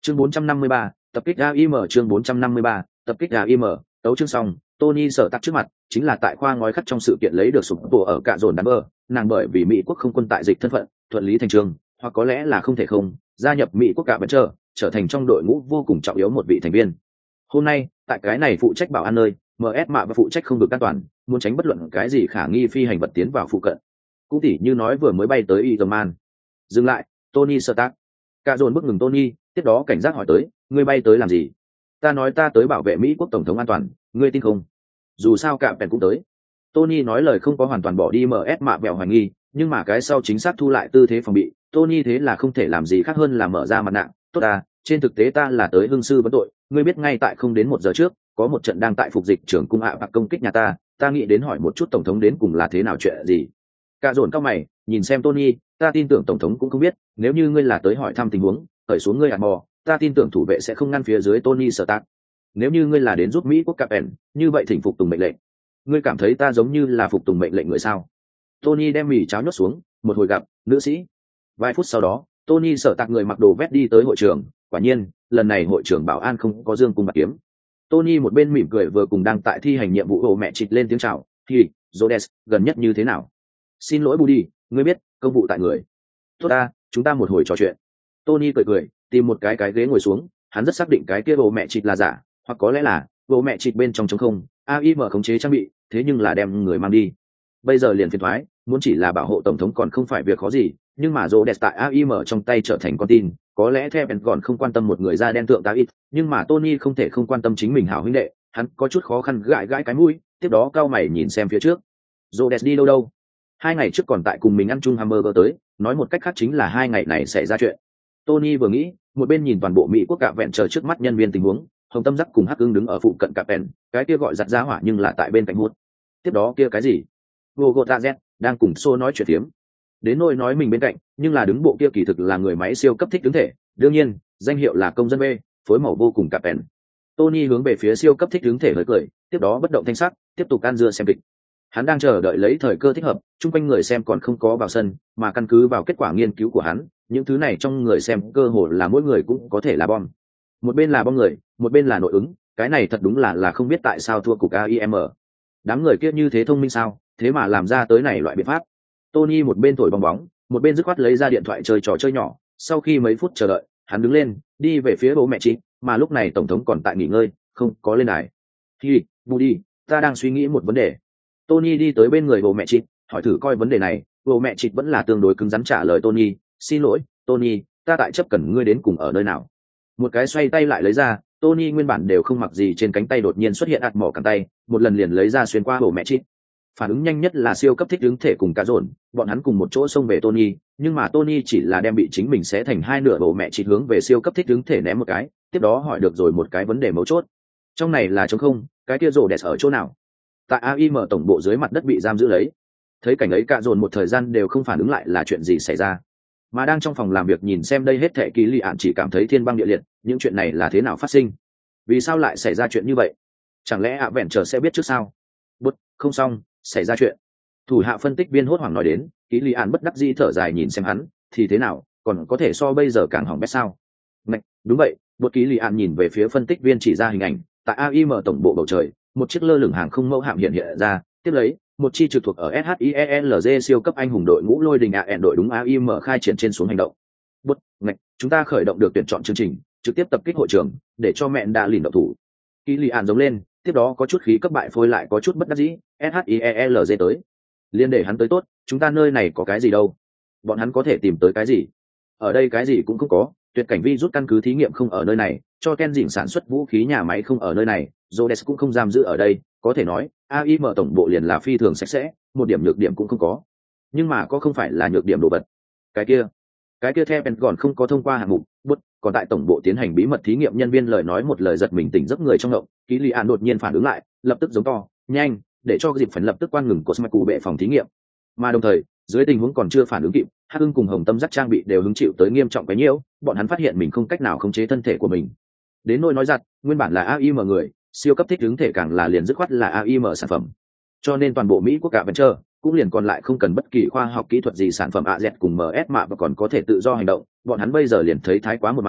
Chương 453, tập kích AIM. Chương 453, tập kích AIM. Tấu chương xong, Tony sở tắc trước mặt chính là tại khoa ngói khắc trong sự kiện lấy được sụp đổ ở cạ dồn đám bờ, nàng bởi vì Mỹ quốc không quân tại dịch thân phận thuận lý thành trường, hoặc có lẽ là không thể không gia nhập Mỹ quốc cả vẫn trở thành trong đội ngũ vô cùng trọng yếu một vị thành viên. Hôm nay tại cái này phụ trách bảo an nơi, MS mạ và phụ trách không được an toàn, muốn tránh bất luận cái gì khả nghi phi hành vật tiến vào phụ cận. Cũng tỉ như nói vừa mới bay tới Iserman. Dừng lại, Tony Stark. Cả dồn bước ngừng Tony, tiếp đó cảnh giác hỏi tới, ngươi bay tới làm gì? Ta nói ta tới bảo vệ Mỹ quốc tổng thống an toàn, ngươi tin không? Dù sao cả bèn cũng tới. Tony nói lời không có hoàn toàn bỏ đi MS mạ bèo hoài nghi, nhưng mà cái sau chính xác thu lại tư thế phòng bị. Tony thế là không thể làm gì khác hơn là mở ra mặt nạ. Tốt à, trên thực tế ta là tới hương sư vấn tội, ngươi biết ngay tại không đến 1 giờ trước, có một trận đang tại phục dịch trưởng cung ạ bạc công kích nhà ta nghĩ đến hỏi một chút tổng thống đến cùng là thế nào chuyện gì. Cả dồn cao mày, nhìn xem Tony, ta tin tưởng tổng thống cũng không biết, nếu như ngươi là tới hỏi thăm tình huống, khởi xuống ngươi ạt mò, ta tin tưởng thủ vệ sẽ không ngăn phía dưới Tony Stark. Nếu như ngươi là đến giúp Mỹ quốc Capen, như vậy thỉnh phục tùng mệnh lệnh. Ngươi cảm thấy ta giống như là phục tùng mệnh lệnh người sao? Tony đem mì cháo nhốt xuống, một hồi gặp, nữ sĩ. Vài phút sau đó, Tony Stark người mặc đồ vest đi tới hội trường, quả nhiên, lần này hội trưởng bảo an không có dương cung bạc kiếm. Tony một bên mỉm cười vừa cùng đang tại thi hành nhiệm vụ hồ mẹ trịch lên tiếng chào, thì, Rhodes, gần nhất như thế nào? Xin lỗi Budi, ngươi biết, công vụ tại người. Tốt ta, chúng ta một hồi trò chuyện. Tony cười, tìm một cái ghế ngồi xuống, hắn rất xác định cái kia hồ mẹ trịch là giả, hoặc có lẽ là hồ mẹ trịch bên trong trống không, AIM khống chế trang bị, thế nhưng là đem người mang đi. Bây giờ liền phiền thoái, muốn chỉ là bảo hộ tổng thống còn không phải việc khó gì, nhưng mà Rhodes tại AIM trong tay trở thành con tin, có lẽ theo còn không quan tâm một người da đen tượng tá ít, nhưng mà Tony không thể không quan tâm chính mình hảo huynh đệ, hắn có chút khó khăn gãi cái mũi, tiếp đó cao mày nhìn xem phía trước. Rhodes đi đâu? 2 ngày trước còn tại cùng mình ăn chung hamburger tới, nói một cách khác chính là 2 ngày này sẽ ra chuyện. Tony vừa nghĩ, một bên nhìn toàn bộ Mỹ quốc cả vẹn chờ trước mắt nhân viên tình huống, Hồng Tâm Giác cùng Hắc Ưng đứng ở phụ cận cả vẹn, cái kia gọi giật ra hỏa nhưng là tại bên cạnh hút. Tiếp đó kia cái gì? Gogota Z đang cùng Sô nói chuyện tiếm. Đến nỗi nói mình bên cạnh, nhưng là đứng bộ kia kỳ thực là người máy siêu cấp thích ứng thể, đương nhiên, danh hiệu là công dân B, phối màu vô cùng cặp ẻn. Tony hướng về phía siêu cấp thích ứng thể hơi cười, tiếp đó bất động thanh sắc, tiếp tục ăn dưa xem kịch. Hắn đang chờ đợi lấy thời cơ thích hợp, chung quanh người xem còn không có vào sân, mà căn cứ vào kết quả nghiên cứu của hắn, những thứ này trong người xem cơ hồ là mỗi người cũng có thể là bom. Một bên là bom người, một bên là nội ứng, cái này thật đúng là không biết tại sao thua cục AIM. Đám người kia như thế thông minh sao, thế mà làm ra tới này loại biện pháp. Tony một bên thổi bong bóng, một bên dứt khoát lấy ra điện thoại chơi trò chơi nhỏ. Sau khi mấy phút chờ đợi, hắn đứng lên, đi về phía bố mẹ chị, mà lúc này tổng thống còn tại nghỉ ngơi, không có lên đài. Hi, Budi, ta đang suy nghĩ một vấn đề. Tony đi tới bên người bố mẹ chị, hỏi thử coi vấn đề này. Bố mẹ chị vẫn là tương đối cứng rắn trả lời Tony. Xin lỗi, Tony, ta tại chấp cần ngươi đến cùng ở nơi nào. Một cái xoay tay lại lấy ra, Tony nguyên bản đều không mặc gì trên cánh tay đột nhiên xuất hiện ạt mỏ cẳng tay, một lần liền lấy ra xuyên qua bố mẹ chị. Phản ứng nhanh nhất là siêu cấp thích ứng thể cùng cá dồn, bọn hắn cùng một chỗ xông về Tony, nhưng mà Tony chỉ là đem bị chính mình xé thành 2 nửa, bố mẹ chỉ hướng về siêu cấp thích ứng thể ném một cái, tiếp đó hỏi được rồi một cái vấn đề mấu chốt. Trong này là trống không, cái kia rồ đẹp ở chỗ nào? Tại AIM tổng bộ dưới mặt đất bị giam giữ lấy. Thấy cảnh ấy cả dồn một thời gian đều không phản ứng lại là chuyện gì xảy ra. Mà đang trong phòng làm việc nhìn xem đây hết thệ kỳ lì ạn chỉ cảm thấy thiên băng địa liệt, những chuyện này là thế nào phát sinh? Vì sao lại xảy ra chuyện như vậy? Chẳng lẽ ạ vẹn chờ sẽ biết trước sao? Bút, không xong, xảy ra chuyện. Thủ hạ phân tích viên hốt hoảng nói đến, Ký Lý An bất đắc dĩ thở dài nhìn xem hắn, thì thế nào, còn có thể so bây giờ càng hỏng bét sao? Ngạch, đúng vậy, Bút Ký Lý An nhìn về phía phân tích viên chỉ ra hình ảnh, tại AIM tổng bộ bầu trời, một chiếc lơ lửng hàng không mẫu hạm hiện ra, tiếp lấy, một chi trực thuộc ở SHIELZ siêu cấp anh hùng đội ngũ lôi đình AN đội đúng AIM khai triển trên xuống hành động. Bút, ngạch, chúng ta khởi động được tuyển chọn chương trình, trực tiếp tập kích hội trường, để cho mẹ đã lìn động thủ. Ký Lý An giống lên, tiếp đó có chút khí cấp bại phôi lại có chút bất đắc dĩ. SHIELZ tới, liên để hắn tới tốt, chúng ta nơi này có cái gì đâu, bọn hắn có thể tìm tới cái gì? Ở đây cái gì cũng không có, tuyệt cảnh vi rút căn cứ thí nghiệm không ở nơi này, cho Ken Dĩnh sản xuất vũ khí nhà máy không ở nơi này, Rhodes cũng không giam giữ ở đây, có thể nói AIM tổng bộ liền là phi thường sạch sẽ, một điểm nhược điểm cũng không có. Nhưng mà có không phải là nhược điểm đồ vật. Cái kia theo Pentagon không có thông qua hạng mục, còn tại tổng bộ tiến hành bí mật thí nghiệm nhân viên lời nói một lời giật mình tỉnh giấc người trong động. Ký Lý An đột nhiên phản ứng lại, lập tức giống to, nhanh, để cho dịp phải lập tức quan ngừng Cosmic bệ phòng thí nghiệm. Mà đồng thời, dưới tình huống còn chưa phản ứng kịp, Hắc Ưng cùng Hồng Tâm Giác trang bị đều hứng chịu tới nghiêm trọng cái nhiễu, bọn hắn phát hiện mình không cách nào khống chế thân thể của mình. Đến nỗi nói giặt, nguyên bản là AIM người, siêu cấp thích ứng thể càng là liền dứt khoát là AIM sản phẩm. Cho nên toàn bộ Mỹ quốc cả vẫn chờ, cũng liền còn lại không cần bất kỳ khoa học kỹ thuật gì sản phẩm AZ cùng MS mạ và còn có thể tự do hành động, bọn hắn bây giờ liền thấy thái quá một màn,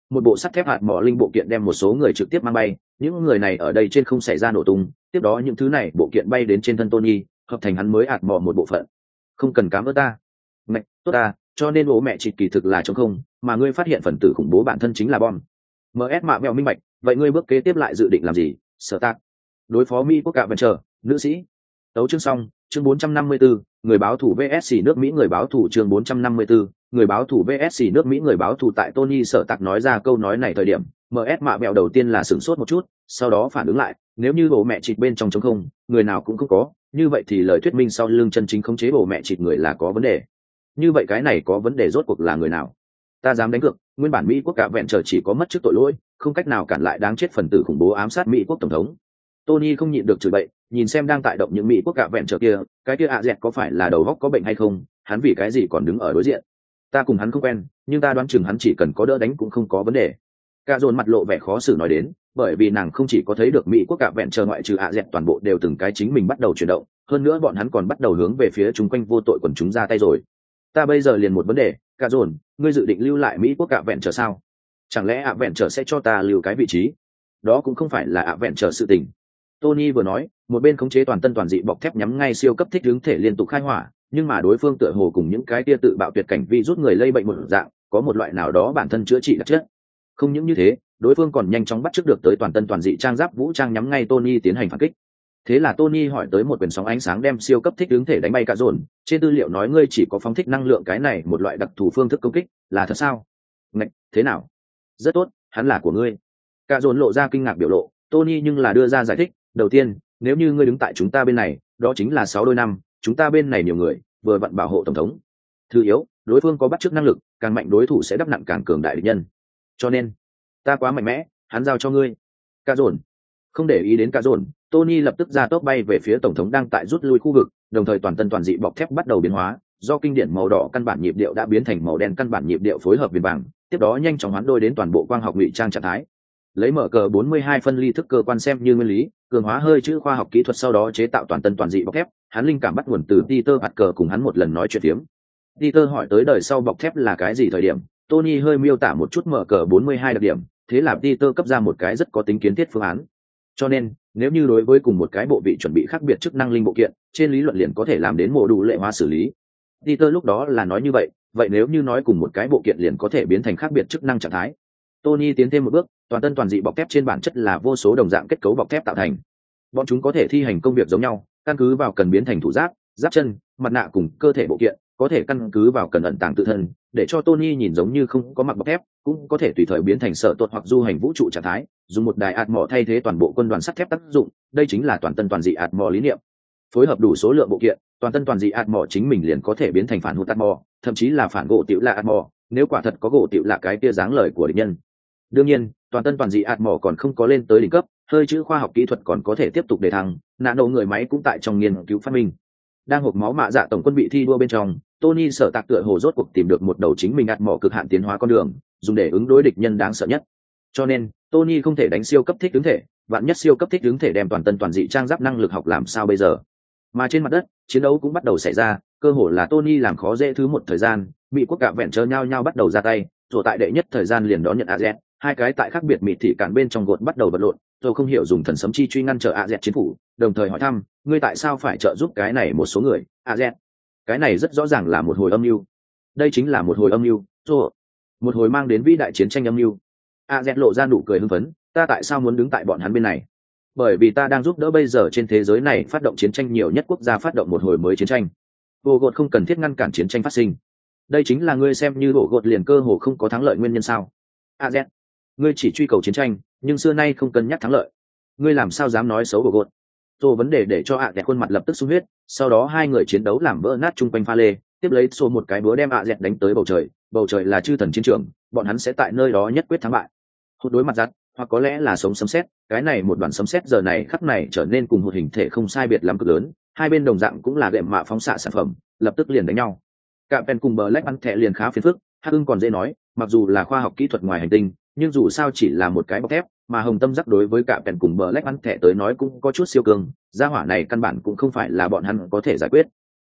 một bộ sắt thép hạt mỏ linh bộ kiện đem một số người trực tiếp mang bay, những người này ở đây trên không xảy ra nổ tung, tiếp đó những thứ này bộ kiện bay đến trên thân Tony, hợp thành hắn mới hạt mỏ một bộ phận. Không cần cám ơn ta. Mẹ, tốt ta, cho nên bố mẹ chị kỳ thực là trống không, mà ngươi phát hiện phần tử khủng bố bản thân chính là bom. MS mạ mèo minh bạch, vậy ngươi bước kế tiếp lại dự định làm gì? Sở Tạc. Đối phó Mỹ quốc cả vận trở, nữ sĩ. Tấu chương xong, chương 454, người báo thủ VS nước Mỹ người báo thủ chương 454, người báo thủ VS nước Mỹ người báo thủ tại Tony Sở Tạc nói ra câu nói này thời điểm, MS mạ mèo đầu tiên là sửng sốt một chút, sau đó phản ứng lại, nếu như bố mẹ chị bên trong trống không, người nào cũng không có, như vậy thì lời thuyết minh sau lưng chân chính khống chế bố mẹ chị người là có vấn đề. Như vậy cái này có vấn đề rốt cuộc là người nào? Ta dám đánh cược, nguyên bản Mỹ quốc cả vẹn trở chỉ có mất chức tội lỗi, không cách nào cản lại đáng chết phần tử khủng bố ám sát Mỹ quốc tổng thống. Tony không nhịn được chửi bậy, nhìn xem đang tại động những Mỹ quốc cả vẹn trở kia, cái kia dẹt có phải là đầu óc có bệnh hay không, hắn vì cái gì còn đứng ở đối diện. Ta cùng hắn không quen, nhưng ta đoán chừng hắn chỉ cần có đỡ đánh cũng không có vấn đề. Cả dồn mặt lộ vẻ khó xử nói đến, bởi vì nàng không chỉ có thấy được Mỹ quốc cả vẹn trở ngoại trừ dẹt toàn bộ đều từng cái chính mình bắt đầu chuyển động, hơn nữa bọn hắn còn bắt đầu hướng về phía chung quanh vô tội quần chúng ra tay rồi. Ta bây giờ liền một vấn đề, cả dồn, ngươi dự định lưu lại Mỹ quốc cả vẹn trở sao? Chẳng lẽ vẹn trở sẽ cho ta lưu cái vị trí? Đó cũng không phải là vẹn trở sự tình. Tony vừa nói, một bên khống chế toàn tân toàn dị bọc thép nhắm ngay siêu cấp thích ứng thể liên tục khai hỏa, nhưng mà đối phương tựa hồ cùng những cái tia tự bạo tuyệt cảnh vi rút người lây bệnh một dạng, có một loại nào đó bản thân chữa trị đặc chất. Không những như thế, đối phương còn nhanh chóng bắt chước được tới toàn tân toàn dị trang giáp vũ trang nhắm ngay Tony tiến hành phản kích. Thế là Tony hỏi tới một quyền sóng ánh sáng đem siêu cấp thích ứng thể đánh bay cả dồn, trên tư liệu nói ngươi chỉ có phóng thích năng lượng cái này một loại đặc thù phương thức công kích, là thật sao? Ngạch, thế nào? Rất tốt, hắn là của ngươi. Cả dồn lộ ra kinh ngạc biểu lộ, Tony nhưng là đưa ra giải thích, đầu tiên, nếu như ngươi đứng tại chúng ta bên này, đó chính là 6 đôi năm, chúng ta bên này nhiều người, vừa vặn bảo hộ tổng thống. Thứ yếu, đối phương có bắt chước năng lực, càng mạnh đối thủ sẽ đắp nặng càng cường đại địch nhân. Cho nên, ta quá mạnh mẽ, hắn giao cho ngươi. Cả dồn. Không để ý đến cả dồn, Tony lập tức ra tốc bay về phía tổng thống đang tại rút lui khu vực, đồng thời toàn tân toàn dị bọc thép bắt đầu biến hóa, do kinh điển màu đỏ căn bản nhịp điệu đã biến thành màu đen căn bản nhịp điệu phối hợp viền vàng, tiếp đó nhanh chóng hoán đôi đến toàn bộ quang học ngụy trang trạng thái. Lấy mở cờ 42 phân ly thức cơ quan xem như nguyên lý, cường hóa hơi chữ khoa học kỹ thuật sau đó chế tạo toàn tân toàn dị bọc thép, hắn linh cảm bắt nguồn từ Peter Parker cùng hắn một lần nói chuyện phiếm. Peter hỏi tới đời sau bọc thép là cái gì thời điểm, Tony hơi miêu tả một chút mở cờ 42 đặc điểm, thế là Peter cấp ra một cái rất có tính kiến thiết phương án. Cho nên, nếu như đối với cùng một cái bộ vị chuẩn bị khác biệt chức năng linh bộ kiện, trên lý luận liền có thể làm đến mô đủ lệ hóa xử lý. Peter lúc đó là nói như vậy, vậy nếu như nói cùng một cái bộ kiện liền có thể biến thành khác biệt chức năng trạng thái. Tony tiến thêm một bước, toàn tân toàn dị bọc thép trên bản chất là vô số đồng dạng kết cấu bọc thép tạo thành. Bọn chúng có thể thi hành công việc giống nhau, căn cứ vào cần biến thành thủ giáp, giáp chân, mặt nạ cùng cơ thể bộ kiện, có thể căn cứ vào cần ẩn tàng tự thân, để cho Tony nhìn giống như không có mặc bọc thép, cũng có thể tùy thời biến thành sở tuột hoặc du hành vũ trụ trạng thái, dùng một đài ạt mỏ thay thế toàn bộ quân đoàn sắt thép tác dụng, đây chính là toàn tân toàn dị ạt mỏ lý niệm. Phối hợp đủ số lượng bộ kiện, toàn tân toàn dị ạt mỏ chính mình liền có thể biến thành phản hụt ạt mỏ, thậm chí là phản gỗ tiểu lạ ạt mỏ, nếu quả thật có gỗ tiểu lạ cái kia dáng lời của địch nhân. Đương nhiên, toàn tân toàn dị ạt mỏ còn không có lên tới đỉnh cấp, hơi chữ khoa học kỹ thuật còn có thể tiếp tục đề thăng, nano người máy cũng tại trong nghiên cứu phát minh. Đang hộp máu mạ dạ tổng quân bị thi đua bên trong, Tony Sở Tạc tựa hồ rốt cuộc tìm được một đầu chính mình ạt mỏ cực hạn tiến hóa con đường, dùng để ứng đối địch nhân đáng sợ nhất. Cho nên, Tony không thể đánh siêu cấp thích ứng thể, vạn nhất siêu cấp thích ứng thể đem toàn tân toàn dị trang giáp năng lực học làm sao bây giờ? Mà trên mặt đất, chiến đấu cũng bắt đầu xảy ra, cơ hồ là Tony làm khó dễ thứ một thời gian, Mỹ quốc cả vẹn chờ nhau bắt đầu ra tay, rồi tại đệ nhất thời gian liền đón nhận AZ, hai cái tại khác biệt mịt thị cản bên trong gột bắt đầu vật lộn, tôi không hiểu dùng thần sấm chi truy ngăn trở AZ chiến phủ, đồng thời hỏi thăm, ngươi tại sao phải trợ giúp cái này một số người, AZ? Cái này rất rõ ràng là một hồi âm mưu. Đây chính là một hồi âm mưu, rồi, một hồi mang đến vĩ đại chiến tranh âm mưu. AZ lộ ra nụ cười hưng phấn, ta tại sao muốn đứng tại bọn hắn bên này? Bởi vì ta đang giúp đỡ bây giờ trên thế giới này phát động chiến tranh nhiều nhất quốc gia phát động một hồi mới chiến tranh. Bộ gột không cần thiết ngăn cản chiến tranh phát sinh. Đây chính là ngươi xem như bộ gột liền cơ hồ không có thắng lợi nguyên nhân sao? AZ, ngươi chỉ truy cầu chiến tranh, nhưng xưa nay không cân nhắc thắng lợi. Ngươi làm sao dám nói xấu bộ gột? Rồi vấn đề để cho AZ khuôn mặt lập tức sung huyết, sau đó hai người chiến đấu làm vỡ nát chung quanh pha lê, tiếp lấy xô một cái búa đem AZ đánh tới bầu trời là chư thần chiến trường, bọn hắn sẽ tại nơi đó nhất quyết thắng bại. Hốt đối mặt giặt, hoặc có lẽ là sống sấm sét, cái này một đoàn sấm sét giờ này khắc này trở nên cùng một hình thể không sai biệt lắm cực lớn, hai bên đồng dạng cũng là gệm mạ phóng xạ sản phẩm, lập tức liền đánh nhau. Cả Pen cùng Black ăn thẻ liền khá phiền phức, Hắc Ưng còn dễ nói, mặc dù là khoa học kỹ thuật ngoài hành tinh, nhưng dù sao chỉ là một cái bọc thép, mà Hồng Tâm Giác đối với cả Pen cùng Black ăn thẻ tới nói cũng có chút siêu cường, gia hỏa này căn bản cũng không phải là bọn hắn có thể giải quyết.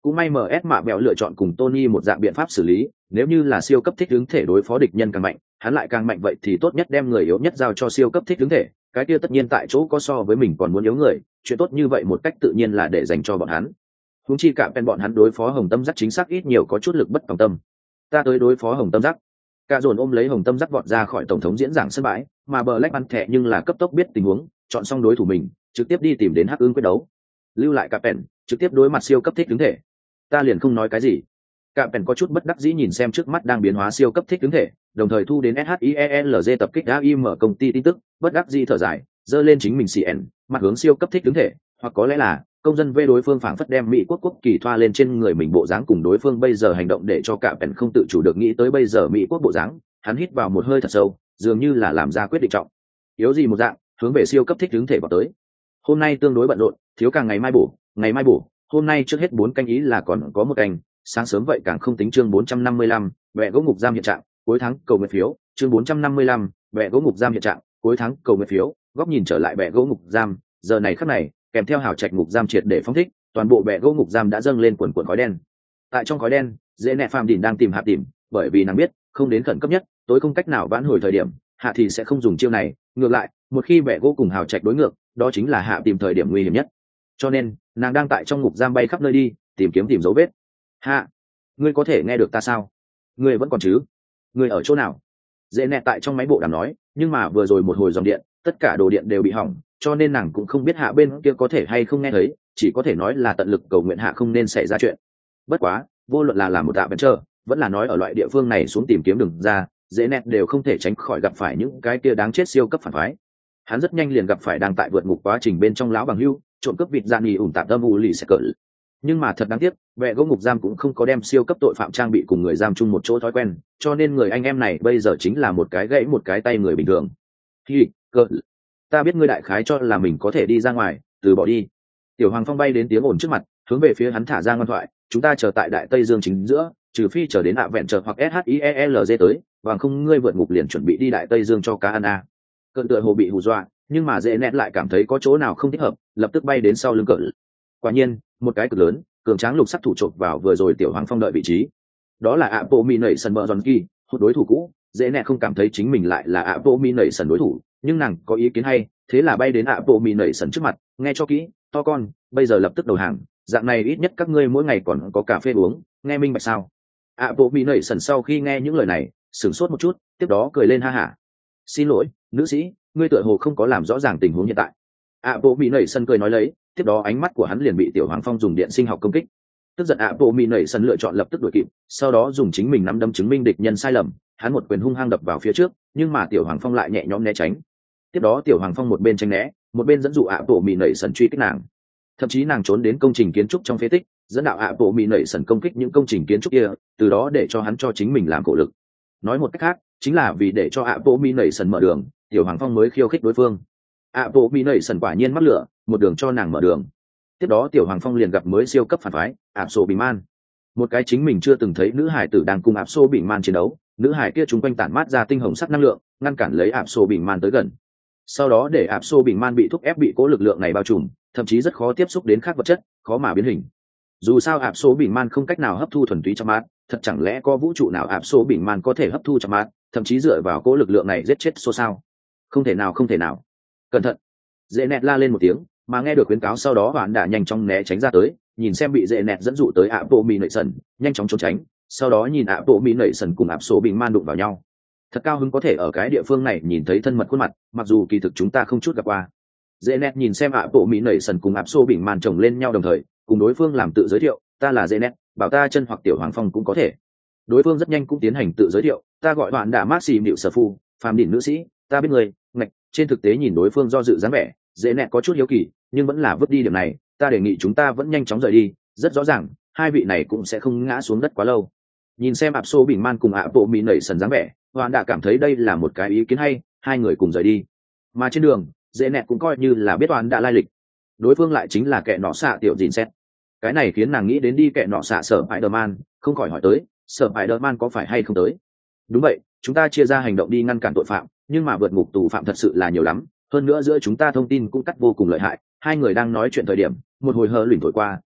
Cũng may MS mạ bèo lựa chọn cùng Tony một dạng biện pháp xử lý, nếu như là siêu cấp thích ứng thể đối phó địch nhân càng mạnh, hắn lại càng mạnh vậy thì tốt nhất đem người yếu nhất giao cho siêu cấp thích ứng thể, cái kia tất nhiên tại chỗ có so với mình còn muốn yếu người, chuyện tốt như vậy một cách tự nhiên là để dành cho bọn hắn. Huống chi cả pen bọn hắn đối phó Hồng Tâm Dắt chính xác ít nhiều có chút lực bất tòng tâm. Ta tới đối phó Hồng Tâm Dắt. Cả dồn ôm lấy Hồng Tâm Dắt vọt ra khỏi tổng thống diễn giảng sân bãi, mà Black ăn thẻ nhưng là cấp tốc biết tình huống, chọn xong đối thủ mình, trực tiếp đi tìm đến Hắc Ưng quyết đấu. Lưu lại cả pen, trực tiếp đối mặt siêu cấp thích ứng thể. Ta liền không nói cái gì. Cả pen có chút bất đắc dĩ nhìn xem trước mắt đang biến hóa siêu cấp thích ứng thể, đồng thời thu đến SHIELZ tập kích AIM công ty tin tức, bất đắc dĩ thở dài, giơ lên chính mình CN, mặt hướng siêu cấp thích ứng thể, hoặc có lẽ là công dân về đối phương phảng phất đem Mỹ quốc kỳ thoa lên trên người mình bộ dáng cùng đối phương bây giờ hành động để cho cả pen không tự chủ được nghĩ tới bây giờ Mỹ quốc bộ dáng, hắn hít vào một hơi thật sâu, dường như là làm ra quyết định trọng yếu gì một dạng, hướng về siêu cấp thích ứng thể vào tới. Hôm nay tương đối bận rộn, thiếu càng ngày mai bổ, hôm nay trước hết 4 canh ý là còn có một canh, sáng sớm vậy càng không tính chương 455, bẹ gỗ ngục giam hiện trạng, cuối tháng cầu nguyện phiếu, chương 455, bẹ gỗ ngục giam hiện trạng, cuối tháng cầu nguyện phiếu, góc nhìn trở lại bẹ gỗ ngục giam, giờ này khắc này, kèm theo hào trạch ngục giam triệt để phóng thích, toàn bộ bẹ gỗ ngục giam đã dâng lên quần khói đen. Tại trong khói đen, dễ nẹ phàm đỉnh đang tìm hạ tìm, bởi vì nàng biết, không đến khẩn cấp nhất, tối không cách nào vãn hồi thời điểm, hạ thì sẽ không dùng chiêu này, ngược lại, một khi bẹ gỗ cùng hào trạch đối ngược, đó chính là hạ tìm thời điểm nguy hiểm nhất. Cho nên, nàng đang tại trong ngục giam bay khắp nơi đi, tìm dấu vết. Hạ, ngươi có thể nghe được ta sao? Ngươi vẫn còn chứ? Ngươi ở chỗ nào? Dễ nẹ tại trong máy bộ đàm nói, nhưng mà vừa rồi một hồi dòng điện, tất cả đồ điện đều bị hỏng, cho nên nàng cũng không biết hạ bên kia có thể hay không nghe thấy, chỉ có thể nói là tận lực cầu nguyện hạ không nên xảy ra chuyện. Bất quá, vô luận là làm một tạ vẫn chờ, vẫn là nói ở loại địa phương này xuống tìm kiếm đường ra, dễ nẹt đều không thể tránh khỏi gặp phải những cái kia đáng chết siêu cấp phản phái. Hắn rất nhanh liền gặp phải đang tại vượt ngục quá trình bên trong lão bằng hưu, trộm cướp vịt gian nghỉ ủn tạm tâm u lì sẽ cỡ. Nhưng mà thật đáng tiếc, vệ gỗ ngục giam cũng không có đem siêu cấp tội phạm trang bị cùng người giam chung một chỗ thói quen, cho nên người anh em này bây giờ chính là một cái gãy một cái tay người bình thường. Hi, cỡ. Ta biết ngươi đại khái cho là mình có thể đi ra ngoài, từ bỏ đi. Tiểu Hoàng Phong bay đến tiếng ồn trước mặt, hướng về phía hắn thả ra ngoan thoại, chúng ta chờ tại Đại Tây Dương chính giữa, trừ phi chờ đến ạ vẹn chờ hoặc SHIELZ tới, bằng không ngươi vượt ngục liền chuẩn bị đi Đại Tây Dương cho cá ăn a. Cơn tựa hồ bị hù dọa, nhưng mà dễ nẹt lại cảm thấy có chỗ nào không thích hợp, lập tức bay đến sau lưng cỡ. Quả nhiên, một cái cực lớn, cường tráng lục sắc thủ chộp vào vừa rồi Tiểu Hoàng Phong đợi vị trí. Đó là Apo Minei Sân Bờ Johnky, một đối thủ cũ, dễ nẹt không cảm thấy chính mình lại là Apo Minei Sân đối thủ, nhưng nàng có ý kiến hay, thế là bay đến Apo Minei Sân trước mặt, nghe cho kỹ, to con, bây giờ lập tức đầu hàng, dạng này ít nhất các ngươi mỗi ngày còn có cà phê uống, nghe minh bạch sao? Apo Minei Sân sau khi nghe những lời này, sửng sốt một chút, tiếp đó cười lên ha hả. Xin lỗi, nữ sĩ, ngươi tựa hồ không có làm rõ ràng tình huống hiện tại. Bộ mỹ nảy sân cười nói lấy, tiếp đó ánh mắt của hắn liền bị Tiểu Hoàng Phong dùng điện sinh học công kích. Tức giận bộ mỹ nảy sân lựa chọn lập tức đuổi kịp, sau đó dùng chính mình nắm đấm chứng minh địch nhân sai lầm, hắn một quyền hung hăng đập vào phía trước, nhưng mà Tiểu Hoàng Phong lại nhẹ nhõm né tránh. Tiếp đó Tiểu Hoàng Phong một bên tránh né, một bên dẫn dụ bộ mỹ nảy sân truy kích nàng. Thậm chí nàng trốn đến công trình kiến trúc trong phế tích, dẫn đạo bộ mỹ nảy sân công kích những công trình kiến trúc kia, từ đó để cho hắn cho chính mình làm cổ lực. Nói một cách khác, chính là vì để cho bộ mỹ nảy sân mở đường, Tiểu Hoàng Phong mới khiêu khích đối phương. Bộ mỹ nảy sần quả nhiên mắc lửa, một đường cho nàng mở đường. Tiếp đó Tiểu Hoàng Phong liền gặp mới siêu cấp phản phái, ạp sổ bình man. Một cái chính mình chưa từng thấy nữ hải tử đang cùng ạp sổ bình man chiến đấu, nữ hải kia chúng quanh tản mát ra tinh hồng sắc năng lượng, ngăn cản lấy ạp sổ bình man tới gần. Sau đó để ạp sổ bình man bị thúc ép bị cố lực lượng này bao trùm, thậm chí rất khó tiếp xúc đến khác vật chất, khó mà biến hình. Dù sao ạp sổ bình man không cách nào hấp thu thuần túy trong mát, thật chẳng lẽ có vũ trụ nào ạp sổ bình man có thể hấp thu trong mát, thậm chí dựa vào cố lực lượng này giết chết số sao? Không thể nào. Cẩn thận. Dễ nẹt la lên một tiếng, mà nghe được khuyến cáo sau đó bạn đã nhanh chóng né tránh ra tới, nhìn xem bị dễ nẹt dẫn dụ tới bộ mỹ nảy sần, nhanh chóng trốn tránh, sau đó nhìn bộ mỹ nảy sần cùng ạp số bình man đụng vào nhau. Thật cao hứng có thể ở cái địa phương này nhìn thấy thân mật khuôn mặt, mặc dù kỳ thực chúng ta không chút gặp qua. Dễ nẹt nhìn xem bộ mỹ nảy sần cùng ạp số bình man chồng lên nhau đồng thời, cùng đối phương làm tự giới thiệu, ta là dễ nẹt, bảo ta chân hoặc Tiểu Hoàng Phong cũng có thể. Đối phương rất nhanh cũng tiến hành tự giới thiệu, ta gọi bạn đã Maxi Nịu Sở Phu, phàm đỉnh nữ sĩ, ta biết người, ngạch. Trên thực tế nhìn đối phương do dự dáng vẻ, dễ nẹt có chút hiếu kỳ, nhưng vẫn là vứt đi điểm này, ta đề nghị chúng ta vẫn nhanh chóng rời đi, rất rõ ràng hai vị này cũng sẽ không ngã xuống đất quá lâu. Nhìn xem ạp xô bình man cùng bộ mỹ nảy sần dáng vẻ, hoàn đã cảm thấy đây là một cái ý kiến hay, hai người cùng rời đi. Mà trên đường dễ nẹt cũng coi như là biết hoàn đã lai lịch, đối phương lại chính là kẻ nọ xạ tiểu dìn xét. Cái này khiến nàng nghĩ đến đi kẻ nọ xạ Sở Spider-Man, không khỏi hỏi tới, Sở Spider-Man có phải hay không tới? Đúng vậy, chúng ta chia ra hành động đi ngăn cản tội phạm, nhưng mà vượt ngục tù phạm thật sự là nhiều lắm, hơn nữa giữa chúng ta thông tin cũng cắt vô cùng lợi hại. Hai người đang nói chuyện thời điểm, một hồi hờ lỉnh thổi qua,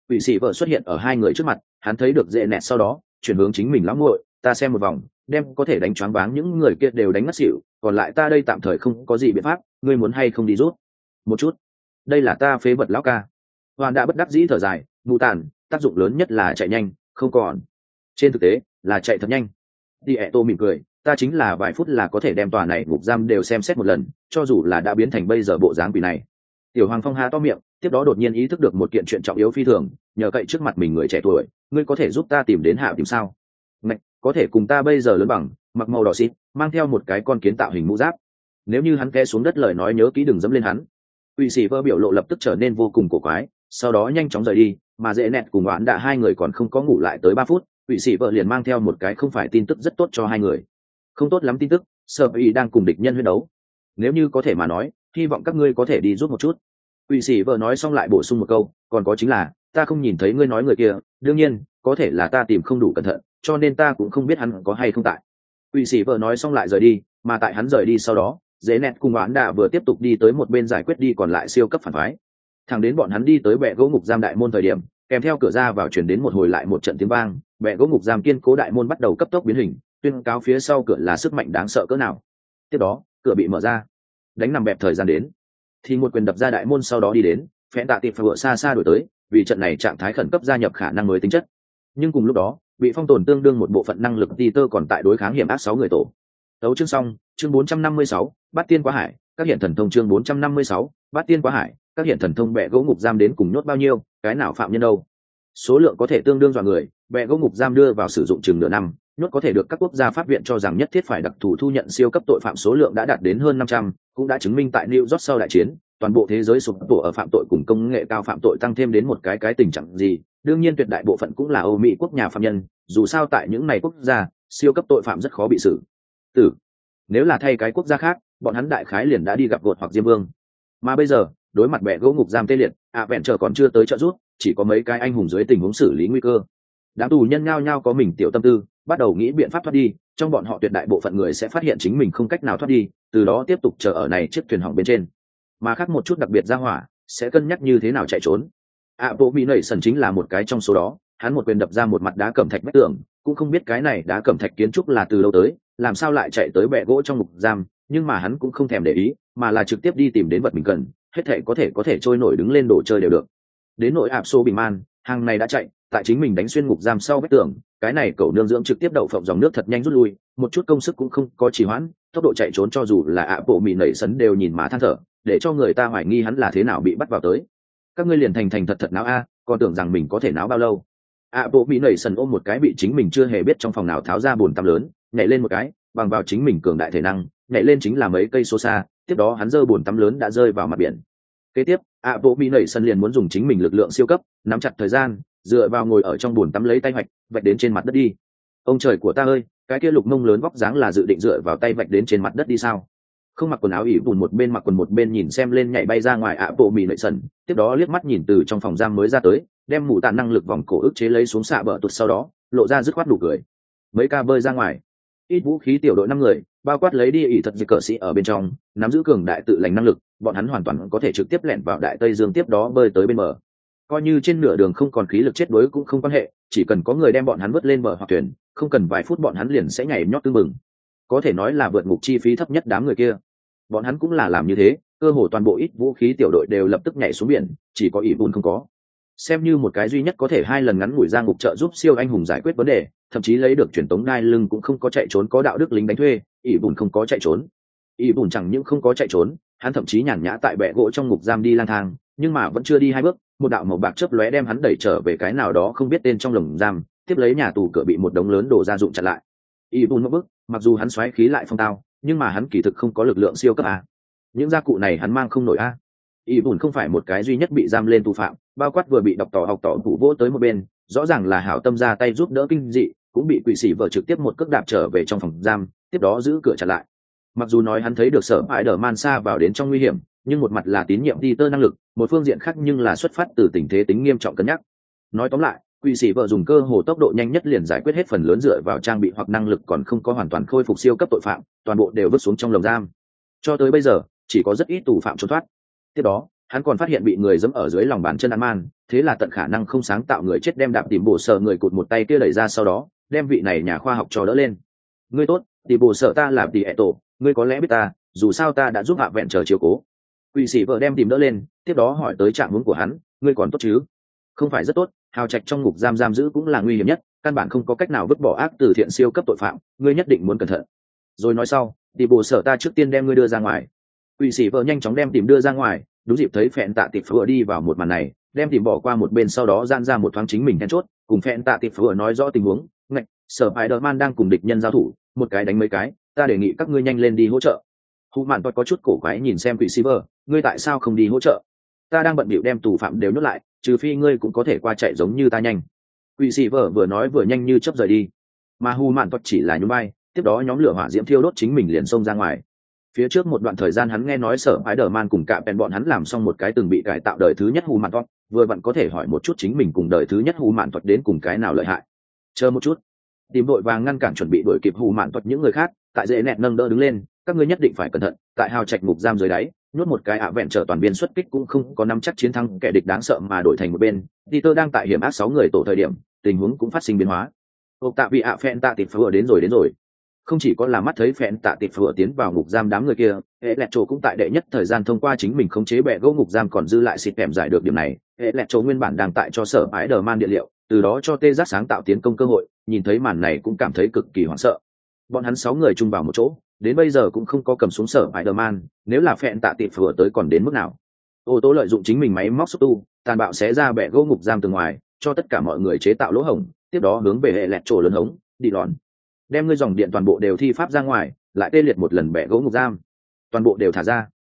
Quỷ sĩ vợ xuất hiện ở hai người trước mặt, hắn thấy được dễ nẹt sau đó chuyển hướng chính mình lão muội, ta xem một vòng, đem có thể đánh choáng váng những người kia đều đánh ngất xỉu, còn lại ta đây tạm thời không có gì biện pháp, ngươi muốn hay không đi rút một chút? Đây là ta phế vật lão ca. Hoàn đã bất đắc dĩ thở dài, mù tàn, tác dụng lớn nhất là chạy nhanh, không còn. Trên thực tế, là chạy thật nhanh. Tieto mỉm cười, ta chính là vài phút là có thể đem tòa này ngục giam đều xem xét một lần, cho dù là đã biến thành bây giờ bộ dáng quỷ này. Tiểu Hoàng Phong há to miệng, tiếp đó đột nhiên ý thức được một kiện chuyện trọng yếu phi thường, nhờ cậy trước mặt mình người trẻ tuổi, ngươi có thể giúp ta tìm đến Hạ tìm sao? Ngạch, có thể cùng ta bây giờ lớn bằng, mặc màu đỏ xịt, mang theo một cái con kiến tạo hình mũ giáp. Nếu như hắn té xuống đất lời nói nhớ kỹ đừng dẫm lên hắn. Quỷ sĩ vơ biểu lộ lập tức trở nên vô cùng cổ quái, sau đó nhanh chóng rời đi, mà dễ nẹt cùng oán đã hai người còn không có ngủ lại tới 3 phút, quỷ sĩ vợ liền mang theo một cái không phải tin tức rất tốt cho hai người. Không tốt lắm tin tức, sở ý đang cùng địch nhân huyết đấu. Nếu như có thể mà nói, hy vọng các ngươi có thể đi giúp một chút. Quỷ sĩ vợ nói xong lại bổ sung một câu, còn có chính là, ta không nhìn thấy ngươi nói người kia, đương nhiên, có thể là ta tìm không đủ cẩn thận, cho nên ta cũng không biết hắn có hay không tại. Quỷ sĩ vợ nói xong lại rời đi, mà tại hắn rời đi sau đó, dễ nẹt cùng oán đã vừa tiếp tục đi tới một bên giải quyết đi còn lại siêu cấp phản phái. Thẳng đến bọn hắn đi tới bệ gỗ ngục giam đại môn thời điểm, kèm theo cửa ra vào chuyển đến một hồi lại một trận tiếng vang, bệ gỗ ngục giam kiên cố đại môn bắt đầu cấp tốc biến hình, tuyên cáo phía sau cửa là sức mạnh đáng sợ cỡ nào. Tiếp đó, cửa bị mở ra, đánh nằm bẹp thời gian đến, thì một quyền đập ra đại môn sau đó đi đến, phẽn tạ tiệp phải vựa xa xa đổi tới, vì trận này trạng thái khẩn cấp gia nhập khả năng mới tính chất. Nhưng cùng lúc đó, bị phong tồn tương đương một bộ phận năng lực Peter còn tại đối kháng hiểm ác 6 người tổ. Đấu chương xong, chương 456, Bát Tiên Quá Hải, các hiện thần thông chương 456, Bát Tiên Quá Hải, các hiện thần thông bệ gỗ ngục giam đến cùng nhốt bao nhiêu, cái nào phạm nhân đâu? Số lượng có thể tương đương dọa người, bệ gỗ ngục giam đưa vào sử dụng chừng nửa năm, nhốt có thể được các quốc gia pháp viện cho rằng nhất thiết phải đặc thù thu nhận siêu cấp tội phạm số lượng đã đạt đến hơn 500, cũng đã chứng minh tại New York sau đại chiến, toàn bộ thế giới sụp đổ ở phạm tội cùng công nghệ cao phạm tội tăng thêm đến một cái tình trạng gì, đương nhiên tuyệt đại bộ phận cũng là Âu Mỹ quốc nhà phạm nhân, dù sao tại những này quốc gia, siêu cấp tội phạm rất khó bị xử tử. Nếu là thay cái quốc gia khác, bọn hắn đại khái liền đã đi gặp gột hoặc diêm vương. Mà bây giờ, đối mặt bệ gỗ ngục giam tê liệt, vẹn trở còn chưa tới trợ giúp, chỉ có mấy cái anh hùng dưới tình huống xử lý nguy cơ. Đám tù nhân nhao nhao có mình tiểu tâm tư, bắt đầu nghĩ biện pháp thoát đi, trong bọn họ tuyệt đại bộ phận người sẽ phát hiện chính mình không cách nào thoát đi, từ đó tiếp tục chờ ở này chiếc thuyền hỏng bên trên. Mà khác một chút đặc biệt ra hỏa, sẽ cân nhắc như thế nào chạy trốn. Bộ bị nảy sần chính là một cái trong số đó, hắn một quyền đập ra một mặt đá cẩm thạch vách tường, cũng không biết cái này đá cẩm thạch kiến trúc là từ lâu tới, làm sao lại chạy tới bệ gỗ trong ngục giam, nhưng mà hắn cũng không thèm để ý, mà là trực tiếp đi tìm đến vật mình cần, hết thảy có thể trôi nổi đứng lên đồ chơi đều được. Đến nỗi Sô Bình Man, hàng này đã chạy, tại chính mình đánh xuyên ngục giam sau vách tường, cái này cẩu nương dưỡng trực tiếp đậu phộng dòng nước thật nhanh rút lui, một chút công sức cũng không có trì hoãn, tốc độ chạy trốn cho dù là bộ mì nảy sấn đều nhìn má than thở, để cho người ta hoài nghi hắn là thế nào bị bắt vào tới. Các ngươi liền thành thật náo còn tưởng rằng mình có thể náo bao lâu. Bộ mì nảy sấn ôm một cái bị chính mình chưa hề biết trong phòng nào tháo ra bồn tắm lớn, nhảy lên một cái, bằng vào chính mình cường đại thể năng, nhảy lên chính là mấy cây số xa, tiếp đó hắn giơ bồn tắm lớn đã rơi vào mặt biển. Kế tiếp, bộ mỹ nảy sân liền muốn dùng chính mình lực lượng siêu cấp, nắm chặt thời gian, dựa vào ngồi ở trong bồn tắm lấy tay hoạch, vạch đến trên mặt đất đi. Ông trời của ta ơi, cái kia lục mông lớn vóc dáng là dự định dựa vào tay vạch đến trên mặt đất đi sao? Không mặc quần áo ỉ bùn một bên mặc quần một bên nhìn xem lên nhảy bay ra ngoài bộ mỹ nảy sân, tiếp đó liếc mắt nhìn từ trong phòng giam mới ra tới, đem mù tàn năng lực vòng cổ ức chế lấy xuống xạ bờ tuột sau đó, lộ ra dứt khoát đủ cười. Mấy ca bơi ra ngoài, ít vũ khí tiểu đội 5 người, bao quát lấy đi ỷ thật dịch cờ sĩ ở bên trong, nắm giữ cường đại tự lành năng lực, bọn hắn hoàn toàn có thể trực tiếp lẻn vào đại tây dương tiếp đó bơi tới bên bờ. Coi như trên nửa đường không còn khí lực chết đuối cũng không quan hệ, chỉ cần có người đem bọn hắn vớt lên bờ hoặc thuyền, không cần vài phút bọn hắn liền sẽ nhảy nhót tưng bừng. Có thể nói là vượt ngục chi phí thấp nhất đám người kia. Bọn hắn cũng là làm như thế, cơ hồ toàn bộ ít vũ khí tiểu đội đều lập tức nhảy xuống biển, chỉ có ỷ bùn không có. Xem như một cái duy nhất có thể 2 lần ngắn ngủi ra ngục trợ giúp siêu anh hùng giải quyết vấn đề, thậm chí lấy được truyền tống đai lưng cũng không có chạy trốn có đạo đức lính đánh thuê, ỷ bùn không có chạy trốn. Ỷ bùn chẳng những không có chạy trốn, hắn thậm chí nhàn nhã tại bệ gỗ trong ngục giam đi lang thang, nhưng mà vẫn chưa đi 2 bước, một đạo màu bạc chớp lóe đem hắn đẩy trở về cái nào đó không biết tên trong lồng giam, tiếp lấy nhà tù cửa bị một đống lớn đồ gia dụng chặn lại. Ỷ bùn một bước, mặc dù hắn xoáy khí lại phong tao, nhưng mà hắn kỳ thực không có lực lượng siêu cấp a. Những gia cụ này hắn mang không nổi a. Ỷ bùn không phải một cái duy nhất bị giam lên tù phạm, bao quát vừa bị đọc tỏ học tỏ thủ vỗ tới một bên, rõ ràng là hảo tâm ra tay giúp đỡ kinh dị, cũng bị quỷ sĩ vợ trực tiếp một cước đạp trở về trong phòng giam, tiếp đó giữ cửa chặn lại. Mặc dù nói hắn thấy được Sở Spider-Man xa vào đến trong nguy hiểm, nhưng một mặt là tín nhiệm Peter năng lực, một phương diện khác nhưng là xuất phát từ tình thế tính nghiêm trọng cân nhắc. Nói tóm lại, quỷ sĩ vợ dùng cơ hồ tốc độ nhanh nhất liền giải quyết hết phần lớn dựa vào trang bị hoặc năng lực còn không có hoàn toàn khôi phục siêu cấp tội phạm, toàn bộ đều vứt xuống trong lồng giam. Cho tới bây giờ, chỉ có rất ít tù phạm trốn thoát. Tiếp đó, Hắn còn phát hiện bị người giẫm ở dưới lòng bàn chân man, thế là tận khả năng không sáng tạo người chết đem đạp tìm bổ sợ người cụt một tay kia đẩy ra, sau đó đem vị này nhà khoa học cho đỡ lên. Ngươi tốt, tìm bổ sợ ta là tỷ ẹ tổ, ngươi có lẽ biết ta, dù sao ta đã giúp hạ vẹn chờ chiếu cố. Quỷ sĩ vợ đem tìm đỡ lên, tiếp đó hỏi tới trạng huống của hắn, ngươi còn tốt chứ? Không phải rất tốt, hào trạch trong ngục giam giữ cũng là nguy hiểm nhất, căn bản không có cách nào vứt bỏ ác từ thiện siêu cấp tội phạm, ngươi nhất định muốn cẩn thận. Rồi nói sau, tỷ bổ sợ ta trước tiên đem ngươi đưa ra ngoài. Quỷ sĩ vợ nhanh chóng đem tìm đưa ra ngoài, đúng dịp thấy phẹn tạ tịp vừa đi vào một màn này, đem tìm bỏ qua một bên, sau đó gian ra một thoáng chính mình then chốt, cùng phẹn tạ tịp vừa nói rõ tình huống. Ngạch, sở Spider-Man đang cùng địch nhân giao thủ, một cái đánh mấy cái, ta đề nghị các ngươi nhanh lên đi hỗ trợ. Hù mạn có chút cổ quái nhìn xem quỷ sĩ vợ, ngươi tại sao không đi hỗ trợ? Ta đang bận bịu đem tù phạm đều nhốt lại, trừ phi ngươi cũng có thể qua chạy giống như ta nhanh. Quỷ sĩ vợ vừa nói vừa nhanh như chớp rời đi, mà Hù mạn chỉ là nhún vai, tiếp đó nhóm lửa hỏa diễm thiêu đốt chính mình liền xông ra ngoài. Phía trước một đoạn thời gian hắn nghe nói sở Spider-Man cùng cả bèn bọn hắn làm xong một cái từng bị cải tạo đời thứ nhất Hù mạn vừa vặn có thể hỏi một chút chính mình cùng đời thứ nhất Hù mạn đến cùng cái nào lợi hại. Chờ một chút, tìm đội vàng ngăn cản chuẩn bị đuổi kịp Hù mạn những người khác, tại dễ nẹt nâng đỡ đứng lên, các ngươi nhất định phải cẩn thận, tại hào trạch ngục giam dưới đáy, nuốt một cái ạ vẹn trở toàn viên xuất kích cũng không có nắm chắc chiến thắng kẻ địch đáng sợ mà đổi thành một bên. Peter đang tại hiểm ác 6 người tổ thời điểm, tình huống cũng phát sinh biến hóa. Ốc tạ vị ạ phẹn tạ tịt vừa đến rồi. Không chỉ có là mắt thấy phẹn tạ tịt vừa tiến vào ngục giam đám người kia, hệ lẹt trổ cũng tại đệ nhất thời gian thông qua chính mình khống chế bè gỗ ngục giam còn dư lại xịt kèm giải được điểm này. Hệ lẹt trổ nguyên bản đang tại cho sở Spider-Man địa liệu, từ đó cho tê giác sáng tạo tiến công cơ hội, nhìn thấy màn này cũng cảm thấy cực kỳ hoảng sợ. Bọn hắn 6 người chung vào một chỗ, đến bây giờ cũng không có cầm xuống sở Spider-Man, nếu là phẹn tạ tịt vừa tới còn đến mức nào. Ô tô lợi dụng chính mình máy móc xúc tu, tàn bạo xé ra bè gỗ ngục giam từ ngoài, cho tất cả mọi người chế tạo lỗ hổng, tiếp đó hướng về hệ lẹt trổ lớn hống đi lòn, đem ngươi dòng điện toàn bộ đều thi pháp ra ngoài, lại tê liệt một lần bẻ gỗ ngục giam, toàn bộ đều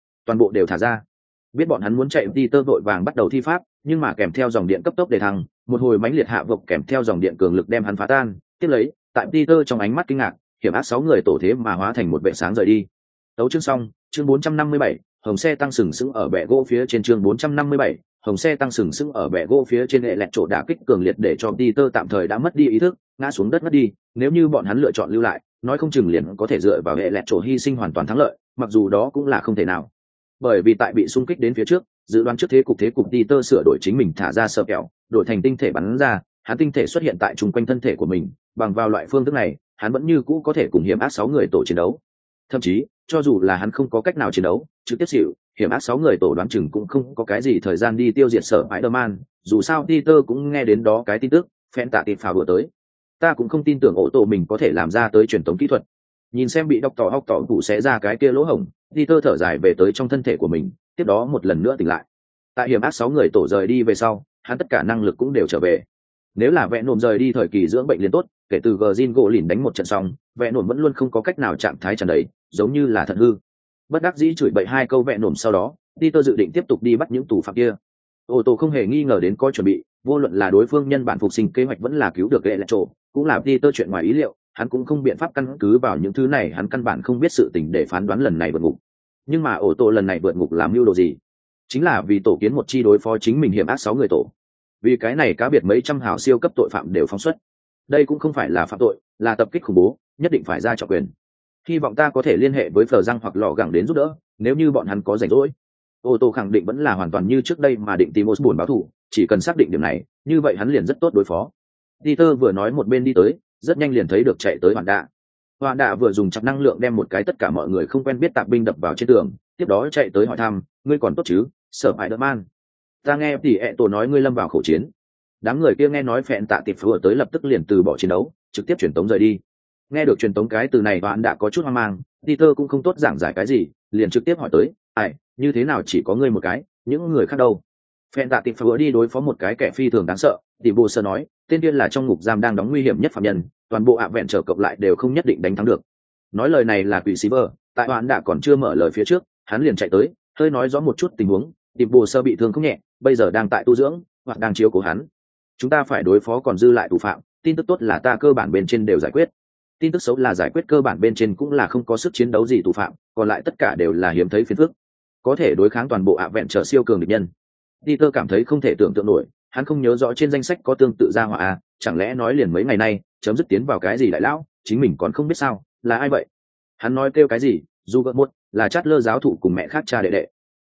thả ra. Biết bọn hắn muốn chạy, đi tơ vội vàng bắt đầu thi pháp, nhưng mà kèm theo dòng điện cấp tốc để thăng, một hồi mãnh liệt hạ vực kèm theo dòng điện cường lực đem hắn phá tan. Tiếp lấy, tại Peter trong ánh mắt kinh ngạc, hiểm ác 6 người tổ thế mà hóa thành một vệ sáng rời đi. Tấu chương xong, chương 457, hồng xe tăng sừng sững ở bệ gỗ phía trên. Chương 457, hồng xe tăng sừng sững ở bệ gỗ phía trên. Hệ lẹt chỗ đả kích cường liệt để cho Peter tạm thời đã mất đi ý thức, ngã xuống đất mất đi. Nếu như bọn hắn lựa chọn lưu lại, nói không chừng liền có thể dựa vào hệ lẹt chỗ hy sinh hoàn toàn thắng lợi, mặc dù đó cũng là không thể nào. Bởi vì tại bị xung kích đến phía trước, dự đoán trước thế cục Peter sửa đổi chính mình thả ra sờ kẹo, đổi thành tinh thể bắn ra, hắn tinh thể xuất hiện tại chung quanh thân thể của mình, bằng vào loại phương thức này, hắn vẫn như cũ có thể cùng hiểm ác 6 người tổ chiến đấu. Thậm chí, cho dù là hắn không có cách nào chiến đấu, trực tiếp xỉu, hiểm ác 6 người tổ đoán chừng cũng không có cái gì thời gian đi tiêu diệt sở Spider-Man, dù sao Peter cũng nghe đến đó cái tin tức, phen tạ tịp phào đùa tới. Ta cũng không tin tưởng ổ tổ mình có thể làm ra tới truyền tống kỹ thuật. Nhìn xem bị đọc tỏ hóc tỏ cụ xé ra cái kia lỗ hổng, Peter thở dài về tới trong thân thể của mình, tiếp đó một lần nữa tỉnh lại. Tại hiểm ác 6 người tổ rời đi về sau, hắn tất cả năng lực cũng đều trở về. Nếu là vẹn nổm rời đi thời kỳ dưỡng bệnh liền tốt, kể từ Green gỗ lìn đánh một trận xong, vẹn nổm vẫn luôn không có cách nào trạng thái tràn đầy, giống như là thận hư. Bất đắc dĩ chửi bậy 2 câu vẹn nổm sau đó, Peter dự định tiếp tục đi bắt những tù phạm kia. Ô tô không hề nghi ngờ đến có chuẩn bị, vô luận là đối phương nhân bản phục sinh kế hoạch vẫn là cứu được Electro, cũng là Peter chuyện ngoài ý liệu, hắn cũng không biện pháp căn cứ vào những thứ này, hắn căn bản không biết sự tình để phán đoán lần này vượt ngục. Nhưng mà ổ tổ lần này vượt ngục làm mưu đồ gì? Chính là vì tổ kiến một chi đối phó chính mình hiểm ác 6 người tổ. Vì cái này cá biệt mấy trăm hào siêu cấp tội phạm đều phóng xuất. Đây cũng không phải là phạm tội, là tập kích khủng bố, nhất định phải ra trọng quyền. Hy vọng ta có thể liên hệ với Phờ Răng hoặc Lọ Gẳng đến giúp đỡ, nếu như bọn hắn có rảnh rỗi. Ô tô khẳng định vẫn là hoàn toàn như trước đây mà định tìm Osborn báo thù, chỉ cần xác định điểm này, như vậy hắn liền rất tốt đối phó. Peter vừa nói một bên đi tới, rất nhanh liền thấy được chạy tới Hoàn Đạ. Hoàn Đạ vừa dùng chặt năng lượng đem một cái tất cả mọi người không quen biết tạp binh đập vào trên tường, tiếp đó chạy tới hỏi thăm, ngươi còn tốt chứ, Sở Spider-Man? Ta nghe tỷ ẹ tổ nói ngươi lâm vào khẩu chiến. Đám người kia nghe nói phẹn tạ tiệp vừa tới lập tức liền từ bỏ chiến đấu, trực tiếp truyền tống rời đi. Nghe được truyền tống cái từ này Hoàn Đạ có chút hoang mang, Peter cũng không tốt giảng giải cái gì, liền trực tiếp hỏi tới, ai, như thế nào chỉ có ngươi một cái, những người khác đâu? Phẹn tạ tịp vừa đi đối phó một cái kẻ phi thường đáng sợ, thì bồ sơ nói, tên tiên là trong ngục giam đang đóng nguy hiểm nhất phạm nhân, toàn bộ ạ vẹn trở cộng lại đều không nhất định đánh thắng được. Nói lời này là quỷ sĩ vợ, tại Hoàn đã còn chưa mở lời phía trước, hắn liền chạy tới, hơi nói rõ một chút tình huống, thì bồ sơ bị thương không nhẹ, bây giờ đang tại tu dưỡng, hoặc đang chiếu cố hắn. Chúng ta phải đối phó còn dư lại tù phạm, tin tức tốt là ta cơ bản bên trên đều giải quyết. Tin tức xấu là giải quyết cơ bản bên trên cũng là không có sức chiến đấu gì tù phạm, còn lại tất cả đều là hiếm thấy phiền phức, có thể đối kháng toàn bộ ạ vẹn trở siêu cường địch nhân. Peter cảm thấy không thể tưởng tượng nổi, hắn không nhớ rõ trên danh sách có tương tự gia hỏa à, chẳng lẽ nói liền mấy ngày nay chấm dứt tiến vào cái gì đại lão, chính mình còn không biết sao, là ai vậy? Hắn nói kêu cái gì? Juggernaut, là Chatler giáo thụ cùng mẹ khác cha đệ đệ.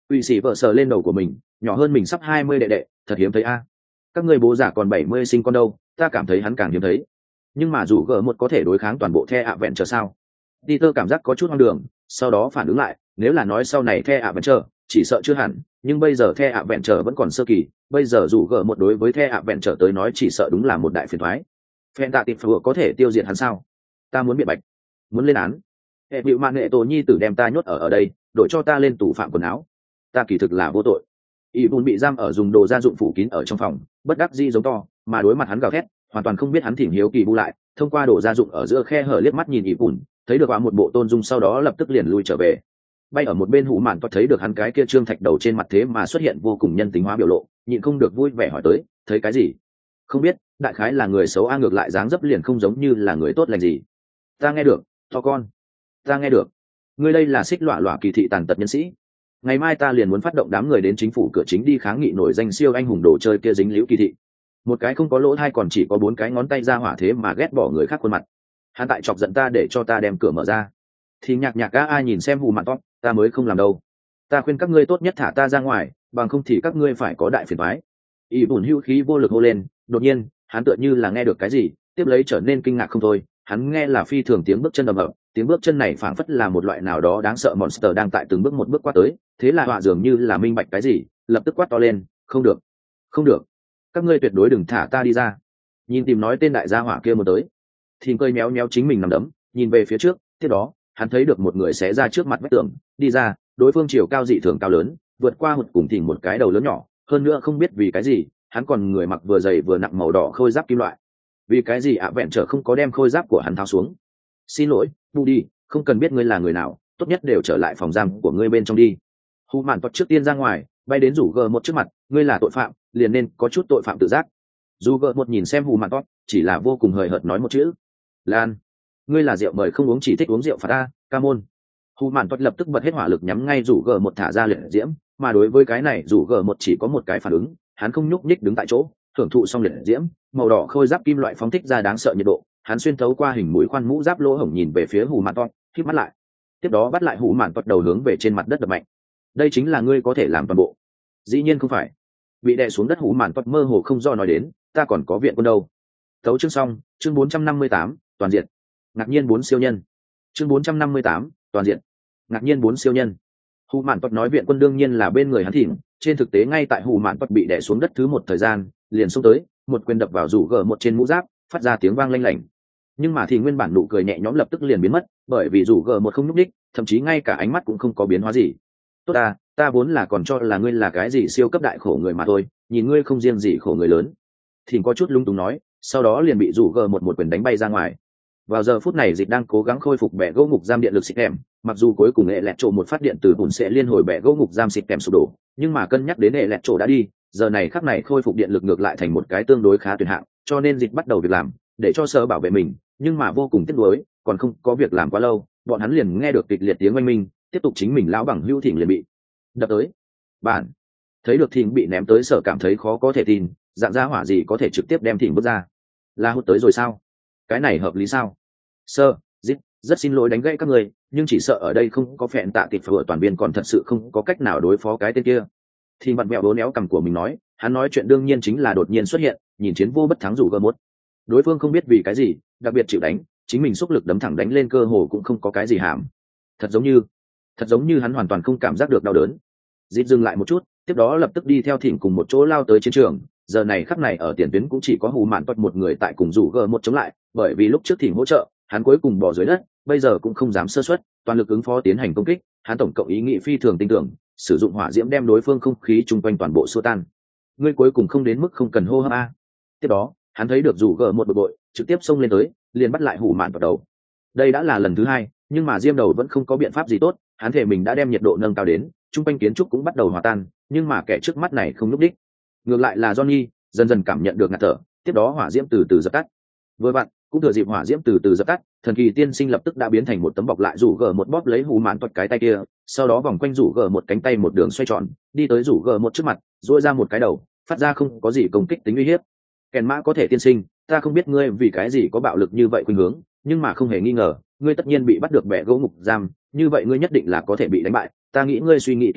Quỷ sĩ vợ sờ lên đầu của mình, nhỏ hơn mình sắp 20 đệ đệ, thật hiếm thấy a. Các ngươi bố giả còn 70 sinh con đâu, ta cảm thấy hắn càng hiếm thấy. Nhưng mà dù gỡ một có thể đối kháng toàn bộ The Adventure sao? Peter cảm giác có chút hoang đường, sau đó phản ứng lại, nếu là nói sau này The Adventure, chỉ sợ chưa hẳn, nhưng bây giờ The Adventure vẫn còn sơ kỳ, bây giờ dù gỡ một đối với The Adventure tới nói chỉ sợ đúng là một đại phiền toái. Phen tạ tịp phù có thể tiêu diệt hắn sao? Ta muốn biện bạch, muốn lên án. Hệ bịu mạng nghệ tổ nhi tử đem ta nhốt ở đây, đổi cho ta lên tủ phạm quần áo. Ta kỳ thực là vô tội. Y Bùn bị giam ở dùng đồ gia dụng phủ kín ở trong phòng, bất đắc dĩ giống to, mà đối mặt hắn gào thét, hoàn toàn không biết hắn thỉnh hiếu kỳ bu lại, thông qua đồ gia dụng ở giữa khe hở liếc mắt nhìn Y Bùn, thấy được qua một bộ tôn dung sau đó lập tức liền lui trở về. Bay ở một bên Hủ Mạn Toát thấy được hắn cái kia trương thạch đầu trên mặt thế mà xuất hiện vô cùng nhân tính hóa biểu lộ, nhịn không được vui vẻ hỏi tới, thấy cái gì? Không biết, đại khái là người xấu a, ngược lại dáng dấp liền không giống như là người tốt lành gì. Ta nghe được, to con. Ta nghe được. Ngươi đây là xích lọa lọa kỳ thị tàn tật nhân sĩ. Ngày mai ta liền muốn phát động đám người đến chính phủ cửa chính đi kháng nghị nổi danh siêu anh hùng đồ chơi kia dính liễu kỳ thị. Một cái không có lỗ thai còn chỉ có 4 cái ngón tay ra hỏa thế mà ghét bỏ người khác khuôn mặt. Hắn tại chọc giận ta để cho ta đem cửa mở ra. Thì nhạc nhạc a ai nhìn xem Hủ Mạn Toát, ta mới không làm đâu. Ta khuyên các ngươi tốt nhất thả ta ra ngoài, bằng không thì các ngươi phải có đại phiền toái. Y Bùn hưu khí vô lực hô lên, đột nhiên, hắn tựa như là nghe được cái gì, tiếp lấy trở nên kinh ngạc không thôi. Hắn nghe là phi thường tiếng bước chân ầm ầm, tiếng bước chân này phảng phất là một loại nào đó đáng sợ monster đang tại từng bước một bước qua tới, thế là họa dường như là minh bạch cái gì, lập tức quát to lên, không được, không được, các ngươi tuyệt đối đừng thả ta đi ra. Nhìn tìm nói tên đại gia hỏa kia một tới, thì cơi méo méo chính mình nằm đấm, nhìn về phía trước, tiếp đó, hắn thấy được một người xé ra trước mặt vách tường, đi ra, đối phương chiều cao dị thường cao lớn, vượt qua một cùng thỉnh một cái đầu lớn nhỏ, hơn nữa không biết vì cái gì, hắn còn người mặc vừa dày vừa nặng màu đỏ khôi giáp kim loại. Vì cái gì ạ vẹn trở không có đem khôi giáp của hắn tháo xuống? Xin lỗi, Budi, không cần biết ngươi là người nào, tốt nhất đều trở lại phòng giam của ngươi bên trong đi. Hủ Mạn Toát trước tiên ra ngoài, bay đến rủ G1 trước mặt, ngươi là tội phạm, liền nên có chút tội phạm tự giác. Dù G1 nhìn xem Hủ Mạn Toát, chỉ là vô cùng hời hợt nói một chữ: Lan. Ngươi là rượu mời không uống, chỉ thích uống rượu phạt ta, ca môn. Hủ Mạn Toát lập tức bật hết hỏa lực nhắm ngay rủ G1 thả ra liệt diễm, mà đối với cái này rủ G1 chỉ có một cái phản ứng, hắn không nhúc nhích đứng tại chỗ, thưởng thụ xong liệt diễm, màu đỏ khôi giáp kim loại phóng thích ra đáng sợ nhiệt độ, hắn xuyên thấu qua hình mũi khoan mũ giáp lỗ hổng nhìn về phía Hủ Mạn Toát, khép mắt lại. Tiếp đó bắt lại Hủ Mạn Toát đầu hướng về trên mặt đất đập mạnh. Đây chính là ngươi có thể làm toàn bộ? Dĩ nhiên không phải. Bị đè xuống đất Hủ Mạn Toát mơ hồ không do nói đến, ta còn có viện quân đâu. Tấu chương xong, chương 458, toàn diện. Ngạc nhiên 4 siêu nhân. Chương 458, toàn diện. Ngạc nhiên 4 siêu nhân. Hủ Mạn Toát nói viện quân đương nhiên là bên người hắn thỉm, trên thực tế ngay tại Hủ Mạn Toát bị đè xuống đất thứ một thời gian, liền xông tới, một quyền đập vào rủ G1 trên mũ giáp, phát ra tiếng vang lanh lảnh. Nhưng mà thì nguyên bản nụ cười nhẹ nhõm lập tức liền biến mất, bởi vì rủ G1 không nhúc nhích, thậm chí ngay cả ánh mắt cũng không có biến hóa gì. Tốt ta vốn là còn cho là ngươi là cái gì siêu cấp đại khổ người mà thôi, nhìn ngươi không riêng gì khổ người lớn. Thì có chút lung túng nói, sau đó liền bị rủ G1 một quyền đánh bay ra ngoài. Vào giờ phút này Dịch đang cố gắng khôi phục bệ gỗ ngục giam điện lực xịt kèm, mặc dù cuối cùng hệ lẹt trộm một phát điện từ bùn sẽ liên hồi bệ gỗ ngục giam xịt kèm sụp đổ, nhưng mà cân nhắc đến hệ lẹt trộm đã đi, giờ này khắc này khôi phục điện lực ngược lại thành một cái tương đối khá tuyệt hạng, cho nên Dịch bắt đầu việc làm để cho sở bảo vệ mình, nhưng mà vô cùng tiếc nuối, còn không có việc làm quá lâu, bọn hắn liền nghe được kịch liệt tiếng oanh minh, tiếp tục chính mình lão bằng hữu Thỉnh liền bị đập tới. Bản thấy được Thỉnh bị ném tới, sở cảm thấy khó có thể tin, dạng gia hỏa gì có thể trực tiếp đem Thỉnh bước ra? Là hút tới rồi sao? Cái này hợp lý sao? Sơ, Dịch, rất xin lỗi đánh gãy các người, nhưng chỉ sợ ở đây không có phẹn tạ tịp phở toàn viên, còn thật sự không có cách nào đối phó cái tên kia. Thì mặt mẹo đố néo cằm của mình nói, hắn nói chuyện đương nhiên chính là đột nhiên xuất hiện, nhìn chiến vô bất thắng rủ G1. Đối phương không biết vì cái gì, đặc biệt chịu đánh, chính mình xúc lực đấm thẳng đánh lên cơ hồ cũng không có cái gì hàm. Thật giống như hắn hoàn toàn không cảm giác được đau đớn. Dít dừng lại một chút, tiếp đó lập tức đi theo Thỉnh cùng một chỗ lao tới chiến trường. Giờ này khắc này ở tiền tuyến cũng chỉ có Hủ Mạn Toát một người tại cùng rủ G1 chống lại, bởi vì lúc trước Thỉnh hỗ trợ, hắn cuối cùng bỏ dưới đất, bây giờ cũng không dám sơ suất, toàn lực ứng phó tiến hành công kích. Hắn tổng cộng ý nghĩ phi thường tinh tưởng, sử dụng hỏa diễm đem đối phương không khí chung quanh toàn bộ xua tan. Ngươi cuối cùng không đến mức không cần hô hấp a. Tiếp đó, hắn thấy được rủ G1 bực bội, trực tiếp xông lên tới, liền bắt lại Hủ Mạn Toát đầu. Đây đã là lần thứ hai, nhưng mà Diêm Đầu vẫn không có biện pháp gì tốt, hắn thể mình đã đem nhiệt độ nâng cao đến, chung quanh kiến trúc cũng bắt đầu hòa tan, nhưng mà kẻ trước mắt này không nhúc đích. Ngược lại là Johnny, dần dần cảm nhận được ngạt thở, tiếp đó hỏa diễm từ từ dập tắt. Vừa vặn, cũng thừa dịp hỏa diễm từ từ dập tắt, thần kỳ tiên sinh lập tức đã biến thành một tấm bọc lại rủ G1 bóp lấy Hủ Mạn Toát cái tay kia, sau đó vòng quanh rủ G1 cánh tay một đường xoay tròn, đi tới rủ G1 trước mặt, duỗi ra một cái đầu, phát ra không có gì công kích tính uy hiếp. Kèn mã có thể tiên sinh, ta không biết ngươi vì cái gì có bạo lực như vậy khuynh hướng, nhưng mà không hề nghi ngờ, ngươi tất nhiên bị bắt được bẻ gỗ ngục giam, như vậy ngươi nhất định là có thể bị đánh bại, ta nghĩ ngươi suy nghĩ kỹ càng,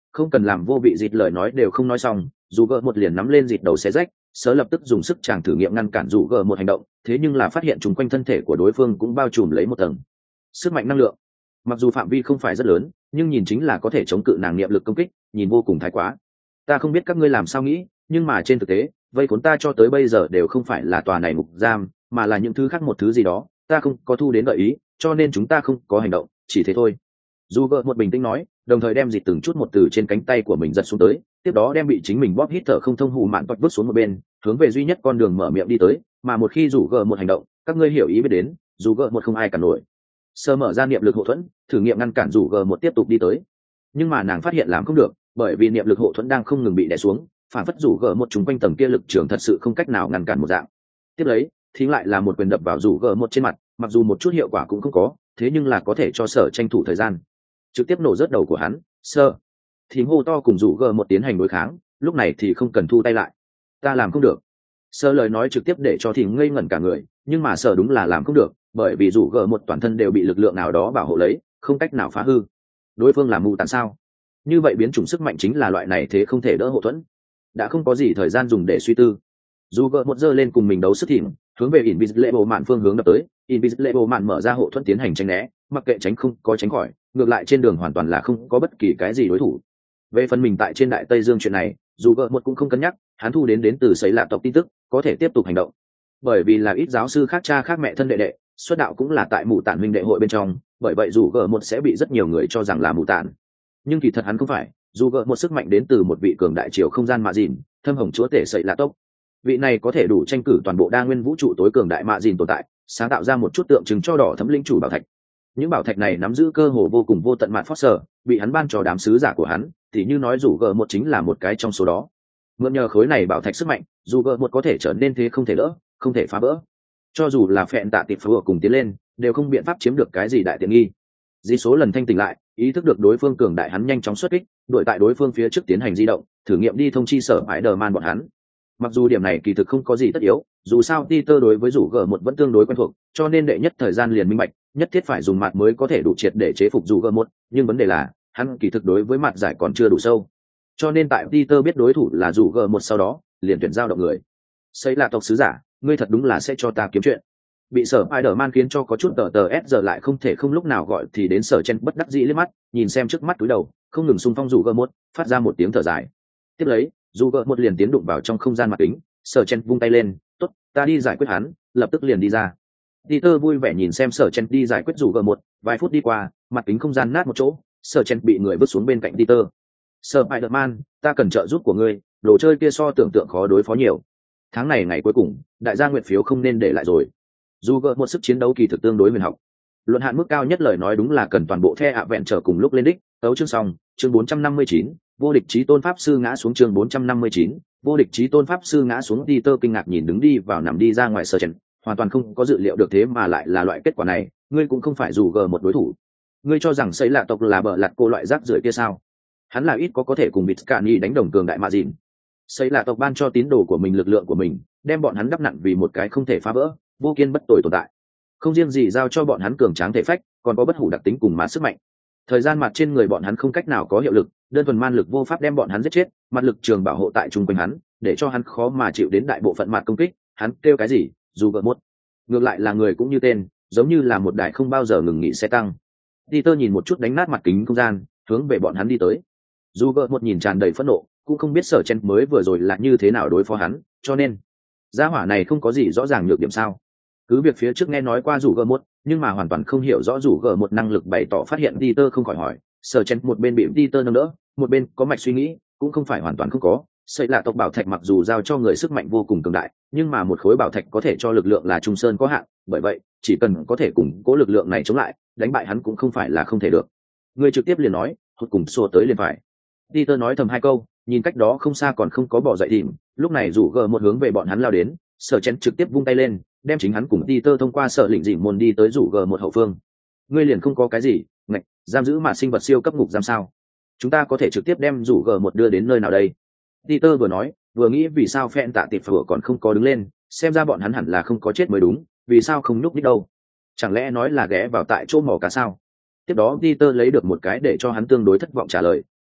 không cần làm vô vị dịt lời nói đều không nói xong, dù gờ một liền nắm lên dịt đầu xé rách, sớ lập tức dùng sức chàng thử nghiệm ngăn cản dù gờ một hành động, thế nhưng là phát hiện chung quanh thân thể của đối phương cũng bao trùm lấy một tầng sức mạnh năng lượng. Mặc dù phạm vi không phải rất lớn, nhưng nhìn chính là có thể chống cự nàng niệm lực công kích, nhìn vô cùng thái quá. Ta không biết các ngươi làm sao nghĩ, nhưng mà trên thực tế vây khốn ta cho tới bây giờ đều không phải là tòa này ngục giam, mà là những thứ khác, một thứ gì đó ta không có thu đến gợi ý, cho nên chúng ta không có hành động, chỉ thế thôi. Dù gợ một bình tĩnh nói, đồng thời đem dịt từng chút một từ trên cánh tay của mình giật xuống tới, tiếp đó đem bị chính mình bóp hít thở không thông hù mạn toạch vứt xuống một bên, hướng về duy nhất con đường mở miệng đi tới. Mà một khi rủ gợ một hành động, các ngươi hiểu ý biết đến, dù gợ một không ai cản nổi. Sơ mở ra niệm lực hộ thuẫn, thử nghiệm ngăn cản rủ gợ một tiếp tục đi tới, nhưng mà nàng phát hiện làm không được, bởi vì niệm lực hộ thuẫn đang không ngừng bị đè xuống, phản phất rủ gợ một chúng quanh tầng kia lực trường thật sự không cách nào ngăn cản một dạng. Tiếp lấy thì lại là một quyền đập vào rủ gợ một trên mặt, mặc dù một chút hiệu quả cũng không có, thế nhưng là có thể cho sở tranh thủ thời gian, trực tiếp nổ rớt đầu của hắn. Sơ thì hô to cùng rủ gợ một tiến hành đối kháng, lúc này thì không cần thu tay lại. Ta làm không được. Sơ lời nói trực tiếp để cho thì ngây ngẩn cả người, nhưng mà sở đúng là làm không được, bởi vì rủ gợ một toàn thân đều bị lực lượng nào đó bảo hộ lấy, không cách nào phá hư. Đối phương là mù tàn sao? Như vậy biến chủng sức mạnh chính là loại này, thế không thể đỡ hộ thuẫn. Đã không có gì thời gian dùng để suy tư, dù gợ một giơ lên cùng mình đấu sức thỉm, hướng về Invisible mạn phương hướng đập tới. Invisible mạn mở ra hộ thuẫn tiến hành tránh né, mặc kệ tránh không có tránh khỏi, ngược lại trên đường hoàn toàn là không có bất kỳ cái gì đối thủ. Về phần mình tại trên đại tây dương chuyện này, dù gợ một cũng không cân nhắc, hắn thu đến từ sấy lạ tộc tin tức, có thể tiếp tục hành động. Bởi vì là ít giáo sư khác cha khác mẹ thân đệ đệ, xuất đạo cũng là tại mù tản huynh đệ hội bên trong, bởi vậy dù gợ một sẽ bị rất nhiều người cho rằng là mù tản, nhưng kỳ thật hắn không phải. Dù gợ một sức mạnh đến từ một vị cường đại triều không gian mạ dìn, thâm hồng chúa tể sấy lạ tộc. Vị này có thể đủ tranh cử toàn bộ đa nguyên vũ trụ tối cường đại mạ dìn tồn tại, sáng tạo ra một chút tượng trưng cho đỏ thấm linh chủ bảo thạch. Những bảo thạch này nắm giữ cơ hồ vô cùng vô tận mạn Foster, bị hắn ban cho đám sứ giả của hắn, thì như nói rủ gờ một chính là một cái trong số đó. Mượn nhờ khối này bảo thạch sức mạnh, dù gờ một có thể trở nên thế không thể đỡ, không thể phá vỡ. Cho dù là phẹn tạ tiệp phù cùng tiến lên, đều không biện pháp chiếm được cái gì đại tiện nghi. Di số lần thanh tỉnh lại, ý thức được đối phương cường đại, hắn nhanh chóng xuất kích, đuổi tại đối phương phía trước tiến hành di động, thử nghiệm đi thông chi sở Spider-Man bọn hắn. Mặc dù điểm này kỳ thực không có gì tất yếu, dù sao Peter đối với rủ gờ một vẫn tương đối quen thuộc, cho nên đệ nhất thời gian liền minh bạch, nhất thiết phải dùng mặt mới có thể đủ triệt để chế phục rủ gờ một, nhưng vấn đề là, hắn kỳ thực đối với mặt giải còn chưa đủ sâu. Cho nên tại Peter biết đối thủ là rủ gờ một sau đó, liền tuyển giao động người. Xây là tộc sứ giả, ngươi thật đúng là sẽ cho ta kiếm chuyện. Bị sở Spider-Man khiến cho có chút tờ s giờ lại không thể không lúc nào gọi thì đến sở chen bất đắc dĩ liếc mắt, nhìn xem trước mắt túi đầu, không ngừng xung phong rủ gờ một, phát ra một tiếng thở dài. Tiếp lấy, dù gợ một liền tiến đụng vào trong không gian mặt kính, sở chen vung tay lên, tốt, ta đi giải quyết hắn, lập tức liền đi ra. Peter vui vẻ nhìn xem sở chen đi giải quyết dù gợ một, vài phút đi qua, mặt kính không gian nát một chỗ, sở chen bị người vứt xuống bên cạnh Peter. Spider-Man, ta cần trợ giúp của ngươi, đồ chơi kia so tưởng tượng khó đối phó nhiều. Tháng này ngày cuối cùng, đại gia nguyện phiếu không nên để lại rồi. Dù gợ một sức chiến đấu kỳ thực tương đối huyền học. Luận hạn mức cao nhất lời nói đúng là cần toàn bộ the ạ vẹn trở cùng lúc lên đích, tấu chương xong, chương 459, vô địch chí tôn pháp sư ngã xuống, chương 459, vô địch chí tôn pháp sư ngã xuống. Peter kinh ngạc nhìn đứng đi vào nằm đi ra ngoài sở chen, hoàn toàn không có dự liệu được thế mà lại là loại kết quả này, ngươi cũng không phải dù gờ một đối thủ. Ngươi cho rằng xây lạ tộc là bợ lặt cô loại rác rưởi kia sao? Hắn là ít có thể cùng Vizcani đánh đồng cường đại mà dìn. Xây lạ tộc ban cho tín đồ của mình lực lượng của mình, đem bọn hắn đắp nặn vì một cái không thể phá vỡ, vô kiên bất tồi tồn tại. Không riêng gì giao cho bọn hắn cường tráng thể phách, còn có bất hủ đặc tính cùng mã sức mạnh. Thời gian mặt trên người bọn hắn không cách nào có hiệu lực, đơn thuần man lực vô pháp đem bọn hắn giết chết, mặt lực trường bảo hộ tại trung quanh hắn, để cho hắn khó mà chịu đến đại bộ phận mặt công kích. Hắn kêu cái gì, dù gợ một, ngược lại là người cũng như tên, giống như là một đại không bao giờ ngừng nghỉ xe tăng. Peter nhìn một chút đánh nát mặt kính không gian, hướng về bọn hắn đi tới. Dù gợ một nhìn tràn đầy phẫn nộ, cũng không biết sở chen mới vừa rồi là như thế nào đối phó hắn, cho nên gia hỏa này không có gì rõ ràng nhược điểm sao? Cứ việc phía trước nghe nói qua rủ gờ một, nhưng mà hoàn toàn không hiểu rõ rủ gờ một năng lực bày tỏ phát hiện. Peter không khỏi hỏi, sở chen một bên bị Peter nâng đỡ, một bên có mạch suy nghĩ, cũng không phải hoàn toàn không có. Xây lạ tộc bảo thạch mặc dù giao cho người sức mạnh vô cùng cường đại, nhưng mà một khối bảo thạch có thể cho lực lượng là trung sơn có hạn, bởi vậy chỉ cần có thể củng cố lực lượng này chống lại, đánh bại hắn cũng không phải là không thể được. Người trực tiếp liền nói, hụt cùng xô tới liền phải. Peter nói thầm hai câu, nhìn cách đó không xa còn không có bỏ dậy tìm, lúc này rủ gờ một hướng về bọn hắn lao đến, sở chen trực tiếp vung tay lên, đem chính hắn cùng Peter thông qua sở lĩnh dịnh môn đi tới rủ gờ một hậu phương. Ngươi liền không có cái gì, ngạch, giam giữ mà sinh vật siêu cấp ngục giam sao? Chúng ta có thể trực tiếp đem rủ gờ một đưa đến nơi nào đây? Peter vừa nói, vừa nghĩ vì sao phen tạ tiệp phở còn không có đứng lên, xem ra bọn hắn hẳn là không có chết mới đúng, vì sao không nhúc nhích đâu? Chẳng lẽ nói là ghé vào tại chỗ mỏ cá sao? Tiếp đó Peter lấy được một cái để cho hắn tương đối thất vọng trả lời, không,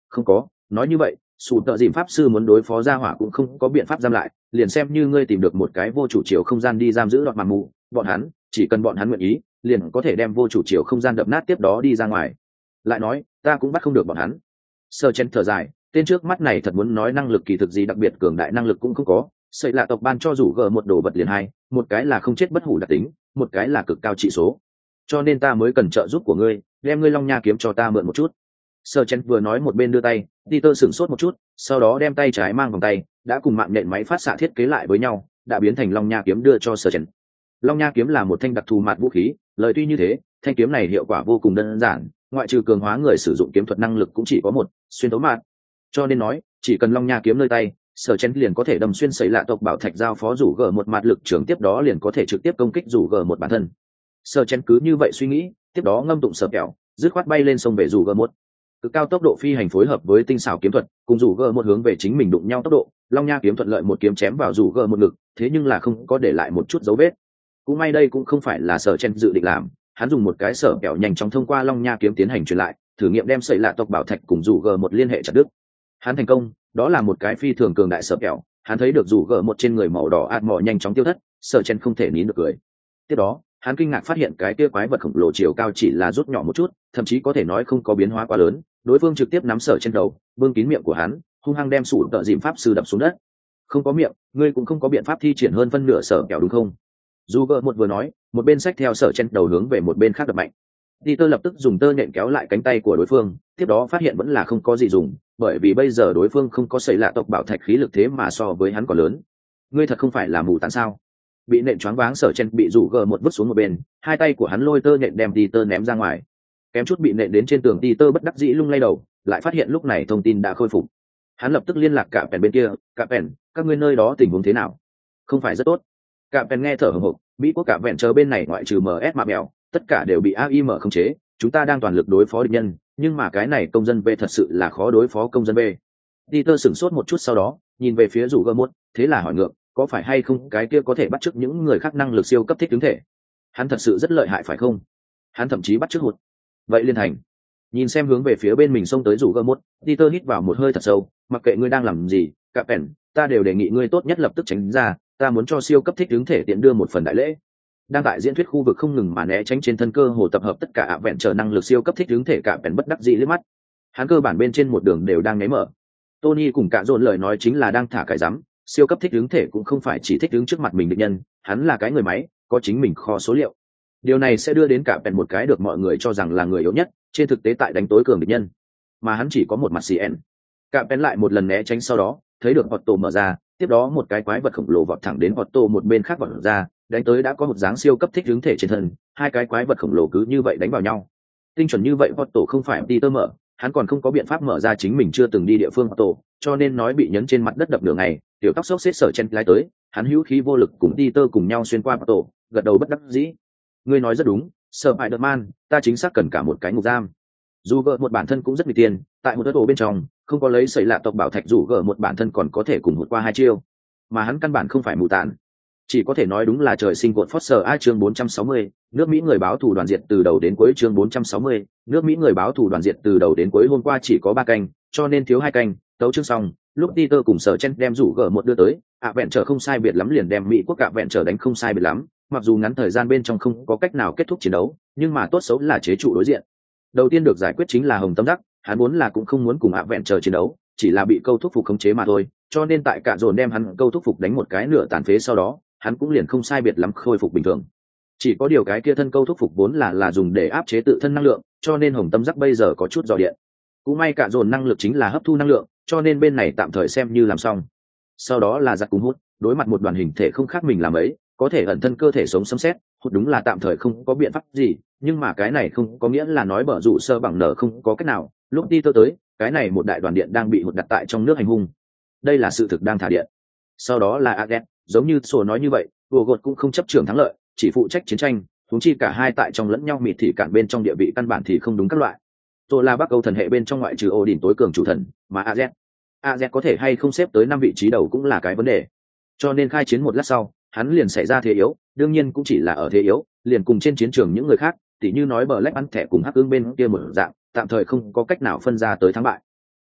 không có nói như vậy sủ tợ dìm pháp sư muốn đối phó gia hỏa cũng không có biện pháp giam lại, liền xem như ngươi tìm được một cái vô chủ chiều không gian đi giam giữ lọt màn mù, bọn hắn chỉ cần bọn hắn nguyện ý liền có thể đem vô chủ chiều không gian đập nát tiếp đó đi ra ngoài. Lại nói ta cũng bắt không được bọn hắn. Sơ chen thở dài, tên trước mắt này thật muốn nói năng lực kỳ thực gì đặc biệt cường đại năng lực cũng không có, sợi lạ tộc ban cho rủ gờ một đồ vật liền hai, một cái là không chết bất hủ đặc tính, một cái là cực cao trị số, cho nên ta mới cần trợ giúp của ngươi, đem ngươi long nha kiếm cho ta mượn một chút. Sơ chen vừa nói một bên đưa tay, Peter sửng sốt một chút, sau đó đem tay trái mang vòng tay đã cùng mạng nhện máy phát xạ thiết kế lại với nhau, đã biến thành long nha kiếm đưa cho Sơ chen. Long nha kiếm là một thanh đặc thù mạt vũ khí, lời tuy như thế, thanh kiếm này hiệu quả vô cùng đơn giản, ngoại trừ cường hóa người sử dụng kiếm thuật năng lực cũng chỉ có một, xuyên thấu mạt. Cho nên nói, chỉ cần long nha kiếm nơi tay, Sở Chen liền có thể đâm xuyên sấy lạ tộc bảo thạch giao phó rủ gờ một mặt lực trưởng, tiếp đó liền có thể trực tiếp công kích rủ gờ một bản thân. Sở Chen cứ như vậy suy nghĩ, tiếp đó ngâm tụng sở kẹo, dứt khoát bay lên sông về rủ gờ một. Cực cao tốc độ phi hành phối hợp với tinh xảo kiếm thuật, cùng rủ gờ một hướng về chính mình đụng nhau tốc độ, long nha kiếm thuận lợi một kiếm chém vào rủ gờ một ngực, thế nhưng là không có để lại một chút dấu vết. Cũng may đây cũng không phải là Sở Chen dự định làm, hắn dùng một cái sở kẹo nhanh chóng thông qua long nha kiếm tiến hành truyền lại, thử nghiệm đem sấy lạ tộc bảo thạch cùng rủ gờ một liên hệ chặt đứt. Hắn thành công, đó là một cái phi thường cường đại sở kẹo, hắn thấy được rủ gờ một trên người màu đỏ ạt mỏ nhanh chóng tiêu thất, Sở Chen không thể nín được cười. Tiếp đó hắn kinh ngạc phát hiện cái kia quái vật khổng lồ chiều cao chỉ là rút nhỏ một chút, thậm chí có thể nói không có biến hóa quá lớn, đối phương trực tiếp nắm Sở Chen đầu, bưng kín miệng của hắn, hung hăng đem sủ tợ dìm pháp sư đập xuống đất. Không có miệng, ngươi cũng không có biện pháp thi triển hơn phân nửa sở kẹo đúng không? Dù gợ một vừa nói, một bên xách theo Sở Chen đầu hướng về một bên khác đập mạnh. Peter lập tức dùng tơ nhện kéo lại cánh tay của đối phương, tiếp đó phát hiện vẫn là không có gì dùng, bởi vì bây giờ đối phương không có sấy lạ tộc bảo thạch khí lực thế mà so với hắn còn lớn. Ngươi thật không phải là mù tán sao? Bị nện choáng váng Sở Chen bị rủ gờ một vứt xuống một bên, hai tay của hắn lôi tơ nhện đem Peter ném ra ngoài. Kém chút bị nện đến trên tường, Peter bất đắc dĩ lung lay đầu, lại phát hiện lúc này thông tin đã khôi phục. Hắn lập tức liên lạc cả Pen bên kia, "Cả Pen, các ngươi nơi đó tình huống thế nào?" "Không phải rất tốt." Cả Pen nghe thở hổn hộc, "Mỹ quốc cả vẹn chờ bên này ngoại trừ MS mạ mèo, tất cả đều bị AIM khống chế, chúng ta đang toàn lực đối phó địch nhân, nhưng mà cái này công dân B thật sự là khó đối phó công dân B." Peter sửng sốt một chút sau đó, nhìn về phía rủ gơ một, thế là hỏi ngược, có phải hay không cái kia có thể bắt chước những người khác năng lực siêu cấp thích ứng thể? Hắn thật sự rất lợi hại phải không? Hắn thậm chí bắt chước hụt. Vậy liên thành. Nhìn xem hướng về phía bên mình xông tới rủ gơ một, Peter hít vào một hơi thật sâu, mặc kệ ngươi đang làm gì, cả Pen, ta đều đề nghị ngươi tốt nhất lập tức tránh ra, ta muốn cho siêu cấp thích ứng thể tiện đưa một phần đại lễ. Đang tại diễn thuyết khu vực không ngừng mà né tránh trên thân cơ hồ tập hợp tất cả ạ vẹn chờ năng lực siêu cấp thích ứng thể, cả Pen bất đắc dĩ liếc mắt. Hắn cơ bản bên trên một đường đều đang nháy mở. Tony cùng cả dồn lời nói chính là đang thả cái rắm, siêu cấp thích ứng thể cũng không phải chỉ thích ứng trước mặt mình địch nhân, hắn là cái người máy, có chính mình kho số liệu. Điều này sẽ đưa đến cả Pen một cái được mọi người cho rằng là người yếu nhất, trên thực tế tại đánh tối cường địch nhân, mà hắn chỉ có một mặt CN. Cả Pen lại một lần né tránh sau đó, thấy được Otto mở ra, tiếp đó một cái quái vật khổng lồ vọt thẳng đến Otto một bên khác vọt ra, đánh tới đã có một dáng siêu cấp thích ứng thể trên thân, hai cái quái vật khổng lồ cứ như vậy đánh vào nhau. Tinh chuẩn như vậy Otto không phải Peter mở, hắn còn không có biện pháp mở ra chính mình chưa từng đi địa phương Otto, cho nên nói bị nhấn trên mặt đất đập nửa ngày, tiểu tóc xốc xếp Sở Chen lái tới, hắn hữu khí vô lực cùng Peter cùng nhau xuyên qua Otto, gật đầu bất đắc dĩ. Ngươi nói rất đúng, Spider-Man, ta chính xác cần cả một cái ngục giam. Dù gỡ một bản thân cũng rất bị tiền, tại một đất ổ bên trong, không có lấy sấy lạ tộc bảo thạch, dù gỡ một bản thân còn có thể cùng hụt qua hai chiêu, mà hắn căn bản không phải mù tàn, chỉ có thể nói đúng là trời sinh cột Foster. A chương 460, nước Mỹ người báo thù đoàn diệt từ đầu đến cuối. Chương 460, nước Mỹ người báo thù đoàn diệt từ đầu đến cuối. Hôm qua chỉ có 3 canh, cho nên thiếu 2 canh, tấu chương xong, lúc Peter cùng Sở Chen đem rủ gỡ một đưa tới, ạ vẹn trở không sai biệt lắm liền đem Mỹ quốc ạ vẹn trở đánh không sai biệt lắm, mặc dù ngắn thời gian bên trong không có cách nào kết thúc chiến đấu, nhưng mà tốt xấu là chế trụ đối diện. Đầu tiên được giải quyết chính là Hồng Tâm Giác, hắn muốn là cũng không muốn cùng ạ vẹn trở chiến đấu, chỉ là bị câu thúc phục khống chế mà thôi, cho nên tại cả dồn đem hắn câu thúc phục đánh một cái nửa tàn phế sau đó, hắn cũng liền không sai biệt lắm khôi phục bình thường. Chỉ có điều cái kia thân câu thúc phục vốn là dùng để áp chế tự thân năng lượng, cho nên Hồng Tâm Giác bây giờ có chút dò điện. Cũng may cả dồn năng lực chính là hấp thu năng lượng, cho nên bên này tạm thời xem như làm xong. Sau đó là giặc cùng hút, đối mặt một đoàn hình thể không khác mình làm ấy, có thể ẩn thân cơ thể sống xâm xét, hút đúng là tạm thời không có biện pháp gì, nhưng mà cái này không có nghĩa là nói bở rủ sơ bằng nở không có cách nào. Lúc đi tới, cái này một đại đoàn điện đang bị hút đặt tại trong nước hành hung. Đây là sự thực đang thả điện. Sau đó là Agen, giống như sổ nói như vậy, vừa gột cũng không chấp trưởng thắng lợi, chỉ phụ trách chiến tranh, huống chi cả hai tại trong lẫn nhau mịt thì cản bên trong địa vị căn bản thì không đúng các loại. Tôi là Bắc Âu thần hệ bên trong ngoại trừ Odin tối cường chủ thần, mà AZ có thể hay không xếp tới 5 vị trí đầu cũng là cái vấn đề. Cho nên khai chiến một lát sau, hắn liền xảy ra thế yếu, đương nhiên cũng chỉ là ở thế yếu, liền cùng trên chiến trường những người khác, tỉ như nói bờ lách ăn thẻ cùng Hắc Ưng bên kia một dạng, tạm thời không có cách nào phân ra tới thắng bại.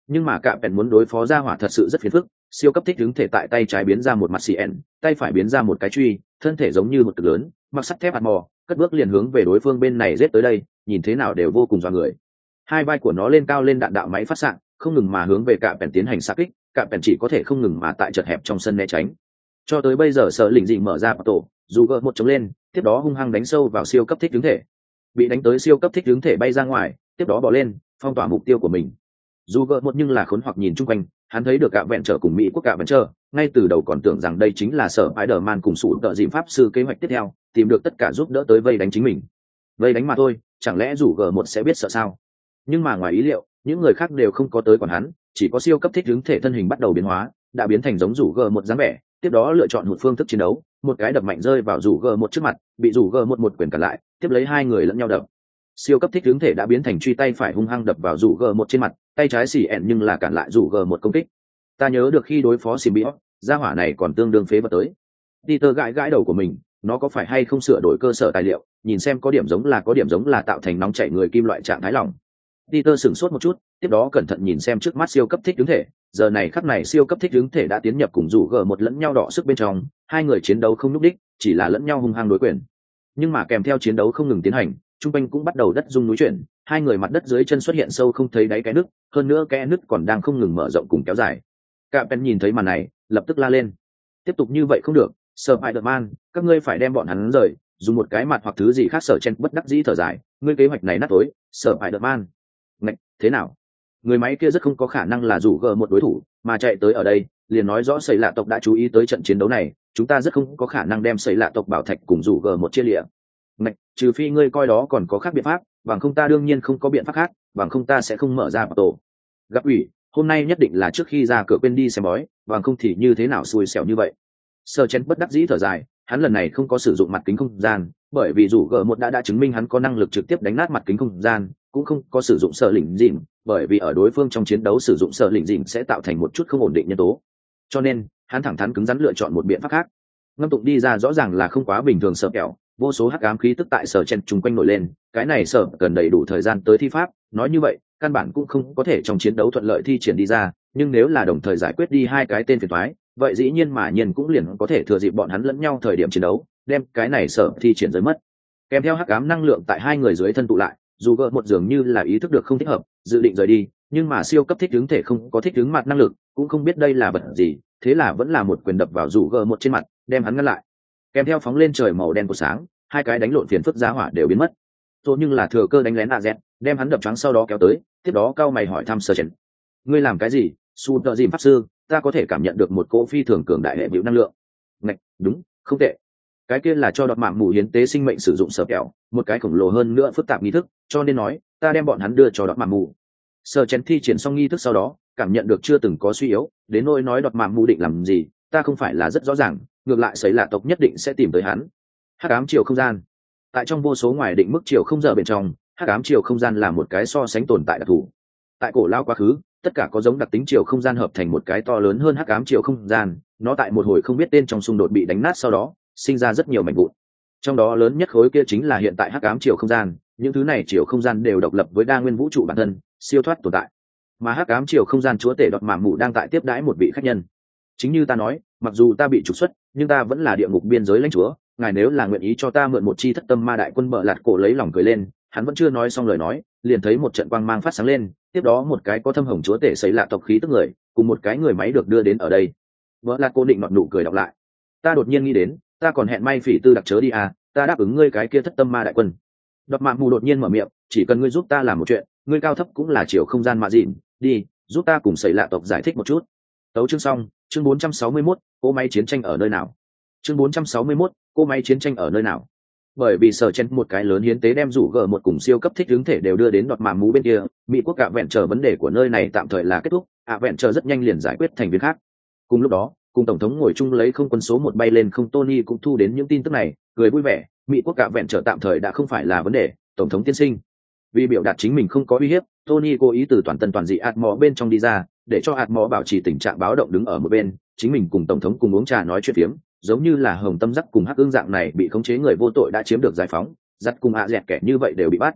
Nhưng mà cạm bèn muốn đối phó ra hỏa thật sự rất phiền phức. Siêu cấp thích ứng thể tại tay trái biến ra một mặt cn, tay phải biến ra một cái truy, thân thể giống như một cực lớn mặc sắt thép hạt mò, cất bước liền hướng về đối phương bên này giết tới đây, nhìn thế nào đều vô cùng dọa người. Hai vai của nó lên cao lên đạn đạo máy phát xạ, không ngừng mà hướng về cạm bèn tiến hành xạ kích. Cạm bèn chỉ có thể không ngừng mà tại chật hẹp trong sân né tránh. Cho tới bây giờ sợ lỉnh dị mở ra tổ, dù gỡ một chống lên, tiếp đó hung hăng đánh sâu vào siêu cấp thích ứng thể. Bị đánh tới siêu cấp thích ứng thể bay ra ngoài, tiếp đó bỏ lên phong tỏa mục tiêu của mình. Dù gỡ một nhưng là khốn hoặc nhìn chung quanh, hắn thấy được cả vẹn trở cùng Mỹ quốc cả vẹn trở, ngay từ đầu còn tưởng rằng đây chính là sở Spider-Man cùng sủ tợ dìm pháp sư kế hoạch tiếp theo, tìm được tất cả giúp đỡ tới vây đánh chính mình. Vây đánh mà thôi, chẳng lẽ rủ gỡ một sẽ biết sợ sao? Nhưng mà ngoài ý liệu, những người khác đều không có tới còn hắn, chỉ có siêu cấp thích ứng thể thân hình bắt đầu biến hóa, đã biến thành giống rủ gỡ một dáng vẻ, tiếp đó lựa chọn một phương thức chiến đấu, một cái đập mạnh rơi vào rủ gỡ một trước mặt, bị rủ gỡ một quyền cản lại, tiếp lấy hai người lẫn nhau đập. Siêu cấp thích ứng thể đã biến thành truy tay phải hung hăng đập vào rủ gờ một trên mặt, tay trái xì ẹn nhưng là cản lại rủ gờ một công kích. Ta nhớ được khi đối phó symbiote, gia hỏa này còn tương đương phế vật tới. Peter gãi gãi đầu của mình, nó có phải hay không sửa đổi cơ sở tài liệu, nhìn xem có điểm giống là tạo thành nóng chảy người kim loại trạng thái lỏng. Peter sửng sốt một chút, tiếp đó cẩn thận nhìn xem trước mắt siêu cấp thích ứng thể, giờ này khắc này siêu cấp thích ứng thể đã tiến nhập cùng rủ gờ một lẫn nhau đọ sức bên trong, hai người chiến đấu không lúc đích, chỉ là lẫn nhau hung hăng đối quyền. Nhưng mà kèm theo chiến đấu không ngừng tiến hành, trung quanh cũng bắt đầu đất rung núi chuyển, hai người mặt đất dưới chân xuất hiện sâu không thấy đáy cái nứt, hơn nữa cái nứt còn đang không ngừng mở rộng cùng kéo dài. Cả Pen nhìn thấy màn này, lập tức la lên: tiếp tục như vậy không được, Spider-Man, các ngươi phải đem bọn hắn rời, dùng một cái mặt hoặc thứ gì khác. Sở Chen bất đắc dĩ thở dài: ngươi kế hoạch này nát tối, Spider-Man. Ngạch, thế nào? Người máy kia rất không có khả năng là rủ gờ một đối thủ, mà chạy tới ở đây, liền nói rõ Sẩy Lạ tộc đã chú ý tới trận chiến đấu này, chúng ta rất không có khả năng đem Sẩy Lạ tộc bảo thạch cùng rủ gờ một chia lịa. Ngạch, trừ phi ngươi coi đó còn có khác biện pháp, bằng không ta đương nhiên không có biện pháp khác, bằng không ta sẽ không mở ra bảo tổ. Gặp ủy, hôm nay nhất định là trước khi ra cửa quên đi xem bói, bằng không thì như thế nào xui xẻo như vậy. Sơ Chen bất đắc dĩ thở dài, hắn lần này không có sử dụng mặt kính không gian, bởi vì rủ gờ một đã chứng minh hắn có năng lực trực tiếp đánh nát mặt kính không gian, cũng không có sử dụng sở lĩnh dìm, bởi vì ở đối phương trong chiến đấu sử dụng sở lĩnh dìm sẽ tạo thành một chút không ổn định nhân tố, cho nên hắn thẳng thắn cứng rắn lựa chọn một biện pháp khác. Ngâm tụng đi ra rõ ràng là không quá bình thường. Sợ kẹo, vô số hắc ám khí tức tại Sở Chen chung quanh nổi lên, cái này Sở cần đầy đủ thời gian tới thi pháp, nói như vậy căn bản cũng không có thể trong chiến đấu thuận lợi thi triển đi ra, nhưng nếu là đồng thời giải quyết đi hai cái tên phiền toái, vậy dĩ nhiên mà nhiên cũng liền có thể thừa dịp bọn hắn lẫn nhau thời điểm chiến đấu, đem cái này Sở thi triển rơi mất. Kèm theo hắc ám năng lượng tại hai người dưới thân tụ lại, dù gỡ một dường như là ý thức được không thích hợp, dự định rời đi, nhưng mà siêu cấp thích ứng thể không có thích ứng mặt năng lực, cũng không biết đây là vật gì, thế là vẫn là một quyền đập vào dù gỡ một trên mặt, đem hắn ngăn lại. Kèm theo phóng lên trời màu đen của sáng, hai cái đánh lộn phiền phức giá hỏa đều biến mất. Rồi nhưng là thừa cơ đánh lén AZ, đem hắn đập choáng sau đó kéo tới, tiếp đó cao mày hỏi thăm Sở Chen: ngươi làm cái gì? Su tợ dìm pháp sư, ta có thể cảm nhận được một cỗ phi thường cường đại hệ biểu năng lượng. Ngạch, đúng, không tệ. Cái kia là cho đọt mạng mù hiến tế sinh mệnh sử dụng sở kẹo, một cái khổng lồ hơn nữa phức tạp nghi thức, cho nên nói ta đem bọn hắn đưa cho đọt mạng mù. Sở Chen thi triển xong nghi thức sau đó, cảm nhận được chưa từng có suy yếu, đến nỗi nói đọt mạng mù định làm gì, ta không phải là rất rõ ràng, ngược lại Sẩy Lạ tộc nhất định sẽ tìm tới hắn. Hắc ám chiều không gian. Tại trong vô số ngoài định mức chiều không giờ bên trong, hắc ám chiều không gian là một cái so sánh tồn tại đặc thù. Tại cổ lao quá khứ, tất cả có giống đặc tính chiều không gian hợp thành một cái to lớn hơn hắc ám chiều không gian, nó tại một hồi không biết tên trong xung đột bị đánh nát sau đó, sinh ra rất nhiều mảnh vụn. Trong đó lớn nhất khối kia chính là hiện tại hắc ám chiều không gian, những thứ này chiều không gian đều độc lập với đa nguyên vũ trụ bản thân, siêu thoát tồn tại. Mà hắc ám chiều không gian chúa tể đọt mạm mù đang tại tiếp đãi một vị khách nhân. Chính như ta nói, mặc dù ta bị trục xuất, nhưng ta vẫn là địa ngục biên giới lãnh chúa, ngài nếu là nguyện ý cho ta mượn một chi thất tâm ma đại quân. Bợ lạt cổ lấy lòng cười lên, hắn vẫn chưa nói xong lời nói, liền thấy một trận quang mang phát sáng lên, tiếp đó một cái có thâm hồng chúa tể Sẩy Lạ tộc khí tức người, cùng một cái người máy được đưa đến ở đây. Bợ lạt cổ định nọt nụ cười đọc lại. Ta đột nhiên nghĩ đến, ta còn hẹn may phỉ tư đặc chớ đi à, ta đáp ứng ngươi cái kia thất tâm ma đại quân. Đọt mạm mù đột nhiên mở miệng, chỉ cần ngươi giúp ta làm một chuyện, ngươi cao thấp cũng là chiều không gian mà dịn, đi, giúp ta cùng Sẩy Lạ tộc giải thích một chút. Tấu chương xong, chương 461, cỗ máy chiến tranh ở nơi nào? Chương 461, cỗ máy chiến tranh ở nơi nào? Bởi vì Sở Chen một cái lớn hiến tế đem rủ gỡ một cùng siêu cấp thích ứng thể đều đưa đến đọt mạm mù bên kia, Mỹ quốc cả vẹn chờ vấn đề của nơi này tạm thời là kết thúc, vẹn chờ rất nhanh liền giải quyết thành viên khác. Cùng lúc đó, cùng tổng thống ngồi chung lấy không quân số một bay lên không, Tony cũng thu đến những tin tức này, cười vui vẻ, Mỹ quốc cả vẹn trở tạm thời đã không phải là vấn đề, tổng thống tiên sinh. Vì biểu đạt chính mình không có uy hiếp, Tony cố ý từ toàn tân toàn dị Atmo bên trong đi ra, để cho Atmo bảo trì tình trạng báo động đứng ở một bên, chính mình cùng tổng thống cùng uống trà nói chuyện phiếm, giống như là Hồng Tâm Dắt cùng Hắc Ương dạng này bị khống chế người vô tội đã chiếm được giải phóng, dắt cùng dẹt kẻ như vậy đều bị bắt.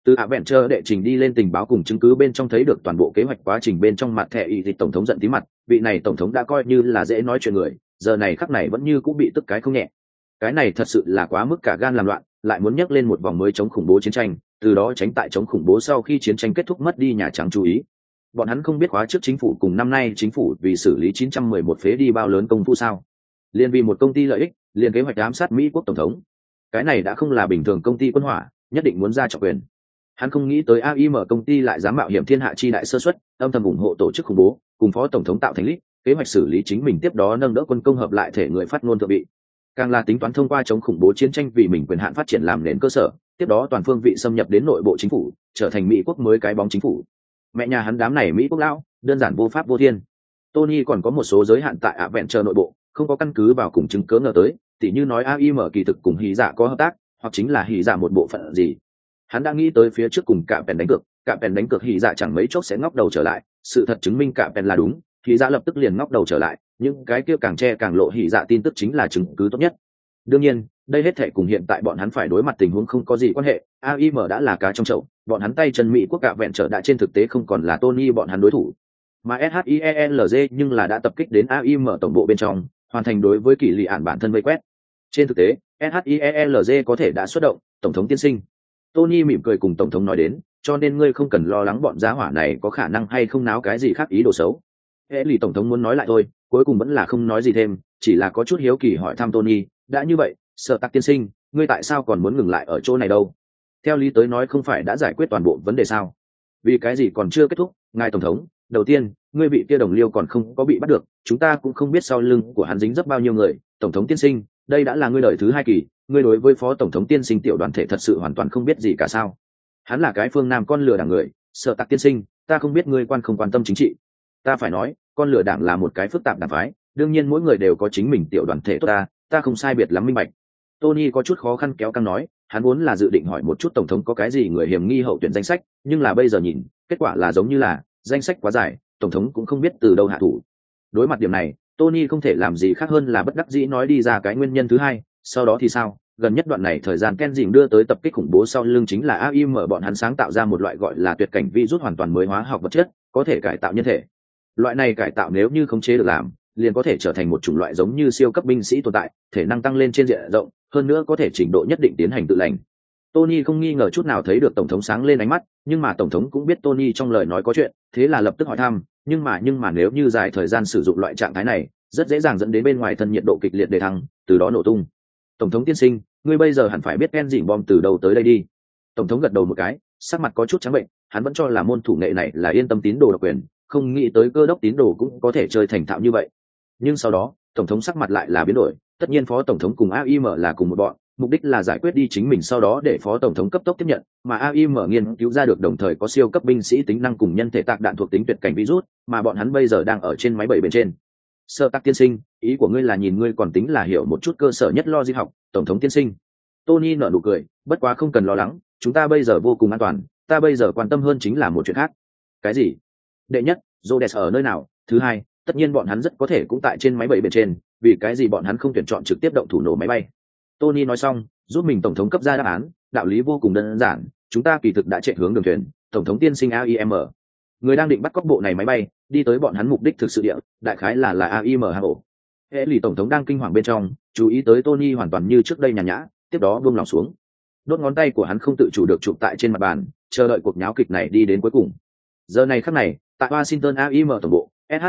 Từ Adventure đệ trình đi lên tình báo cùng chứng cứ bên trong thấy được toàn bộ kế hoạch quá trình bên trong mặt thẻ y dịch tổng thống giận tí mặt, vị này tổng thống đã coi như là dễ nói chuyện người, giờ này khắc này vẫn như cũng bị tức cái không nhẹ. Cái này thật sự là quá mức cả gan làm loạn, lại muốn nhắc lên một vòng mới chống khủng bố chiến tranh, từ đó tránh tại chống khủng bố sau khi chiến tranh kết thúc mất đi Nhà Trắng chú ý. Bọn hắn không biết khóa trước chính phủ cùng năm nay chính phủ vì xử lý 911 phế đi bao lớn công phu sao? Liên vì một công ty lợi ích, liền kế hoạch ám sát Mỹ quốc tổng thống. Cái này đã không là bình thường công ty quân hỏa, nhất định muốn ra trọng quyền. Hắn không nghĩ tới AIM công ty lại dám mạo hiểm thiên hạ chi đại sơ suất, âm thầm ủng hộ tổ chức khủng bố, cùng phó tổng thống tạo thành lít, kế hoạch xử lý chính mình tiếp đó nâng đỡ quân công hợp lại thể người phát ngôn thượng vị. Càng là tính toán thông qua chống khủng bố chiến tranh vì mình quyền hạn phát triển làm nền cơ sở, tiếp đó toàn phương vị xâm nhập đến nội bộ chính phủ, trở thành Mỹ quốc mới cái bóng chính phủ. Mẹ nhà hắn đám này Mỹ quốc lão, đơn giản vô pháp vô thiên. Tony còn có một số giới hạn tại Adventure nội bộ, không có căn cứ vào cùng chứng cứ ngờ tới, tỉ như nói AIM kỳ thực cùng Hỉ Dạ có hợp tác, hoặc chính là Hỉ Dạ một bộ phận gì. Hắn đã nghĩ tới phía trước cùng Cạm Pèn đánh cược Hỉ Dạ chẳng mấy chốc sẽ ngóc đầu trở lại, sự thật chứng minh Cạm Pèn là đúng, Hỉ Dạ lập tức liền ngóc đầu trở lại, những cái kia càng che càng lộ Hỉ Dạ tin tức chính là chứng cứ tốt nhất. Đương nhiên, đây hết thảy cùng hiện tại bọn hắn phải đối mặt tình huống không có gì quan hệ, AIM đã là cá trong chậu, bọn hắn tay chân Mỹ quốc Cạm Pèn trở đã trên thực tế không còn là Tony bọn hắn đối thủ. Mà SHIELZ nhưng là đã tập kích đến AIM tổng bộ bên trong, hoàn thành đối với kỳ lì ản bản thân vây quét. Trên thực tế, SHIELZ có thể đã xuất động, tổng thống tiên sinh. Tony mỉm cười cùng tổng thống nói đến, cho nên ngươi không cần lo lắng bọn giá hỏa này có khả năng hay không náo cái gì khác ý đồ xấu. Hệ lì tổng thống muốn nói lại thôi, cuối cùng vẫn là không nói gì thêm, chỉ là có chút hiếu kỳ hỏi thăm Tony, đã như vậy, Sở Tạc tiên sinh, ngươi tại sao còn muốn ngừng lại ở chỗ này đâu? Theo lý tới nói không phải đã giải quyết toàn bộ vấn đề sao? Vì cái gì còn chưa kết thúc, ngài tổng thống, đầu tiên, ngươi bị kia đồng liêu còn không có bị bắt được, chúng ta cũng không biết sau lưng của hắn dính dấp bao nhiêu người, tổng thống tiên sinh, đây đã là ngươi đời thứ 2 kỳ, ngươi đối với phó tổng thống tiên sinh tiểu đoàn thể thật sự hoàn toàn không biết gì cả sao? Hắn là cái phương Nam con lừa đảng người, Sở Tạc tiên sinh, ta không biết ngươi không quan tâm chính trị. Ta phải nói, con lừa đảng là một cái phức tạp đảng phái, đương nhiên mỗi người đều có chính mình tiểu đoàn thể tốt ta không sai biệt lắm minh bạch. Tony có chút khó khăn kéo căng nói, hắn vốn là dự định hỏi một chút tổng thống có cái gì người hiểm nghi hậu tuyển danh sách, nhưng là bây giờ nhìn, kết quả là giống như là danh sách quá dài, tổng thống cũng không biết từ đâu hạ thủ. Đối mặt điểm này, Tony không thể làm gì khác hơn là bất đắc dĩ nói đi ra cái nguyên nhân thứ hai, sau đó thì sao? Gần nhất đoạn này thời gian Ken Ding đưa tới tập kích khủng bố sau lưng chính là AIM bọn hắn sáng tạo ra một loại gọi là tuyệt cảnh virus hoàn toàn mới hóa học vật chất, có thể cải tạo nhân thể. Loại này cải tạo nếu như khống chế được làm, liền có thể trở thành một chủng loại giống như siêu cấp binh sĩ tồn tại, thể năng tăng lên trên diện rộng, hơn nữa có thể trình độ nhất định tiến hành tự lành. Tony không nghi ngờ chút nào thấy được tổng thống sáng lên ánh mắt, nhưng mà tổng thống cũng biết Tony trong lời nói có chuyện, thế là lập tức hỏi thăm, nhưng mà nếu như dài thời gian sử dụng loại trạng thái này, rất dễ dàng dẫn đến bên ngoài thân nhiệt độ kịch liệt đề thăng, từ đó nổ tung. Tổng thống tiên sinh, ngươi bây giờ hẳn phải biết Ken Ding bom từ đâu tới đây đi. Tổng thống gật đầu một cái, sắc mặt có chút trắng bệnh, hắn vẫn cho là môn thủ nghệ này là yên tâm tín đồ độc quyền, không nghĩ tới cơ đốc tín đồ cũng có thể chơi thành thạo như vậy. Nhưng sau đó, tổng thống sắc mặt lại là biến đổi, tất nhiên phó tổng thống cùng AIM là cùng một bọn, mục đích là giải quyết đi chính mình sau đó để phó tổng thống cấp tốc tiếp nhận, mà AIM nghiên cứu ra được đồng thời có siêu cấp binh sĩ tính năng cùng nhân thể tạc đạn thuộc tính tuyệt cảnh virus, mà bọn hắn bây giờ đang ở trên máy bay bên trên. Sơ Tạc tiên sinh, ý của ngươi là nhìn ngươi còn tính là hiểu một chút cơ sở nhất logic học, tổng thống tiên sinh. Tony nở nụ cười, bất quá không cần lo lắng, chúng ta bây giờ vô cùng an toàn, ta bây giờ quan tâm hơn chính là một chuyện khác. Cái gì? Đệ nhất, Rhodes ở nơi nào? Thứ hai, tất nhiên bọn hắn rất có thể cũng tại trên máy bay bên trên, vì cái gì bọn hắn không tuyển chọn trực tiếp động thủ nổ máy bay? Tony nói xong, giúp mình tổng thống cấp ra đáp án, đạo lý vô cùng đơn giản, chúng ta kỳ thực đã chạy hướng đường thuyền, tổng thống tiên sinh AIM. Người đang định bắt cóc bộ này máy bay, đi tới bọn hắn mục đích thực sự địa, đại khái là AIM hang ổ. Hệ lì tổng thống đang kinh hoàng bên trong, chú ý tới Tony hoàn toàn như trước đây nhàn nhã, tiếp đó buông lòng xuống. Đốt ngón tay của hắn không tự chủ được chụp tại trên mặt bàn, chờ đợi cuộc nháo kịch này đi đến cuối cùng. Giờ này khắc này, tại Washington AIM tổng bộ,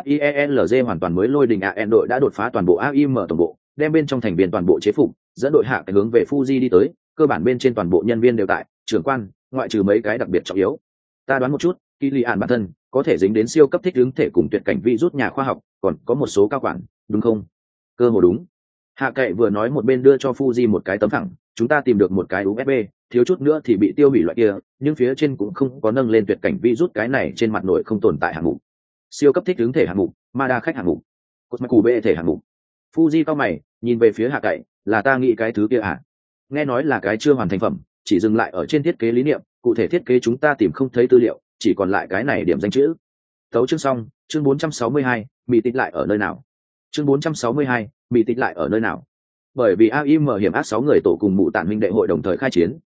SHIELZ hoàn toàn mới lôi đình AN đội đã đột phá toàn bộ AIM tổng bộ, đem bên trong thành viên toàn bộ chế phục, dẫn đội hạ cái hướng về Fuji đi tới, cơ bản bên trên toàn bộ nhân viên đều tại, trưởng quan, ngoại trừ mấy cái đặc biệt trọng yếu. Ta đoán một chút, Kilian bản thân có thể dính đến siêu cấp thích ứng thể cùng tuyệt cảnh virus nhà khoa học, còn có một số cao quản, đúng không? Cơ hồ đúng. Hạ Cậy vừa nói một bên đưa cho Fuji một cái tấm phẳng, chúng ta tìm được một cái USB, thiếu chút nữa thì bị tiêu hủy loại kia, nhưng phía trên cũng không có nâng lên tuyệt cảnh virus cái này trên mặt nội không tồn tại hạng mục. Siêu cấp thích ứng thể hạng mục, Mada khách hạng mục, Cosmic B thể hạng mục. Fuji cao mày, nhìn về phía Hạ Cậy, là ta nghĩ cái thứ kia à? Nghe nói là cái chưa hoàn thành phẩm, chỉ dừng lại ở trên thiết kế lý niệm, cụ thể thiết kế chúng ta tìm không thấy tư liệu, chỉ còn lại cái này điểm danh chữ. Tấu chương xong, chương 462, Mỹ tịch lại ở nơi nào? Chương 462, Mỹ tịch lại ở nơi nào? Bởi vì AIM hiểm ác 6 người tổ cùng mụ tản minh đệ hội đồng thời khai chiến,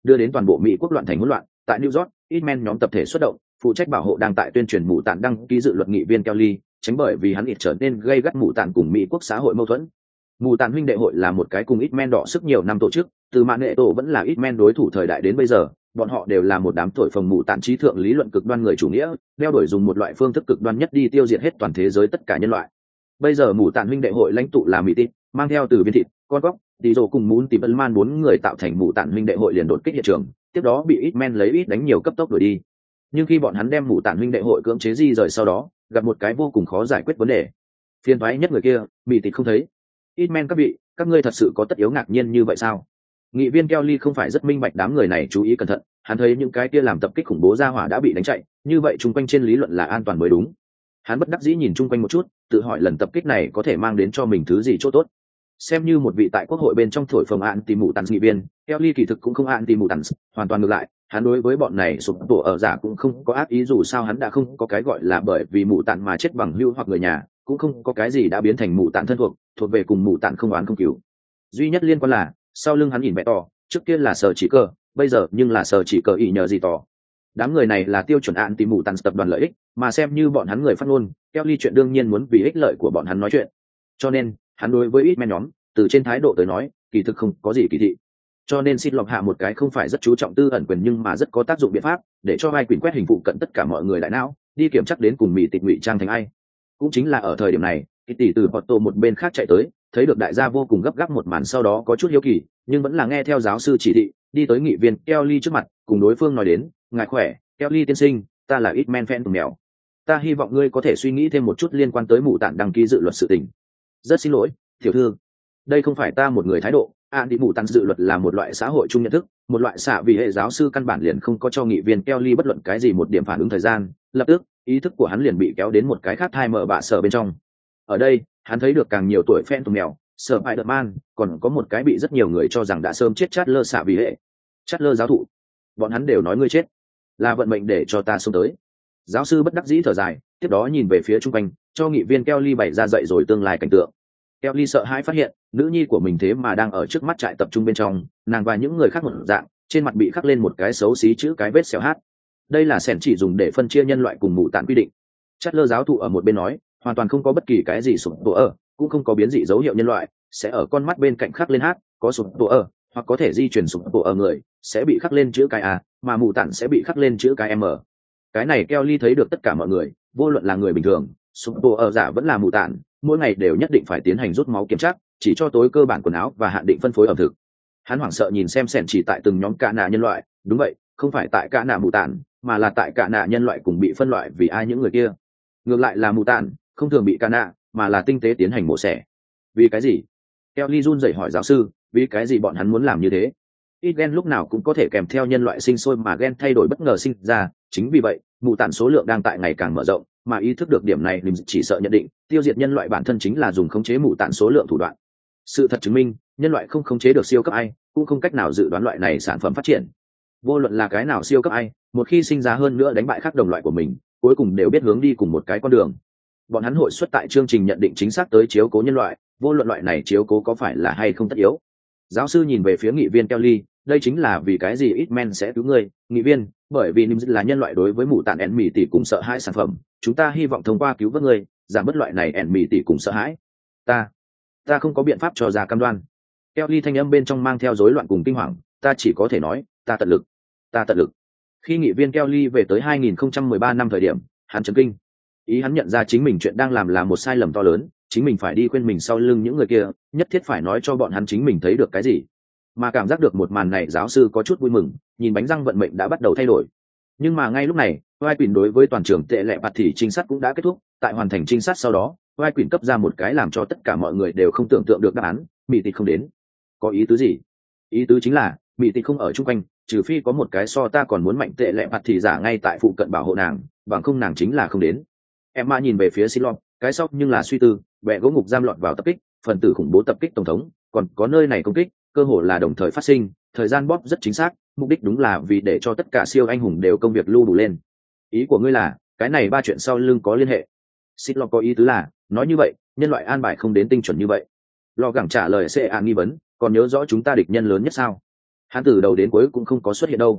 đưa đến toàn bộ Mỹ quốc loạn thành hỗn loạn. Tại New York, Hitman nhóm tập thể xuất động, phụ trách bảo hộ đang tại tuyên truyền mụ tạn đăng ký dự luật nghị viên Kelly, tránh bởi vì hắn ít trở nên gây gắt mụ tạn cùng Mỹ quốc xã hội mâu thuẫn. Mụ tạn huynh đệ hội là một cái cùng Hitman đỏ sức nhiều năm tổ chức, từ mạng nghệ tổ vẫn là Hitman đối thủ thời đại đến bây giờ, bọn họ đều là một đám thổi phồng mụ tạn trí thượng lý luận cực đoan người chủ nghĩa, đeo đuổi dùng một loại phương thức cực đoan nhất đi tiêu diệt hết toàn thế giới tất cả nhân loại. Bây giờ mụ tạn huynh đệ hội lãnh tụ là Mỹ Tít, mang theo từ viên thịt, con góc, đi rồ cùng muốn tìm ân man bốn người tạo thành mụ tạn huynh đệ hội liền đột kích hiện trường, tiếp đó bị Hitman lấy ít đánh nhiều cấp tốc đuổi đi. Nhưng khi bọn hắn đem mụ tạn huynh đệ hội cưỡng chế di rời sau đó, gặp một cái vô cùng khó giải quyết vấn đề. Phiền toái nhất người kia, Mỹ Tít không thấy. Hitman các vị, các ngươi thật sự có tất yếu ngạc nhiên như vậy sao? Nghị viên Kelly không phải rất minh bạch đám người này chú ý cẩn thận, hắn thấy những cái kia làm tập kích khủng bố ra hỏa đã bị đánh chạy, như vậy chung quanh trên lý luận là an toàn mới đúng. Hắn bất đắc dĩ nhìn chung quanh một chút, tự hỏi lần tập kích này có thể mang đến cho mình thứ gì chỗ tốt. Xem như một vị tại quốc hội bên trong thổi phồng anti-mutants nghị viên, Kelly kỳ thực cũng không anti-mutants, hoàn toàn ngược lại, hắn đối với bọn này sụp tổ ở giả cũng không có ác ý, dù sao hắn đã không có cái gọi là bởi vì mụ tạn mà chết bằng hưu hoặc người nhà, cũng không có cái gì đã biến thành mụ tạn thân thuộc về cùng mụ tạn không oán không cứu. Duy nhất liên quan là sau lưng hắn nhìn mẹ tỏ, trước kia là sở chỉ cờ, bây giờ nhưng là sở chỉ cờ ỷ nhờ gì tỏ. Đám người này là tiêu chuẩn anti-mutants tập đoàn lợi ích, mà xem như bọn hắn người phát ngôn, Kelly chuyện đương nhiên muốn vì ích lợi của bọn hắn nói chuyện. Cho nên hắn đối với Hitman nhóm, từ trên thái độ tới nói, kỳ thực không có gì kỳ thị. Cho nên xin lọc hạ một cái không phải rất chú trọng tư ẩn quyền nhưng mà rất có tác dụng biện pháp, để cho vai quyền quét hình phụ cận tất cả mọi người đại não, đi kiểm chắc đến cùng Mỹ tịch ngụy trang thành ai. Cũng chính là ở thời điểm này, tỷ từ Porto một bên khác chạy tới, thấy được đại gia vô cùng gấp gáp một màn, sau đó có chút hiếu kỳ, nhưng vẫn là nghe theo giáo sư chỉ thị, đi tới nghị viên Kelly trước mặt, cùng đối phương nói đến, ngài khỏe, Kelly tiên sinh, ta là Hitman fan của mèo. Ta hy vọng ngươi có thể suy nghĩ thêm một chút liên quan tới mụ tạn đăng ký dự luật sự tình. Rất xin lỗi, tiểu thư, đây không phải ta một người thái độ. Đi mụ tạn dự luật là một loại xã hội chung nhận thức, một loại xạ vì hệ giáo sư căn bản liền không có cho nghị viên Kelly bất luận cái gì một điểm phản ứng thời gian, lập tức ý thức của hắn liền bị kéo đến một cái khác thai mở bạ sở bên trong. Ở đây hắn thấy được càng nhiều tuổi fan của mèo, Spider-Man, còn có một cái bị rất nhiều người cho rằng đã sớm chết chát lơ xạ vì hệ, chát lơ giáo thụ. Bọn hắn đều nói ngươi chết là vận mệnh để cho ta sống tới. Giáo sư bất đắc dĩ thở dài, tiếp đó nhìn về phía trung quanh, cho nghị viên Kelly bày ra dậy rồi tương lai cảnh tượng. Kelly sợ hãi phát hiện, nữ nhi của mình thế mà đang ở trước mắt trại tập trung bên trong, nàng và những người khác một dạng, trên mặt bị khắc lên một cái xấu xí chữ cái vết xẻo hát. Đây là sẻn chỉ dùng để phân chia nhân loại cùng mụ tạn quy định. Chát lơ giáo thụ ở một bên nói, hoàn toàn không có bất kỳ cái gì sụp tổ ở, cũng không có biến dị dấu hiệu nhân loại, sẽ ở con mắt bên cạnh khắc lên hát, có sụp tổ ở, hoặc có thể di chuyển sụp tổ ở người, sẽ bị khắc lên chữ cái A, mà mụ tạn sẽ bị khắc lên chữ cái M. Cái này Kelly thấy được tất cả mọi người, vô luận là người bình thường, sụp tổ ở giả vẫn là mụ tạn, mỗi ngày đều nhất định phải tiến hành rút máu kiểm tra, chỉ cho tối cơ bản quần áo và hạn định phân phối ẩm thực. Hắn hoảng sợ nhìn xem sẻn chỉ tại từng nhóm cả nạ nhân loại, đúng vậy, không phải tại cả nạ mụ tạn, mà là tại cả nạ nhân loại cùng bị phân loại vì ai những người kia. Ngược lại là mụ tạn, không thường bị cả nạ, mà là tinh tế tiến hành mổ xẻ. Vì cái gì? Kelly run rẩy hỏi giáo sư, vì cái gì bọn hắn muốn làm như thế? Ít gen lúc nào cũng có thể kèm theo nhân loại sinh sôi mà gen thay đổi bất ngờ sinh ra, chính vì vậy, mụ tạn số lượng đang tại ngày càng mở rộng, mà ý thức được điểm này, mình chỉ sợ nhận định, tiêu diệt nhân loại bản thân chính là dùng khống chế mụ tạn số lượng thủ đoạn. Sự thật chứng minh, nhân loại không khống chế được siêu cấp ai, cũng không cách nào dự đoán loại này sản phẩm phát triển. Vô luận là cái nào siêu cấp ai, một khi sinh ra hơn nữa đánh bại khác đồng loại của mình, cuối cùng đều biết hướng đi cùng một cái con đường. Bọn hắn hội xuất tại chương trình nhận định chính xác tới chiếu cố nhân loại, vô luận loại này chiếu cố có phải là hay không tất yếu. Giáo sư nhìn về phía nghị viên Kelly, đây chính là vì cái gì Hitman sẽ cứu ngươi, nghị viên, bởi vì Nim là nhân loại đối với mụ tạn ẻn mì tỷ cùng sợ hãi sản phẩm, chúng ta hy vọng thông qua cứu vớt ngươi, giảm bớt loại này ẻn mì tỷ cùng sợ hãi. Ta không có biện pháp cho ra cam đoan. Kelly thanh âm bên trong mang theo rối loạn cùng kinh hoàng, ta chỉ có thể nói, ta tận lực. Khi nghị viên Kelly về tới 2013 năm thời điểm, hắn chấn kinh. Ý hắn nhận ra chính mình chuyện đang làm là một sai lầm to lớn, chính mình phải đi khuyên mình sau lưng những người kia, nhất thiết phải nói cho bọn hắn chính mình thấy được cái gì. Mà cảm giác được một màn này, giáo sư có chút vui mừng, nhìn bánh răng vận mệnh đã bắt đầu thay đổi. Nhưng mà ngay lúc này, vai quyền đối với toàn trường tệ lệ bạt thì trinh sát cũng đã kết thúc, tại hoàn thành trinh sát sau đó, vai quyền cấp ra một cái làm cho tất cả mọi người đều không tưởng tượng được đáp án, Mỹ Tịch không đến. Có ý tứ gì? Ý tứ chính là, Mỹ Tịch không ở chung quanh, trừ phi có một cái so ta còn muốn mạnh tệ lệ bạt thì giả ngay tại phụ cận bảo hộ nàng, bằng không nàng chính là không đến. Emma nhìn về phía Silon, cái sóc nhưng là suy tư, bẹ gỗ ngục giam lọt vào tập kích, phần tử khủng bố tập kích tổng thống, còn có nơi này công kích, cơ hội là đồng thời phát sinh, thời gian bóp rất chính xác, mục đích đúng là vì để cho tất cả siêu anh hùng đều công việc lưu đủ lên. Ý của ngươi là, cái này ba chuyện sau lưng có liên hệ? Silon có ý tứ là, nói như vậy, nhân loại an bài không đến tinh chuẩn như vậy. Lò gẳng trả lời CA nghi vấn, còn nhớ rõ chúng ta địch nhân lớn nhất sao? Hắn từ đầu đến cuối cũng không có xuất hiện đâu.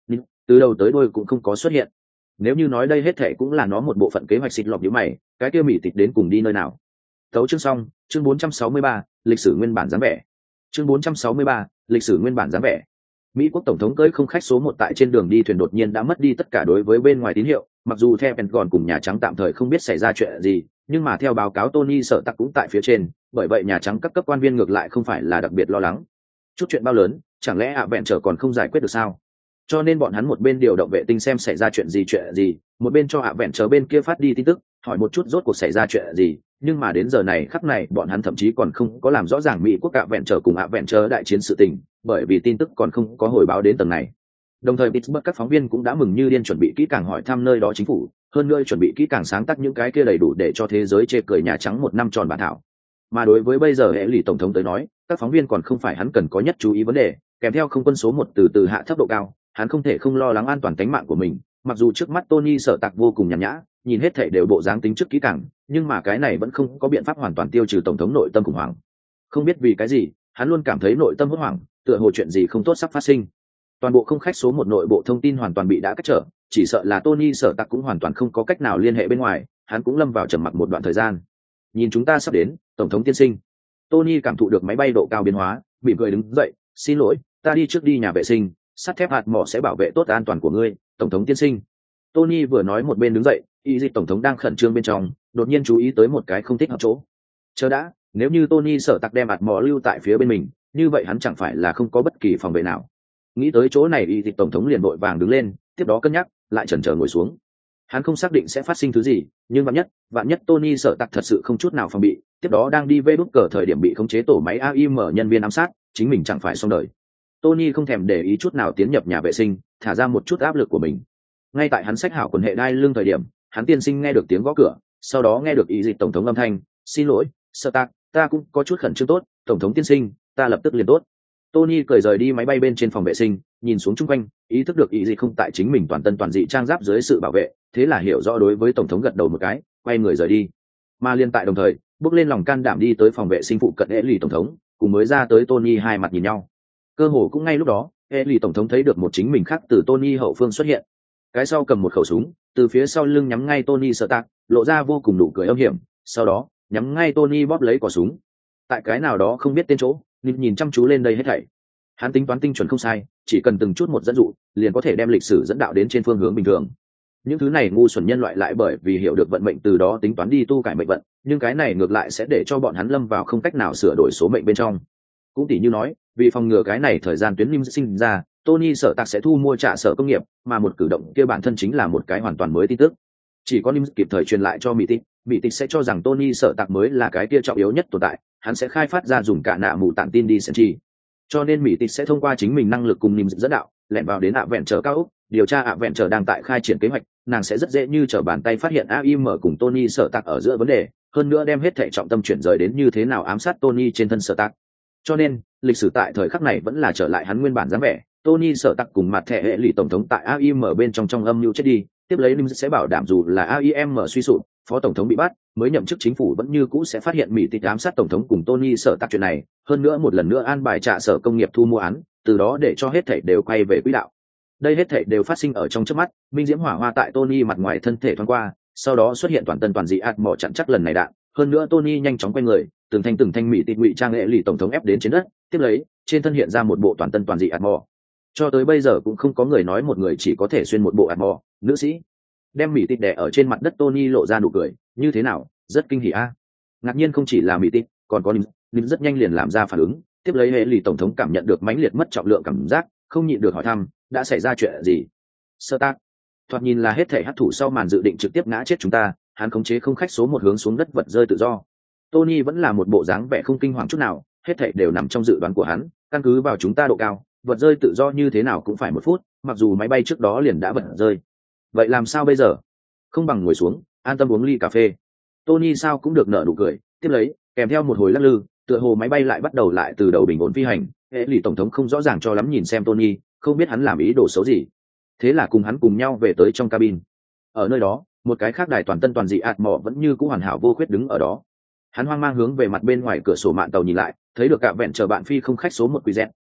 Từ đầu tới đuôi cũng không có xuất hiện. Nếu như nói đây hết thảy cũng là nó một bộ phận kế hoạch xịt lọc nhíu mày, cái kia Mỹ Tịch đến cùng đi nơi nào? Tấu chương xong, chương 463, lịch sử nguyên bản dáng vẻ. Chương 463, lịch sử nguyên bản dáng vẻ. Mỹ quốc tổng thống cưỡi không khách số 1 tại trên đường đi thuyền đột nhiên đã mất đi tất cả đối với bên ngoài tín hiệu, mặc dù theo Pentagon cùng Nhà Trắng tạm thời không biết xảy ra chuyện gì, nhưng mà theo báo cáo Tony Sở Tạc cũng tại phía trên, bởi vậy Nhà Trắng các cấp quan viên ngược lại không phải là đặc biệt lo lắng. Chút chuyện bao lớn, chẳng lẽ vẹn trở còn không giải quyết được sao? Cho nên bọn hắn một bên điều động vệ tinh xem xảy ra chuyện gì, một bên cho vẹn trở bên kia phát đi tin tức, hỏi một chút rốt cuộc xảy ra chuyện gì, nhưng mà đến giờ này khắc này bọn hắn thậm chí còn không có làm rõ ràng Mỹ quốc vẹn trở cùng vẹn trở đại chiến sự tình, bởi vì tin tức còn không có hồi báo đến tầng này. Đồng thời Pittsburgh các phóng viên cũng đã mừng như điên chuẩn bị kỹ càng hỏi thăm nơi đó chính phủ, hơn nữa chuẩn bị kỹ càng sáng tác những cái kia đầy đủ để cho thế giới chê cười Nhà Trắng một năm tròn bản thảo. Mà đối với bây giờ hệ lì tổng thống tới nói, các phóng viên còn không phải hắn cần có nhất chú ý vấn đề, kèm theo không quân số 1 từ từ hạ thấp độ cao, hắn không thể không lo lắng an toàn tính mạng của mình. Mặc dù trước mắt Tony Sở Tạc vô cùng nhàn nhã, nhìn hết thảy đều bộ dáng tính trước kỹ càng, nhưng mà cái này vẫn không có biện pháp hoàn toàn tiêu trừ tổng thống nội tâm khủng hoảng. Không biết vì cái gì, hắn luôn cảm thấy nội tâm hốt hoảng, tựa hồ chuyện gì không tốt sắp phát sinh. Toàn bộ không khách số 1 nội bộ thông tin hoàn toàn bị đã cách trở, chỉ sợ là Tony Sở Tạc cũng hoàn toàn không có cách nào liên hệ bên ngoài, hắn cũng lâm vào trầm mặc một đoạn thời gian. Nhìn chúng ta sắp đến, tổng thống tiên sinh. Tony cảm thụ được máy bay độ cao biến hóa, mỉm cười đứng dậy, xin lỗi, ta đi trước đi nhà vệ sinh, sắt thép hạt mỏ sẽ bảo vệ tốt an toàn của ngươi, tổng thống tiên sinh. Tony vừa nói một bên đứng dậy, y dịch tổng thống đang khẩn trương bên trong, đột nhiên chú ý tới một cái không thích hợp chỗ. Chờ đã, nếu như Tony Sở Tạc đem hạt mỏ lưu tại phía bên mình, như vậy hắn chẳng phải là không có bất kỳ phòng vệ nào. Nghĩ tới chỗ này, y dịch tổng thống liền vội vàng đứng lên, tiếp đó cân nhắc, lại chần chờ ngồi xuống. Hắn không xác định sẽ phát sinh thứ gì, nhưng vạn nhất Tony Sở Tạc thật sự không chút nào phòng bị, tiếp đó đang đi vê đút cờ thời điểm bị khống chế tổ máy AIM nhân viên ám sát, chính mình chẳng phải xong đời. Tony không thèm để ý chút nào tiến nhập nhà vệ sinh, thả ra một chút áp lực của mình. Ngay tại hắn xách hảo quần hệ đai lưng thời điểm, hắn tiên sinh nghe được tiếng gõ cửa, sau đó nghe được ý dịch tổng thống âm thanh, xin lỗi, Sở Tạc, ta cũng có chút khẩn trương tốt, tổng thống tiên sinh, ta lập tức liền tốt. Tony cười rời đi máy bay bên trên phòng vệ sinh, nhìn xuống chung quanh, ý thức được ý dịch không tại chính mình toàn tân toàn dị trang giáp dưới sự bảo vệ, thế là hiểu rõ đối với tổng thống gật đầu một cái, quay người rời đi. Mà liên tại đồng thời, bước lên lòng can đảm đi tới phòng vệ sinh phụ cận hệ lì tổng thống, cùng mới ra tới Tony hai mặt nhìn nhau. Cơ hồ cũng ngay lúc đó, hệ lì tổng thống thấy được một chính mình khác từ Tony hậu phương xuất hiện. Cái sau cầm một khẩu súng, từ phía sau lưng nhắm ngay Tony Sở Tạc, lộ ra vô cùng nụ cười âm hiểm, sau đó nhắm ngay Tony bóp lấy cò súng. Tại cái nào đó không biết tên chỗ, nhìn chăm chú lên đây hết thảy. Hắn tính toán tinh chuẩn không sai, chỉ cần từng chút một dẫn dụ, liền có thể đem lịch sử dẫn đạo đến trên phương hướng bình thường. Những thứ này ngu xuẩn nhân loại lại bởi vì hiểu được vận mệnh từ đó tính toán đi tu cải mệnh vận, nhưng cái này ngược lại sẽ để cho bọn hắn lâm vào không cách nào sửa đổi số mệnh bên trong. Cũng tỉ như nói, vì phòng ngừa cái này thời gian tuyến lim sinh ra, Tony Sở Tạc sẽ thu mua trả sở công nghiệp, mà một cử động kia bản thân chính là một cái hoàn toàn mới tin tức. Chỉ có lim kịp thời truyền lại cho Mỹ Tịch sẽ cho rằng Tony Sở Tạc mới là cái kia trọng yếu nhất tồn tại, hắn sẽ khai phát ra dùng cả nạ mù tản tin đi sen chi. Cho nên Mỹ Tịch sẽ thông qua chính mình năng lực cùng lim dẫn đạo, lẻn vào đến vẹn trở cao ốc, điều tra vẹn trở đang tại khai triển kế hoạch, nàng sẽ rất dễ như trở bàn tay phát hiện AIM cùng Tony Sở Tạc ở giữa vấn đề, hơn nữa đem hết thảy trọng tâm chuyển rời đến như thế nào ám sát Tony trên thân Sở Tạc. Cho nên lịch sử tại thời khắc này vẫn là trở lại hắn nguyên bản dáng vẻ. Tony Sở Tạc cùng mặt thẻ hệ lì tổng thống tại AIM bên trong âm mưu chết đi, tiếp lấy Lim sẽ bảo đảm dù là AIM suy sụp, phó tổng thống bị bắt, mới nhậm chức chính phủ vẫn như cũ sẽ phát hiện Mỹ Tịch ám sát tổng thống cùng Tony Sở Tạc chuyện này, hơn nữa một lần nữa an bài trả sở công nghiệp thu mua án, từ đó để cho hết thảy đều quay về quỹ đạo. Đây hết thảy đều phát sinh ở trong chớp mắt, minh diễm hỏa hoa tại Tony mặt ngoài thân thể thoáng qua, sau đó xuất hiện toàn tân toàn dị ạt mỏ chặn chắc lần này đạn, hơn nữa Tony nhanh chóng quay người, từng thanh Mỹ Tịch ngụy trang hệ lì tổng thống ép đến trên đất, tiếp lấy trên thân hiện ra một bộ toàn tân toàn dị ạt mỏ. Cho tới bây giờ cũng không có người nói một người chỉ có thể xuyên một bộ ạt mỏ, nữ sĩ. Đem Mỹ Tịch đè ở trên mặt đất, Tony lộ ra nụ cười, như thế nào, rất kinh hỉ a. Ngạc nhiên không chỉ là Mỹ Tịch, còn có Nim rất nhanh liền làm ra phản ứng, tiếp lấy hệ lì tổng thống cảm nhận được mãnh liệt mất trọng lượng cảm giác, không nhịn được hỏi thăm, đã xảy ra chuyện gì? Sở Tạc, thoạt nhìn là hết thể hắc thủ sau màn dự định trực tiếp ngã chết chúng ta, hắn khống chế không khách số 1 hướng xuống đất vật rơi tự do. Tony vẫn là một bộ dáng vẻ không kinh hoàng chút nào, hết thảy đều nằm trong dự đoán của hắn, căn cứ vào chúng ta độ cao, vật rơi tự do như thế nào cũng phải 1 phút, mặc dù máy bay trước đó liền đã vật rơi. Vậy làm sao bây giờ? Không bằng ngồi xuống, an tâm uống ly cà phê. Tony sao cũng được nở nụ cười, tiếp lấy, kèm theo một hồi lắc lư, tựa hồ máy bay lại bắt đầu lại từ đầu bình ổn phi hành. Hệ lì tổng thống không rõ ràng cho lắm nhìn xem Tony, không biết hắn làm ý đồ xấu gì. Thế là cùng hắn cùng nhau về tới trong cabin. Ở nơi đó, một cái khác đài toàn tân toàn dị ạt mỏ vẫn như cũ hoàn hảo vô khuyết đứng ở đó. Hắn hoang mang hướng về mặt bên ngoài cửa sổ mạn tàu nhìn lại, thấy được cả vẹn chờ bạn phi không khách số 1 Quỷ Dẹt,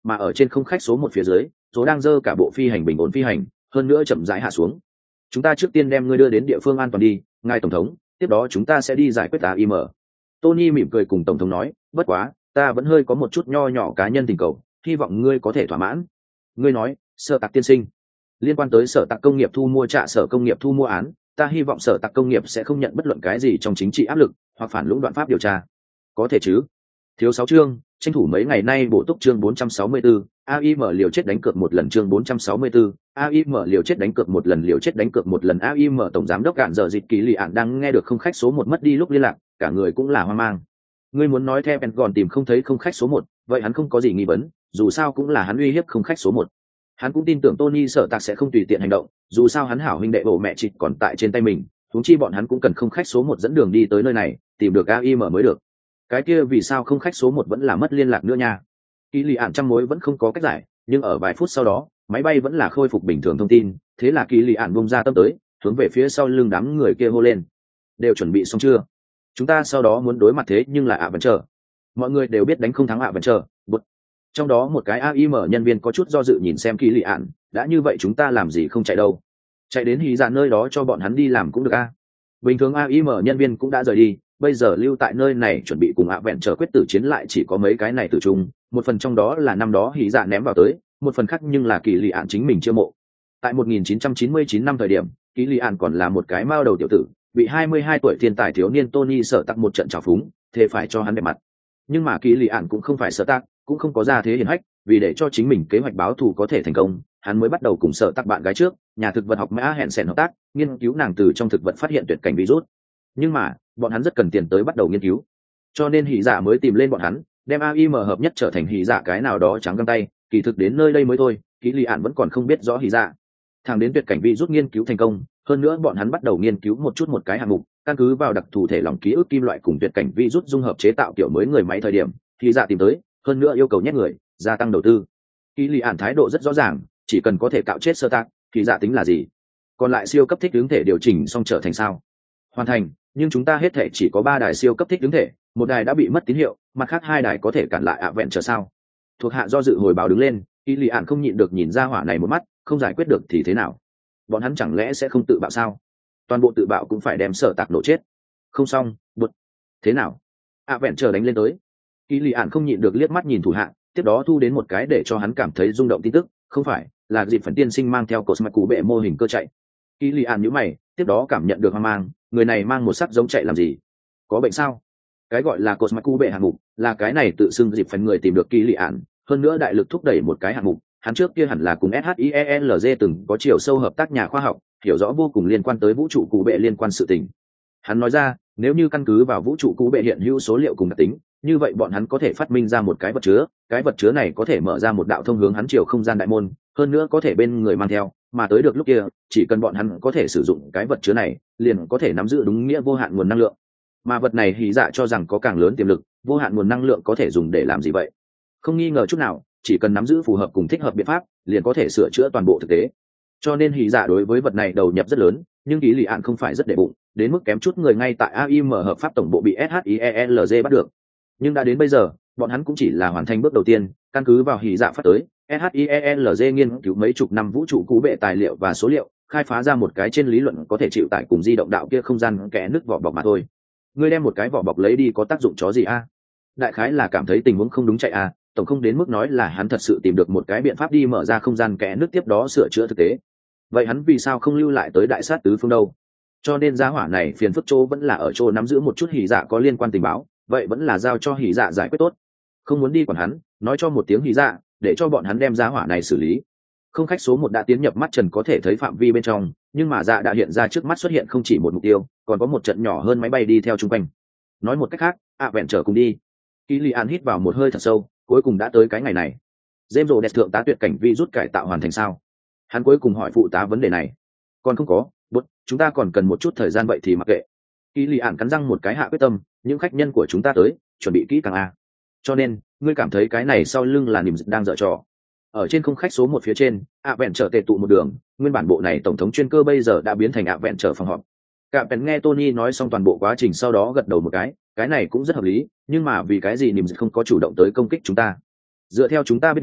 mà ở trên không khách số một phía dưới số đang dơ cả bộ phi hành bình ổn phi hành, hơn nữa chậm rãi hạ xuống. Chúng ta trước tiên đem ngươi đưa đến địa phương an toàn đi, ngài tổng thống, tiếp đó chúng ta sẽ đi giải quyết AIM. Tony mỉm cười cùng tổng thống nói, bất quá ta vẫn hơi có một chút nho nhỏ cá nhân tình cầu, hy vọng ngươi có thể thỏa mãn. Ngươi nói, Sở Tạc tiên sinh, liên quan tới Sở Tạc công nghiệp thu mua trạ sở công nghiệp thu mua án, ta hy vọng Sở Tạc công nghiệp sẽ không nhận bất luận cái gì trong chính trị áp lực hoặc phản lũng đoạn pháp điều tra. Có thể chứ? Thiếu 6 chương, tranh thủ mấy ngày nay bổ túc chương 464, AIM liều chết đánh cược một lần chương 464, AIM liều chết đánh cược một lần liều chết đánh cược một lần AIM tổng giám đốc Cạn Giờ Dịch Kỳ Lì Ản đang nghe được không khách số 1 mất đi lúc liên lạc, cả người cũng là hoang mang. Ngươi muốn nói theo Pentagon tìm không thấy không khách số 1, vậy hắn không có gì nghi vấn, dù sao cũng là hắn uy hiếp không khách số 1. Hắn cũng tin tưởng Tony Sở Tạc sẽ không tùy tiện hành động, dù sao hắn hảo huynh đệ bộ mẹ chị còn tại trên tay mình, huống chi bọn hắn cũng cần không khách số 1 dẫn đường đi tới nơi này, tìm được AIM mới được. Cái kia vì sao không khách số 1 vẫn là mất liên lạc nữa nha? Kỳ Lì Ản trăm mối vẫn không có cách giải, nhưng ở vài phút sau đó, máy bay vẫn là khôi phục bình thường thông tin, thế là Kỳ Lì Ản bung ra tâm tới, hướng về phía sau lưng đám người kia hô lên. Đều chuẩn bị xong chưa? Chúng ta sau đó muốn đối mặt thế nhưng là vẫn chờ. Mọi người đều biết đánh không thắng vẫn chờ. Trong đó một cái AIM nhân viên có chút do dự nhìn xem Kỳ Lì Ản, đã như vậy chúng ta làm gì không chạy đâu? Chạy đến hí dạ nơi đó cho bọn hắn đi làm cũng được a. Bình thường AIM nhân viên cũng đã rời đi, bây giờ lưu tại nơi này chuẩn bị cùng vẹn trở quyết tử chiến lại chỉ có mấy cái này tử trung, một phần trong đó là năm đó hí dạ ném vào tới, một phần khác nhưng là Kỳ Lì Ản chính mình chiêu mộ. Tại 1999 năm thời điểm, Kỳ Lì Ản còn là một cái mao đầu tiểu tử, bị 22 tuổi thiên tài thiếu niên Tony Sở Tạc một trận trào phúng, thế phải cho hắn đẹp mặt. Nhưng mà Kỳ Lì Ản cũng không phải Sở Tạc, cũng không có gia thế hiển hách, vì để cho chính mình kế hoạch báo thù có thể thành công, hắn mới bắt đầu cùng Sở Tạc bạn gái trước, nhà thực vật học Mã hẹn sẻn hợp tác, nghiên cứu nàng từ trong thực vật phát hiện tuyệt cảnh virus. Nhưng mà bọn hắn rất cần tiền tới bắt đầu nghiên cứu, cho nên hỉ dạ mới tìm lên bọn hắn, đem AIM hợp nhất trở thành hỉ dạ cái nào đó trắng găng tay. Kỳ thực đến nơi đây mới thôi, Kỳ Lì Ản vẫn còn không biết rõ hỉ dạ. Thẳng đến tuyệt cảnh virus nghiên cứu thành công, hơn nữa bọn hắn bắt đầu nghiên cứu một cái hạng mục, căn cứ vào đặc thù thể lỏng ký ức kim loại cùng tuyệt cảnh virus dung hợp chế tạo kiểu mới người máy thời điểm, hỉ dạ tìm tới, hơn nữa yêu cầu nhét người, gia tăng đầu tư. Kỳ Lì Ản thái độ rất rõ ràng, chỉ cần có thể cạo chết Sở Tạc, hỉ dạ tính là gì? Còn lại siêu cấp thích ứng thể điều chỉnh xong trở thành sao? Hoàn thành, nhưng chúng ta hết thể chỉ có 3 đài siêu cấp thích ứng thể, một đài đã bị mất tín hiệu, mặt khác 2 đài có thể cản lại vẹn trở sao? Thuộc hạ do dự hồi báo đứng lên, Kỳ Lì Ản không nhịn được nhìn ra hỏa này một mắt, không giải quyết được thì thế nào? Bọn hắn chẳng lẽ sẽ không tự bạo sao? Toàn bộ tự bạo cũng phải đem Sở Tạc nổ chết. Không xong, bụt. Thế nào? Vẹn trở đánh lên tới. Kỳ Lì Ản không nhịn được liếc mắt nhìn thủ hạ, tiếp đó thu đến một cái để cho hắn cảm thấy rung động tin tức, không phải, là dịp phần tiên sinh mang theo cột mạch cú bệ mô hình cơ chạy. Kỳ Lì Ản nhíu mày, tiếp đó cảm nhận được hoang mang, người này mang một sắc giống chạy làm gì? Có bệnh sao? Cái gọi là cột mạch cú bệ hạng mục, là cái này tự xưng dịp phần người tìm được Kỳ Lì Ản, hơn nữa đại lực thúc đẩy một cái hạng mục, hắn trước kia hẳn là cùng SHIELZ từng có chiều sâu hợp tác nhà khoa học, hiểu rõ vô cùng liên quan tới vũ trụ cú bệ liên quan sự tình. Hắn nói ra, nếu như căn cứ vào vũ trụ cú bệ hiện hữu số liệu cùng đặc tính, như vậy bọn hắn có thể phát minh ra một cái vật chứa này có thể mở ra một đạo thông hướng hắn chiều không gian đại môn, hơn nữa có thể bên người mang theo, mà tới được lúc kia, chỉ cần bọn hắn có thể sử dụng cái vật chứa này, liền có thể nắm giữ đúng nghĩa vô hạn nguồn năng lượng. Mà vật này hỉ dạ cho rằng có càng lớn tiềm lực, vô hạn nguồn năng lượng có thể dùng để làm gì vậy? Không nghi ngờ chút nào, chỉ cần nắm giữ phù hợp cùng thích hợp biện pháp, liền có thể sửa chữa toàn bộ thực tế. Cho nên hỉ dạ đối với vật này đầu nhập rất lớn, nhưng Kỳ Lì Ản không phải rất để bụng, đến mức kém chút người ngay tại AIM hợp pháp tổng bộ bị SHIELZ bắt được. Nhưng đã đến bây giờ, bọn hắn cũng chỉ là hoàn thành bước đầu tiên, căn cứ vào hỉ dạ phát tới, SHIELZ nghiên cứu mấy chục năm vũ trụ cú bệ tài liệu và số liệu, khai phá ra một cái trên lý luận có thể chịu tải cùng di động đạo kia không gian kẽ nứt vỏ bọc mà thôi. Ngươi đem một cái vỏ bọc lấy đi có tác dụng chó gì a? Đại khái là cảm thấy tình huống không đúng chạy a, tổng không đến mức nói là hắn thật sự tìm được một cái biện pháp đi mở ra không gian kẽ nứt tiếp đó sửa chữa thực tế. Vậy hắn vì sao không lưu lại tới đại sát tứ phương đâu? Cho nên gia hỏa này phiền phức chỗ vẫn là ở chỗ nắm giữ một chút hỉ dạ có liên quan tình báo, vậy vẫn là giao cho hỉ dạ giải quyết tốt. Không muốn đi quản hắn, nói cho một tiếng hỉ dạ, để cho bọn hắn đem gia hỏa này xử lý. Không khách số 1 đã tiến nhập mắt trần có thể thấy phạm vi bên trong, nhưng mà dạ đã hiện ra trước mắt xuất hiện không chỉ một mục tiêu, còn có một trận nhỏ hơn máy bay đi theo chung quanh. Nói một cách khác, vẹn trở cùng đi. Kỳ Lì Ản hít vào một hơi thật sâu, cuối cùng đã tới cái ngày này. James Rhodes thượng tá tuyệt cảnh vi rút cải tạo hoàn thành sao? Hắn cuối cùng hỏi phụ tá vấn đề này. Còn không có, chúng ta còn cần một chút thời gian vậy thì mặc kệ. Kỳ Lì Ản cắn răng một cái hạ quyết tâm, những khách nhân của chúng ta tới, chuẩn bị kỹ càng a. Cho nên, ngươi cảm thấy cái này sau lưng là niềm đang dở trò. Ở trên không khách số 1 phía trên, vẹn trở tề tụ một đường, nguyên bản bộ này tổng thống chuyên cơ bây giờ đã biến thành vẹn trở phòng họp. Cả Bèn nghe Tony nói xong toàn bộ quá trình sau đó gật đầu một cái này cũng rất hợp lý, nhưng mà vì cái gì niềm không có chủ động tới công kích chúng ta? Dựa theo chúng ta biết đến,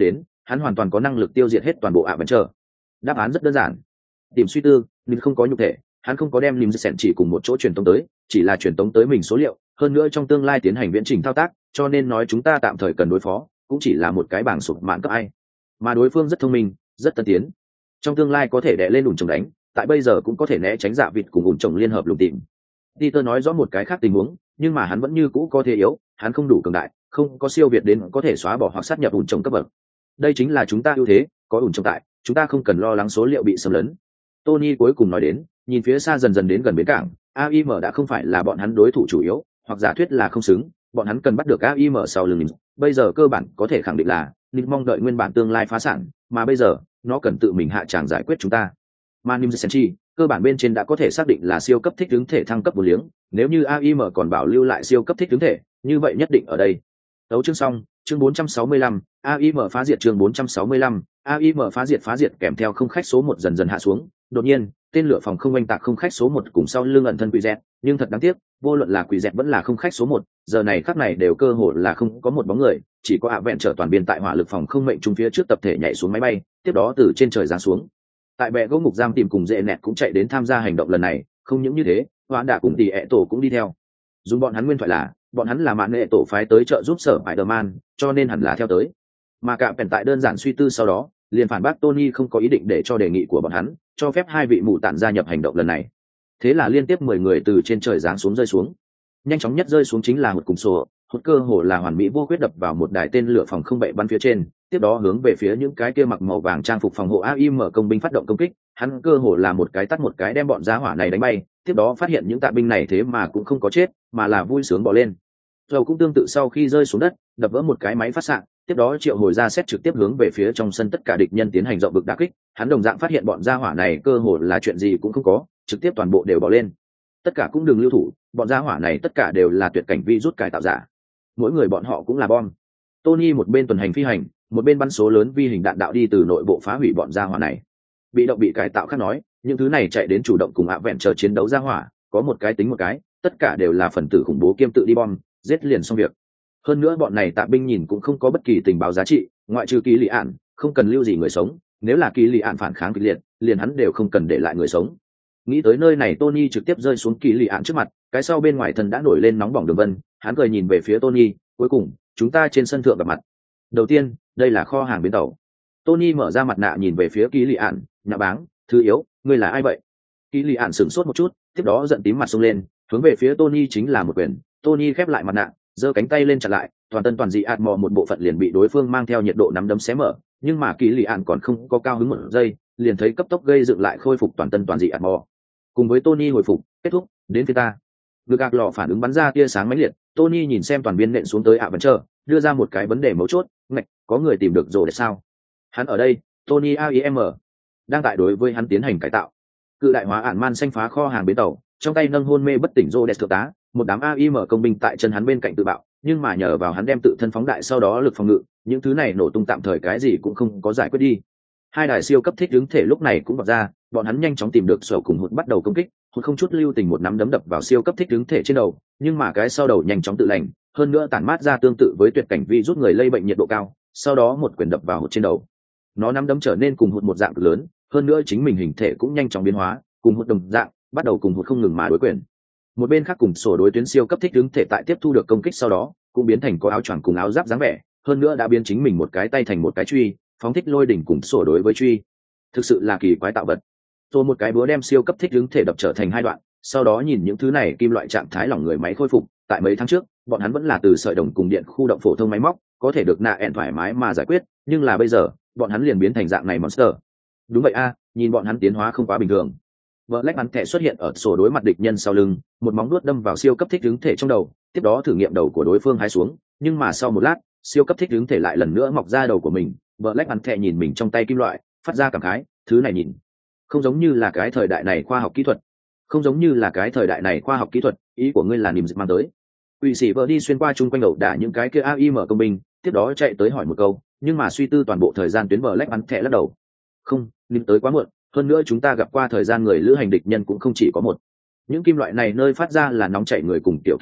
hắn hoàn toàn có năng lực tiêu diệt hết toàn bộ ạ vẫn chờ. Đáp án rất đơn giản. Tìm suy tư, nhưng không có nhục thể, hắn không có đem lim sẹn chỉ cùng một chỗ truyền tống tới, chỉ là truyền tống tới mình số liệu, hơn nữa trong tương lai tiến hành viễn trình thao tác, cho nên nói chúng ta tạm thời cần đối phó cũng chỉ là một cái bảng sụp mạng cấp ai, mà đối phương rất thông minh, rất tân tiến, trong tương lai có thể đè lên ủn trồng đánh, tại bây giờ cũng có thể né tránh dạ vịt cùng ủn trồng liên hợp lùng tìm. Peter nói rõ một cái khác tình huống, nhưng mà hắn vẫn như cũ có thể yếu, hắn không đủ cường đại, không có siêu việt đến có thể xóa bỏ hoặc sát nhập ủn trồng cấp bậc. Đây chính là chúng ta ưu thế, có ủn trồng tại, chúng ta không cần lo lắng số liệu bị xâm lấn. Tony cuối cùng nói đến, nhìn phía xa dần dần đến gần bến cảng, AIM đã không phải là bọn hắn đối thủ chủ yếu, hoặc giả thuyết là không xứng, bọn hắn cần bắt được AIM sau lưng. Bây giờ cơ bản có thể khẳng định là, Nim mong đợi nguyên bản tương lai phá sản, mà bây giờ, nó cần tự mình hạ tràng giải quyết chúng ta. Mà Nim Senchi, cơ bản bên trên đã có thể xác định là siêu cấp thích ứng thể thăng cấp một liếng, nếu như AIM còn bảo lưu lại siêu cấp thích ứng thể, như vậy nhất định ở đây. Đấu chương xong, chương 465, AIM phá diệt chương 465, AIM phá diệt kèm theo không khách số 1 dần dần hạ xuống, đột nhiên, tên lửa phòng không oanh tạc không khách số 1 cùng sau lưng ẩn thân quỷ dẹt, nhưng thật đáng tiếc, vô luận là quỷ dẹt vẫn là không khách số 1, giờ này khắc này đều cơ hội là không có một bóng người, chỉ có ạ vẹn trở toàn biên tại hỏa lực phòng không mệnh trung phía trước tập thể nhảy xuống máy bay, tiếp đó từ trên trời giáng xuống. Tại bệ gỗ ngục giam tìm cùng dễ nẹt cũng chạy đến tham gia hành động lần này, không những như thế, Hoán đã cùng tỷ ệ tổ cũng đi theo. Dùng bọn hắn nguyên thoại là, bọn hắn là mạn nghệ tổ phái tới trợ giúp sở Spider-Man, cho nên hẳn là theo tới. Mà cả bèn tại đơn giản suy tư sau đó, liền phản bác Tony không có ý định để cho đề nghị của bọn hắn, cho phép hai vị mụ tản gia nhập hành động lần này. Thế là liên tiếp 10 người từ trên trời giáng xuống rơi xuống. Nhanh chóng nhất rơi xuống chính là một cùng sổ, một cơ hồ là hoàn mỹ vô khuyết đập vào một đài tên lửa phòng không bệ bắn phía trên, tiếp đó hướng về phía những cái kia mặc màu vàng trang phục phòng hộ AIM công binh phát động công kích, hắn cơ hồ là một cái tắt một cái đem bọn giá hỏa này đánh bay, tiếp đó phát hiện những tạ binh này thế mà cũng không có chết, mà là vui sướng bỏ lên. Dầu cũng tương tự sau khi rơi xuống đất, đập vỡ một cái máy phát xạ, tiếp đó triệu hồi ra xét trực tiếp hướng về phía trong sân tất cả địch nhân tiến hành rộng vực đả kích, hắn đồng dạng phát hiện bọn gia hỏa này cơ hồ là chuyện gì cũng không có, trực tiếp toàn bộ đều bỏ lên. Tất cả cũng đừng lưu thủ, bọn gia hỏa này tất cả đều là tuyệt cảnh vi rút cải tạo giả. Mỗi người bọn họ cũng là bom. Tony một bên tuần hành phi hành, một bên bắn số lớn vi hình đạn đạo đi từ nội bộ phá hủy bọn gia hỏa này. Bị động bị cải tạo khác nói, những thứ này chạy đến chủ động cùng ạ vẹn chờ chiến đấu gia hỏa, có một cái tính một cái, tất cả đều là phần tử khủng bố kiêm tự đi bom, giết liền xong việc. Hơn nữa bọn này tạ binh nhìn cũng không có bất kỳ tình báo giá trị, ngoại trừ Kỳ Lị Ản, không cần lưu gì người sống, nếu là Kỳ Lị Ản phản kháng kịch liệt, liền hắn đều không cần để lại người sống. Nghĩ tới nơi này, Tony trực tiếp rơi xuống Kỳ Lị Ản trước mặt, cái sau bên ngoài thân đã nổi lên nóng bỏng đường vân, hắn cười nhìn về phía Tony, cuối cùng, chúng ta trên sân thượng gặp mặt. Đầu tiên, đây là kho hàng bến tàu. Tony mở ra mặt nạ nhìn về phía Kỳ Lị Ản, nhạ báng, thứ yếu, ngươi là ai vậy? Kỳ Lị Ản sửng sốt một chút, tiếp đó giận tím mặt xông lên, hướng về phía Tony chính là một quyền. Tony khép lại mặt nạ, giơ cánh tay lên chặn lại, toàn thân toàn dị ạt mò một bộ phận liền bị đối phương mang theo nhiệt độ nắm đấm xé mở, nhưng mà Kỳ Lị Ản còn không có cao hứng một giây, liền thấy cấp tốc gây dựng lại khôi phục toàn thân toàn dị ạt mò. Cùng với Tony hồi phục, kết thúc, đến phía ta. Ngực ạc lò phản ứng bắn ra tia sáng mãnh liệt, Tony nhìn xem toàn viên nện xuống tới ạ vẫn chờ, đưa ra một cái vấn đề mấu chốt, ngạch, có người tìm được rồi để sao? Hắn ở đây, Tony AIM đang tại đối với hắn tiến hành cải tạo. Cự đại hóa ản man xanh phá kho hàng bến tàu, trong tay nâng hôn mê bất tỉnh Rhodes thượng tá, một đám AIM công binh tại chân hắn bên cạnh tự bạo, nhưng mà nhờ vào hắn đem tự thân phóng đại sau đó lực phòng ngự, những thứ này nổ tung tạm thời cái gì cũng không có giải quyết đi. Hai đài siêu cấp thích ứng thể lúc này cũng vọt ra, bọn hắn nhanh chóng tìm được sở cùng hụt bắt đầu công kích, hụt không chút lưu tình một nắm đấm đập vào siêu cấp thích ứng thể trên đầu, nhưng mà cái sau đầu nhanh chóng tự lành, hơn nữa tản mát ra tương tự với tuyệt cảnh vi rút người lây bệnh nhiệt độ cao, sau đó một quyền đập vào hụt trên đầu. Nó nắm đấm trở nên cùng hụt một dạng cực lớn, hơn nữa chính mình hình thể cũng nhanh chóng biến hóa, cùng hụt đồng dạng, bắt đầu cùng hụt không ngừng mà đối quyền. Một bên khác cùng sổ đối tuyến siêu cấp thích ứng thể tại tiếp thu được công kích sau đó, cũng biến thành có áo choàng cùng áo giáp dáng vẻ, hơn nữa đã biến chính mình một cái tay thành một cái truy, phóng thích lôi đỉnh cùng sổ đối với truy. Thực sự là kỳ quái tạo vật. Rồi một cái búa đem siêu cấp thích ứng thể đập trở thành hai đoạn, sau đó nhìn những thứ này kim loại trạng thái lỏng người máy khôi phục, tại mấy tháng trước, bọn hắn vẫn là từ sợi đồng cùng điện khu động phổ thông máy móc, có thể được nạ ẹn thoải mái mà giải quyết, nhưng là bây giờ, bọn hắn liền biến thành dạng này monster. Đúng vậy a, nhìn bọn hắn tiến hóa không quá bình thường. Black bắn thẻ xuất hiện ở sổ đối mặt địch nhân sau lưng, một móng vuốt đâm vào siêu cấp thích ứng thể trong đầu, tiếp đó thử nghiệm đầu của đối phương hái xuống, nhưng mà sau một lát, siêu cấp thích ứng thể lại lần nữa mọc ra đầu của mình. Black bắn thẻ nhìn mình trong tay kim loại, phát ra cảm khái, thứ này nhìn không giống như là cái thời đại này khoa học kỹ thuật, không giống như là cái thời đại này khoa học kỹ thuật, ý của ngươi là niềm dịch mang tới. Quỷ sĩ vợ đi xuyên qua chung quanh ẩu đả những cái kia AIM công binh, tiếp đó chạy tới hỏi một câu, nhưng mà suy tư toàn bộ thời gian tuyến Black bắn thẻ lắc đầu. Không, niềm tới quá muộn, hơn nữa chúng ta gặp qua thời gian người lữ hành địch nhân cũng không chỉ có một. Những kim loại này nơi phát ra là nóng chảy người cùng tiểu kim loại,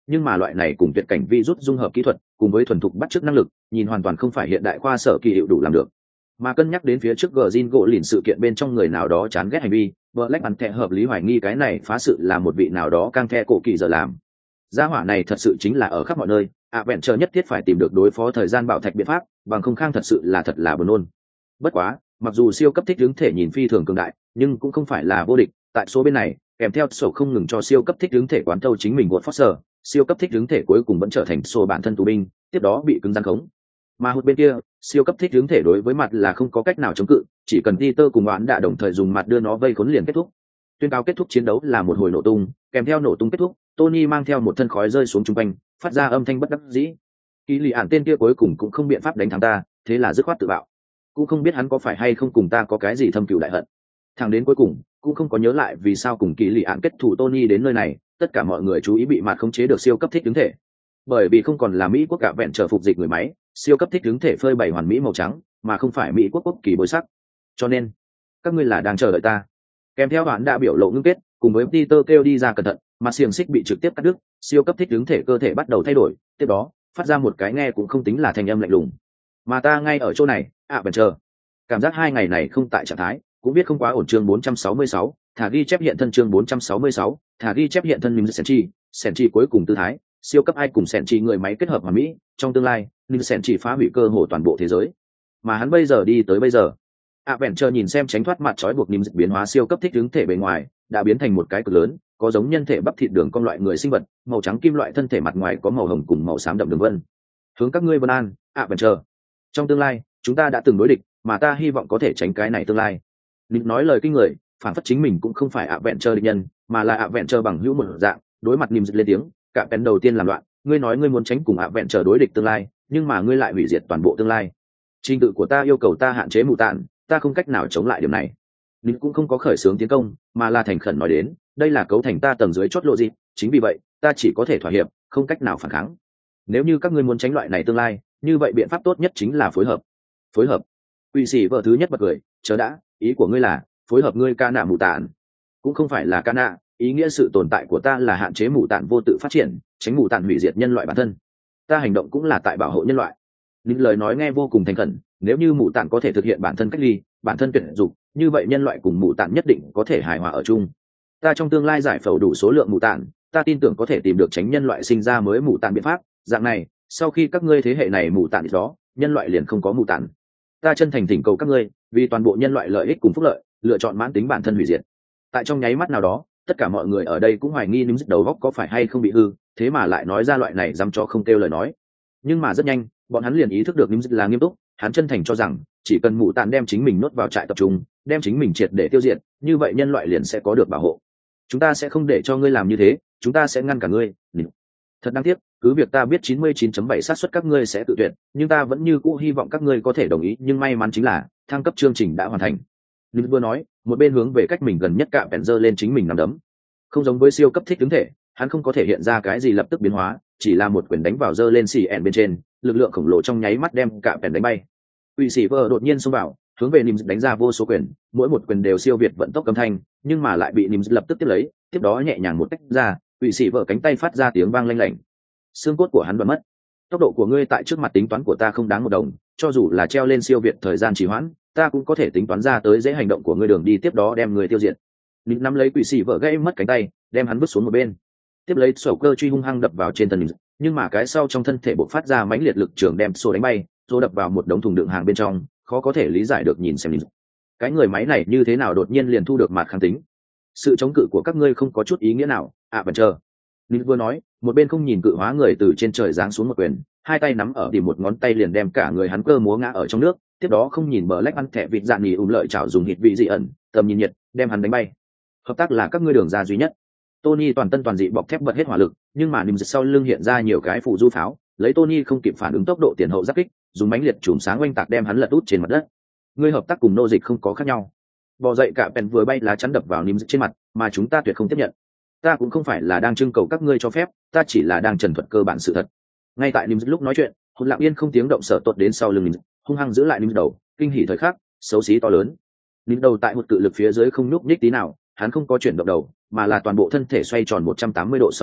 nhưng mà loại này cùng tuyệt cảnh virus dung hợp kỹ thuật cùng với thuần thục bắt chước năng lực nhìn hoàn toàn không phải hiện đại khoa sở kỳ hiệu đủ làm được. Mà cân nhắc đến phía trước Gjin gỗ lìn sự kiện bên trong người nào đó chán ghét hành vi, Black Panther hợp lý hoài nghi cái này phá sự là một vị nào đó cang the cổ kỳ giờ làm. Gia hỏa này thật sự chính là ở khắp mọi nơi, Avengers nhất thiết phải tìm được đối phó thời gian bảo thạch biện pháp, bằng không khang thật sự là buồn nôn. Bất quá, mặc dù siêu cấp thích ứng thể nhìn phi thường cường đại, nhưng cũng không phải là vô địch, tại số bên này, kèm theo sổ không ngừng cho siêu cấp thích ứng thể quán thâu chính mình vượt Foster, siêu cấp thích ứng thể cuối cùng vẫn trở thành sổ bản thân tù binh, tiếp đó bị cứng rắn khống. Mà hụt bên kia, siêu cấp thích ứng thể đối với mặt là không có cách nào chống cự, chỉ cần Peter cùng oán đã đồng thời dùng mặt đưa nó vây khốn liền kết thúc. Tuyên cáo kết thúc chiến đấu là một hồi nổ tung, kèm theo nổ tung kết thúc, Tony mang theo một thân khói rơi xuống trung quanh, phát ra âm thanh bất đắc dĩ. Kỳ lì ản tên kia cuối cùng cũng không biện pháp đánh thắng ta, thế là dứt khoát tự bạo. Cũng không biết hắn có phải hay không cùng ta có cái gì thâm cừu đại hận. Thằng đến cuối cùng, cũng không có nhớ lại vì sao cùng kỳ lì ản kết thủ Tony đến nơi này, tất cả mọi người chú ý bị mặt khống chế được siêu cấp thích ứng thể. Bởi vì không còn là Mỹ quốc cả vẹn trở phục dịch người máy, siêu cấp thích ứng thể phơi bày hoàn mỹ màu trắng, mà không phải Mỹ quốc quốc kỳ bôi sắc. Cho nên, các ngươi là đang chờ đợi ta. Kèm theo bạn đã biểu lộ ngưng kết, cùng với Peter kêu đi ra cẩn thận, mà xiềng xích bị trực tiếp cắt đứt, siêu cấp thích ứng thể cơ thể bắt đầu thay đổi, tiếp đó phát ra một cái nghe cũng không tính là thanh âm lạnh lùng. Mà ta ngay ở chỗ này, bần chờ. Cảm giác 2 ngày này không tại trạng thái, cũng biết không quá ổn. Chương 466, thả ghi chép hiện thân. Chương 466, thả ghi chép hiện thân. Nim Senchi cuối cùng tư thái, siêu cấp ai cùng Senchi người máy kết hợp hoàn mỹ, trong tương lai, Nim Senchi phá hủy cơ hồ toàn bộ thế giới. Mà hắn bây giờ đi tới bây giờ, Adventure nhìn xem tránh thoát mặt trói buộc Nim biến hóa siêu cấp thích ứng thể bề ngoài, đã biến thành một cái cực lớn, có giống nhân thể bắp thịt đường con loại người sinh vật, màu trắng kim loại thân thể mặt ngoài có màu hồng cùng màu xám đậm đường vân. Hướng các ngươi vân an, Adventure. Trong tương lai, chúng ta đã từng đối địch, mà ta hy vọng có thể tránh cái này tương lai. Nim nói lời kinh người, phản phất chính mình cũng không phải Adventure địch nhân, mà là Adventure bằng hữu một dạng. Đối mặt Nim lên tiếng, cả pén đầu tiên làm loạn, ngươi nói ngươi muốn tránh cùng Adventure đối địch tương lai, nhưng mà ngươi lại hủy diệt toàn bộ tương lai. Trình tự của ta yêu cầu ta hạn chế mù tạn, ta không cách nào chống lại điểm này. Nim cũng không có khởi xướng tiến công, mà là thành khẩn nói đến, đây là cấu thành ta tầng dưới chót lộ gì, chính vì vậy, ta chỉ có thể thỏa hiệp, không cách nào phản kháng. Nếu như các ngươi muốn tránh loại này tương lai, như vậy biện pháp tốt nhất chính là phối hợp. Phối hợp? Quỷ sĩ vợ thứ nhất bật cười, chờ đã, ý của ngươi là phối hợp ngươi ca nạ mù tạn? Cũng không phải là ca nạ, ý nghĩa sự tồn tại của ta là hạn chế mù tạn vô tự phát triển, tránh mù tạn hủy diệt nhân loại bản thân. Ta hành động cũng là tại bảo hộ nhân loại. Những lời nói nghe vô cùng thành khẩn, nếu như mù tạn có thể thực hiện bản thân cách ly, bản thân tuyển dụng, như vậy nhân loại cùng mù tạn nhất định có thể hài hòa ở chung. Ta trong tương lai giải phẫu đủ số lượng mù tạn, ta tin tưởng có thể tìm được tránh nhân loại sinh ra mới mù tạn biện pháp. Dạng này, sau khi các ngươi thế hệ này mù tạn đó, nhân loại liền không có mù tạn. Ta chân thành thỉnh cầu các ngươi, vì toàn bộ nhân loại lợi ích cùng phúc lợi, lựa chọn mãn tính bản thân hủy diệt. Tại trong nháy mắt nào đó, tất cả mọi người ở đây cũng hoài nghi Nim đầu góc có phải hay không bị hư, thế mà lại nói ra loại này dám cho không kêu lời nói. Nhưng mà rất nhanh, bọn hắn liền ý thức được Nim là nghiêm túc, hắn chân thành cho rằng chỉ cần mù tạn đem chính mình nuốt vào trại tập trung, đem chính mình triệt để tiêu diệt, như vậy nhân loại liền sẽ có được bảo hộ. Chúng ta sẽ không để cho ngươi làm như thế, chúng ta sẽ ngăn cả ngươi. Thật đáng tiếc, cứ việc ta biết 99.7 xác suất các ngươi sẽ tự tuyệt, nhưng ta vẫn như cũ hy vọng các ngươi có thể đồng ý, nhưng may mắn chính là thăng cấp chương trình đã hoàn thành. Nim vừa nói, một bên hướng về cách mình gần nhất cạm bèn giơ lên chính mình nắm đấm. Không giống với siêu cấp thích ứng thể, hắn không có thể hiện ra cái gì lập tức biến hóa, chỉ là một quyền đánh vào giơ lên xì ẻn bên trên, lực lượng khổng lồ trong nháy mắt đem cạm bèn đánh bay. Quỷ sĩ vợ đột nhiên xông vào, hướng về Nim đánh ra vô số quyền, mỗi một quyền đều siêu việt vận tốc âm thanh, nhưng mà lại bị Nim lập tức tiếp lấy, tiếp đó nhẹ nhàng một cách ra, quỷ sĩ vợ cánh tay phát ra tiếng vang lanh lảnh. Xương cốt của hắn đoạn mất. Tốc độ của ngươi tại trước mặt tính toán của ta không đáng một đồng, cho dù là treo lên siêu việt thời gian trì hoãn, ta cũng có thể tính toán ra tới dễ hành động của ngươi đường đi tiếp đó đem người tiêu diệt. Nim nắm lấy quỷ sĩ vợ gãy mất cánh tay, đem hắn vứt xuống một bên. Tiếp lấy sổ cơ truy hung hăng đập vào trên thân Nim, nhưng mà cái sau trong thân thể bộc phát ra mãnh liệt lực trường đem sổ đánh bay, rồi đập vào một đống thùng đựng hàng bên trong, khó có thể lý giải được. Nhìn xem Nim, cái người máy này như thế nào đột nhiên liền thu được mạt kháng tính. Sự chống cự của các ngươi không có chút ý nghĩa nào, vẫn chờ. Nim vừa nói, một bên không nhìn cự hóa người từ trên trời giáng xuống một quyền, hai tay nắm ở tìm một ngón tay liền đem cả người hắn cơ múa ngã ở trong nước, tiếp đó không nhìn bờ lách ăn thẻ vịt dạn nhì lợi chảo dùng hít vị dị ẩn, tầm nhìn nhiệt, đem hắn đánh bay. Hợp tác là các ngươi đường ra duy nhất. Tony toàn tân toàn dị bọc thép bật hết hỏa lực, nhưng mà Nim sau lưng hiện ra nhiều cái phụ du pháo, lấy Tony không kịp phản ứng tốc độ tiền hậu giáp kích, dùng mãnh liệt chùm sáng oanh tạc đem hắn lật út trên mặt đất. Ngươi hợp tác cùng nô dịch không có khác nhau. Bò dậy cả pèn vừa bay lá chắn đập vào Nim trên mặt, mà chúng ta tuyệt không tiếp nhận. Ta cũng không phải là đang trưng cầu các ngươi cho phép, ta chỉ là đang trần thuật cơ bản sự thật. Ngay tại Nim lúc nói chuyện, hồn lặng yên không tiếng động sở tuột đến sau lưng Nim, hung hăng giữ lại Nim đầu, kinh hỉ thời khắc, xấu xí to lớn. Nim đầu tại một cự lực phía dưới không nhúc nhích tí nào, hắn không có chuyển động đầu, mà là toàn bộ thân thể xoay tròn 180 độ, sau đó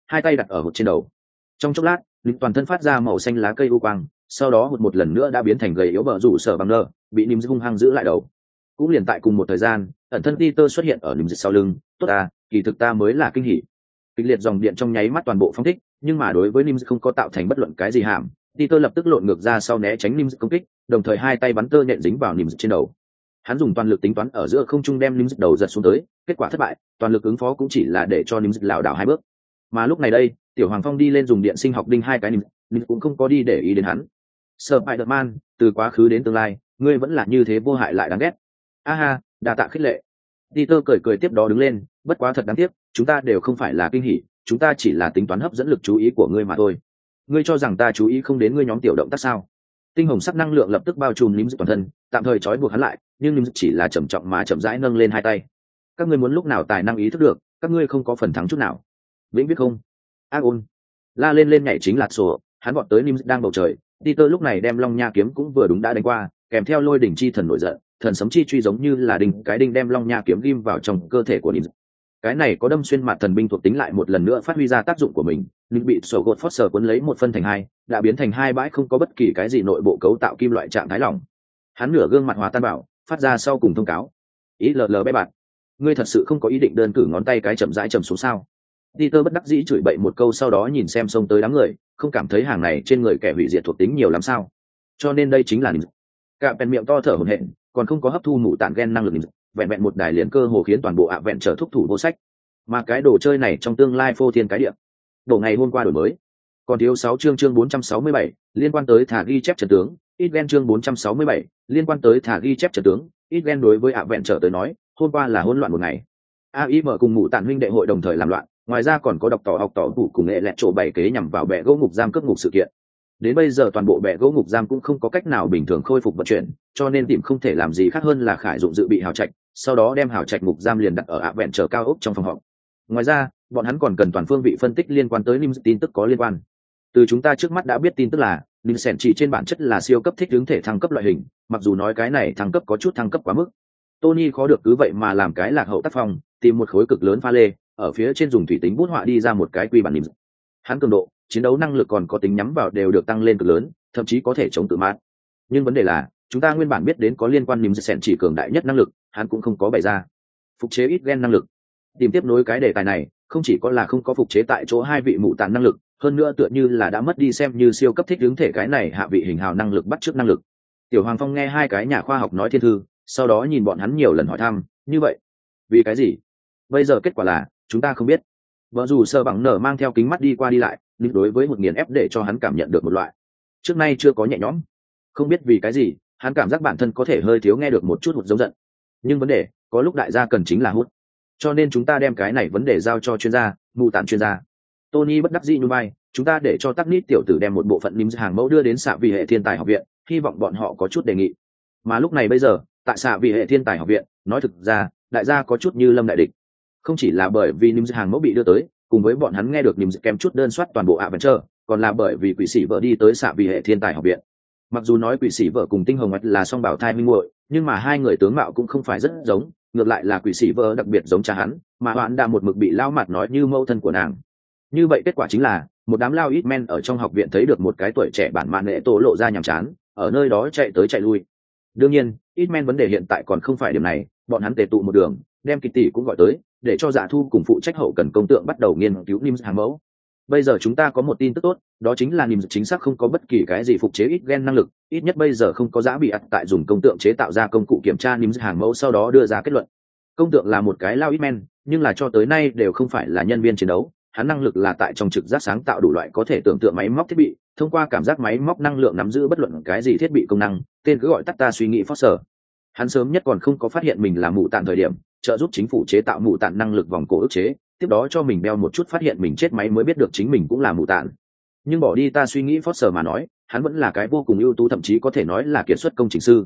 hai tay đặt ở hụt trên đầu. Trong chốc lát Nimz toàn thân phát ra màu xanh lá cây u quang, sau đó hụt một lần nữa đã biến thành gầy yếu bờ rủ sở bằng nơ, bị Nimz hung hăng giữ lại đầu. Cũng liền tại cùng một thời gian, ẩn thân Peter xuất hiện ở Nimz sau lưng. Tốt à, kỳ thực ta mới là kinh hỉ. Kịch liệt dòng điện trong nháy mắt toàn bộ phóng thích, nhưng mà đối với Nimz không có tạo thành bất luận cái gì hàm. Peter lập tức lộn ngược ra sau né tránh Nimz công kích, đồng thời hai tay bắn tơ nhện dính vào Nimz trên đầu. Hắn dùng toàn lực tính toán ở giữa không trung đem Nimz đầu giật xuống tới, kết quả thất bại, toàn lực ứng phó cũng chỉ là để cho Nimz lảo đảo hai bước. Mà lúc này đây, Tiểu Hoàng Phong đi lên dùng điện sinh học đinh hai cái Nimz cũng không có đi để ý đến hắn. Spider-Man, từ quá khứ đến tương lai, ngươi vẫn là như thế vô hại lại đáng ghét. Ha, đa tạ khích lệ. Peter cười cười tiếp đó đứng lên, bất quá thật đáng tiếc, chúng ta đều không phải là kinh hỉ, chúng ta chỉ là tính toán hấp dẫn lực chú ý của ngươi mà thôi. Ngươi cho rằng ta chú ý không đến ngươi nhóm tiểu động tác sao? Tinh hồng sắc năng lượng lập tức bao trùm Nimz toàn thân, tạm thời trói buộc hắn lại, nhưng Nimz chỉ là chậm trọng mà chậm rãi nâng lên hai tay. Các ngươi muốn lúc nào tài năng ý thức được, các ngươi không có phần thắng chút nào. Vĩnh biết không? Agon la lên nhảy chính là sổ, hắn vọt tới Nimz đang bầu trời. Peter lúc này đem Long Nha kiếm cũng vừa đúng đã đánh qua, kèm theo lôi đỉnh chi thần nổi giận, thần sấm chi truy giống như là đinh đem Long Nha kiếm ghim vào trong cơ thể của Nimz. Cái này có đâm xuyên mặt thần binh thuộc tính lại một lần nữa phát huy ra tác dụng của mình, nhưng bị sổ gột Foster cuốn lấy một phân thành hai, đã biến thành hai bãi không có bất kỳ cái gì nội bộ cấu tạo kim loại trạng thái lỏng. Hắn nửa gương mặt hòa tan bảo, phát ra sau cùng thông cáo. ILL bé bạn, ngươi thật sự không có ý định đơn cử ngón tay cái chậm rãi chầm xuống sao? Peter bất đắc dĩ chửi bậy một câu, sau đó nhìn xem xông tới đám người, không cảm thấy hàng này trên người kẻ hủy diệt thuộc tính nhiều lắm sao? Cho nên đây chính là Nimz. Cả bèn miệng to thở hổn hển, còn không có hấp thu mụ tản gen năng lực Nimz, vẹn vẹn một đài liền cơ hồ khiến toàn bộ ạ vẹn trở thúc thủ vô sách. Mà cái đồ chơi này trong tương lai phô thiên cái địa. Đổ ngày hôm qua đổi mới. Còn thiếu 6 chương 467, liên quan tới thả ghi chép trận tướng, Itgen chương 467, liên quan tới thả ghi chép trận tướng, Itgen đối với ạ vẹn trở tới nói, hôm qua là hỗn loạn một ngày. AIM cùng mụ tản huynh đệ hội đồng thời làm loạn, ngoài ra còn có độc tỏ học tỏ vụ cùng nghệ lẹt trổ bày kế nhằm vào bệ gỗ ngục giam cướp ngục sự kiện. Đến bây giờ toàn bộ bệ gỗ ngục giam cũng không có cách nào bình thường khôi phục vận chuyển, cho nên tìm không thể làm gì khác hơn là khải dụng dự bị hào trạch, sau đó đem hào trạch ngục giam liền đặt ở ạ vẹn trở cao ốc trong phòng họp. Ngoài ra, bọn hắn còn cần toàn phương vị phân tích liên quan tới Nimz tin tức có liên quan. Từ chúng ta trước mắt đã biết tin tức là Nimz chỉ trên bản chất là siêu cấp thích ứng thể thăng cấp loại hình, mặc dù nói cái này thăng cấp có chút thăng cấp quá mức. Tony khó được cứ vậy mà làm cái lạc hậu tác phong, tìm một khối cực lớn pha lê, ở phía trên dùng thủy tính bút họa đi ra một cái quy bản Nimz. Hắn cường độ, chiến đấu năng lực còn có tính nhắm vào đều được tăng lên cực lớn, thậm chí có thể chống tự mát. Nhưng vấn đề là, chúng ta nguyên bản biết đến có liên quan Nimz chỉ cường đại nhất năng lực, hắn cũng không có bày ra. Phục chế ít gen năng lực. Tìm tiếp nối cái đề tài này, không chỉ có là không có phục chế tại chỗ hai vị mụ tàn năng lực, hơn nữa tựa như là đã mất đi xem như siêu cấp thích ứng thể cái này hạ vị hình hào năng lực bắt chước năng lực. Tiểu Hoàng Phong nghe hai cái nhà khoa học nói thiên thư, sau đó nhìn bọn hắn nhiều lần hỏi thăm, như vậy, vì cái gì? Bây giờ kết quả là, chúng ta không biết. Vợ dù sơ bằng nở mang theo kính mắt đi qua đi lại, nhưng đối với một nghiền ép để cho hắn cảm nhận được một loại. Trước nay chưa có nhẹ nhõm. Không biết vì cái gì, hắn cảm giác bản thân có thể hơi thiếu nghe được một chút hụt giống giận. Nhưng vấn đề, có lúc đại gia cần chính là hút. Cho nên chúng ta đem cái này vấn đề giao cho chuyên gia, mù tản chuyên gia. Tony bất đắc dĩ nhún vai, chúng ta để cho Tắc Nít tiểu tử đem một bộ phận Nimz hàng mẫu đưa đến xạ vị hệ thiên tài học viện, hy vọng bọn họ có chút đề nghị. Mà lúc này bây giờ, tại xạ vị hệ thiên tài học viện, nói thực ra, đại gia có chút như lâm đại địch. Không chỉ là bởi vì Nimz hàng mẫu bị đưa tới, cùng với bọn hắn nghe được Nimz kém chút đơn soát toàn bộ Adventure, còn là bởi vì quỷ sĩ vợ đi tới xạ vị hệ thiên tài học viện. Mặc dù nói quỷ sĩ vợ cùng tinh hồng mạch là song bảo thai minh muội, nhưng mà hai người tướng mạo cũng không phải rất giống, ngược lại là quỷ sĩ vợ đặc biệt giống cha hắn, mà hoạn đã một mực bị lao mặt nói như mẫu thân của nàng. Như vậy kết quả chính là một đám lao ít men ở trong học viện thấy được một cái tuổi trẻ bản mạn nệ tổ lộ ra nhàm chán, ở nơi đó chạy tới chạy lui. Đương nhiên, ít men vấn đề hiện tại còn không phải điểm này, bọn hắn tề tụ một đường, đem Kitty cũng gọi tới, để cho Dạ Thu cùng phụ trách hậu cần công tượng bắt đầu nghiên cứu Nimz hàng mẫu. Bây giờ chúng ta có một tin tức tốt, đó chính là Nimz chính xác không có bất kỳ cái gì phục chế ít gen năng lực, ít nhất bây giờ không có giá bị ắt tại dùng công tượng chế tạo ra công cụ kiểm tra Nimz hàng mẫu sau đó đưa ra kết luận. Công tượng là một cái lao ít men, nhưng là cho tới nay đều không phải là nhân viên chiến đấu, hắn năng lực là tại trong trực giác sáng tạo đủ loại có thể tưởng tượng máy móc thiết bị, thông qua cảm giác máy móc năng lượng nắm giữ bất luận cái gì thiết bị công năng, tên cứ gọi tắt ta suy nghĩ Foster. Hắn sớm nhất còn không có phát hiện mình là mụ tạn thời điểm, trợ giúp chính phủ chế tạo mụ tạn năng lực vòng cổ ức chế, tiếp đó cho mình đeo một chút phát hiện mình chết máy mới biết được chính mình cũng là mụ tạn. Nhưng bỏ đi ta suy nghĩ Foster mà nói, hắn vẫn là cái vô cùng ưu tú, thậm chí có thể nói là kiệt xuất công trình sư.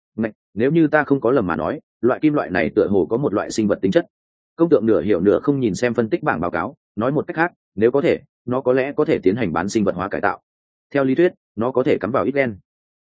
Nếu như ta không có lầm mà nói, loại kim loại này tựa hồ có một loại sinh vật tính chất. Công tượng nửa hiểu nửa không nhìn xem phân tích bảng báo cáo, nói một cách khác, nếu có thể, nó có lẽ có thể tiến hành bán sinh vật hóa cải tạo. Theo lý thuyết, nó có thể cắm vào ít gen.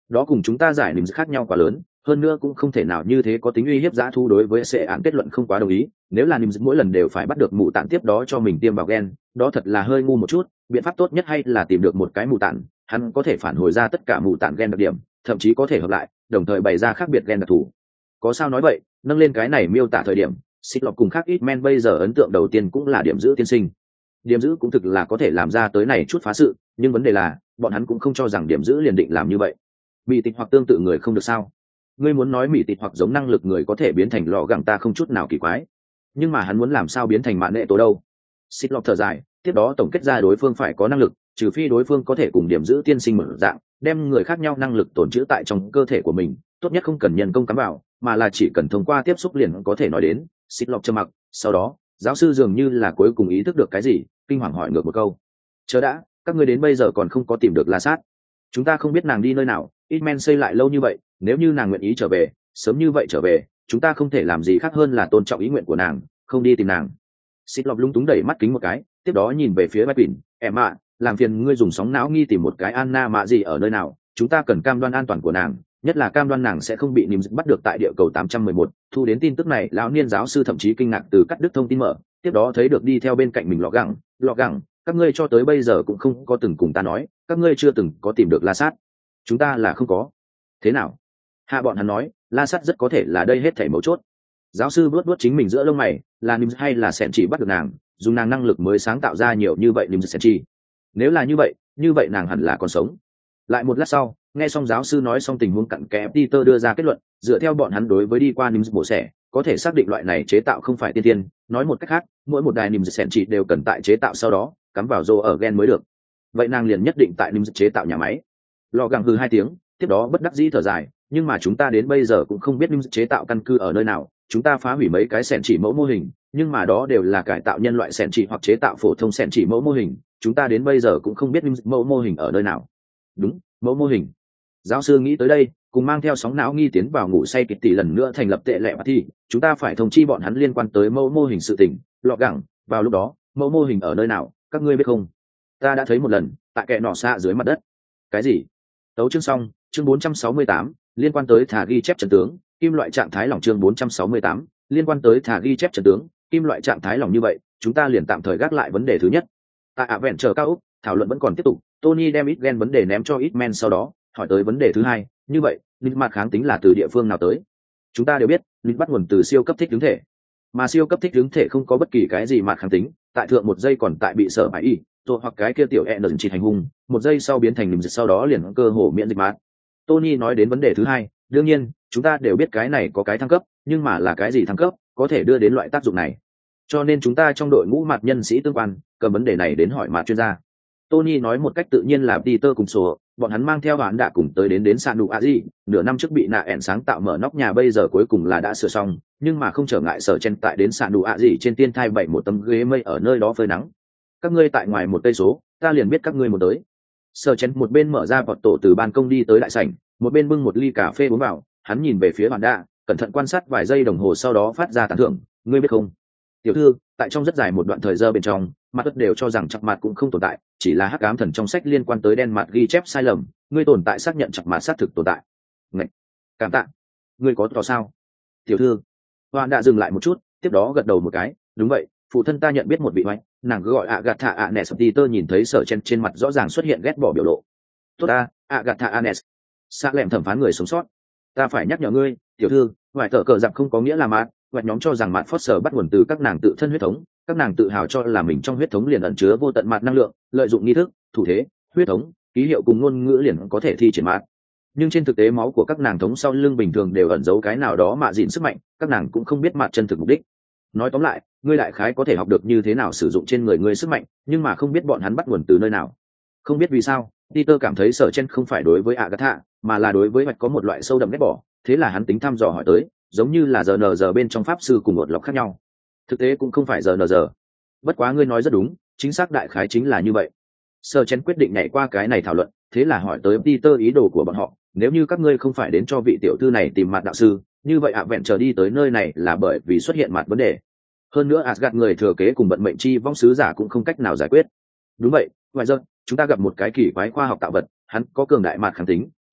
đó cùng chúng ta giải niềm khác nhau quá lớn, hơn nữa cũng không thể nào như thế có tính uy hiếp dã thu. Đối với sẽ án kết luận không quá đồng ý, nếu là niềm mỗi lần đều phải bắt được mụ tạn tiếp đó cho mình tiêm vào gen, đó thật là hơi ngu một chút. Biện pháp tốt nhất hay là tìm được một cái mụ tạn, hắn có thể phản hồi ra tất cả mụ tạn gen đặc điểm, thậm chí có thể hợp lại, đồng thời bày ra khác biệt gen đặc thù. Có sao nói vậy, nâng lên cái này miêu tả thời điểm, xích lọc cùng khác ít men bây giờ ấn tượng đầu tiên cũng là điểm giữ tiên sinh. Điểm giữ cũng thực là có thể làm ra tới này chút phá sự, nhưng vấn đề là bọn hắn cũng không cho rằng điểm giữ liền định làm như vậy. Mỹ tịch hoặc tương tự người không được sao? Ngươi muốn nói mỹ tịch hoặc giống năng lực người có thể biến thành lọ gẳng ta không chút nào kỳ quái, nhưng mà hắn muốn làm sao biến thành mạn nệ tổ đâu? Xích lọc thở dài, tiếp đó tổng kết ra đối phương phải có năng lực, trừ phi đối phương có thể cùng điểm giữ tiên sinh mở dạng, đem người khác nhau năng lực tồn trữ tại trong cơ thể của mình, tốt nhất không cần nhân công cắm vào, mà là chỉ cần thông qua tiếp xúc liền có thể nói đến. Xích lọc trầm mặc, sau đó giáo sư dường như là cuối cùng ý thức được cái gì, kinh hoàng hỏi ngược một câu: chờ đã, các ngươi đến bây giờ còn không có tìm được La Sát? Chúng ta không biết nàng đi nơi nào, ít men xây lại lâu như vậy, nếu như nàng nguyện ý trở về, sớm như vậy trở về, chúng ta không thể làm gì khác hơn là tôn trọng ý nguyện của nàng, không đi tìm nàng. Xích lọc lung túng đẩy mắt kính một cái, tiếp đó nhìn về phía Bạch Quỳnh: em ạ, làm phiền ngươi dùng sóng não nghi tìm một cái Anna mạ gì ở nơi nào, chúng ta cần cam đoan an toàn của nàng, nhất là cam đoan nàng sẽ không bị niềm bắt được tại địa cầu 811. Thu đến tin tức này, lão niên giáo sư thậm chí kinh ngạc từ cắt đứt thông tin mở, tiếp đó thấy được đi theo bên cạnh mình lọ gẳng, các ngươi cho tới bây giờ cũng không có từng cùng ta nói, các ngươi chưa từng có tìm được La Sát. Chúng ta là không có. Thế nào? Hạ bọn hắn nói, La Sát rất có thể là đây hết thảy mấu chốt. Giáo sư vuốt chính mình giữa lông mày, là niềm hay là sẹn chỉ bắt được nàng, dùng nàng năng lực mới sáng tạo ra nhiều như vậy niềm sẹn chỉ. Nếu là như vậy nàng hẳn là còn sống. Lại một lát sau, nghe xong giáo sư nói xong tình huống cặn kẽ, Peter đưa ra kết luận, dựa theo bọn hắn đối với đi qua niềm bổ sẻ, có thể xác định loại này chế tạo không phải tiên tiên. Nói một cách khác, mỗi một đài niềm sẹn chỉ đều cần tại chế tạo sau đó cắm vào rô ở gen mới được. Vậy nàng liền nhất định tại niềm chế tạo nhà máy. Lò gàng hừ 2 tiếng, tiếp đó bất đắc dĩ thở dài, nhưng mà chúng ta đến bây giờ cũng không biết niềm chế tạo căn cứ ở nơi nào. Chúng ta phá hủy mấy cái sẹn chỉ mẫu mô hình, nhưng mà đó đều là cải tạo nhân loại sẹn chỉ hoặc chế tạo phổ thông sẹn chỉ mẫu mô hình, chúng ta đến bây giờ cũng không biết mẫu mô hình ở nơi nào. Đúng, mẫu mô hình. Giáo sư nghĩ tới đây, cùng mang theo sóng não nghi tiến vào ngủ say kịch tỷ lần nữa thành lập tệ lệ thì chúng ta phải thông chi bọn hắn liên quan tới mẫu mô hình sự tình. Lọ gẳng, vào lúc đó mẫu mô hình ở nơi nào các ngươi biết không? Ta đã thấy một lần, tại kẽ nọ xạ dưới mặt đất. Cái gì? Tấu chương xong, chương 468, liên quan tới thả ghi chép trận tướng kim loại trạng thái lỏng. Chương 468, liên quan tới thả ghi chép trận tướng kim loại trạng thái lỏng. Như vậy chúng ta liền tạm thời gác lại vấn đề thứ nhất. Tại ạ vẹn chờ cao úc, thảo luận vẫn còn tiếp tục. Tony đem ít gen vấn đề ném cho ít men, sau đó hỏi tới vấn đề thứ hai. Như vậy linh mặt kháng tính là từ địa phương nào tới? Chúng ta đều biết linh bắt nguồn từ siêu cấp thích ứng thể, mà siêu cấp thích ứng thể không có bất kỳ cái gì mặt kháng tính, tại thượng một giây còn tại bị sợ hãi y rồi hoặc cái kia tiểu nở chỉ hành hung, một giây sau biến thành linh dịch, sau đó liền cơ hồ miễn dịch mát. Tony nói đến vấn đề thứ hai, đương nhiên chúng ta đều biết cái này có cái thăng cấp, nhưng mà là cái gì thăng cấp có thể đưa đến loại tác dụng này, cho nên chúng ta trong đội ngũ mặt nhân sĩ tương quan cầm vấn đề này đến hỏi mặt chuyên gia. Tony nói một cách tự nhiên là Peter cùng số, bọn hắn mang theo bạn đã cùng tới đến San Luigi, nửa năm trước bị nạ ẻn sáng tạo mở nóc nhà bây giờ cuối cùng là đã sửa xong, nhưng mà không trở ngại sở chen tại đến San Luigi trên tiên thai bày một tấm ghế mây ở nơi đó phơi nắng. Các ngươi tại ngoài một cây số, ta liền biết các ngươi một tới. Sở chen một bên mở ra vọt tổ từ ban công đi tới đại sảnh, một bên bưng một ly cà phê uống vào, hắn nhìn về phía bạn đã, cẩn thận quan sát vài giây đồng hồ sau đó phát ra tán thưởng, ngươi biết không? Tiểu thư, tại trong rất dài một đoạn thời gian bên trong, mặt đất đều cho rằng chặt mặt cũng không tồn tại, chỉ là hắc ám thần trong sách liên quan tới đen mặt ghi chép sai lầm, ngươi tồn tại xác nhận chặt mặt xác thực tồn tại. Ngậy, cảm tạ. Ngươi có tỏ sao? Tiểu thư, Hoa đã dừng lại một chút, tiếp đó gật đầu một cái, đúng vậy, phụ thân ta nhận biết một vị oanh, nàng cứ gọi Agatha Anes. Peter nhìn thấy sở trên mặt rõ ràng xuất hiện ghét bỏ biểu lộ. Tốt ta, Agatha Anes. Sa lẹm thẩm phán người sống sót. Ta phải nhắc nhở ngươi, tiểu thư, ngoại tờ cờ dạp không có nghĩa là mạt, ngoại nhóm cho rằng mạt Foster bắt nguồn từ các nàng tự thân huyết thống, các nàng tự hào cho là mình trong huyết thống liền ẩn chứa vô tận mạt năng lượng, lợi dụng nghi thức, thủ thế, huyết thống, ký hiệu cùng ngôn ngữ liền có thể thi triển mạt. Nhưng trên thực tế máu của các nàng thống sau lưng bình thường đều ẩn giấu cái nào đó mạ dịn sức mạnh, các nàng cũng không biết mạt chân thực mục đích. Nói tóm lại, ngươi đại khái có thể học được như thế nào sử dụng trên người ngươi sức mạnh, nhưng mà không biết bọn hắn bắt nguồn từ nơi nào. Không biết vì sao, Peter cảm thấy sở chen không phải đối với Agatha, mà là đối với mạch có một loại sâu đậm ghét bỏ, thế là hắn tính thăm dò hỏi tới, giống như là giờ bên trong pháp sư cùng một lọc khác nhau. Thực tế cũng không phải giờ. Bất quá ngươi nói rất đúng, chính xác đại khái chính là như vậy. Sở chen quyết định nhảy qua cái này thảo luận, thế là hỏi tới Peter ý đồ của bọn họ, nếu như các ngươi không phải đến cho vị tiểu thư này tìm mặt đạo sư, như vậy ạ vẹn chờ đi tới nơi này là bởi vì xuất hiện mặt vấn đề. Hơn nữa Asgard người thừa kế cùng vận mệnh chi vong sứ giả cũng không cách nào giải quyết. Đúng vậy, ngoài ra chúng ta gặp một cái kỳ quái khoa học tạo vật, hắn có cường đại mạt kháng tính,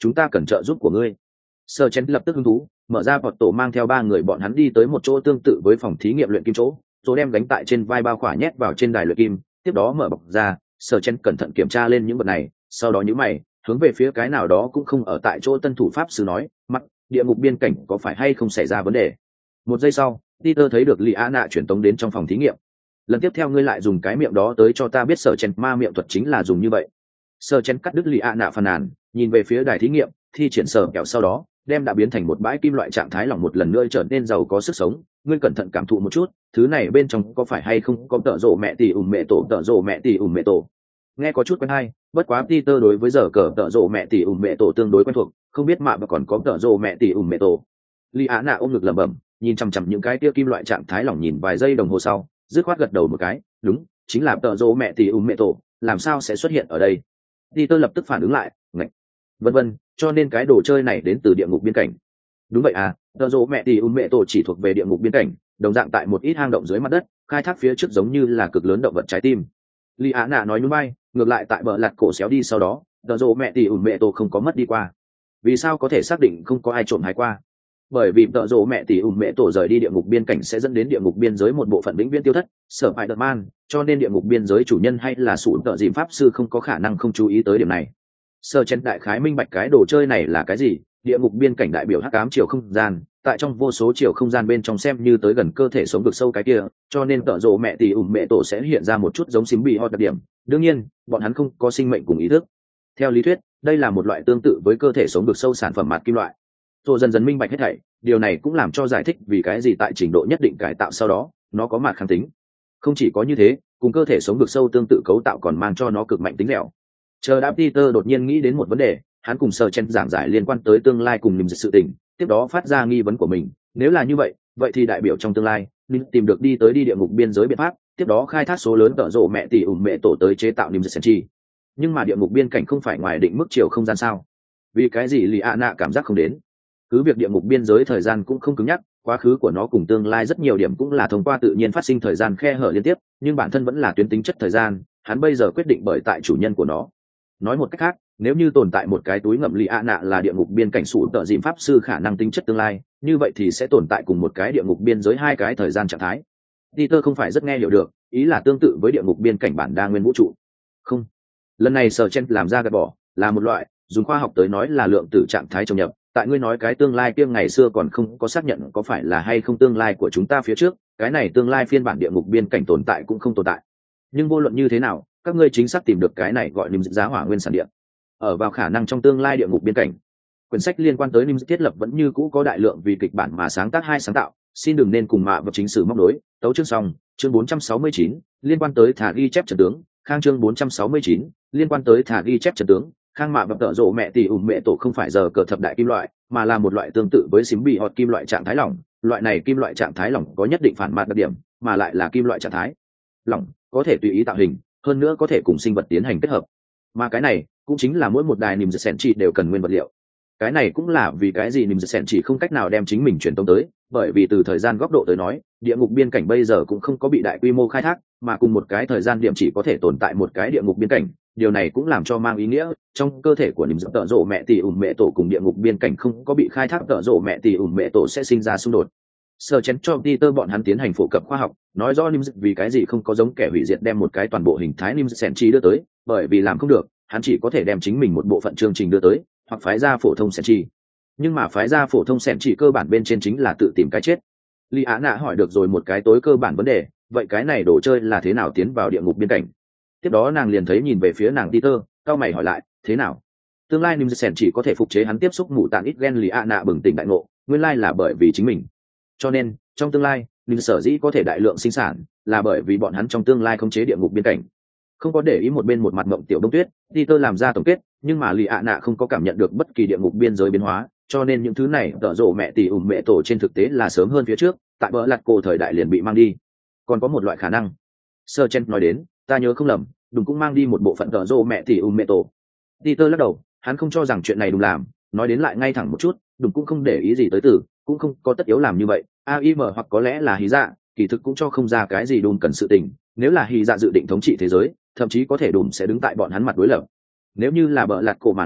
chúng ta cần trợ giúp của ngươi. Sở Chen lập tức hứng thú, mở ra bọt tổ mang theo 3 người bọn hắn đi tới một chỗ tương tự với phòng thí nghiệm luyện kim chỗ, rồi đem gánh tại trên vai bao khỏa nhét vào trên đài luyện kim, tiếp đó mở bọc ra. Sở Chen cẩn thận kiểm tra lên những vật này, sau đó nhíu mày, hướng về phía cái nào đó cũng không ở tại chỗ tân thủ pháp sư nói, "Mặt, địa ngục biên cảnh có phải hay không xảy ra vấn đề?" Một giây sau, Peter thấy được Lý Á Nạ chuyển tống đến trong phòng thí nghiệm. "Lần tiếp theo ngươi lại dùng cái miệng đó tới cho ta biết Sở Chen ma miệng thuật chính là dùng như vậy." Sở Chen cắt đứt Lý Á Nạ phàn nàn, nhìn về phía đài thí nghiệm, thi triển sở kẹo sau đó, đem đã biến thành một bãi kim loại trạng thái lỏng một lần nữa trở nên giàu có sức sống. Ngươi cẩn thận cảm thụ một chút, thứ này bên trong có phải hay không có tợ rộ mẹ tỷ mẹ tổ, tợ rộ mẹ tỷ mẹ tổ. Nghe có chút quen hay, bất quá Peter đối với giờ cờ tợ rộ mẹ tỷ mẹ tổ tương đối quen thuộc, không biết mạ và còn có tợ rộ mẹ tỷ mẹ tổ. Lý Á Nạ ôm ngực lẩm bẩm, nhìn chằm chằm những cái tia kim loại trạng thái lỏng nhìn vài giây đồng hồ sau, dứt khoát gật đầu một cái, đúng, chính là tợ rộ mẹ tỷ mẹ tổ, làm sao sẽ xuất hiện ở đây? Peter lập tức phản ứng lại, ngạch, vân vân, cho nên cái đồ chơi này đến từ địa ngục biên cảnh. Đúng vậy à, tợ rộ mẹ tỷ mẹ tổ chỉ thuộc về địa ngục biên cảnh, đồng dạng tại một ít hang động dưới mặt đất, khai thác phía trước giống như là cực lớn động vật trái tim. Lý Á Nạ nói nhún vai, ngược lại tại bờ lạt cổ xéo đi sau đó, tợ rộ mẹ tỷ mẹ tổ không có mất đi qua. Vì sao có thể xác định không có ai trộm hái qua? Bởi vì tợ rộ mẹ tỷ mẹ tổ rời đi địa ngục biên cảnh sẽ dẫn đến địa ngục biên giới một bộ phận vĩnh viễn tiêu thất, sở hại đợt man, cho nên địa ngục biên giới chủ nhân hay là sủ tợ dìm pháp sư không có khả năng không chú ý tới điểm này. Sơ Chen đại khái minh bạch cái đồ chơi này là cái gì, địa ngục biên cảnh đại biểu hắc ám chiều không gian, tại trong vô số chiều không gian bên trong xem như tới gần cơ thể sống vực sâu cái kia, cho nên tợ rộ mẹ tỷ mẹ tổ sẽ hiện ra một chút giống xím bị hot đặc điểm. Đương nhiên, bọn hắn không có sinh mệnh cùng ý thức. Theo lý thuyết, đây là một loại tương tự với cơ thể sống vực sâu sản phẩm mạt kim loại. Rồi dần dần minh bạch hết thảy, điều này cũng làm cho giải thích vì cái gì tại trình độ nhất định cải tạo sau đó, nó có mạt kháng tính. Không chỉ có như thế, cùng cơ thể sống vực sâu tương tự cấu tạo còn mang cho nó cực mạnh tính dẻo. Chờ đã Peter đột nhiên nghĩ đến một vấn đề, hắn cùng Sở Chen giảng giải liên quan tới tương lai cùng niềm sự tình, tiếp đó phát ra nghi vấn của mình. Nếu là như vậy, vậy thì đại biểu trong tương lai, Nim tìm được đi tới đi địa ngục biên giới biện pháp, tiếp đó khai thác số lớn tợ rộ mẹ tỷ mẹ tổ tới chế tạo niềm chi. Nhưng mà địa ngục biên cảnh không phải ngoài định mức chiều không gian sao? Vì cái gì Lý Á Nạ cảm giác không đến? Cứ việc địa ngục biên giới thời gian cũng không cứng nhắc, quá khứ của nó cùng tương lai rất nhiều điểm cũng là thông qua tự nhiên phát sinh thời gian khe hở liên tiếp, nhưng bản thân vẫn là tuyến tính chất thời gian, hắn bây giờ quyết định bởi tại chủ nhân của nó. Nói một cách khác, nếu như tồn tại một cái túi ngậm Lý Á Nạ là địa ngục biên cảnh sủ tợ dìm pháp sư khả năng tính chất tương lai, như vậy thì sẽ tồn tại cùng một cái địa ngục biên giới hai cái thời gian trạng thái. Peter không phải rất nghe hiểu được, ý là tương tự với địa ngục biên cảnh bản đa nguyên vũ trụ. Không, lần này Sở Chen làm ra gạt bỏ, là một loại, dùng khoa học tới nói là lượng tử trạng thái trồng nhập. Tại ngươi nói cái tương lai kia ngày xưa còn không có xác nhận có phải là hay không tương lai của chúng ta phía trước, cái này tương lai phiên bản địa ngục biên cảnh tồn tại cũng không tồn tại. Nhưng vô luận như thế nào, các ngươi chính xác tìm được cái này gọi niềm giá hỏa nguyên sản địa. Ở vào khả năng trong tương lai địa ngục biên cảnh. Quyển sách liên quan tới niềm thiết lập vẫn như cũ có đại lượng vì kịch bản mà sáng tác hai sáng tạo, xin đừng nên cùng mạ vật chính sử móc đối. Tấu chương xong, chương 469, liên quan tới thả ghi chép trận tướng, Khang chương 469, liên quan tới thả ghi chép trận tướng. Khang mạ vật tợ rộ mẹ tỷ mẹ tổ không phải giờ cờ thập đại kim loại, mà là một loại tương tự với xím bị hot kim loại trạng thái lỏng. Loại này kim loại trạng thái lỏng có nhất định phản mạt đặc điểm, mà lại là kim loại trạng thái lỏng, có thể tùy ý tạo hình, hơn nữa có thể cùng sinh vật tiến hành kết hợp. Mà cái này cũng chính là mỗi một đài niềm sẻn chỉ đều cần nguyên vật liệu. Cái này cũng là vì cái gì niềm sẻn chỉ không cách nào đem chính mình truyền tống tới, bởi vì từ thời gian góc độ tới nói, địa ngục biên cảnh bây giờ cũng không có bị đại quy mô khai thác, mà cùng một cái thời gian điểm chỉ có thể tồn tại một cái địa ngục biên cảnh. Điều này cũng làm cho mang ý nghĩa trong cơ thể của niềm tợ rộ mẹ tỷ mẹ tổ cùng địa ngục biên cảnh không có bị khai thác tợ rộ mẹ tỷ mẹ tổ sẽ sinh ra xung đột. Sở Chen cho Peter bọn hắn tiến hành phổ cập khoa học, nói rõ Nim vì cái gì không có giống kẻ hủy diệt đem một cái toàn bộ hình thái Nim Senchi đưa tới, bởi vì làm không được, hắn chỉ có thể đem chính mình một bộ phận chương trình đưa tới, hoặc phái ra phổ thông Senchi. Nhưng mà phái ra phổ thông Senchi cơ bản bên trên chính là tự tìm cái chết. Lý Á Nạ hỏi được rồi một cái tối cơ bản vấn đề, vậy cái này đồ chơi là thế nào tiến vào địa ngục biên cảnh? Tiếp đó nàng liền thấy nhìn về phía nàng Peter, cao mày hỏi lại, thế nào? Tương lai Nim Senchi có thể phục chế hắn tiếp xúc mụ tàn ít gen. Lý Á Nạ bừng tỉnh đại ngộ, nguyên lai là bởi vì chính mình. Cho nên trong tương lai Nim sở dĩ có thể đại lượng sinh sản là bởi vì bọn hắn trong tương lai khống chế địa ngục biên cảnh. Không có để ý một bên một mặt mộng tiểu đông tuyết, Peter làm ra tổng kết, nhưng mà Lý Á Nạ không có cảm nhận được bất kỳ địa ngục biên giới biến hóa, cho nên những thứ này tợ rộ mẹ tỷ mẹ tổ trên thực tế là sớm hơn phía trước, tại bờ lạt cổ thời đại liền bị mang đi. Còn có một loại khả năng, Sir Chen nói đến, ta nhớ không lầm, Đùng cũng mang đi một bộ phận tợ rộ mẹ tỷ mẹ tổ. Peter lắc đầu, hắn không cho rằng chuyện này Đùng làm, nói đến lại ngay thẳng một chút, Đùng cũng không để ý gì tới từ, cũng không có tất yếu làm như vậy. AIM hoặc có lẽ là Hí Dạ, kỳ thực cũng cho không ra cái gì Đùng cần sự tình. Nếu là Hí Dạ dự định thống trị thế giới, thậm chí có thể Đùng sẽ đứng tại bọn hắn mặt đối lập. Nếu như là bợ lạt cổ mà nói,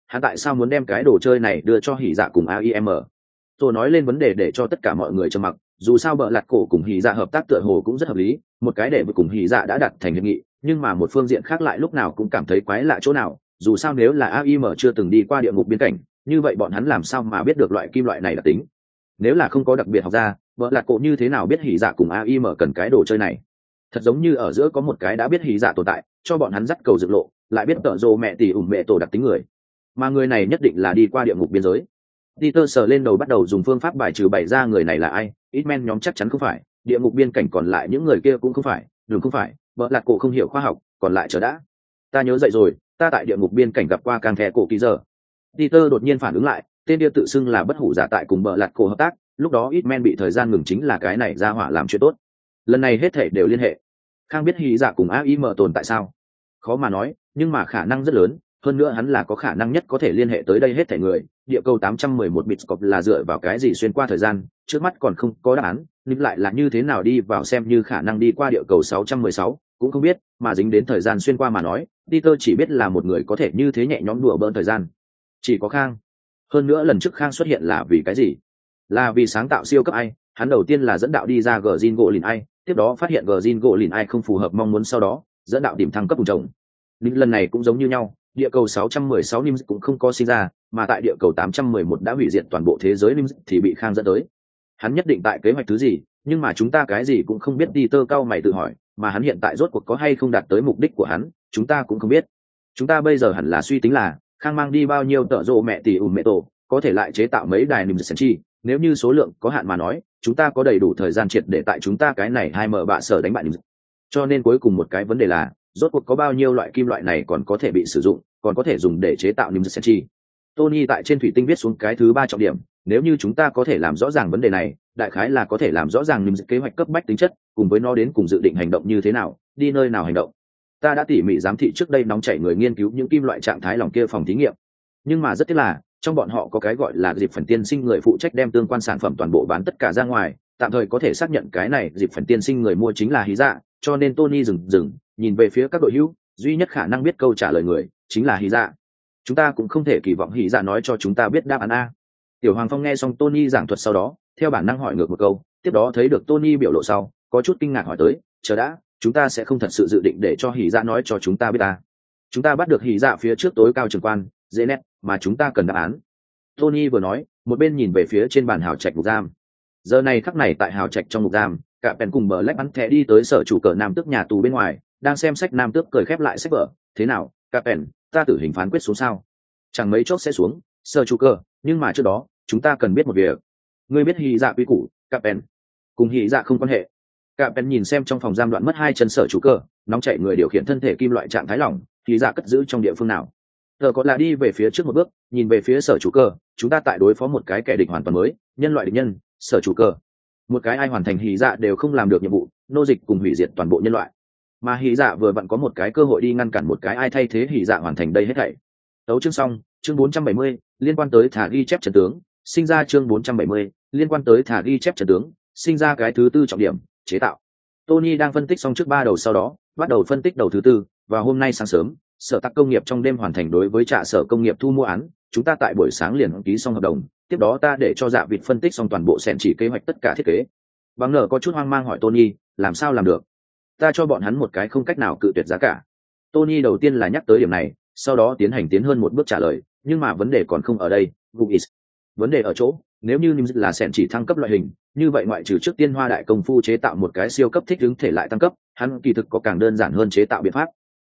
hắn tại sao muốn đem cái đồ chơi này đưa cho hỉ dạ cùng AIM? Tôi nói lên vấn đề để cho tất cả mọi người trầm mặc, dù sao bợ lạt cổ cùng hỉ dạ hợp tác tựa hồ cũng rất hợp lý, một cái để vừa cùng hỉ dạ đã đặt thành hiệp nghị, nhưng mà một phương diện khác lại lúc nào cũng cảm thấy quái lạ chỗ nào, dù sao nếu là AIM chưa từng đi qua địa ngục biên cảnh, như vậy bọn hắn làm sao mà biết được loại kim loại này đặc tính? Nếu là không có đặc biệt học ra, bợ lạt cổ như thế nào biết hỉ dạ cùng AIM cần cái đồ chơi này? Thật giống như ở giữa có một cái đã biết hỉ dạ tồn tại, cho bọn hắn dắt cầu dựng lộ, lại biết tợ rồ mẹ tỷ ủng mẹ tổ đặc tính người, mà người này nhất định là đi qua địa ngục biên giới. Peter sờ lên đầu bắt đầu dùng phương pháp bài trừ bày ra người này là ai, ít men nhóm chắc chắn không phải, địa ngục biên cảnh còn lại những người kia cũng không phải, đường không phải, vợ lạc cổ không hiểu khoa học, còn lại chờ đã. Ta nhớ dậy rồi, ta tại địa ngục biên cảnh gặp qua càng thẻ cổ kỳ giờ. Peter đột nhiên phản ứng lại, tên địa tự xưng là bất hủ giả tại cùng vợ lạc cổ hợp tác, lúc đó ít men bị thời gian ngừng chính là cái này ra hỏa làm chuyện tốt. Lần này hết thể đều liên hệ. Khang biết hí giả cùng AIM tồn tại sao? Khó mà nói, nhưng mà khả năng rất lớn, hơn nữa hắn là có khả năng nhất có thể liên hệ tới đây hết thảy người. Địa cầu 811 Bitscop là dựa vào cái gì xuyên qua thời gian, trước mắt còn không có đáp án, nhưng lại là như thế nào đi vào xem như khả năng đi qua địa cầu 616, cũng không biết, mà dính đến thời gian xuyên qua mà nói, Peter chỉ biết là một người có thể như thế nhẹ nhõm đùa bỡn thời gian. Chỉ có Khang. Hơn nữa lần trước Khang xuất hiện là vì cái gì? Là vì sáng tạo siêu cấp ai, hắn đầu tiên là dẫn đạo đi ra Gjin gỗ lìn ai, tiếp đó phát hiện Gjin gỗ lìn ai không phù hợp mong muốn, sau đó dẫn đạo điểm thăng cấp vùng trồng. Nhưng lần này cũng giống như nhau, địa cầu 616 Nims cũng không có sinh ra, mà tại địa cầu 811 đã hủy diệt toàn bộ thế giới Nims thì bị Khang dẫn tới. Hắn nhất định tại kế hoạch thứ gì, nhưng mà chúng ta cái gì cũng không biết. Peter cao mày tự hỏi, mà hắn hiện tại rốt cuộc có hay không đạt tới mục đích của hắn, chúng ta cũng không biết. Chúng ta bây giờ hẳn là suy tính là Khang mang đi bao nhiêu tợ rộ mẹ tỷ ùm mẹ tổ, có thể lại chế tạo mấy đài Nims Senchi, nếu như số lượng có hạn mà nói, chúng ta có đầy đủ thời gian triệt để tại chúng ta cái này hai mở bạ sở đánh bại Nims. Cho nên cuối cùng một cái vấn đề là rốt cuộc có bao nhiêu loại kim loại này còn có thể bị sử dụng, còn có thể dùng để chế tạo Nims Senchi. Tony tại trên thủy tinh viết xuống cái thứ 3 trọng điểm, nếu như chúng ta có thể làm rõ ràng vấn đề này, đại khái là có thể làm rõ ràng Nims kế hoạch cấp bách tính chất, cùng với nó đến cùng dự định hành động như thế nào, đi nơi nào hành động. Ta đã tỉ mỉ giám thị trước đây nóng chảy người nghiên cứu những kim loại trạng thái lỏng kia phòng thí nghiệm, nhưng mà rất tiếc là trong bọn họ có cái gọi là dịp phần tiên sinh người phụ trách đem tương quan sản phẩm toàn bộ bán tất cả ra ngoài, tạm thời có thể xác nhận cái này dịp phần tiên sinh người mua chính là hí dạ, cho nên Tony dừng nhìn về phía các đội hữu, duy nhất khả năng biết câu trả lời người chính là hí dạ. Chúng ta cũng không thể kỳ vọng hí dạ nói cho chúng ta biết đáp án a. Tiểu Hoàng Phong nghe xong Tony giảng thuật sau đó, theo bản năng hỏi ngược một câu, tiếp đó thấy được Tony biểu lộ sau, có chút kinh ngạc hỏi tới, chờ đã, chúng ta sẽ không thật sự dự định để cho hí dạ nói cho chúng ta biết à? Chúng ta bắt được hí dạ phía trước tối cao trưởng quan dễ nét, mà chúng ta cần đáp án. Tony vừa nói, một bên nhìn về phía trên bàn hào trạch ngục giam. Giờ này khắc này tại hào trạch trong ngục giam, cả Pen cùng bờ lách bắn thẻ đi tới sở chủ cờ nam tước nhà tù bên ngoài, đang xem sách. Nam tước cười khép lại sách vở, thế nào, cả Pen, ta tử hình phán quyết xuống sao? Chẳng mấy chốc sẽ xuống, sở chủ cờ, nhưng mà trước đó chúng ta cần biết một việc. Ngươi biết hỉ dạ quy củ, cả Pen? Cùng hỉ dạ không quan hệ. Cả Pen nhìn xem trong phòng giam đoạn mất 2 chân sở chủ cờ, nóng chạy người điều khiển thân thể kim loại trạng thái lỏng, hỉ dạ cất giữ trong địa phương nào? Giờ có là đi về phía trước một bước, nhìn về phía sở chủ cơ, chúng ta tại đối phó một cái kẻ địch hoàn toàn mới, nhân loại địch nhân, sở chủ cơ. Một cái ai hoàn thành hỉ dạ đều không làm được nhiệm vụ, nô dịch cùng hủy diệt toàn bộ nhân loại. Mà hỉ dạ vừa vặn có một cái cơ hội đi ngăn cản một cái ai thay thế hỉ dạ hoàn thành đây hết thảy. Tấu chương xong, chương 470, liên quan tới thả ghi chép trận tướng, sinh ra chương 470, liên quan tới thả ghi chép trận tướng, sinh ra cái thứ 4 trọng điểm, chế tạo. Tony đang phân tích xong trước 3 đầu sau đó, bắt đầu phân tích đầu thứ 4, và hôm nay sáng sớm, sở tắc công nghiệp trong đêm hoàn thành đối với trạ sở công nghiệp thu mua án, chúng ta tại buổi sáng liền ký xong hợp đồng, tiếp đó ta để cho Dạ Vịt phân tích xong toàn bộ sẹn chỉ kế hoạch tất cả thiết kế. Bằng nở có chút hoang mang hỏi Tony, làm sao làm được? Ta cho bọn hắn một cái không cách nào cự tuyệt giá cả. Tony đầu tiên là nhắc tới điểm này, sau đó tiến hơn một bước trả lời, nhưng mà vấn đề còn không ở đây, Guis. Vấn đề ở chỗ, nếu như Nims là sẹn chỉ thăng cấp loại hình, như vậy ngoại trừ trước tiên Hoa đại công phu chế tạo một cái siêu cấp thích ứng thể lại tăng cấp, hắn kỳ thực có càng đơn giản hơn chế tạo biện pháp.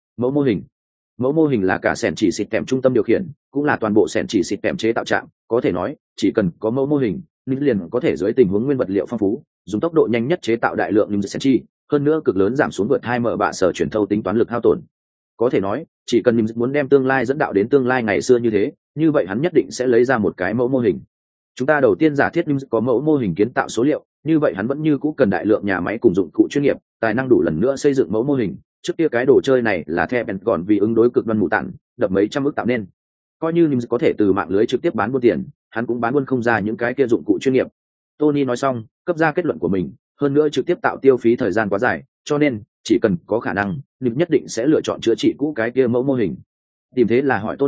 Mẫu mô hình là cả sẻn chỉ xịt kèm trung tâm điều khiển, cũng là toàn bộ sẻn chỉ xịt kèm chế tạo trạm, có thể nói chỉ cần có mẫu mô hình, Nims liền có thể dưới tình huống nguyên vật liệu phong phú, dùng tốc độ nhanh nhất chế tạo đại lượng Nims Senchi, hơn nữa cực lớn giảm xuống vượt 2 mở bạ sở chuyển thâu tính toán lực hao tổn. Có thể nói, chỉ cần Nims muốn đem tương lai dẫn đạo đến tương lai ngày xưa như thế, như vậy hắn nhất định sẽ lấy ra một cái mẫu mô hình. Chúng ta đầu tiên giả thiết Nims có mẫu mô hình kiến tạo số liệu, như vậy hắn vẫn như cũ cần đại lượng nhà máy cùng dụng cụ chuyên nghiệp, tài năng đủ lần nữa xây dựng mẫu mô hình. Trước kia cái đồ chơi này là The Pentagon vì ứng đối cực đoan mù tản, đập mấy trăm ức tạo nên. Coi như Nims có thể từ mạng lưới trực tiếp bán buôn tiền, hắn cũng bán buôn không ra những cái kia dụng cụ chuyên nghiệp. Tony nói xong, cấp ra kết luận của mình, hơn nữa trực tiếp tạo tiêu phí thời gian quá dài, cho nên chỉ cần có khả năng, Nims nhất định sẽ lựa chọn chữa trị cũ cái kia mẫu mô hình. Tìm thế là hỏi Tony,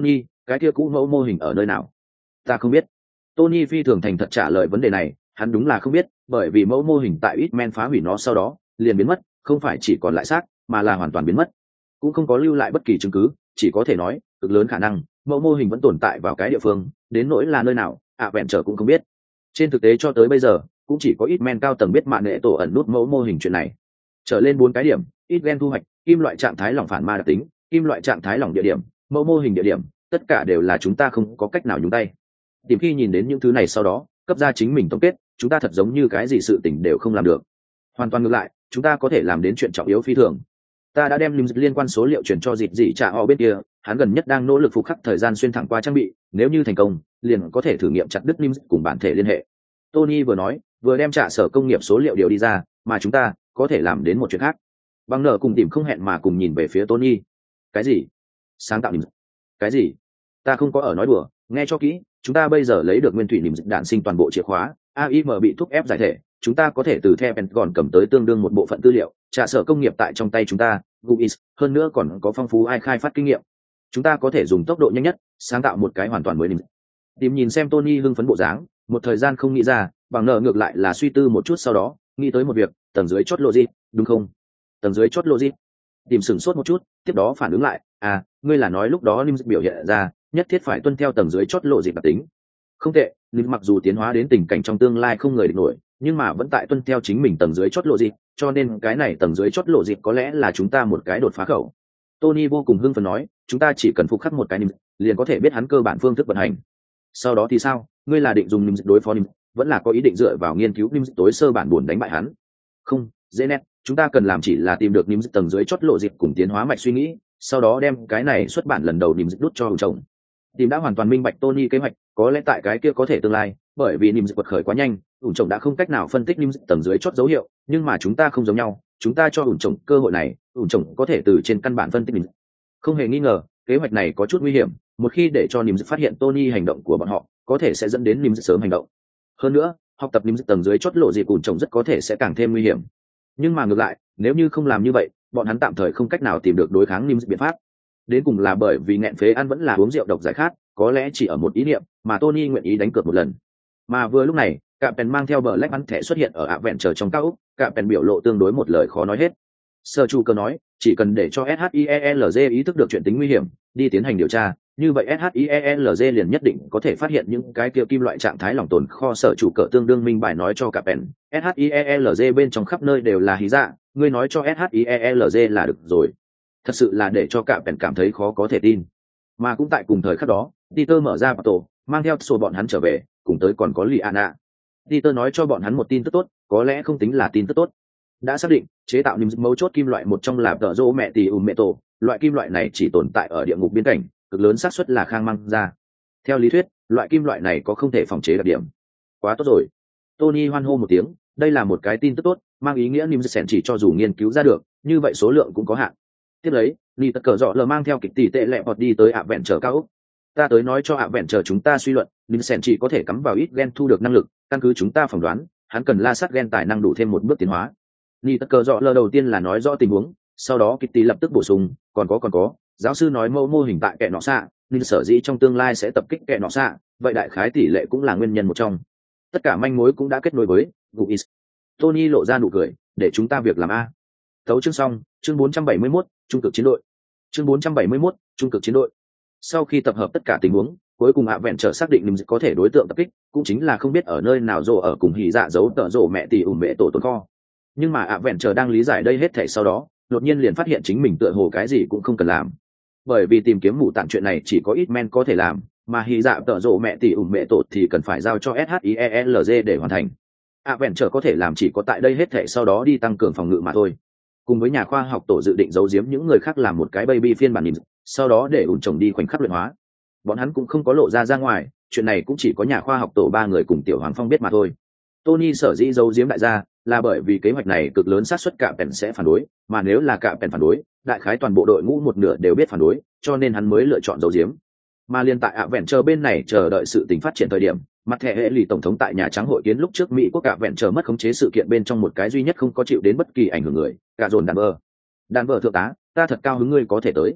cái kia cũ mẫu mô hình ở nơi nào? Ta không biết. Tony phi thường thành thật trả lời vấn đề này, hắn đúng là không biết, bởi vì mẫu mô hình tại Hitman phá hủy nó sau đó liền biến mất, không phải chỉ còn lại xác, mà là hoàn toàn biến mất, cũng không có lưu lại bất kỳ chứng cứ, chỉ có thể nói cực lớn khả năng mẫu mô hình vẫn tồn tại vào cái địa phương, đến nỗi là nơi nào vẹn trở cũng không biết. Trên thực tế cho tới bây giờ cũng chỉ có Hitman cao tầng biết mạng nghệ tổ ẩn nút mẫu mô hình chuyện này. Trở lên 4 cái điểm: Hitman thu hoạch, kim loại trạng thái lỏng phản ma đặc tính, kim loại trạng thái lỏng địa điểm, mẫu mô hình địa điểm, tất cả đều là chúng ta không có cách nào nhúng tay. Tìm khi nhìn đến những thứ này sau đó cấp ra chính mình tổng kết, chúng ta thật giống như cái gì sự tình đều không làm được. Hoàn toàn ngược lại, chúng ta có thể làm đến chuyện trọng yếu phi thường. Ta đã đem liên quan số liệu chuyển cho dịp dị trả họ bên kia, hắn gần nhất đang nỗ lực phục khắc thời gian xuyên thẳng qua trang bị, nếu như thành công liền có thể thử nghiệm chặt đứt cùng bản thể liên hệ. Tony vừa nói vừa đem trả sở công nghiệp số liệu điều đi ra, mà chúng ta có thể làm đến một chuyện khác. Bằng nợ cùng tìm không hẹn mà cùng nhìn về phía Tony. Cái gì? Sáng tạo cái gì? Ta không có ở nói đùa, nghe cho kỹ, chúng ta bây giờ lấy được nguyên thủy đạn sinh toàn bộ chìa khóa, AIM bị thúc ép giải thể, chúng ta có thể từ The Pentagon cầm tới tương đương một bộ phận tư liệu, trả sở công nghiệp tại trong tay chúng ta, GUIS, hơn nữa còn có phong phú ai khai phát kinh nghiệm. Chúng ta có thể dùng tốc độ nhanh nhất sáng tạo một cái hoàn toàn mới. Tìm nhìn xem Tony hưng phấn bộ dáng, một thời gian không nghĩ ra, bằng nợ ngược lại là suy tư một chút sau đó nghĩ tới một việc, tầng dưới chốt logic, đúng không? Tầng dưới chốt logic. Tìm sửng sốt một chút, tiếp đó phản ứng lại, ngươi là nói lúc đó Nim biểu hiện ra nhất thiết phải tuân theo tầng dưới chốt logic đặc tính. Không tệ, Nim mặc dù tiến hóa đến tình cảnh trong tương lai không người địch nổi, nhưng mà vẫn tại tuân theo chính mình tầng dưới chốt logic, cho nên cái này tầng dưới chốt logic có lẽ là chúng ta một cái đột phá khẩu. Tony vô cùng hưng phấn nói, chúng ta chỉ cần phục khắc một cái Nim, liền có thể biết hắn cơ bản phương thức vận hành. Sau đó thì sao? Ngươi là định dùng Nim đối phó Nim, vẫn là có ý định dựa vào nghiên cứu Nim tối sơ bản buồn đánh bại hắn? Không, dễ nét, chúng ta cần làm chỉ là tìm được Nim tầng dưới chốt lộ dịp cùng tiến hóa mạch suy nghĩ, sau đó đem cái này xuất bản lần đầu Nim đút cho hùng chồng. Tìm đã hoàn toàn minh bạch Tony kế hoạch, có lẽ tại cái kia có thể tương lai, bởi vì Nim quật khởi quá nhanh, hùng chồng đã không cách nào phân tích Nim tầng dưới chốt dấu hiệu, nhưng mà chúng ta không giống nhau, chúng ta cho hùng chồng cơ hội này, hùng chồng có thể từ trên căn bản phân tích Nim. Không hề nghi ngờ, kế hoạch này có chút nguy hiểm, một khi để cho Nim phát hiện Tony hành động của bọn họ, có thể sẽ dẫn đến Nim sớm hành động. Hơn nữa, học tập Nim tầng dưới chốt lộ dịp hùng chồng rất có thể sẽ càng thêm nguy hiểm. Nhưng mà ngược lại, nếu như không làm như vậy, bọn hắn tạm thời không cách nào tìm được đối kháng Nim biện pháp. Đến cùng là bởi vì nghẹn phế ăn vẫn là uống rượu độc giải khát, có lẽ chỉ ở một ý niệm mà Tony nguyện ý đánh cược một lần. Mà vừa lúc này, Cạm Pèn mang theo bờ lách bắn thẻ xuất hiện ở ạ vẹn chờ trong cao ốc, Cạm Pèn biểu lộ tương đối một lời khó nói hết. Sơ Chu cơ nói, chỉ cần để cho SHIELZ ý thức được chuyện tính nguy hiểm, đi tiến hành điều tra, như vậy SHIELZ liền nhất định có thể phát hiện những cái kia kim loại trạng thái lỏng tồn kho. Sở chủ cỡ tương đương minh bài nói cho Cạm Pèn, SHIELZ bên trong khắp nơi đều là hí dạ, ngươi nói cho SHIELZ là được rồi. Thật sự là để cho Cạm Pèn cảm thấy khó có thể tin. Mà cũng tại cùng thời khắc đó, Peter mở ra tổ, mang theo số bọn hắn trở về, cùng tới còn có Liana. Peter nói cho bọn hắn một tin tức tốt, có lẽ không tính là tin tức tốt. Đã xác định, chế tạo niềm mấu chốt kim loại một trong là tợ rô mẹ tỷ mẹ tổ, loại kim loại này chỉ tồn tại ở địa ngục biên cảnh, cực lớn xác suất là khang mang ra. Theo lý thuyết, loại kim loại này có không thể phòng chế đặc điểm. Quá tốt rồi. Tony hoan hô một tiếng, đây là một cái tin tức tốt, mang ý nghĩa niềm sẻn chỉ cho dù nghiên cứu ra được, như vậy số lượng cũng có hạn. Tiếp lấy, Lee tất cờ dọ lờ mang theo kịch tỷ tệ lẹ bọt đi tới ạ vẹn chờ cao ốc. Ta tới nói cho ạ vẹn chờ chúng ta suy luận, Vincent chỉ có thể cắm vào ít gen thu được năng lực, căn cứ chúng ta phỏng đoán, hắn cần la sát gen tài năng đủ thêm một bước tiến hóa. Lee tất cờ dọ lờ đầu tiên là nói rõ tình huống, sau đó Kitty lập tức bổ sung, còn có, giáo sư nói mô hình tại kẻ nọ xạ, nên sở dĩ trong tương lai sẽ tập kích kẻ nọ xạ, vậy đại khái tỷ lệ cũng là nguyên nhân một trong. Tất cả manh mối cũng đã kết nối với Guis. Tony lộ ra nụ cười, để chúng ta việc làm a. Tấu chương xong, chương 471, trung cực chiến đội. Chương 471, trung cực chiến đội. Sau khi tập hợp tất cả tình huống, cuối cùng ạ vẹn trở xác định Nim có thể đối tượng tập kích, cũng chính là không biết ở nơi nào rồ ở cùng hỉ dạ giấu tợ rồ mẹ tỷ mẹ tổ tồn kho. Nhưng mà ạ vẹn trở đang lý giải đây hết thảy sau đó, đột nhiên liền phát hiện chính mình tựa hồ cái gì cũng không cần làm. Bởi vì tìm kiếm mụ tạng chuyện này chỉ có ít men có thể làm, mà hỉ dạ tợ rồ mẹ tỷ mẹ tổ thì cần phải giao cho SHIELZ để hoàn thành. ạ vẹn trở có thể làm chỉ có tại đây hết thảy sau đó đi tăng cường phòng ngự mà thôi. Cùng với nhà khoa học tổ dự định giấu giếm những người khác làm một cái baby phiên bản Nim, sau đó để ủn chồng đi khoảnh khắc luyện hóa. Bọn hắn cũng không có lộ ra ngoài, chuyện này cũng chỉ có nhà khoa học tổ 3 người cùng tiểu hoàng phong biết mà thôi. Tony sở dĩ giấu giếm đại gia là bởi vì kế hoạch này cực lớn xác suất Cạm Pèn sẽ phản đối, mà nếu là Cạm Pèn phản đối, đại khái toàn bộ đội ngũ một nửa đều biết phản đối, cho nên hắn mới lựa chọn giấu giếm. Mà liên tại ạ vẹn chờ bên này chờ đợi sự tình phát triển thời điểm, mặt thẻ hệ lì tổng thống tại nhà trắng hội kiến lúc trước Mỹ quốc ạ vẹn chờ mất khống chế sự kiện bên trong một cái duy nhất không có chịu đến bất kỳ ảnh hưởng người, cả dồn đàn vợ thượng tá, ta thật cao hứng ngươi có thể tới.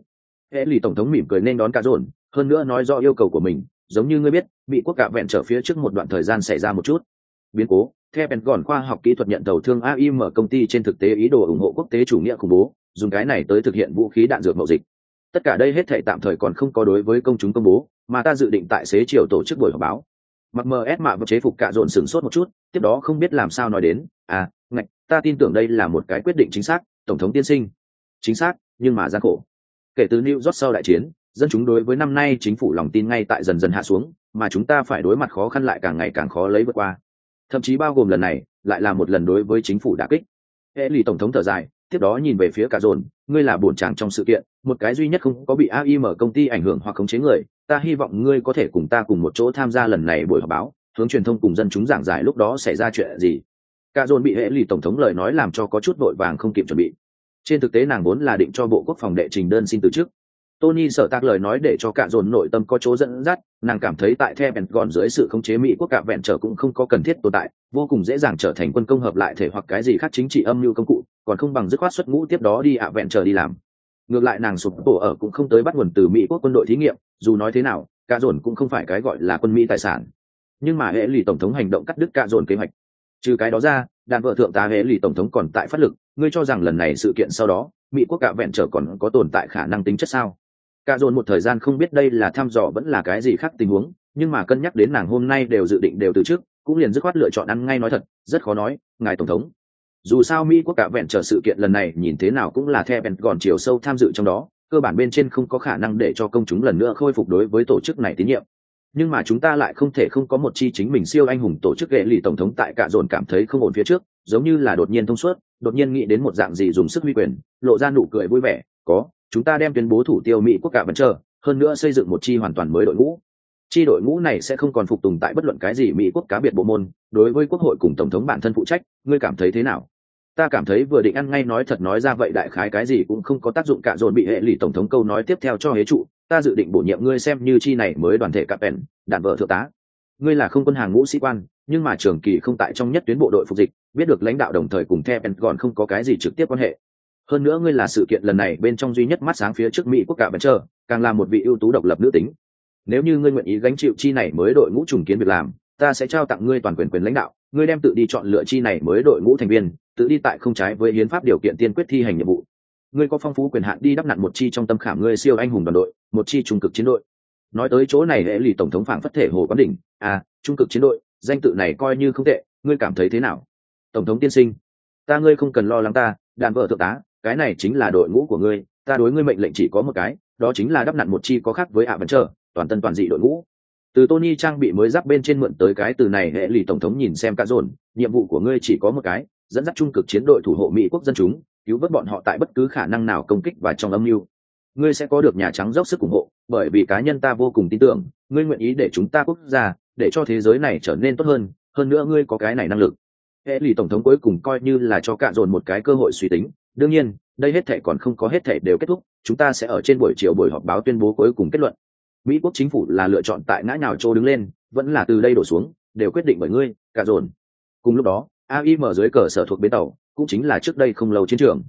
hệ lì tổng thống mỉm cười nên đón cả dồn, hơn nữa nói rõ yêu cầu của mình. Giống như ngươi biết, Mỹ quốc cả vẹn trở phía trước một đoạn thời gian xảy ra một chút biến cố. Theo Pentagon khoa học kỹ thuật nhận tàu thương AIM công ty trên thực tế ý đồ ủng hộ quốc tế chủ nghĩa khủng bố, dùng cái này tới thực hiện vũ khí đạn dược mậu dịch. Tất cả đây hết thảy tạm thời còn không có đối với công chúng công bố, mà ta dự định tại xế chiều tổ chức buổi họp báo. Mặc MS mạ và chế phục cả dồn sửng sốt một chút, tiếp đó không biết làm sao nói đến, ngạch, ta tin tưởng đây là một cái quyết định chính xác, tổng thống tiên sinh. Chính xác, nhưng mà gian khổ. Kể từ New York sau đại chiến, dân chúng đối với năm nay chính phủ lòng tin ngay tại dần dần hạ xuống, mà chúng ta phải đối mặt khó khăn lại càng ngày càng khó lấy vượt qua. Thậm chí bao gồm lần này, lại là một lần đối với chính phủ đả kích. Hệ lì tổng thống thở dài, tiếp đó nhìn về phía cả dồn, ngươi là bổn chàng trong sự kiện, một cái duy nhất không có bị AIM công ty ảnh hưởng hoặc khống chế người, ta hy vọng ngươi có thể cùng ta cùng một chỗ tham gia lần này buổi họp báo, hướng truyền thông cùng dân chúng giảng giải lúc đó xảy ra chuyện gì. Cả dồn bị hệ lì tổng thống lời nói làm cho có chút vội vàng không kịp chuẩn bị. Trên thực tế nàng vốn là định cho bộ quốc phòng đệ trình đơn xin từ chức. Tony sợ tác lời nói để cho cả dồn nội tâm có chỗ dẫn dắt, nàng cảm thấy tại The Pentagon dưới sự khống chế Mỹ quốc cả vẹn trở cũng không có cần thiết tồn tại, vô cùng dễ dàng trở thành quân công hợp lại thể hoặc cái gì khác chính trị âm mưu công cụ, còn không bằng dứt khoát xuất ngũ tiếp đó đi ạ vẹn trở đi làm. Ngược lại nàng sụp đổ ở cũng không tới bắt nguồn từ Mỹ quốc quân đội thí nghiệm, dù nói thế nào, cả dồn cũng không phải cái gọi là quân Mỹ tài sản. Nhưng mà hệ lì tổng thống hành động cắt đứt cả dồn kế hoạch. Trừ cái đó ra, đàn vợ thượng tá hệ lì tổng thống còn tại phát lực, ngươi cho rằng lần này sự kiện sau đó, Mỹ quốc cả vẹn trở còn có tồn tại khả năng tính chất sao? Cả dồn một thời gian không biết đây là thăm dò vẫn là cái gì khác tình huống, nhưng mà cân nhắc đến nàng hôm nay đều dự định đều từ trước, cũng liền dứt khoát lựa chọn ăn ngay nói thật, rất khó nói, ngài tổng thống. Dù sao Mỹ quốc cả vẹn trở sự kiện lần này nhìn thế nào cũng là The Pentagon chiều sâu tham dự trong đó, cơ bản bên trên không có khả năng để cho công chúng lần nữa khôi phục đối với tổ chức này tín nhiệm. Nhưng mà chúng ta lại không thể không có một chi chính mình siêu anh hùng tổ chức. Ghệ lì tổng thống tại cả dồn cảm thấy không ổn phía trước, giống như là đột nhiên thông suốt, đột nhiên nghĩ đến một dạng gì dùng sức huy quyền, lộ ra nụ cười vui vẻ, chúng ta đem tuyên bố thủ tiêu Mỹ quốc cả vẫn chờ, hơn nữa xây dựng một chi hoàn toàn mới đội ngũ. Chi đội ngũ này sẽ không còn phục tùng tại bất luận cái gì Mỹ quốc cá biệt bộ môn, đối với quốc hội cùng tổng thống bản thân phụ trách, ngươi cảm thấy thế nào? Ta cảm thấy vừa định ăn ngay nói thật nói ra vậy đại khái cái gì cũng không có tác dụng, cả dồn bị hệ lì tổng thống câu nói tiếp theo cho hế trụ, ta dự định bổ nhiệm ngươi xem như chi này mới đoàn thể cặp ẻn, đạn vợ thượng tá. Ngươi là không quân hàng ngũ sĩ quan, nhưng mà trường kỳ không tại trong nhất tuyến bộ đội phục dịch, biết được lãnh đạo đồng thời cùng The Pentagon không có cái gì trực tiếp quan hệ. Hơn nữa ngươi là sự kiện lần này bên trong duy nhất mắt sáng phía trước Mỹ quốc cả vẫn chờ, càng là một vị ưu tú độc lập nữ tính. Nếu như ngươi nguyện ý gánh chịu chi này mới đội ngũ trùng kiến việc làm, ta sẽ trao tặng ngươi toàn quyền lãnh đạo, ngươi đem tự đi chọn lựa chi này mới đội ngũ thành viên, tự đi tại không trái với hiến pháp điều kiện tiên quyết thi hành nhiệm vụ. Ngươi có phong phú quyền hạn đi đắp nặn một chi trong tâm khảm ngươi siêu anh hùng đoàn đội, một chi trung cực chiến đội. Nói tới chỗ này hệ lì tổng thống phảng phất thể hồ quán đỉnh, trung cực chiến đội, danh tự này coi như không tệ, ngươi cảm thấy thế nào? Tổng thống tiên sinh, ngươi không cần lo lắng ta, đàn vợ thượng tá, cái này chính là đội ngũ của ngươi, ta đối ngươi mệnh lệnh chỉ có một cái, đó chính là đắp nặn một chi có khác với vẫn chờ, toàn tân toàn dị đội ngũ. Từ Tony trang bị mới giáp bên trên mượn tới cái từ này hệ lì tổng thống nhìn xem cả dồn, nhiệm vụ của ngươi chỉ có một cái, dẫn dắt trung cực chiến đội thủ hộ Mỹ quốc dân chúng, cứu vớt bọn họ tại bất cứ khả năng nào công kích và trong âm mưu. Ngươi sẽ có được Nhà Trắng dốc sức ủng hộ, bởi vì cá nhân ta vô cùng tin tưởng, ngươi nguyện ý để chúng ta quốc gia, để cho thế giới này trở nên tốt hơn nữa ngươi có cái này năng lực. Hệ lì tổng thống cuối cùng coi như là cho cả dồn một cái cơ hội suy tính. Đương nhiên, đây hết thảy còn không có hết thảy đều kết thúc, chúng ta sẽ ở trên buổi chiều buổi họp báo tuyên bố cuối cùng kết luận. Mỹ quốc chính phủ là lựa chọn tại ngã nào chỗ đứng lên, vẫn là từ đây đổ xuống, đều quyết định bởi ngươi, cả dồn. Cùng lúc đó, AIM dưới cờ sở thuộc bến tàu, cũng chính là trước đây không lâu chiến trường.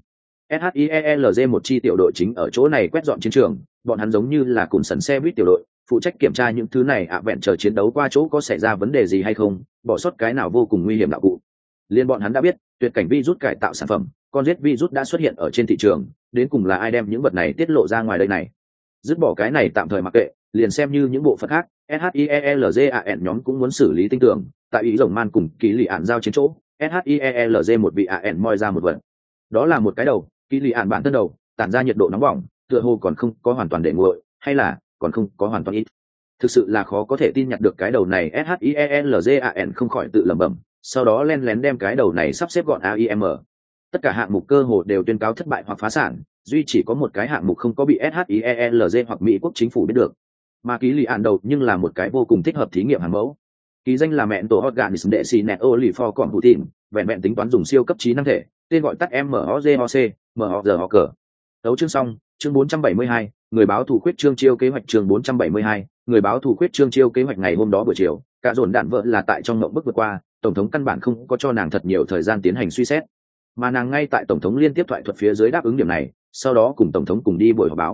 SHIELZ một chi tiểu đội chính ở chỗ này quét dọn chiến trường, bọn hắn giống như là cùng sẵn xe buýt tiểu đội, phụ trách kiểm tra những thứ này vẹn chờ chiến đấu qua chỗ có xảy ra vấn đề gì hay không, bỏ sót cái nào vô cùng nguy hiểm đạo cụ. Liên bọn hắn đã biết, tuyệt cảnh virus cải tạo sản phẩm, con giết virus đã xuất hiện ở trên thị trường, đến cùng là ai đem những vật này tiết lộ ra ngoài đây này. Dứt bỏ cái này tạm thời mặc kệ, liền xem như những bộ phận khác, SHIELZAN nhóm cũng muốn xử lý tinh tưởng, tại ý rồng man cùng ký lì ạn giao chiến chỗ, SHIELZ một vị AN moi ra một vật. Đó là một cái đầu, ký lì ạn bản thân đầu, tản ra nhiệt độ nóng bỏng, tựa hồ còn không có hoàn toàn để nguội, hay là còn không có hoàn toàn ít. Thực sự là khó có thể tin nhặt được cái đầu này, SHIELZAN không khỏi tự lẩm bẩm, sau đó len lén đem cái đầu này sắp xếp gọn AIM. Tất cả hạng mục cơ hồ đều tuyên cáo thất bại hoặc phá sản, duy chỉ có một cái hạng mục không có bị SHIELZ hoặc Mỹ quốc chính phủ biết được. Mà ký lì ạn đầu nhưng là một cái vô cùng thích hợp thí nghiệm hàng mẫu. Ký danh là mẹn tổ Organis Decinet Olifor Computing, vẹn tính toán dùng siêu cấp trí năng thể, tên gọi tắt MOJOC, MOJOC. Đấu chương xong, chương 472, người báo thủ khuyết trương chiêu kế hoạch chương 472, người báo thủ khuyết trương chiêu kế hoạch ngày hôm đó buổi chiều, cả dồn đạn vợ là tại trong mộng bức vượt qua, tổng thống căn bản không có cho nàng thật nhiều thời gian tiến hành suy xét, mà nàng ngay tại tổng thống liên tiếp thoại thuật phía dưới đáp ứng điểm này, sau đó cùng tổng thống cùng đi buổi họp báo.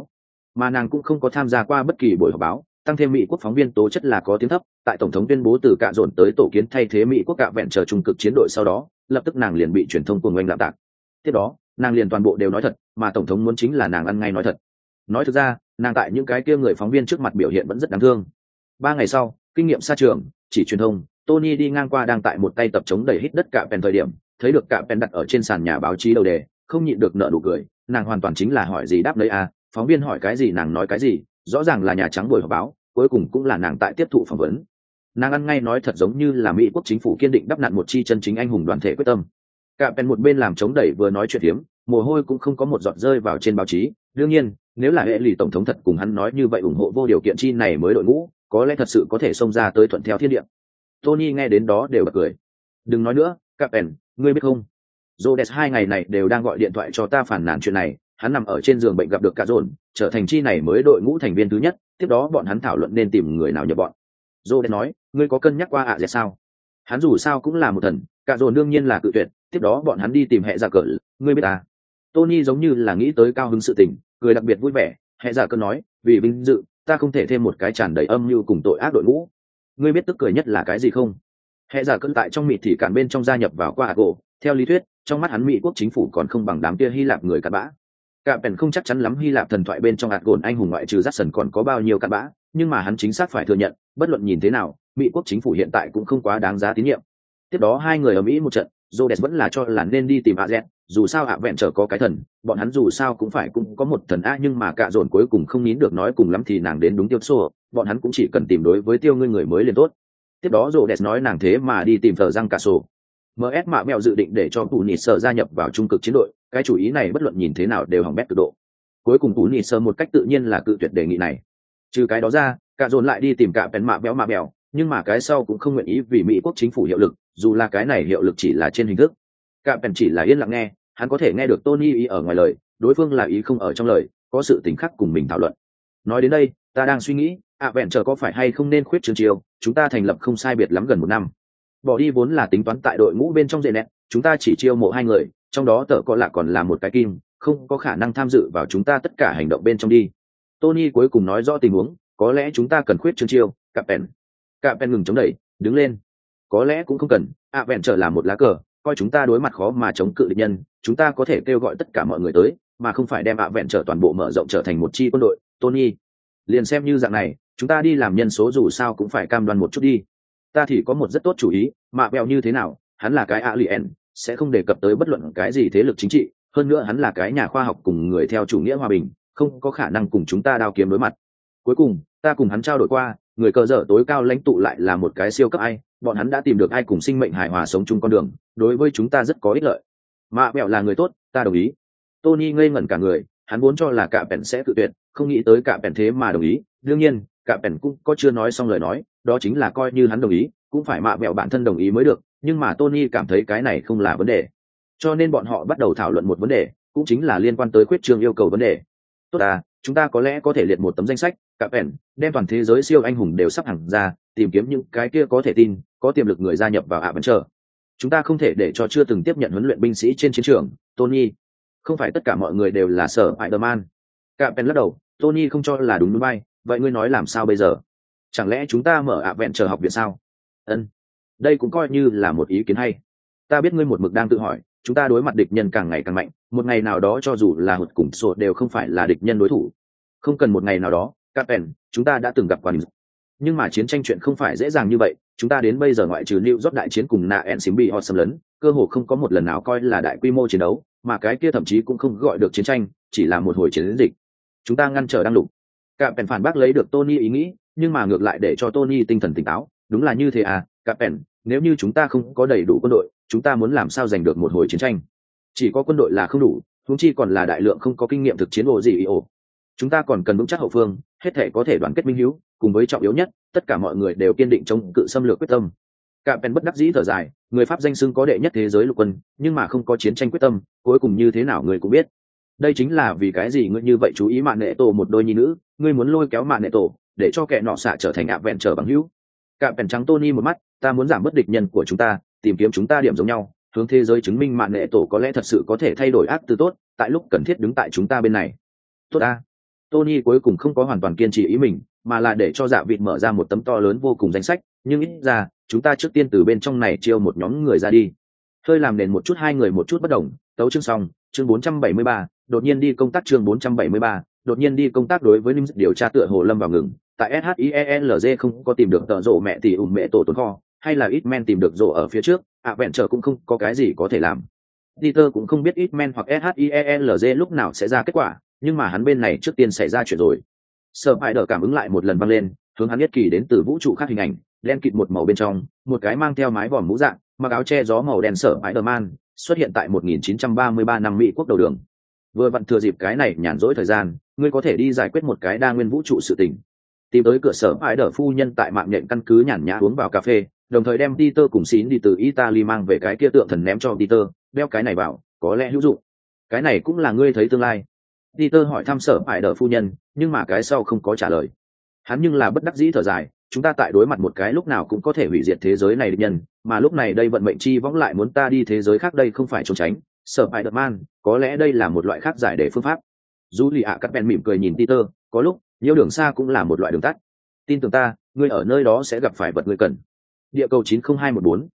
mà nàng cũng không có tham gia qua bất kỳ buổi họp báo. Tăng thêm Mỹ quốc phóng viên tố chất là có tiếng thấp, tại tổng thống tuyên bố từ cạ dồn tới tổ kiến thay thế Mỹ quốc cạ vẹn chờ trung cực chiến đội sau đó, lập tức nàng liền bị truyền thông cuồng oanh lạm tạc. Tiếp đó, nàng liền toàn bộ đều nói thật, mà tổng thống muốn chính là nàng ăn ngay nói thật. Nói thực ra, nàng tại những cái kia người phóng viên trước mặt biểu hiện vẫn rất đáng thương. 3 ngày sau, kinh nghiệm xa trường, chỉ truyền thông, Tony đi ngang qua đang tại một tay tập chống đẩy hít đất cạ vẹn thời điểm, thấy được cạ vẹn đặt ở trên sàn nhà báo chí đầu đề, không nhịn được nở nụ cười. Nàng hoàn toàn chính là hỏi gì đáp lấy à, phóng viên hỏi cái gì nàng nói cái gì, rõ ràng là Nhà Trắng buổi họp báo, cuối cùng cũng là nàng tại tiếp thụ phỏng vấn. Nàng ăn ngay nói thật giống như là Mỹ quốc chính phủ kiên định đắp nặn một chi chân chính anh hùng đoàn thể quyết tâm. Cạ vẹn một bên làm chống đẩy vừa nói chuyện hiếm, mồ hôi cũng không có một giọt rơi vào trên báo chí. Đương nhiên, nếu là hệ lì tổng thống thật cùng hắn nói như vậy ủng hộ vô điều kiện chi này mới đội ngũ, có lẽ thật sự có thể xông ra tới thuận theo thiên địa. Tony nghe đến đó đều bật cười. Đừng nói nữa, Cạ vẹn, ngươi biết không? Rhodes 2 ngày này đều đang gọi điện thoại cho ta phản nàn chuyện này, hắn nằm ở trên giường bệnh gặp được cạ dồn, trở thành chi này mới đội ngũ thành viên thứ nhất, tiếp đó bọn hắn thảo luận nên tìm người nào nhập bọn. Rhodes nói, ngươi có cân nhắc qua ạ dẹt sao? Hắn dù sao cũng là một thần, cạ dồn đương nhiên là cự tuyệt, tiếp đó bọn hắn đi tìm hệ giả cờ, ngươi biết à? Tony giống như là nghĩ tới cao hứng sự tình, cười đặc biệt vui vẻ, hệ giả cờ nói, vì vinh dự, ta không thể thêm một cái tràn đầy âm mưu cùng tội ác đội ngũ. Ngươi biết tức cười nhất là cái gì không? Hệ giả cờ tại trong mịt thì cản bên trong gia nhập vào qua gỗ, theo lý thuyết, trong mắt hắn Mỹ quốc chính phủ còn không bằng đám kia Hy Lạp người cặn bã. Cạ Pèn không chắc chắn lắm Hy Lạp thần thoại bên trong hạt gồn anh hùng ngoại trừ Jackson còn có bao nhiêu cặn bã, nhưng mà hắn chính xác phải thừa nhận, bất luận nhìn thế nào, Mỹ quốc chính phủ hiện tại cũng không quá đáng giá tín nhiệm. Tiếp đó hai người ở Mỹ một trận, Rhodes vẫn là cho là nên đi tìm AZ, dù sao ạ vẹn trở có cái thần, bọn hắn dù sao cũng phải cũng có một thần a, nhưng mà cạ dồn cuối cùng không nín được nói cùng lắm thì nàng đến đúng tiêu số, bọn hắn cũng chỉ cần tìm đối với tiêu ngươi người mới liền tốt. Tiếp đó Rhodes nói nàng thế mà đi tìm thờ răng cả sổ. MS mạ mèo dự định để cho Tù Nịt Sở gia nhập vào trung cực chiến đội, cái chủ ý này bất luận nhìn thế nào đều hỏng bét cực độ. Cuối cùng Tù Nịt Sở một cách tự nhiên là cự tuyệt đề nghị này. Trừ cái đó ra, cả dồn lại đi tìm cả Pèn mạ bèo, nhưng mà cái sau cũng không nguyện ý vì Mỹ quốc chính phủ hiệu lực, dù là cái này hiệu lực chỉ là trên hình thức. Cả Pèn chỉ là yên lặng nghe, hắn có thể nghe được Tony ý ở ngoài lời, đối phương là ý không ở trong lời, có sự tình khác cùng mình thảo luận. Nói đến đây, ta đang suy nghĩ, vẹn chờ có phải hay không nên khuyết trường chiều, chúng ta thành lập không sai biệt lắm gần 1 năm. Bỏ đi vốn là tính toán tại đội ngũ bên trong dễ nẹt, chúng ta chỉ chiêu mộ 2 người, trong đó tợ có lạ còn là một cái kim, không có khả năng tham dự vào chúng ta tất cả hành động bên trong đi. Tony cuối cùng nói rõ tình huống, có lẽ chúng ta cần khuyết trương chiêu. Cạ Pèn ngừng chống đẩy, đứng lên. Có lẽ cũng không cần, vẹn trở là một lá cờ, coi chúng ta đối mặt khó mà chống cự địch nhân, chúng ta có thể kêu gọi tất cả mọi người tới, mà không phải đem vẹn trở toàn bộ mở rộng trở thành một chi quân đội. Tony, liền xem như dạng này, chúng ta đi làm nhân số dù sao cũng phải cam đoan một chút đi. Ta thì có một rất tốt chủ ý, mạ bèo như thế nào, hắn là cái alien, sẽ không đề cập tới bất luận cái gì thế lực chính trị, hơn nữa hắn là cái nhà khoa học cùng người theo chủ nghĩa hòa bình, không có khả năng cùng chúng ta đao kiếm đối mặt. Cuối cùng, ta cùng hắn trao đổi qua, người cờ dở tối cao lãnh tụ lại là một cái siêu cấp ai, bọn hắn đã tìm được ai cùng sinh mệnh hài hòa sống chung con đường, đối với chúng ta rất có ích lợi. Mạ bèo là người tốt, ta đồng ý. Tony ngây ngẩn cả người, hắn vốn cho là Cạ Pèn sẽ tự tuyệt, không nghĩ tới Cạ Pèn thế mà đồng ý. Đương nhiên, Cạ Pèn cũng có chưa nói xong lời nói, đó chính là coi như hắn đồng ý, cũng phải mạ bèo bản thân đồng ý mới được. Nhưng mà Tony cảm thấy cái này không là vấn đề, cho nên bọn họ bắt đầu thảo luận một vấn đề, cũng chính là liên quan tới khuyết trương yêu cầu vấn đề. Tốt à, chúng ta có lẽ có thể liệt một tấm danh sách, Cạ Pèn, đem toàn thế giới siêu anh hùng đều sắp hàng ra, tìm kiếm những cái kia có thể tin, có tiềm lực người gia nhập vào Adventure. Chúng ta không thể để cho chưa từng tiếp nhận huấn luyện binh sĩ trên chiến trường. Tony, không phải tất cả mọi người đều là sở Spider-Man. Cạ Pèn lắc đầu, Tony không cho là đúng bay, vậy ngươi nói làm sao bây giờ? Chẳng lẽ chúng ta mở Adventure học viện sao? Đây cũng coi như là một ý kiến hay. Ta biết ngươi một mực đang tự hỏi, chúng ta đối mặt địch nhân càng ngày càng mạnh, một ngày nào đó cho dù là hụt cùng sổ đều không phải là địch nhân đối thủ. Không cần một ngày nào đó, Capen, chúng ta đã từng gặp qua. Nhưng mà chiến tranh chuyện không phải dễ dàng như vậy, chúng ta đến bây giờ ngoại trừ New York đại chiến cùng Naen Simbi họ xâm lấn, cơ hồ không có một lần nào coi là đại quy mô chiến đấu, mà cái kia thậm chí cũng không gọi được chiến tranh, chỉ là một hồi chiến dịch. Chúng ta ngăn trở đang lục. Capen phản bác lấy được Tony ý nghĩ, nhưng mà ngược lại để cho Tony tinh thần tỉnh táo, đúng là như thế à, Capen, nếu như chúng ta không có đầy đủ quân đội, chúng ta muốn làm sao giành được một hồi chiến tranh? Chỉ có quân đội là không đủ, huống chi còn là đại lượng không có kinh nghiệm thực chiến ồ gì ồ. Chúng ta còn cần vững chắc hậu phương, hết thể có thể đoàn kết minh hiếu, cùng với trọng yếu nhất, tất cả mọi người đều kiên định chống cự xâm lược quyết tâm. Capen bất đắc dĩ thở dài, người Pháp danh xưng có đệ nhất thế giới lục quân, nhưng mà không có chiến tranh quyết tâm, cuối cùng như thế nào người cũng biết. Đây chính là vì cái gì ngươi như vậy chú ý Mạn Nệ Tổ một đôi nhi nữ, ngươi muốn lôi kéo Mạn Nệ Tổ, để cho kẻ nọ xạ trở thành Adventure bằng hữu. Capen trắng Tony một mắt, ta muốn giảm bớt địch nhân của chúng ta, tìm kiếm chúng ta điểm giống nhau, hướng thế giới chứng minh Mạn Nệ Tổ có lẽ thật sự có thể thay đổi ác từ tốt, tại lúc cần thiết đứng tại chúng ta bên này. Tốt a. Tony cuối cùng không có hoàn toàn kiên trì ý mình, mà là để cho Dạ Vịt mở ra một tấm to lớn vô cùng danh sách, nhưng ít ra, chúng ta trước tiên từ bên trong này chiêu một nhóm người ra đi. Hơi làm nền một chút hai người một chút bất đồng, tấu chương xong, chương 473, đột nhiên đi công tác chương 473, đột nhiên đi công tác đối với Nims điều tra tựa hồ lâm vào ngừng, tại SHIELZ không có tìm được tợ rộ mẹ tỷ mẹ tổ tồn kho, hay là Hitman tìm được rộ ở phía trước, vẹn trở cũng không có cái gì có thể làm. Peter cũng không biết Hitman hoặc SHIELZ lúc nào sẽ ra kết quả, nhưng mà hắn bên này trước tiên xảy ra chuyện rồi. Spider cảm ứng lại một lần văng lên, hướng hắn nhất kỳ đến từ vũ trụ khác hình ảnh, đen kịt một màu bên trong, một cái mang theo mái vòm mũ dạng, mặc áo che gió màu đen Spider-Man xuất hiện tại 1933 năm Mỹ quốc đầu đường. Vừa vặn thừa dịp cái này nhàn rỗi thời gian, ngươi có thể đi giải quyết một cái đa nguyên vũ trụ sự tình. Tìm tới cửa sở Spider phu nhân tại mạng nhện căn cứ nhàn nhã uống vào cà phê, đồng thời đem Peter cùng Xin đi từ Italy mang về cái kia tượng thần ném cho Peter, đeo cái này vào, có lẽ hữu dụng. Cái này cũng là ngươi thấy tương lai. Peter hỏi thăm sở Spider phu nhân, nhưng mà cái sau không có trả lời. Hắn nhưng là bất đắc dĩ thở dài, chúng ta tại đối mặt một cái lúc nào cũng có thể hủy diệt thế giới này địch nhân, mà lúc này đây vận mệnh chi võng lại muốn ta đi thế giới khác, đây không phải trốn tránh. Spider-Man, có lẽ đây là một loại khác giải để phương pháp. Julia cắt bèn mỉm cười nhìn Peter, có lúc nhiều đường xa cũng là một loại đường tắt. Tin tưởng ta, ngươi ở nơi đó sẽ gặp phải vật ngươi cần. Địa cầu 90214,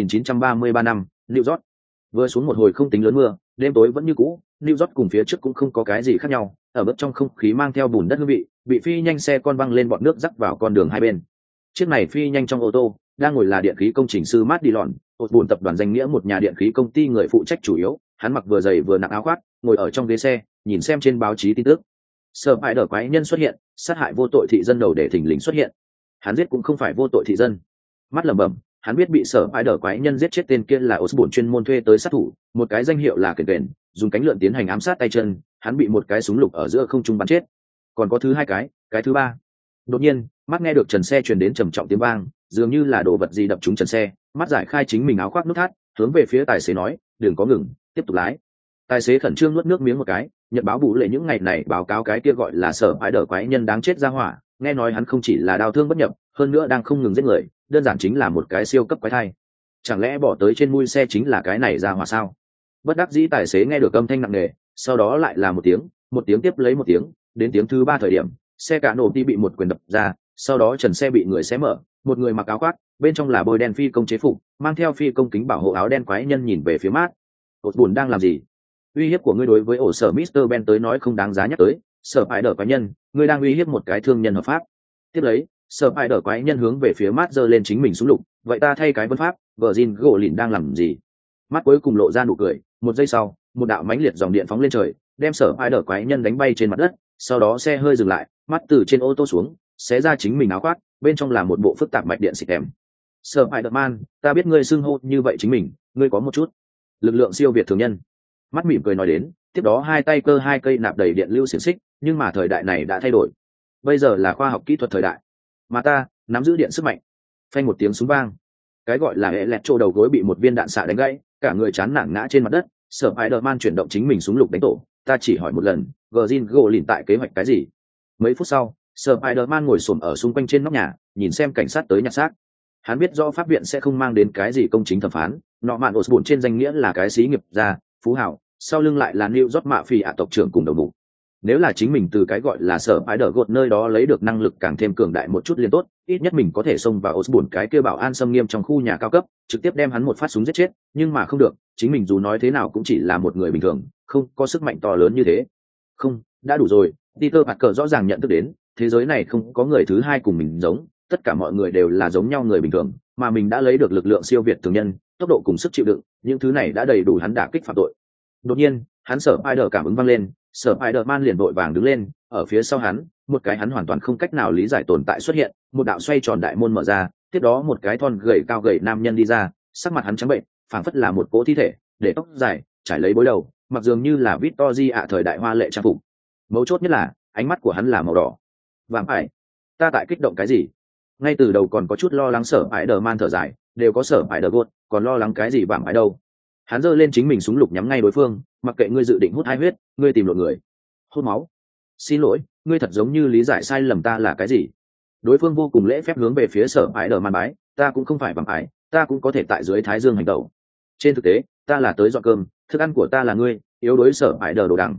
1933 năm, New York. Vừa xuống một hồi không tính lớn mưa, đêm tối vẫn như cũ, New York cùng phía trước cũng không có cái gì khác nhau, ở bất trong không khí mang theo bùn đất hương vị, bị phi nhanh xe con băng lên bọt nước rắc vào con đường hai bên. Chiếc này phi nhanh trong ô tô, đang ngồi là điện khí công trình sư Matt Dillon, một buồn tập đoàn danh nghĩa một nhà điện khí công ty người phụ trách chủ yếu, hắn mặc vừa dày vừa nặng áo khoác, ngồi ở trong ghế xe, nhìn xem trên báo chí tin tức. Spider quái nhân xuất hiện, sát hại vô tội thị dân đầu để thình lình xuất hiện. Hắn giết cũng không phải vô tội thị dân. Mắt lẩm bẩm, hắn biết bị Spider quái nhân giết chết tên kia là Osborn chuyên môn thuê tới sát thủ, một cái danh hiệu là kền kền, dùng cánh lượn tiến hành ám sát tay chân, hắn bị một cái súng lục ở giữa không trung bắn chết. Còn có thứ hai cái thứ ba. Đột nhiên, mắt nghe được trần xe truyền đến trầm trọng tiếng vang, dường như là đồ vật gì đập trúng trần xe, mắt giải khai chính mình áo khoác nút thắt, hướng về phía tài xế nói, đừng có ngừng, tiếp tục lái. Tài xế khẩn trương nuốt nước miếng một cái, nhật báo vụ lệ những ngày này báo cáo cái kia gọi là Spider quái nhân đáng chết ra hỏa, nghe nói hắn không chỉ là đau thương bất nhập, hơn nữa đang không ngừng giết người, đơn giản chính là một cái siêu cấp quái thai. Chẳng lẽ bỏ tới trên mui xe chính là cái này ra hỏa sao? Bất đắc dĩ tài xế nghe được âm thanh nặng nề, sau đó lại là một tiếng tiếp lấy một tiếng, đến tiếng thứ ba thời điểm, xe cả nổ đi bị một quyền đập ra, sau đó trần xe bị người xé mở, một người mặc áo khoác, bên trong là bôi đen phi công chế phục, mang theo phi công kính bảo hộ áo đen quái nhân nhìn về phía mát. Osborn đang làm gì? Uy hiếp của ngươi đối với ổ sở Mr. Ben tới nói không đáng giá nhắc tới, Spider quái nhân, ngươi đang uy hiếp một cái thương nhân hợp pháp. Tiếp lấy, Spider quái nhân hướng về phía mát giơ lên chính mình súng lục, vậy ta thay cái vân pháp, Virgin gỗ lìn đang làm gì? Mắt cuối cùng lộ ra nụ cười, một giây sau, một đạo mãnh liệt dòng điện phóng lên trời, đem Spider quái nhân đánh bay trên mặt đất, sau đó xe hơi dừng lại, mắt từ trên ô tô xuống, xé ra chính mình áo khoác, bên trong là một bộ phức tạp mạch điện xịt kèm. Spider-Man, ta biết ngươi xưng hô như vậy chính mình, ngươi có một chút lực lượng siêu việt thường nhân. Mắt mỉm cười nói đến, tiếp đó hai tay cơ hai cây nạp đầy điện lưu xiềng xích, nhưng mà thời đại này đã thay đổi, bây giờ là khoa học kỹ thuật thời đại, mà ta nắm giữ điện sức mạnh. Phanh một tiếng súng vang, cái gọi là hệ lẹt trô đầu gối bị một viên đạn xạ đánh gãy, cả người chán nản ngã trên mặt đất. Spider-Man chuyển động chính mình súng lục đánh tổ, ta chỉ hỏi một lần, Virgin gỗ lìn tại kế hoạch cái gì? Mấy phút sau, Spider-Man ngồi xổm ở xung quanh trên nóc nhà, nhìn xem cảnh sát tới nhặt xác. Hắn biết rõ pháp viện sẽ không mang đến cái gì công chính thẩm phán, nọ mạn Osborn trên danh nghĩa là cái xí nghiệp gia, phú hào, sau lưng lại là New York mạ phỉ tộc trưởng cùng đầu mục. Nếu là chính mình từ cái gọi là Spider gột nơi đó lấy được năng lực càng thêm cường đại một chút liên tốt, ít nhất mình có thể xông vào Osborn cái kia bảo an xâm nghiêm trong khu nhà cao cấp, trực tiếp đem hắn một phát súng giết chết, nhưng mà không được, chính mình dù nói thế nào cũng chỉ là một người bình thường, không có sức mạnh to lớn như thế. Không, đã đủ rồi, Peter Parker rõ ràng nhận thức đến, thế giới này không có người thứ hai cùng mình giống, tất cả mọi người đều là giống nhau người bình thường, mà mình đã lấy được lực lượng siêu việt thường nhân, tốc độ cùng sức chịu đựng, những thứ này đã đầy đủ hắn đả kích phạm tội. Đột nhiên, hắn Spider cảm ứng vang lên, Spider-Man liền vội vàng đứng lên, ở phía sau hắn, một cái hắn hoàn toàn không cách nào lý giải tồn tại xuất hiện, một đạo xoay tròn đại môn mở ra, tiếp đó một cái thon gầy cao gầy nam nhân đi ra, sắc mặt hắn trắng bệnh, phảng phất là một cỗ thi thể, để tóc dài, trải lấy bối đầu, mặc dường như là Victory ạ thời đại hoa lệ trang phục. Mấu chốt nhất là, ánh mắt của hắn là màu đỏ. Vàng ải, ta tại kích động cái gì? Ngay từ đầu còn có chút lo lắng Spider-Man thở dài, đều có Spider-God, còn lo lắng cái gì vàng ải đâu? Hắn giơ lên chính mình súng lục nhắm ngay đối phương, mặc kệ ngươi dự định hút hai huyết, ngươi tìm lộn người. Hút máu? Xin lỗi, ngươi thật giống như lý giải sai lầm ta là cái gì? Đối phương vô cùng lễ phép hướng về phía Spider-Man bái, ta cũng không phải vàng ải, ta cũng có thể tại dưới thái dương hành động. Trên thực tế, ta là tới dọn cơm, thức ăn của ta là ngươi, yếu đối Spider đồ đằng.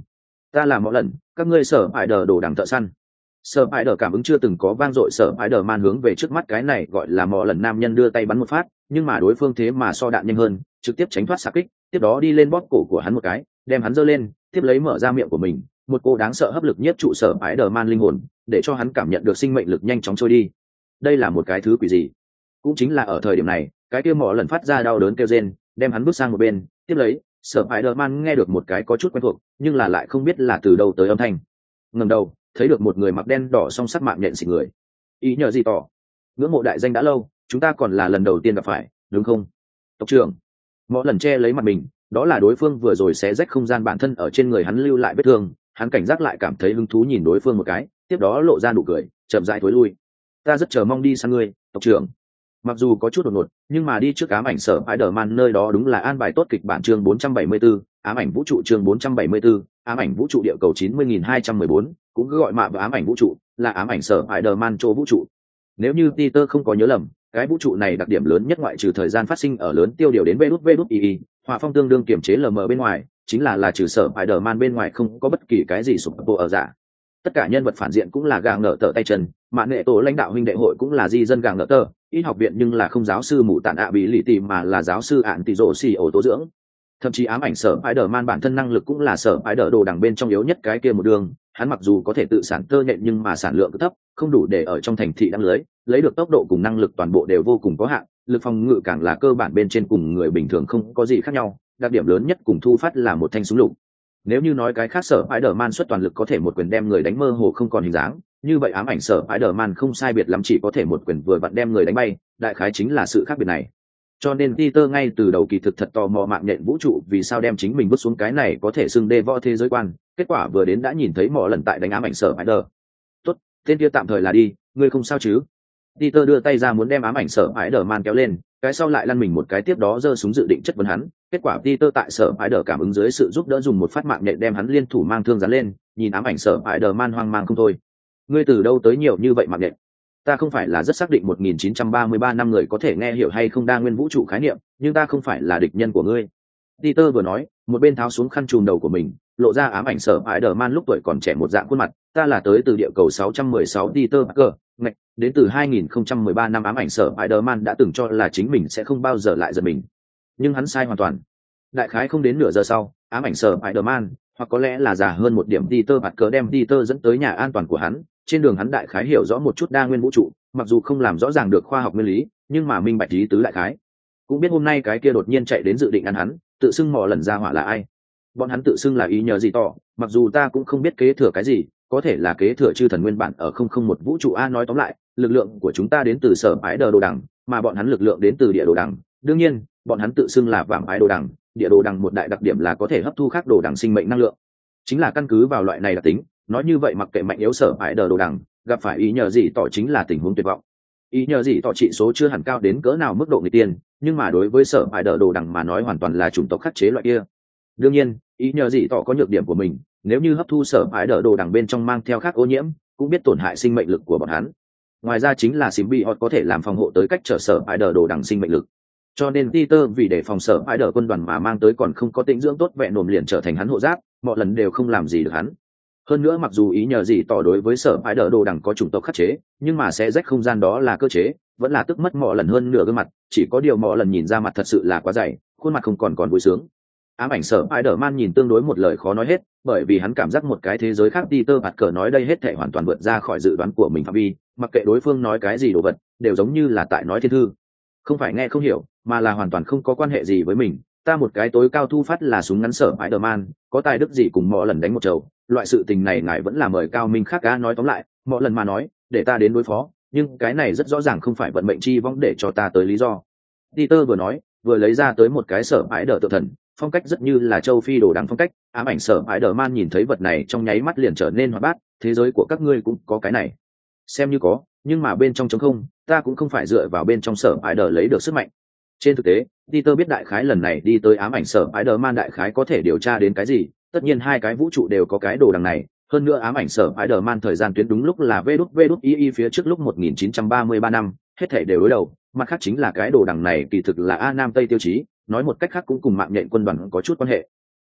Ta là mọi lần các ngươi sở ải đờ đồ đằng thợ săn. Sở ải đờ cảm ứng chưa từng có vang dội, sở ải đờ man hướng về trước mắt cái này gọi là mọi lần nam nhân đưa tay bắn một phát, nhưng mà đối phương thế mà so đạn nhanh hơn, trực tiếp tránh thoát xạ kích, tiếp đó đi lên bóp cổ của hắn một cái, đem hắn giơ lên, tiếp lấy mở ra miệng của mình, một cô đáng sợ hấp lực nhiếp trụ sở ải đờ man linh hồn, để cho hắn cảm nhận được sinh mệnh lực nhanh chóng trôi đi. Đây là một cái thứ quỷ gì? Cũng chính là ở thời điểm này, cái kia mỏ lần phát ra đau đớn kêu rên, đem hắn bước sang một bên, tiếp lấy sở ải đờ man nghe được một cái có chút quen thuộc, nhưng là lại không biết là từ đâu tới âm thanh. Ngẩng đầu thấy được một người mặc đen đỏ song sắc mạng nhện xịt người. Ý nhờ gì tỏ, ngưỡng mộ đại danh đã lâu, chúng ta còn là lần đầu tiên gặp phải, đúng không, tộc trưởng? Mỏ lần che lấy mặt mình, đó là đối phương vừa rồi xé rách không gian bản thân ở trên người hắn lưu lại vết thương, hắn cảnh giác lại cảm thấy hứng thú nhìn đối phương một cái, tiếp đó lộ ra nụ cười, chậm rãi thối lui. Ta rất chờ mong đi sang ngươi, tộc trưởng. Mặc dù có chút đột ngột, nhưng mà đi trước ám ảnh sở Spider-Man nơi đó đúng là an bài tốt kịch bản chương 474, ám ảnh vũ trụ chương 474, ám ảnh vũ trụ địa cầu 90.214, cũng gọi mạ và ám ảnh vũ trụ, là ám ảnh sở Spider-Man chỗ vũ trụ. Nếu như Peter không có nhớ lầm, cái vũ trụ này đặc điểm lớn nhất ngoại trừ thời gian phát sinh ở lớn tiêu điều đến VĐVĐI, hỏa phong tương đương kiểm chế LM bên ngoài, chính là trừ sở Spider-Man bên ngoài không có bất kỳ cái gì sụp bộ ở giả. Tất cả nhân vật phản diện cũng là gà ngỡ tờ tay chân, mạng nghệ tổ lãnh đạo huynh đệ hội cũng là di dân gà ngỡ tờ, ít học viện nhưng là không giáo sư mù tản ạ bị lì tì mà là giáo sư ạn tỷ rổ xì ổ tố dưỡng. Thậm chí ám ảnh sở Spider-Man bản thân năng lực cũng là sở Spider đồ đằng bên trong yếu nhất cái kia một đường, hắn mặc dù có thể tự sản tơ nhện nhưng mà sản lượng thấp, không đủ để ở trong thành thị đăng lưới, lấy được tốc độ cùng năng lực toàn bộ đều vô cùng có hạn, lực phòng ngự càng là cơ bản bên trên cùng người bình thường không có gì khác nhau, đặc điểm lớn nhất cùng thu phát là một thanh súng lục. Nếu như nói cái khác sở Spider-Man xuất toàn lực có thể một quyền đem người đánh mơ hồ không còn hình dáng, như vậy ám ảnh sở Spider-Man không sai biệt lắm chỉ có thể một quyền vừa vặn đem người đánh bay, đại khái chính là sự khác biệt này. Cho nên Peter ngay từ đầu kỳ thực thật tò mò mạng nhện vũ trụ vì sao đem chính mình vứt xuống cái này có thể xưng đê võ thế giới quan, kết quả vừa đến đã nhìn thấy mỏ lần tại đánh ám ảnh sở Spider. Tốt, tên kia tạm thời là đi, ngươi không sao chứ? Peter đưa tay ra muốn đem ám ảnh sở Spider-Man kéo lên, cái sau lại lăn mình một cái tiếp đó giơ súng dự định chất vấn hắn, kết quả Peter tại sở Spider cảm ứng dưới sự giúp đỡ dùng một phát mạng nhện đem hắn liên thủ mang thương dán lên, nhìn ám ảnh sở Spider-Man hoang mang không thôi. Ngươi từ đâu tới nhiều như vậy mạng nhện? Ta không phải là rất xác định 1933 năm người có thể nghe hiểu hay không đa nguyên vũ trụ khái niệm, nhưng ta không phải là địch nhân của ngươi. Peter vừa nói, một bên tháo xuống khăn trùm đầu của mình, lộ ra ám ảnh sở Spider-Man lúc tuổi còn trẻ một dạng khuôn mặt, ta là tới từ địa cầu 616 Peter Parker, ngạch, đến từ 2013 năm ám ảnh sở Spider-Man đã từng cho là chính mình sẽ không bao giờ lại giật mình. Nhưng hắn sai hoàn toàn. Đại khái không đến nửa giờ sau, ám ảnh sở Spider-Man, hoặc có lẽ là già hơn một điểm Peter Parker đem Peter dẫn tới nhà an toàn của hắn, trên đường hắn đại khái hiểu rõ một chút đa nguyên vũ trụ, mặc dù không làm rõ ràng được khoa học nguyên lý, nhưng mà minh bạch lý tứ đại khái. Cũng biết hôm nay cái kia đột nhiên chạy đến dự định ăn hắn, tự xưng mò lần ra hỏa là ai. Bọn hắn tự xưng là ý nhờ gì tỏ, mặc dù ta cũng không biết kế thừa cái gì, có thể là kế thừa chư thần nguyên bản ở 001 vũ trụ a. Nói tóm lại, lực lượng của chúng ta đến từ sở ái đờ đồ đằng, mà bọn hắn lực lượng đến từ địa đồ đằng. Đương nhiên, bọn hắn tự xưng là vàng ái đồ đằng, địa đồ đằng một đại đặc điểm là có thể hấp thu khác đồ đằng sinh mệnh năng lượng. Chính là căn cứ vào loại này đặc tính, nói như vậy mặc kệ mạnh yếu sở ái đờ đồ đằng, gặp phải ý nhờ gì tỏ chính là tình huống tuyệt vọng. Ý nhờ gì tỏ trị số chưa hẳn cao đến cỡ nào mức độ người tiên, nhưng mà đối với sở ái đờ đồ đằng mà nói hoàn toàn là chủng tộc khắc chế loại kia. Đương nhiên, ý nhờ gì tỏ có nhược điểm của mình, nếu như hấp thu sở ái đờ đồ đằng bên trong mang theo khác ô nhiễm, cũng biết tổn hại sinh mệnh lực của bọn hắn. Ngoài ra chính là symbiote có thể làm phòng hộ tới cách trở sở ái đờ đồ đằng sinh mệnh lực. Cho nên Peter vì để phòng sở ái đờ quân đoàn mà mang tới còn không có tĩnh dưỡng tốt vẹn nồm liền trở thành hắn hộ giáp, mọi lần đều không làm gì được hắn. Hơn nữa mặc dù ý nhờ gì tỏ đối với sở ái đờ đồ đằng có chủng tộc khắc chế, nhưng mà sẽ rách không gian đó là cơ chế, vẫn là tức mất mọi lần hơn nửa gương mặt, chỉ có điều mọi lần nhìn ra mặt thật sự là quá dày, khuôn mặt không còn vui sướng. Ám ảnh sở Spider-Man nhìn tương đối một lời khó nói hết, bởi vì hắn cảm giác một cái thế giới khác Peter Parker nói đây hết thảy hoàn toàn vượt ra khỏi dự đoán của mình phạm vi, mặc kệ đối phương nói cái gì đồ vật, đều giống như là tại nói thiên thư. Không phải nghe không hiểu, mà là hoàn toàn không có quan hệ gì với mình. Ta một cái tối cao thu phát là súng ngắn sở Spider-Man, có tài đức gì cùng mọi lần đánh một chầu, loại sự tình này ngài vẫn là mời cao minh khác cá nói tóm lại, mọi lần mà nói, để ta đến đối phó, nhưng cái này rất rõ ràng không phải vận mệnh chi vong để cho ta tới lý do. Peter vừa nói, vừa lấy ra tới một cái sở Spider tự thần, phong cách rất như là châu Phi đồ đằng phong cách, ám ảnh sở Spider-Man nhìn thấy vật này trong nháy mắt liền trở nên hoạt bát, thế giới của các ngươi cũng có cái này. Xem như có, nhưng mà bên trong trống không, ta cũng không phải dựa vào bên trong sở Spider lấy được sức mạnh. Trên thực tế, Peter biết đại khái lần này đi tới ám ảnh sở Spider-Man đại khái có thể điều tra đến cái gì, tất nhiên hai cái vũ trụ đều có cái đồ đằng này, hơn nữa ám ảnh sở Spider-Man thời gian tuyến đúng lúc là VĐVĐI phía trước lúc 1933 năm, hết thảy đều đối đầu, mặt khác chính là cái đồ đằng này kỳ thực là A Nam Tây tiêu chí, nói một cách khác cũng cùng mạng nhện quân đoàn có chút quan hệ.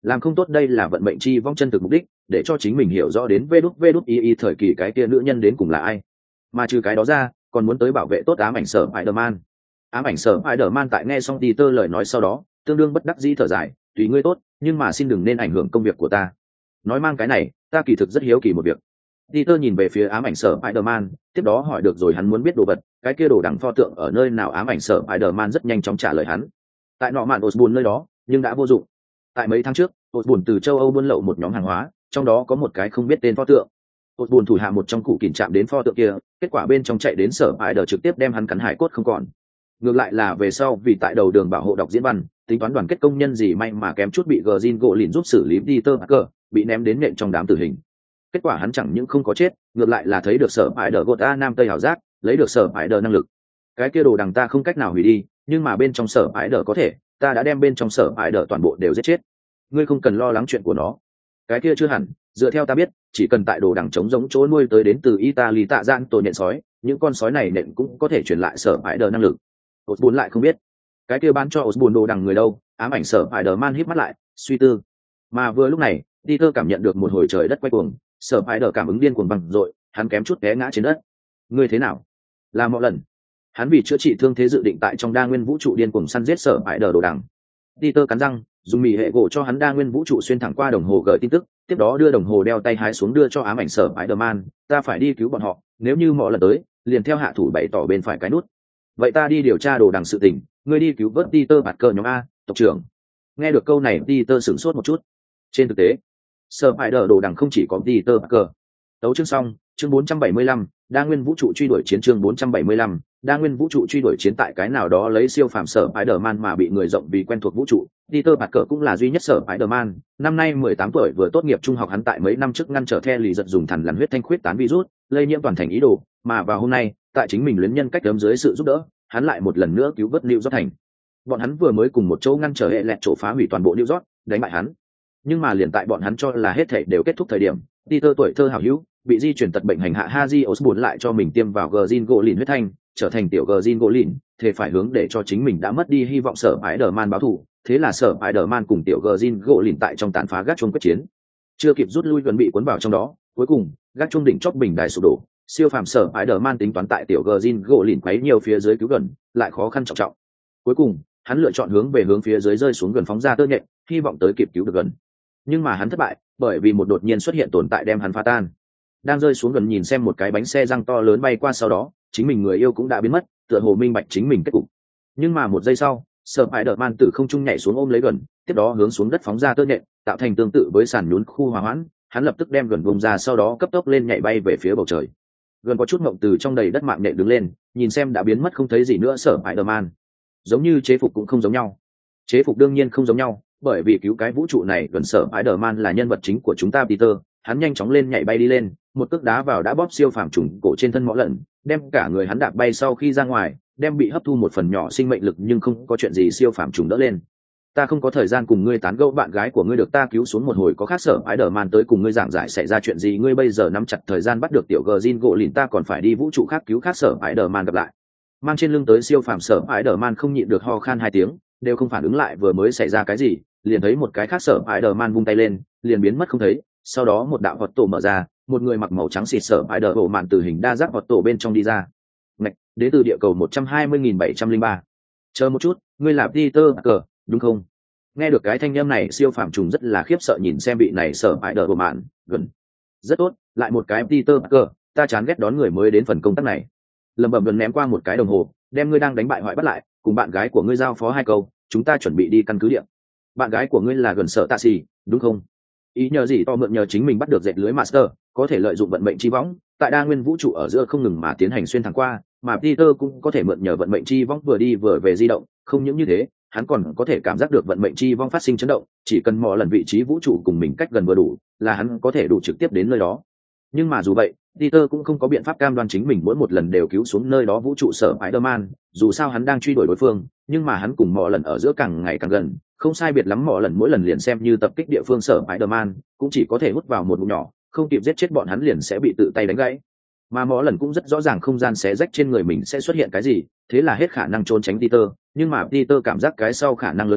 làm không tốt đây là vận mệnh chi vong chân thực mục đích, để cho chính mình hiểu rõ đến vê đút y thời kỳ cái kia nữ nhân đến cùng là ai. Mà trừ cái đó ra còn muốn tới bảo vệ tốt ám ảnh sở Spider-Man. Ám ảnh sở Spider-Man tại nghe xong Peter lời nói sau đó tương đương bất đắc dĩ thở dài, tùy ngươi tốt, nhưng mà xin đừng nên ảnh hưởng công việc của ta. Nói mang cái này, ta kỳ thực rất hiếu kỳ một việc. Peter nhìn về phía ám ảnh sở Spider-Man, tiếp đó hỏi được rồi hắn muốn biết đồ vật, cái kia đồ đằng pho tượng ở nơi nào. Ám ảnh sở Spider-Man rất nhanh chóng trả lời hắn. Tại nọ mạn Osborn nơi đó, nhưng đã vô dụng. Tại mấy tháng trước, Osborn từ châu Âu buôn lậu một nhóm hàng hóa, trong đó có một cái không biết tên pho tượng. Osborn thủ hạ một trong cụ kìm chạm đến pho tượng kia, kết quả bên trong chạy đến sở Spider trực tiếp đem hắn cắn hải cốt không còn. Ngược lại là về sau vì tại đầu đường bảo hộ đọc diễn văn, tính toán đoàn kết công nhân gì may mà kém chút bị Green Goblin giúp xử lý Peter Parker, bị ném đến nện trong đám tử hình. Kết quả hắn chẳng những không có chết, ngược lại là thấy được sở Spider Gota Nam Tây hảo giác, lấy được sở Spider năng lực. Cái kia đồ đằng ta không cách nào hủy đi, nhưng mà bên trong sở Spider có thể, ta đã đem bên trong sở Spider toàn bộ đều giết chết. Ngươi không cần lo lắng chuyện của nó. Cái kia chưa hẳn, dựa theo ta biết, chỉ cần tại đồ đằng trống giống chỗ nuôi tới đến từ Italy tạ gian tổ nện sói, những con sói này nện cũng có thể truyền lại sở Spider năng lực. Osborn lại không biết, cái kia bán cho Osborn đồ đằng người đâu. Ám ảnh sở Spider-Man híp mắt lại, suy tư. Mà vừa lúc này, Peter cảm nhận được một hồi trời đất quay cuồng, sở Spider cảm ứng điên cuồng vang dội, hắn kém chút té ngã trên đất. Ngươi thế nào? Là mọi lần. Hắn vì chữa trị thương thế dự định tại trong đa nguyên vũ trụ điên cuồng săn giết sở Spider đồ đằng. Peter cắn răng, dùng mì hệ gỗ cho hắn đa nguyên vũ trụ xuyên thẳng qua đồng hồ gửi tin tức, tiếp đó đưa đồng hồ đeo tay hái xuống đưa cho ám ảnh sở Spider-Man, ta phải đi cứu bọn họ, nếu như mọi lần tới, liền theo hạ thủ bày tỏ bên phải cái nút. Vậy ta đi điều tra đồ đằng sự tình, ngươi đi cứu vớt Peter Parker nhóm A, tộc trưởng. Nghe được câu này Peter sửng sốt một chút. Trên thực tế, Spider đồ đằng không chỉ có Peter Parker. Tấu chương xong, chương 475, đa nguyên vũ trụ truy đuổi chiến. Chương 475, đa nguyên vũ trụ truy đuổi chiến. Tại cái nào đó lấy siêu phàm sở Spider-Man mà bị người rộng vì quen thuộc vũ trụ, Peter Parker cũng là duy nhất sở Spider-Man. Năm nay 18 tuổi vừa tốt nghiệp trung học, hắn tại mấy năm trước ngăn trở The lì giật dùng thằn lằn huyết thanh khuyết tán virus, lây nhiễm toàn thành ý đồ, mà vào hôm nay, tại chính mình luyến nhân cách đấm dưới sự giúp đỡ, hắn lại một lần nữa cứu vớt New York thành. Bọn hắn vừa mới cùng một chỗ ngăn trở hệ lẹt chỗ phá hủy toàn bộ New York, đánh bại hắn. Nhưng mà liền tại bọn hắn cho là hết thảy đều kết thúc thời điểm, Peter tuổi thơ hảo hữu, bị di chuyển tật bệnh hành hạ Haji Osborn lại cho mình tiêm vào Green Goblin huyết thanh, trở thành tiểu Green Goblin, thể phải hướng để cho chính mình đã mất đi hy vọng sở Spider-Man báo thù. Thế là sở Spider-Man cùng tiểu Green Goblin tại trong tàn phá gác chuông quyết chiến, chưa kịp rút lui chuẩn bị cuốn vào trong đó, cuối cùng gác chuông đỉnh chóp bình đài sụp đổ. Siêu phàm sở Spider-Man tính toán tại tiểu Green Goblin quấy nhiều phía dưới cứu gần, lại khó khăn trọng trọng. Cuối cùng, hắn lựa chọn hướng phía dưới rơi xuống gần phóng ra tơ nhện, hy vọng tới kịp cứu được gần. Nhưng mà hắn thất bại, bởi vì một đột nhiên xuất hiện tồn tại đem hắn phá tan. Đang rơi xuống gần nhìn xem một cái bánh xe răng to lớn bay qua, sau đó chính mình người yêu cũng đã biến mất, tựa hồ minh bạch chính mình kết cục. Nhưng mà một giây sau, Spider-Man từ không trung nhảy xuống ôm lấy gần, tiếp đó hướng xuống đất phóng ra tơ nhện, tạo thành tương tự với sàn nhún khu hỏa hoãn. Hắn lập tức đem gần bung ra, sau đó cấp tốc lên nhảy bay về phía bầu trời. Gần có chút ngộng từ trong đầy đất mạng nhện đứng lên, nhìn xem đã biến mất không thấy gì nữa Spider-Man. Giống như chế phục cũng không giống nhau. Chế phục đương nhiên không giống nhau, bởi vì cứu cái vũ trụ này gần sở Spider-Man là nhân vật chính của chúng ta Peter. Hắn nhanh chóng lên nhảy bay đi lên, một cước đá vào đã bóp siêu phàm trùng cổ trên thân Mõ Lẩn, đem cả người hắn đạp bay sau khi ra ngoài, đem bị hấp thu một phần nhỏ sinh mệnh lực nhưng không có chuyện gì siêu phàm trùng đỡ lên. Ta không có thời gian cùng ngươi tán gẫu, bạn gái của ngươi được ta cứu xuống một hồi, có khác sở Spider-Man tới cùng ngươi giảng giải xảy ra chuyện gì. Ngươi bây giờ nắm chặt thời gian bắt được tiểu Green Goblin, ta còn phải đi vũ trụ khác cứu khác sở Spider-Man gặp lại. Mang trên lưng tới siêu phàm sở Spider-Man không nhịn được ho khan 2 tiếng, đều không phản ứng lại vừa mới xảy ra cái gì, liền thấy một cái khác sở Spider-Man vung tay lên, liền biến mất không thấy. Sau đó một đạo hoạt tổ mở ra, một người mặc màu trắng xịt sở Spider-Man từ hình đa giác hoạt tổ bên trong đi ra. Ngạch, đến từ địa cầu 120.703. Chờ một chút, ngươi là Peter Parker, đúng không? Nghe được cái thanh âm này, siêu phàm trùng rất là khiếp sợ nhìn xem vị này sở Spider-Man, gần. Rất tốt, lại một cái Peter Parker, ta chán ghét đón người mới đến phần công tác này. Lẩm bẩm gần ném qua một cái đồng hồ, đem ngươi đang đánh bại hoại bắt lại, cùng bạn gái của ngươi giao phó 2 câu, chúng ta chuẩn bị đi căn cứ địa. Bạn gái của ngươi là gần sở tạ xì, đúng không? Ý nhờ gì to mượn nhờ chính mình bắt được dệt lưới master, có thể lợi dụng vận mệnh chi võng, tại đa nguyên vũ trụ ở giữa không ngừng mà tiến hành xuyên thẳng qua, mà Peter cũng có thể mượn nhờ vận mệnh chi võng vừa đi vừa về di động, không những như thế, hắn còn có thể cảm giác được vận mệnh chi vong phát sinh chấn động, chỉ cần mò lần vị trí vũ trụ cùng mình cách gần vừa đủ, là hắn có thể đủ trực tiếp đến nơi đó. Nhưng mà dù vậy, Peter cũng không có biện pháp cam đoan chính mình mỗi một lần đều cứu xuống nơi đó vũ trụ sở Spider-Man, dù sao hắn đang truy đuổi đối phương, nhưng mà hắn cùng mò lần ở giữa càng ngày càng gần, không sai biệt lắm mò lần mỗi lần liền xem như tập kích địa phương sở Spider-Man, cũng chỉ có thể hút vào một ngụm nhỏ, không kịp giết chết bọn hắn liền sẽ bị tự tay đánh gãy. Mà mò lần cũng rất rõ ràng không gian xé rách trên người mình sẽ xuất hiện cái gì, thế là hết khả năng trốn tránh Peter, nhưng mà Peter cảm giác cái sau khả năng lớn hơn,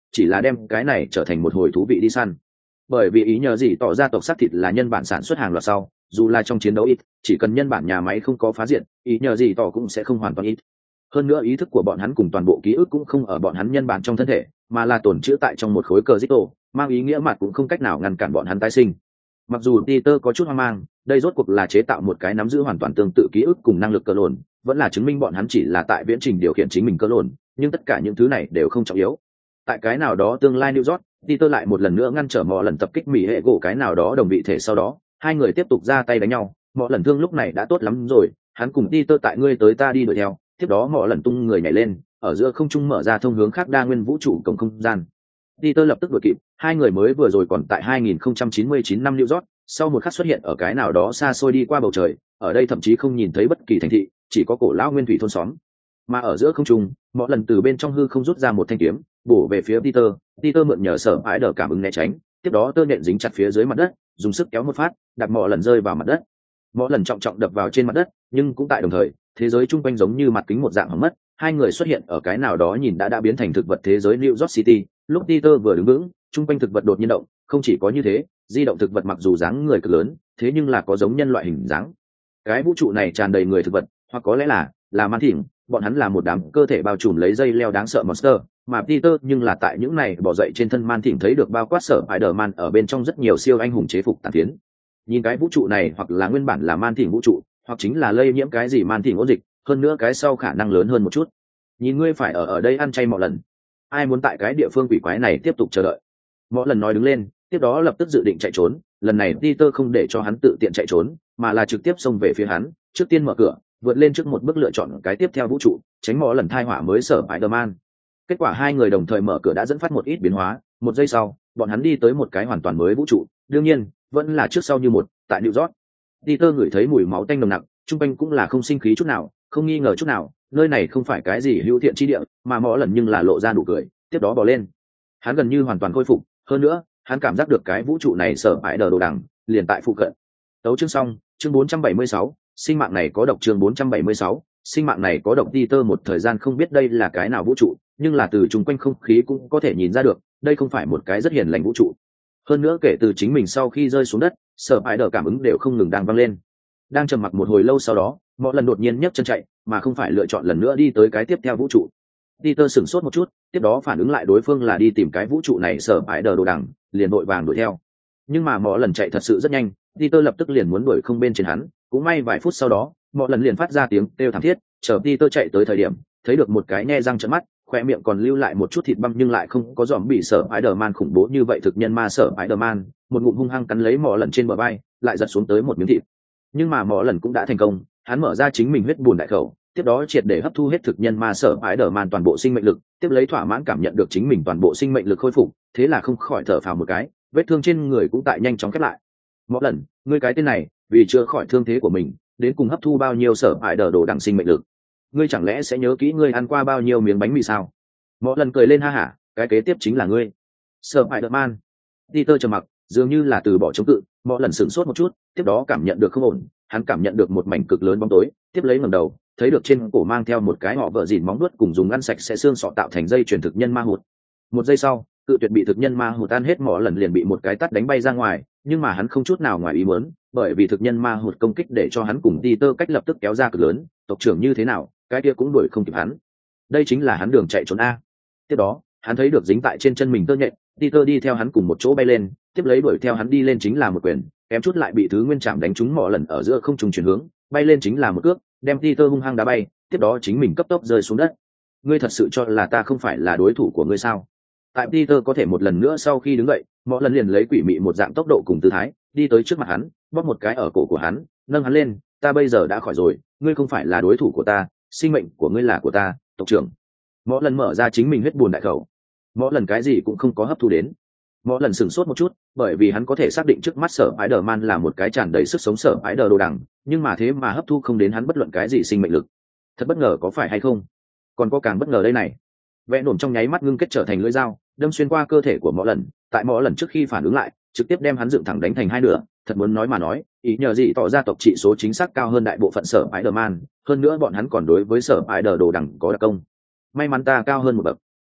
chỉ là đem cái này trở thành một hồi thú vị đi săn. Bởi vì ý nhờ gì tỏ ra tộc xác thịt là nhân bản sản xuất hàng loạt sau, dù là trong chiến đấu ít, chỉ cần nhân bản nhà máy không có phá diện, ý nhờ gì tỏ cũng sẽ không hoàn toàn ít. Hơn nữa ý thức của bọn hắn cùng toàn bộ ký ức cũng không ở bọn hắn nhân bản trong thân thể, mà là tồn trữ tại trong một khối cờ dít tổ, mang ý nghĩa mặt cũng không cách nào ngăn cản bọn hắn tái sinh. Mặc dù Peter có chút hoang mang, đây rốt cuộc là chế tạo một cái nắm giữ hoàn toàn tương tự ký ức cùng năng lực cơ lồn, vẫn là chứng minh bọn hắn chỉ là tại viễn trình điều khiển chính mình cơ lồn, nhưng tất cả những thứ này đều không trọng yếu. Tại cái nào đó tương lai New York, Peter lại một lần nữa ngăn trở mọi lần tập kích mỹ hệ gỗ cái nào đó đồng vị thể, sau đó hai người tiếp tục ra tay đánh nhau. Mọi lần thương lúc này đã tốt lắm rồi, hắn cùng Peter tại ngươi tới ta đi đuổi theo, tiếp đó mọi lần tung người nhảy lên, ở giữa không trung mở ra thông hướng khác đa nguyên vũ trụ cổng không gian. Peter lập tức đuổi kịp, hai người mới vừa rồi còn tại 2099 năm New York, sau một khắc xuất hiện ở cái nào đó xa xôi đi qua bầu trời, ở đây thậm chí không nhìn thấy bất kỳ thành thị, chỉ có cổ lão nguyên thủy thôn xóm. Mà ở giữa không trung, mọi lần từ bên trong hư không rút ra một thanh kiếm, bổ về phía Peter. Peter mượn nhờ sở ái đờ cảm ứng né tránh, tiếp đó tơ nhện dính chặt phía dưới mặt đất, dùng sức kéo một phát, đạp mọi lần rơi vào mặt đất. Mọi lần trọng trọng đập vào trên mặt đất, nhưng cũng tại đồng thời, thế giới chung quanh giống như mặt kính một dạng hỏng mất. Hai người xuất hiện ở cái nào đó nhìn đã biến thành thực vật thế giới New York City. Lúc Peter vừa đứng vững, chung quanh thực vật đột nhiên động, không chỉ có như thế, di động thực vật mặc dù dáng người cực lớn, thế nhưng là có giống nhân loại hình dáng. Cái vũ trụ này tràn đầy người thực vật, hoặc có lẽ là man thỉnh, bọn hắn là một đám cơ thể bao trùm lấy dây leo đáng sợ monster, mà Peter nhưng là tại những này bỏ dậy trên thân man thỉnh thấy được bao quát sở Spider-Man ở bên trong rất nhiều siêu anh hùng chế phục tàn phiến. Nhìn cái vũ trụ này hoặc là nguyên bản là man thỉnh vũ trụ, hoặc chính là lây nhiễm cái gì man thỉnh ôn dịch, hơn nữa cái sau khả năng lớn hơn một chút. Nhìn ngươi phải ở đây ăn chay mọi lần. Ai muốn tại cái địa phương quỷ quái này tiếp tục chờ đợi? Mỗi lần nói đứng lên, tiếp đó lập tức dự định chạy trốn. Lần này Peter không để cho hắn tự tiện chạy trốn, mà là trực tiếp xông về phía hắn, trước tiên mở cửa, vượt lên trước một bước lựa chọn cái tiếp theo vũ trụ, tránh mỗi lần thai họa mới sở Spider-Man. Kết quả hai người đồng thời mở cửa đã dẫn phát một ít biến hóa, một giây sau, bọn hắn đi tới một cái hoàn toàn mới vũ trụ, đương nhiên, vẫn là trước sau như một, tại New York. Peter ngửi thấy mùi máu tanh nồng nặc, trung quanh cũng là không sinh khí chút nào, không nghi ngờ chút nào, nơi này không phải cái gì hữu thiện chi địa, mà mỗi lần nhưng là lộ ra nụ cười, tiếp đó bò lên. Hắn gần như hoàn toàn khôi phục, hơn nữa, hắn cảm giác được cái vũ trụ này sở bãi đờ đồ đằng, liền tại phụ cận. Tấu chương xong, chương 476, sinh mạng này có độc chương 476, sinh mạng này có độc. Peter một thời gian không biết đây là cái nào vũ trụ, nhưng là từ chung quanh không khí cũng có thể nhìn ra được, đây không phải một cái rất hiền lành vũ trụ. Hơn nữa kể từ chính mình sau khi rơi xuống đất, sở bãi đờ cảm ứng đều không ngừng đang vang lên. Đang trầm mặc một hồi lâu sau đó, mỗi lần đột nhiên nhấc chân chạy, mà không phải lựa chọn lần nữa đi tới cái tiếp theo vũ trụ. Peter sửng sốt một chút, tiếp đó phản ứng lại đối phương là đi tìm cái vũ trụ này sở bãi đờ đồ đằng, liền vội vàng đuổi theo. Nhưng mà mỗi lần chạy thật sự rất nhanh, Peter lập tức liền muốn đuổi không bên trên hắn, cũng may vài phút sau đó, mỗi lần liền phát ra tiếng kêu thảm thiết, chờ Peter chạy tới thời điểm, thấy được một cái nhe răng trợn mắt, khoe miệng còn lưu lại một chút thịt băm nhưng lại không có giòm bị sở Spider-Man khủng bố như vậy thực nhân ma sở Spider-Man, một ngụm hung hăng cắn lấy mỗi lần trên bờ vai, lại giật xuống tới một miếng thịt. Nhưng mà mỗi lần cũng đã thành công, hắn mở ra chính mình huyết bùn đại khẩu, tiếp đó triệt để hấp thu hết thực nhân ma sở Spider-Man toàn bộ sinh mệnh lực, tiếp lấy thỏa mãn cảm nhận được chính mình toàn bộ sinh mệnh lực khôi phục, thế là không khỏi thở phào một cái, vết thương trên người cũng tại nhanh chóng khép lại. Mỗi lần, ngươi cái tên này, vì chữa khỏi thương thế của mình, đến cùng hấp thu bao nhiêu sở Spider đồ đẳng sinh mệnh lực? Ngươi chẳng lẽ sẽ nhớ kỹ ngươi ăn qua bao nhiêu miếng bánh mì sao? Mỗi lần cười lên ha hả, cái kế tiếp chính là ngươi. Sở Spider-Man. Peter trầm mặc, dường như là từ bỏ chống cự, mỗi lần sửng sốt một chút, tiếp đó cảm nhận được không ổn, hắn cảm nhận được một mảnh cực lớn bóng tối, tiếp lấy ngẩng đầu, thấy được trên cổ mang theo một cái họ vợ dìn móng vuốt cùng dùng ăn sạch sẽ xương sọ tạo thành dây chuyền thực nhân ma hụt. Một giây sau, cự tuyệt bị thực nhân ma hụt tan hết, mỗi lần liền bị một cái tát đánh bay ra ngoài, nhưng mà hắn không chút nào ngoài ý muốn, bởi vì thực nhân ma hụt công kích để cho hắn cùng Peter cách lập tức kéo ra cực lớn, tộc trưởng như thế nào, cái kia cũng đuổi không kịp hắn. Đây chính là hắn đường chạy trốn a. Tiếp đó, hắn thấy được dính tại trên chân mình tơ nhện, Peter đi theo hắn cùng một chỗ bay lên, tiếp lấy đuổi theo hắn đi lên chính là một quyền, kém chút lại bị thứ nguyên chạm đánh trúng mỗi lần ở giữa không trùng chuyển hướng, bay lên chính là một cước, đem Peter hung hăng đá bay, tiếp đó chính mình cấp tốc rơi xuống đất. Ngươi thật sự cho là ta không phải là đối thủ của ngươi sao? Tại Peter có thể một lần nữa sau khi đứng dậy, mỗi lần liền lấy quỷ mị một dạng tốc độ cùng tư thái, đi tới trước mặt hắn, bóp một cái ở cổ của hắn, nâng hắn lên, ta bây giờ đã khỏi rồi, ngươi không phải là đối thủ của ta, sinh mệnh của ngươi là của ta, tộc trưởng. Mỗi lần mở ra chính mình huyết bùn đại khẩu, mỗi lần cái gì cũng không có hấp thu đến. Mỗi lần sửng sốt một chút, bởi vì hắn có thể xác định trước mắt sở Spider-Man là một cái tràn đầy sức sống sở Spider đồ đằng, nhưng mà thế mà hấp thu không đến hắn bất luận cái gì sinh mệnh lực. Thật bất ngờ có phải hay không? Còn có càng bất ngờ đây này. Vẽ nổm trong nháy mắt ngưng kết trở thành lưỡi dao, đâm xuyên qua cơ thể của mỗi lần, tại mỗi lần trước khi phản ứng lại, trực tiếp đem hắn dựng thẳng đánh thành hai nửa. Thật muốn nói mà nói, ý nhờ gì tỏ ra tộc trị số chính xác cao hơn đại bộ phận sở Spider-Man, hơn nữa bọn hắn còn đối với sở Spider đồ đằng có đặc công. May mắn ta cao hơn một bậc.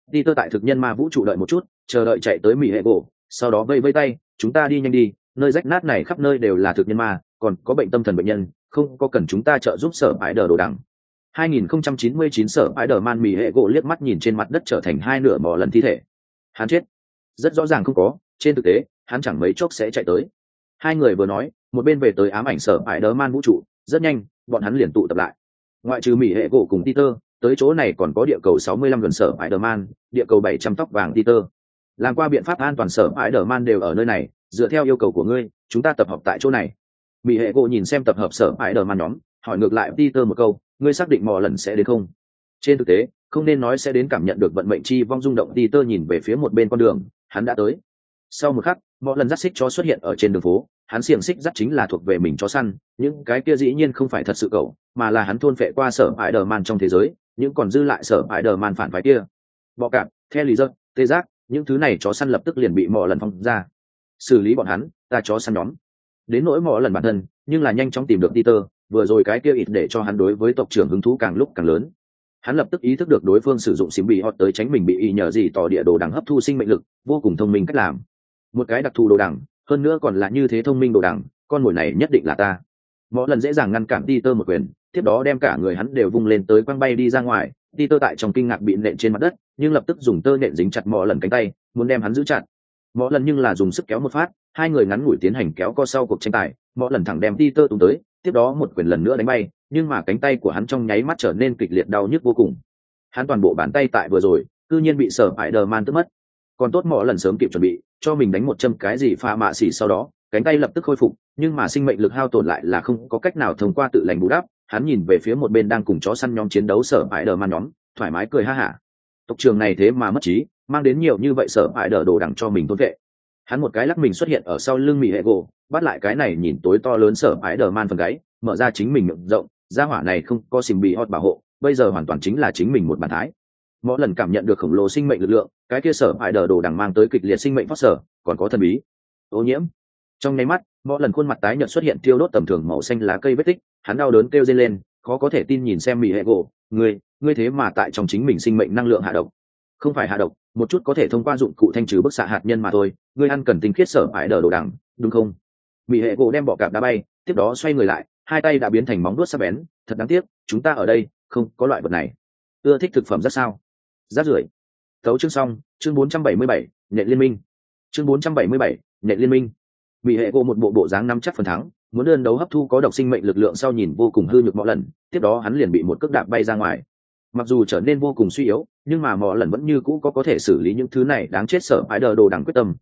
Peter tại thực nhân ma vũ trụ đợi một chút, chờ đợi chạy tới Mỹ hệ gỗ, sau đó vây vây tay, chúng ta đi nhanh đi, nơi rách nát này khắp nơi đều là thực nhân ma, còn có bệnh tâm thần bệnh nhân, không có cần chúng ta trợ giúp sở ải đờ đồ đằng. 2099 sở ải đờ man Mỹ hệ gỗ liếc mắt nhìn trên mặt đất trở thành hai nửa mỏ lần thi thể. Hắn chết. Rất rõ ràng không có, trên thực tế, hắn chẳng mấy chốc sẽ chạy tới. Hai người vừa nói, một bên về tới ám ảnh sở ải đờ man vũ trụ, rất nhanh, bọn hắn liền tụ tập lại. Ngoại trừ Mỹ hệ gỗ cùng Peter, tới chỗ này còn có địa cầu 65 gần sở Spider-Man, địa cầu 700 tóc vàng Peter. Làm qua biện pháp an toàn sở Spider-Man đều ở nơi này, dựa theo yêu cầu của ngươi, chúng ta tập hợp tại chỗ này. Mỹ hệ gỗ nhìn xem tập hợp sở Spider-Man nhóm, hỏi ngược lại Peter một câu, ngươi xác định mò lần sẽ đến không? Trên thực tế, không nên nói sẽ đến cảm nhận được vận mệnh chi vong rung động. Peter nhìn về phía một bên con đường, hắn đã tới. Sau một khắc, mò lần dắt xích chó xuất hiện ở trên đường phố, hắn xiềng xích dắt chính là thuộc về mình chó săn, những cái kia dĩ nhiên không phải thật sự cậu, mà là hắn thôn phệ qua sở Spider-Man trong thế giới, những còn dư lại sở Spider-Man phản phái kia. Bọ cạp, theo lý dân, tê giác, những thứ này chó săn lập tức liền bị mò lần phong ra. Xử lý bọn hắn, ta chó săn nhóm. Đến nỗi mò lần bản thân, nhưng là nhanh chóng tìm được Peter, vừa rồi cái kia ít để cho hắn đối với tộc trưởng hứng thú càng lúc càng lớn. Hắn lập tức ý thức được đối phương sử dụng xím bị hot tới tránh mình bị y nhờ gì tỏ địa đồ đằng hấp thu sinh mệnh lực, vô cùng thông minh cách làm. Một cái đặc thù đồ đằng, hơn nữa còn là như thế thông minh đồ đằng, con mồi này nhất định là ta. Mọ lần dễ dàng ngăn cản Peter một quyền, tiếp đó đem cả người hắn đều vung lên tới quăng bay đi ra ngoài. Peter tại trong kinh ngạc bị nện trên mặt đất, nhưng lập tức dùng tơ nện dính chặt Mọ lần cánh tay, muốn đem hắn giữ chặt. Mọ lần nhưng là dùng sức kéo một phát, hai người ngắn ngủi tiến hành kéo co sau cuộc tranh tài. Mọ lần thẳng đem Peter tung tới, tiếp đó một quyền lần nữa đánh bay, nhưng mà cánh tay của hắn trong nháy mắt trở nên kịch liệt đau nhức vô cùng. Hắn toàn bộ bàn tay tại vừa rồi, cư nhiên bị sở Spider-Man tước mất. Còn tốt Mọ lần sớm kịp chuẩn bị, cho mình đánh một châm cái gì pha mạ xỉ, sau đó cánh tay lập tức khôi phục, nhưng mà sinh mệnh lực hao tổn lại là không có cách nào thông qua tự lành bù đắp. Hắn nhìn về phía một bên đang cùng chó săn nhóm chiến đấu sở Spider-Man nhóm, thoải mái cười ha hả. Tộc trường này thế mà mất trí, mang đến nhiều như vậy sở Spider đồ đằng cho mình thôn vệ. Hắn một cái lắc mình xuất hiện ở sau lưng Mỹ hệ gỗ, bắt lại cái này nhìn tối to lớn sở Spider-Man phần gáy, mở ra chính mình miệng rộng, gia hỏa này không có xìm bị hot bảo hộ, bây giờ hoàn toàn chính là chính mình một bàn thái. Mỗi lần cảm nhận được khổng lồ sinh mệnh lực lượng, cái kia sở Spider đồ đằng mang tới kịch liệt sinh mệnh phát sở, còn có thần bí ô nhiễm. Trong nháy mắt, mỗi lần khuôn mặt tái nhợt xuất hiện thiêu đốt tầm thường màu xanh lá cây vết tích, hắn đau đớn kêu rên lên, khó có thể tin nhìn xem Mỹ hệ gỗ, ngươi thế mà tại trong chính mình sinh mệnh năng lượng hạ độc. Không phải hạ độc, một chút có thể thông qua dụng cụ thanh trừ bức xạ hạt nhân mà thôi, ngươi ăn cần tinh khiết sở phải đờ đồ đằng, đúng không? Mỹ hệ gỗ đem bọ cạp đá bay, tiếp đó xoay người lại, hai tay đã biến thành móng vuốt sắc bén, thật đáng tiếc, chúng ta ở đây không có loại vật này. Ưa thích thực phẩm rất sao? Rác rưởi. Tấu chương xong, chương 477, nhện liên minh. Chương 477, nhện liên minh. Mỹ hệ gỗ một bộ dáng nắm chắc phần thắng, muốn đơn đấu hấp thu có độc sinh mệnh lực lượng sau nhìn vô cùng hư nhược mọi lần, tiếp đó hắn liền bị một cước đạp bay ra ngoài. Mặc dù trở nên vô cùng suy yếu, nhưng mà mọi lần vẫn như cũ có thể xử lý những thứ này đáng chết. Sở Spider đồ đằng quyết tâm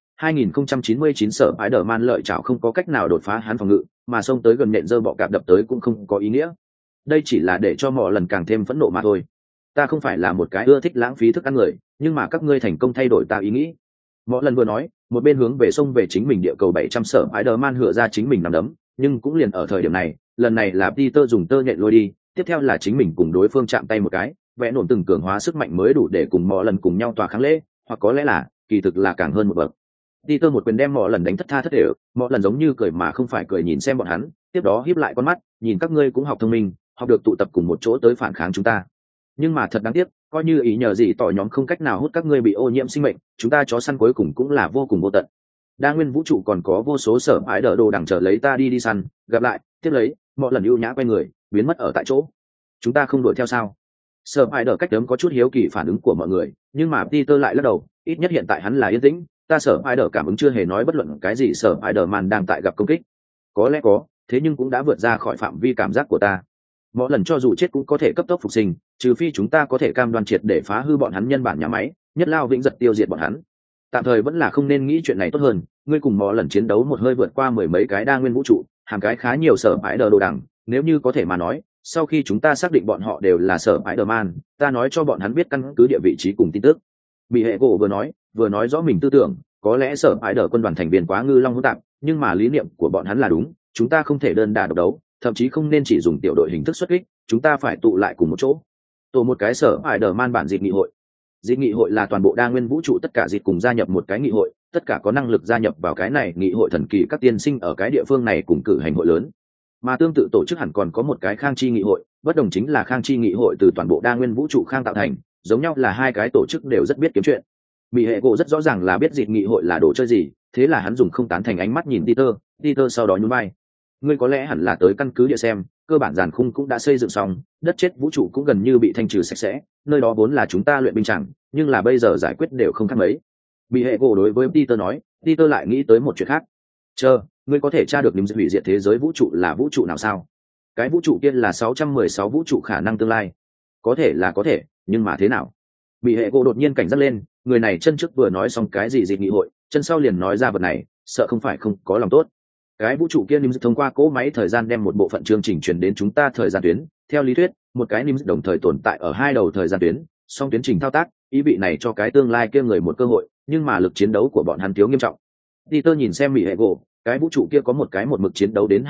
2099 sở Spider-Man lợi chảo không có cách nào đột phá hắn phòng ngự, mà xông tới gần nện dơ bọ cạp đập tới cũng không có ý nghĩa. Đây chỉ là để cho mọi lần càng thêm phẫn nộ mà thôi. Ta không phải là một cái ưa thích lãng phí thức ăn người, nhưng mà các ngươi thành công thay đổi ta ý nghĩ. Mọi lần vừa nói, một bên hướng về sông về chính mình địa cầu 700 sở Spider-Man hựa ra chính mình nằm đấm, nhưng cũng liền ở thời điểm này, lần này là Peter dùng tơ nhện lôi đi, tiếp theo là chính mình cùng đối phương chạm tay một cái, vẽ nổn từng cường hóa sức mạnh mới đủ để cùng mọi lần cùng nhau tỏa kháng lễ, hoặc có lẽ là kỳ thực là càng hơn một bậc. Peter một quyền đem mọi lần đánh thất tha thất thể, mọi lần giống như cười mà không phải cười nhìn xem bọn hắn, tiếp đó híp lại con mắt, nhìn các ngươi cũng học thông minh, học được tụ tập cùng một chỗ tới phản kháng chúng ta. Nhưng mà thật đáng tiếc, coi như ý nhờ gì tỏ nhóm không cách nào hút các ngươi bị ô nhiễm sinh mệnh, chúng ta chó săn cuối cùng cũng là vô cùng vô tận. Đa nguyên vũ trụ còn có vô số sở ái đỡ đồ đằng chờ lấy ta đi săn, gặp lại, tiếp lấy, mọi lần ưu nhã quay người, biến mất ở tại chỗ. Chúng ta không đuổi theo sao? Sở ái đỡ cách đấm có chút hiếu kỳ phản ứng của mọi người, nhưng mà Peter lại lắc đầu, ít nhất hiện tại hắn là yên tĩnh, ta sở ái đỡ cảm ứng chưa hề nói bất luận cái gì sở ái đỡ man đang tại gặp công kích. Có lẽ có, thế nhưng cũng đã vượt ra khỏi phạm vi cảm giác của ta. Mỗi lần cho dù chết cũng có thể cấp tốc phục sinh, trừ phi chúng ta có thể cam đoan triệt để phá hư bọn hắn nhân bản nhà máy, nhất lao vĩnh giật tiêu diệt bọn hắn. Tạm thời vẫn là không nên nghĩ chuyện này tốt hơn. Ngươi cùng mỗi lần chiến đấu một hơi vượt qua mười mấy cái đa nguyên vũ trụ, hàng cái khá nhiều sở ái đờ đồ đằng, nếu như có thể mà nói, sau khi chúng ta xác định bọn họ đều là sở ái đờ man, ta nói cho bọn hắn biết căn cứ địa vị trí cùng tin tức. Bị hệ gỗ vừa nói rõ mình tư tưởng, có lẽ sở ái đờ quân đoàn thành viên quá ngư long hỗn tạp, nhưng mà lý niệm của bọn hắn là đúng, chúng ta không thể đơn đả độc đấu, thậm chí không nên chỉ dùng tiểu đội hình thức xuất kích, chúng ta phải tụ lại cùng một chỗ, tổ một cái sở ải đờ man bản dịp nghị hội. Dịp nghị hội là toàn bộ đa nguyên vũ trụ tất cả dịp cùng gia nhập một cái nghị hội, tất cả có năng lực gia nhập vào cái này nghị hội thần kỳ các tiên sinh ở cái địa phương này cùng cử hành hội lớn. Mà tương tự tổ chức hẳn còn có một cái khang chi nghị hội, bất đồng chính là khang chi nghị hội từ toàn bộ đa nguyên vũ trụ khang tạo thành, giống nhau là hai cái tổ chức đều rất biết kiếm chuyện. Mỹ hệ gỗ rất rõ ràng là biết dịp nghị hội là đồ chơi gì, thế là hắn dùng không tán thành ánh mắt nhìn Peter sau đó nhún vai. Ngươi có lẽ hẳn là tới căn cứ địa xem, cơ bản giàn khung cũng đã xây dựng xong, đất chết vũ trụ cũng gần như bị thanh trừ sạch sẽ, nơi đó vốn là chúng ta luyện binh chẳng, nhưng là bây giờ giải quyết đều không khác mấy. Mỹ hệ gỗ đối với Peter nói, Peter lại nghĩ tới một chuyện khác. Chờ, ngươi có thể tra được niềm hủy diệt thế giới vũ trụ là vũ trụ nào sao? Cái vũ trụ kia là 616 vũ trụ khả năng tương lai. Có thể là có thể, nhưng mà thế nào? Mỹ hệ gỗ đột nhiên cảnh giác lên, người này chân trước vừa nói xong cái gì dịp nghị hội, chân sau liền nói ra vật này, sợ không phải không có lòng tốt. Cái vũ trụ kia niềm thông qua cỗ máy thời gian đem một bộ phận chương trình truyền đến chúng ta thời gian tuyến, theo lý thuyết, một cái niềm đồng thời tồn tại ở hai đầu thời gian tuyến, song tiến trình thao tác, ý vị này cho cái tương lai kia người một cơ hội, nhưng mà lực chiến đấu của bọn hắn thiếu nghiêm trọng. Peter nhìn xem Mỹ hệ gỗ, cái vũ trụ kia có một cái một mực chiến đấu đến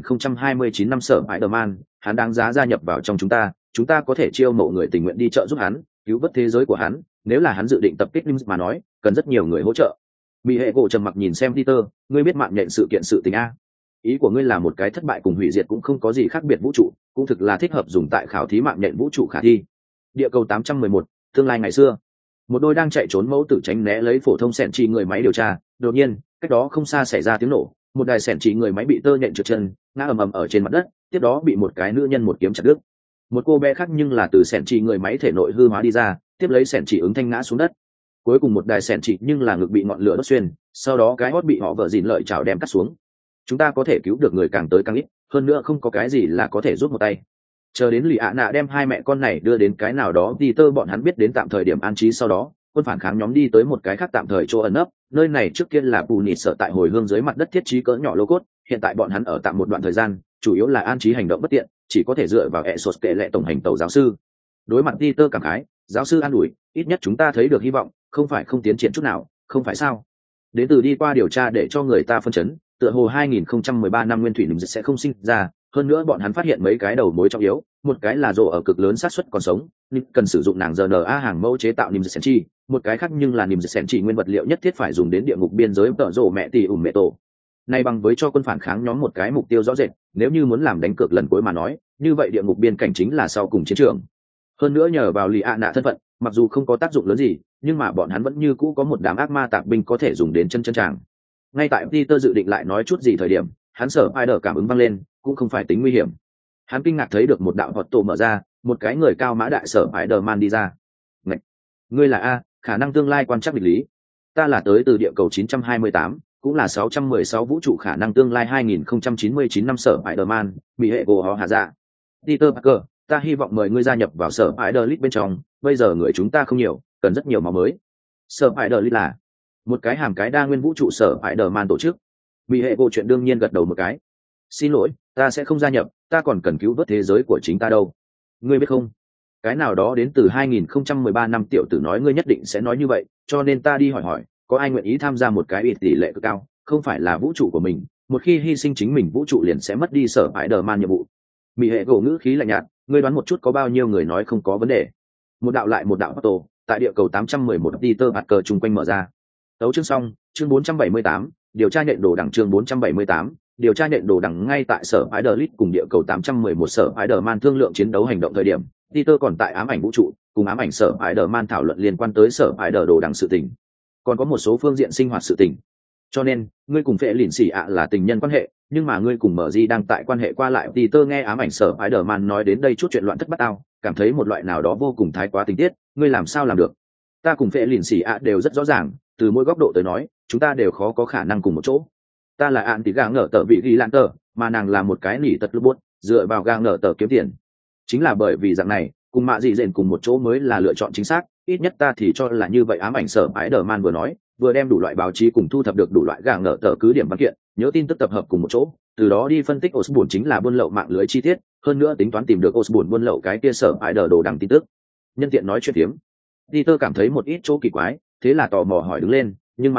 2029 năm sở Spider-Man, hắn đáng giá gia nhập vào trong chúng ta có thể chiêu mộ người tình nguyện đi trợ giúp hắn, cứu vớt thế giới của hắn, nếu là hắn dự định tập kích Nims mà nói, cần rất nhiều người hỗ trợ. Mỹ hệ gỗ trầm mặc nhìn xem Peter, ngươi biết mạng nhện sự kiện sự tình a? Ý của ngươi là một cái thất bại cùng hủy diệt cũng không có gì khác biệt vũ trụ, cũng thực là thích hợp dùng tại khảo thí mạng nhện vũ trụ khả thi. Địa cầu 811, tương lai ngày xưa. Một đôi đang chạy trốn mẫu tử tránh né lấy phổ thông sẻn trì người máy điều tra, đột nhiên, cách đó không xa xảy ra tiếng nổ, một đài sẻn trì người máy bị tơ nhện trượt chân, ngã ầm ầm ở trên mặt đất, tiếp đó bị một cái nữ nhân một kiếm chặt đứt. Một cô bé khác nhưng là từ sẻn trì người máy thể nội hư hóa đi ra, tiếp lấy sẻn trì ứng thanh ngã xuống đất. Cuối cùng một đài sẻn trì nhưng là ngực bị ngọn lửa đốt xuyên, sau đó cái hót bị họ vợ dìn lợi chảo đem cắt xuống. Chúng ta có thể cứu được người càng tới càng ít, hơn nữa không có cái gì là có thể giúp một tay. Chờ đến lì ạ nạ đem hai mẹ con này đưa đến cái nào đó Peter bọn hắn biết đến tạm thời điểm an trí sau đó, quân phản kháng nhóm đi tới một cái khác tạm thời chỗ ẩn nấp, nơi này trước kia là bù nịt sở tại hồi hương dưới mặt đất thiết trí cỡ nhỏ lô cốt, hiện tại bọn hắn ở tạm một đoạn thời gian, chủ yếu là an trí hành động bất tiện, chỉ có thể dựa vào Exos kệ lệ tổng hành tàu giáo sư. Đối mặt Peter cảm khái, giáo sư an ủi, ít nhất chúng ta thấy được hy vọng, không phải không tiến triển chút nào, không phải sao? Đến từ đi qua điều tra để cho người ta phân chấn, tựa hồ 2013 năm nguyên thủy niệm sẽ không sinh ra, hơn nữa bọn hắn phát hiện mấy cái đầu mối trọng yếu, một cái là rồ ở cực lớn xác suất còn sống, nhưng cần sử dụng nàng RNA hàng mẫu chế tạo niệm sen chi, một cái khác nhưng là niệm sen chi nguyên vật liệu nhất thiết phải dùng đến địa ngục biên giới tợ rồ mẹ tỷ ủng mẹ tổ. Này bằng với cho quân phản kháng nhóm một cái mục tiêu rõ rệt, nếu như muốn làm đánh cược lần cuối mà nói, như vậy địa ngục biên cảnh chính là sau cùng chiến trường. Hơn nữa nhờ vào lì ạ nạ thân phận, mặc dù không có tác dụng lớn gì, nhưng mà bọn hắn vẫn như cũ có một đám ác ma tạp binh có thể dùng đến chân tràng. Ngay tại Peter dự định lại nói chút gì thời điểm, hắn sở Spider cảm ứng vang lên, cũng không phải tính nguy hiểm. Hắn kinh ngạc thấy được một đạo hoạt tổ mở ra, một cái người cao mã đại sở Spider-Man đi ra. Ngạch! Ngươi là A, khả năng tương lai quan trắc nghịch lý. Ta là tới từ địa cầu 928, cũng là 616 vũ trụ khả năng tương lai 2099 năm sở Spider-Man, bị hệ gỗ họ hạ dạ. Peter Parker, ta hy vọng mời ngươi gia nhập vào sở Spider-League bên trong, bây giờ người chúng ta không nhiều, cần rất nhiều máu mới. Sở Spider-League là một cái hàm cái đa nguyên vũ trụ sở Spider-Man tổ chức. Bị hệ gỗ chuyện đương nhiên gật đầu một cái. Xin lỗi, ta sẽ không gia nhập, ta còn cần cứu vớt thế giới của chính ta đâu. Ngươi biết không? Cái nào đó đến từ 2013 năm tiểu tử nói ngươi nhất định sẽ nói như vậy, cho nên ta đi hỏi, có ai nguyện ý tham gia một cái ít tỷ lệ cực cao, không phải là vũ trụ của mình, một khi hy sinh chính mình vũ trụ liền sẽ mất đi sở Spider-Man nhiệm vụ. Bị hệ gỗ ngữ khí lạnh nhạt, ngươi đoán một chút có bao nhiêu người nói không có vấn đề. Một đạo lại một đạo auto, tại địa cầu 811 Peter Parker chung quanh mở ra. Tấu chương xong, chương 478, điều tra nhện đồ đẳng chương 478, điều tra nhện đồ đẳng ngay tại sở Spider-League cùng địa cầu 811 sở Spider-Man thương lượng chiến đấu hành động thời điểm, Peter còn tại ám ảnh vũ trụ, cùng ám ảnh sở Spider-Man thảo luận liên quan tới sở Spider đồ đẳng sự tình. Còn có một số phương diện sinh hoạt sự tình. Cho nên, ngươi cùng Phệ Lìn Xỉ ạ là tình nhân quan hệ, nhưng mà ngươi cùng Mở Di đang tại quan hệ qua lại. Peter nghe ám ảnh sở Spider-Man nói đến đây chút chuyện loạn thất bát ao, cảm thấy một loại nào đó vô cùng thái quá tình tiết, ngươi làm sao làm được? Ta cùng Phệ Lìn Xỉ ạ đều rất rõ ràng, từ mỗi góc độ tới nói, chúng ta đều khó có khả năng cùng một chỗ. Ta là ạn tí gà ngờ tờ vị ghi lan tờ, mà nàng là một cái nỉ tật lúc buốt, dựa vào gà ngờ tờ kiếm tiền. Chính là bởi vì dạng này, cùng mạ dị dện cùng một chỗ mới là lựa chọn chính xác, ít nhất ta thì cho là như vậy. Ám ảnh sở Spider-Man vừa nói, vừa đem đủ loại báo chí cùng thu thập được đủ loại gà ngờ tờ cứ điểm văn kiện, nhớ tin tức tập hợp cùng một chỗ, từ đó đi phân tích Osborn chính là buôn lậu mạng lưới chi tiết, hơn nữa tính toán tìm được Osborn buôn lậu cái kia sở Spider đồ đằng tin tức. Nhân tiện nói chuyện tiếm, Peter cảm thấy một ít chỗ kỳ quái, thế là tò mò hỏi đứng lên,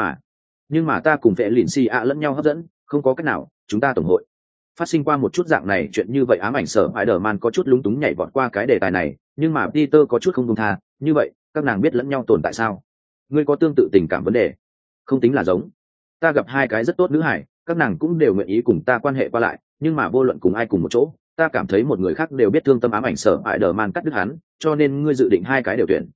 nhưng mà ta cùng Phệ Lìn Xỉ ạ lẫn nhau hấp dẫn, không có cách nào, chúng ta tổng hội phát sinh qua một chút dạng này chuyện như vậy. Ám ảnh sở Spider-Man có chút lúng túng nhảy vọt qua cái đề tài này, nhưng mà Peter có chút không buông tha, như vậy, các nàng biết lẫn nhau tồn tại sao? Ngươi có tương tự tình cảm vấn đề? Không tính là giống. Ta gặp hai cái rất tốt nữ hải, các nàng cũng đều nguyện ý cùng ta quan hệ qua lại, nhưng mà vô luận cùng ai cùng một chỗ, ta cảm thấy một người khác đều biết thương tâm. Ám ảnh sở Spider-Man cắt đứt hắn, cho nên ngươi dự định hai cái đều tuyển.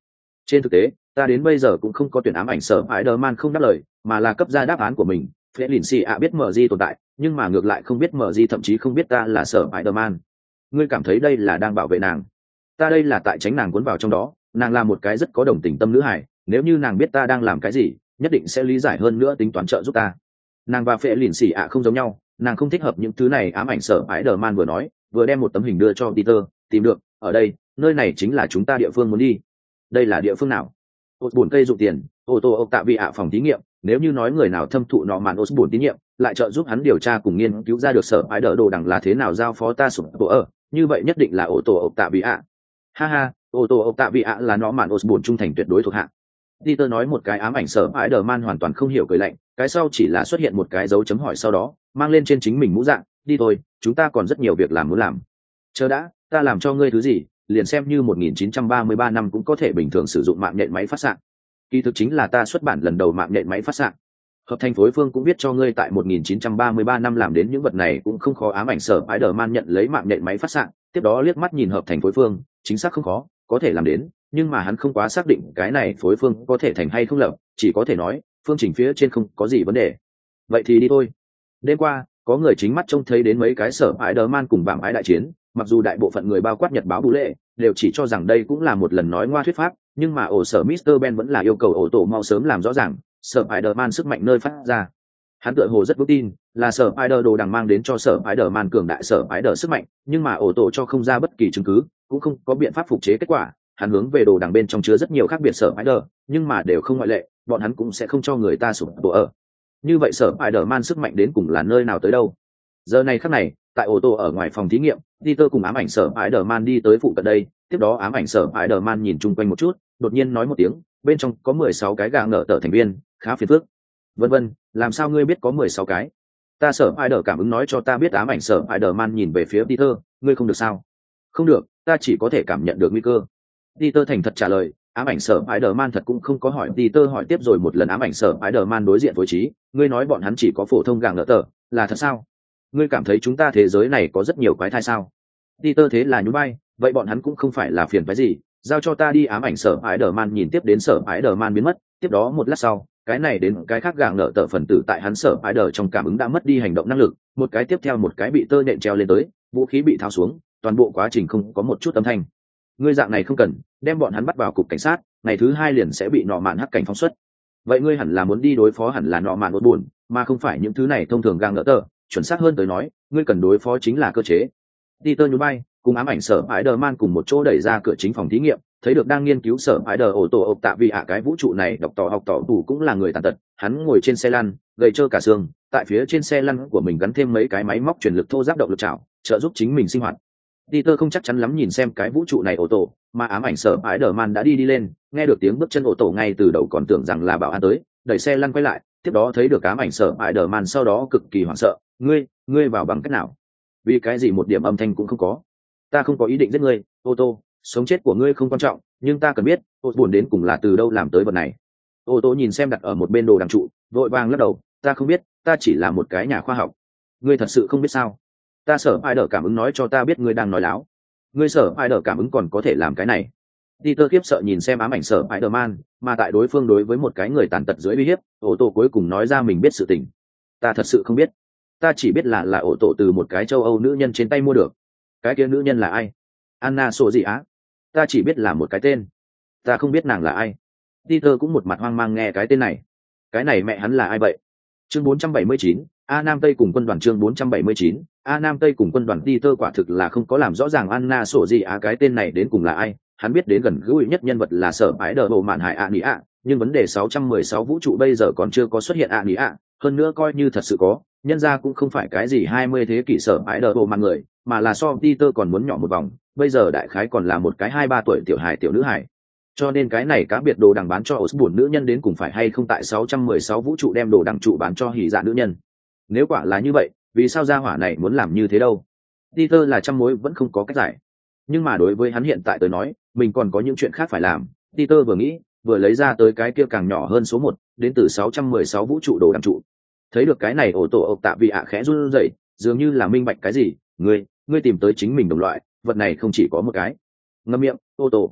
Trên thực tế, ta đến bây giờ cũng không có tuyển ám ảnh sở Spider-Man không đáp lời, mà là cấp ra đáp án của mình. Phệ lìn xì ạ biết MJ tồn tại, nhưng mà ngược lại không biết MJ, thậm chí không biết ta là sở Spider-Man. Ngươi cảm thấy đây là đang bảo vệ nàng? Ta đây là tại tránh nàng cuốn vào trong đó. Nàng là một cái rất có đồng tình tâm nữ hài, nếu như nàng biết ta đang làm cái gì, nhất định sẽ lý giải hơn nữa, tính toán trợ giúp ta. Nàng và Phệ lìn xì ạ không giống nhau, nàng không thích hợp những thứ này. Ám ảnh sở Spider-Man vừa nói, vừa đem một tấm hình đưa cho Peter. Tìm được, ở đây, nơi này chính là chúng ta địa phương muốn đi. Đây là địa phương nào? Osborn cây dụng tiền, ô tô ốc tạ vị ạ phòng thí nghiệm. Nếu như nói người nào thâm thụ nọ mạn Osborn tín nhiệm, lại trợ giúp hắn điều tra cùng nghiên cứu ra được sở ái đỡ đồ đằng là thế nào giao phó ta sụp tổ ở, như vậy nhất định là ô tô ốc tạ vị ạ. Ha ha, ô tô ốc tạ vị ạ là nọ mạn Osborn trung thành tuyệt đối thuộc hạ. Peter nói một cái, ám ảnh sở ái đờ man hoàn toàn không hiểu, cười lạnh, cái sau chỉ là xuất hiện một cái dấu chấm hỏi, sau đó mang lên trên chính mình mũ dạng, đi thôi, chúng ta còn rất nhiều việc làm muốn làm. Chờ đã, ta làm cho ngươi thứ gì? Liền xem như 1933 năm cũng có thể bình thường sử dụng mạng nhện máy phát xạ. Kỳ thực chính là ta xuất bản lần đầu mạng nhện máy phát xạ. Hợp thành phối phương cũng viết cho ngươi tại 1933 năm làm đến những vật này cũng không khó. Ám ảnh sở Spider-Man nhận lấy mạng nhện máy phát xạ, tiếp đó liếc mắt nhìn hợp thành phối phương, chính xác không khó, có thể làm đến, nhưng mà hắn không quá xác định cái này phối phương có thể thành hay không lập, chỉ có thể nói phương trình phía trên không có gì vấn đề. Vậy thì đi thôi. Đêm qua, có người chính mắt trông thấy đến mấy cái sở Spider-Man cùng vạm ái đại chiến, mặc dù đại bộ phận người bao quát nhật báo bù lệ đều chỉ cho rằng đây cũng là một lần nói ngoa thuyết pháp, nhưng mà ổ sở Mr. Ben vẫn là yêu cầu ổ tổ mau sớm làm rõ ràng sở Spider-Man sức mạnh nơi phát ra. Hắn tựa hồ rất vững tin là sở Spider đồ đằng mang đến cho sở Spider-Man cường đại sở Spider sức mạnh, nhưng mà ổ tổ cho không ra bất kỳ chứng cứ, cũng không có biện pháp phục chế kết quả. Hắn hướng về đồ đằng bên trong chứa rất nhiều khác biệt sở Spider, nhưng mà đều không ngoại lệ, bọn hắn cũng sẽ không cho người ta sụp đổ ở. Như vậy sở Spider-Man sức mạnh đến cùng là nơi nào tới đâu? Giờ này khắc này, tại ô tô ở ngoài phòng thí nghiệm, Peter cùng ám ảnh sở Spider-Man đi tới phụ cận đây. Tiếp đó ám ảnh sở Spider-Man nhìn chung quanh một chút, đột nhiên nói một tiếng, bên trong có 16 cái gà ngỡ tở thành viên, khá phiền phức. Vân vân, làm sao ngươi biết có 16 cái? Ta sở Spider cảm ứng nói cho ta biết. Ám ảnh sở Spider-Man nhìn về phía Peter, ngươi không được sao? Không được, ta chỉ có thể cảm nhận được nguy cơ. Peter thành thật trả lời. Ám ảnh sở Spider-Man thật cũng không có hỏi. Peter hỏi tiếp rồi một lần. Ám ảnh sở Spider-Man đối diện với trí, ngươi nói bọn hắn chỉ có phổ thông gà ngỡ tở, là thật sao? Ngươi cảm thấy chúng ta thế giới này có rất nhiều quái thai sao? Peter thế là nhún vai, vậy bọn hắn cũng không phải là phiền phái gì, giao cho ta đi. Ám ảnh sở Spider-Man nhìn tiếp đến sở Spider-Man biến mất, tiếp đó một lát sau, cái này đến cái khác gà ngỡ tở phần tử tại hắn sở Spider trong cảm ứng đã mất đi hành động năng lực, một cái tiếp theo một cái bị tơ nện treo lên tới, vũ khí bị tháo xuống, toàn bộ quá trình không có một chút âm thanh. Ngươi dạng này không cần, đem bọn hắn bắt vào cục cảnh sát, ngày thứ 2 liền sẽ bị nọ mạn hắc cảnh phóng xuất. Vậy ngươi hẳn là muốn đi đối phó hẳn là nọ mạn ốt buồn, mà không phải những thứ này thông thường gà ngỡ tở, chuẩn xác hơn tới nói, ngươi cần đối phó chính là cơ chế. Peter nhún vai, cùng ám ảnh sở Spider-Man cùng một chỗ đẩy ra cửa chính phòng thí nghiệm, thấy được đang nghiên cứu sở Spider ổ tổ ộc tạ vì cái vũ trụ này đọc tỏ học tỏ tù cũng là người tàn tật. Hắn ngồi trên xe lăn, gầy trơ cả xương, tại phía trên xe lăn của mình gắn thêm mấy cái máy móc truyền lực thô giáp động lực chảo, trợ giúp chính mình sinh hoạt. Peter không chắc chắn lắm nhìn xem cái vũ trụ này ổ tổ, mà ám ảnh sở Spider-Man đã đi lên, nghe được tiếng bước chân ổ tổ ngay từ đầu còn tưởng rằng là bảo an tới, đẩy xe lăn quay lại, tiếp đó thấy được ám ảnh sở Spider-Man sau đó cực kỳ hoảng sợ, ngươi vào bằng cách nào? Vì cái gì một điểm âm thanh cũng không có? Ta không có ý định giết ngươi, ô tô, sống chết của ngươi không quan trọng, nhưng ta cần biết ô buồn đến cùng là từ đâu làm tới vật này. Ô tô nhìn xem đặt ở một bên đồ đằng trụ, vội vàng lắc đầu, ta không biết, ta chỉ là một cái nhà khoa học. Ngươi thật sự không biết sao? Ta sở Spider cảm ứng nói cho ta biết ngươi đang nói láo. Ngươi sở Spider cảm ứng còn có thể làm cái này? Peter khiếp sợ nhìn xem ám ảnh sở Spider-Man, mà tại đối phương đối với một cái người tàn tật dưới uy hiếp, ô tô cuối cùng nói ra mình biết sự tình. Ta thật sự không biết, ta chỉ biết là ổ tổ từ một cái châu Âu nữ nhân trên tay mua được. Cái kia nữ nhân là ai? Anna sổ gì á? Ta chỉ biết là một cái tên, ta không biết nàng là ai. Peter cũng một mặt hoang mang nghe cái tên này. Cái này mẹ hắn là ai vậy? Chương 479, A Nam Tây cùng quân đoàn. Chương 479, A Nam Tây cùng quân đoàn. Peter quả thực là không có làm rõ ràng Anna sổ gì á cái tên này đến cùng là ai. Hắn biết đến gần gũi nhất nhân vật là sở ái đờ bộ mạn hải ạ nỉ ạ, nhưng vấn đề 616 vũ trụ bây giờ còn chưa có xuất hiện ạ nỉ ạ, hơn nữa coi như thật sự có, nhân ra cũng không phải cái gì 20 thế kỷ sở ái đờ bộ mạn người, mà là so Peter còn muốn nhỏ một vòng, bây giờ đại khái còn là một cái 2-3 tuổi tiểu hài tiểu nữ hài. Cho nên cái này cá biệt đồ đằng bán cho Osborn nữ nhân đến cùng phải hay không tại 616 vũ trụ đem đồ đằng trụ bán cho hỉ dạ nữ nhân. Nếu quả là như vậy, vì sao gia hỏa này muốn làm như thế đâu? Peter là trăm mối vẫn không có cách giải. Nhưng mà đối với hắn hiện tại tới nói, mình còn có những chuyện khác phải làm. Peter vừa nghĩ, vừa lấy ra tới cái kia càng nhỏ hơn số 1, đến từ 616 vũ trụ đồ đằng trụ. Thấy được cái này ổ tổ ộc tạ vị khẽ run rẩy, dường như là minh bạch cái gì, ngươi tìm tới chính mình đồng loại, vật này không chỉ có một cái. Ngậm miệng, ô tổ.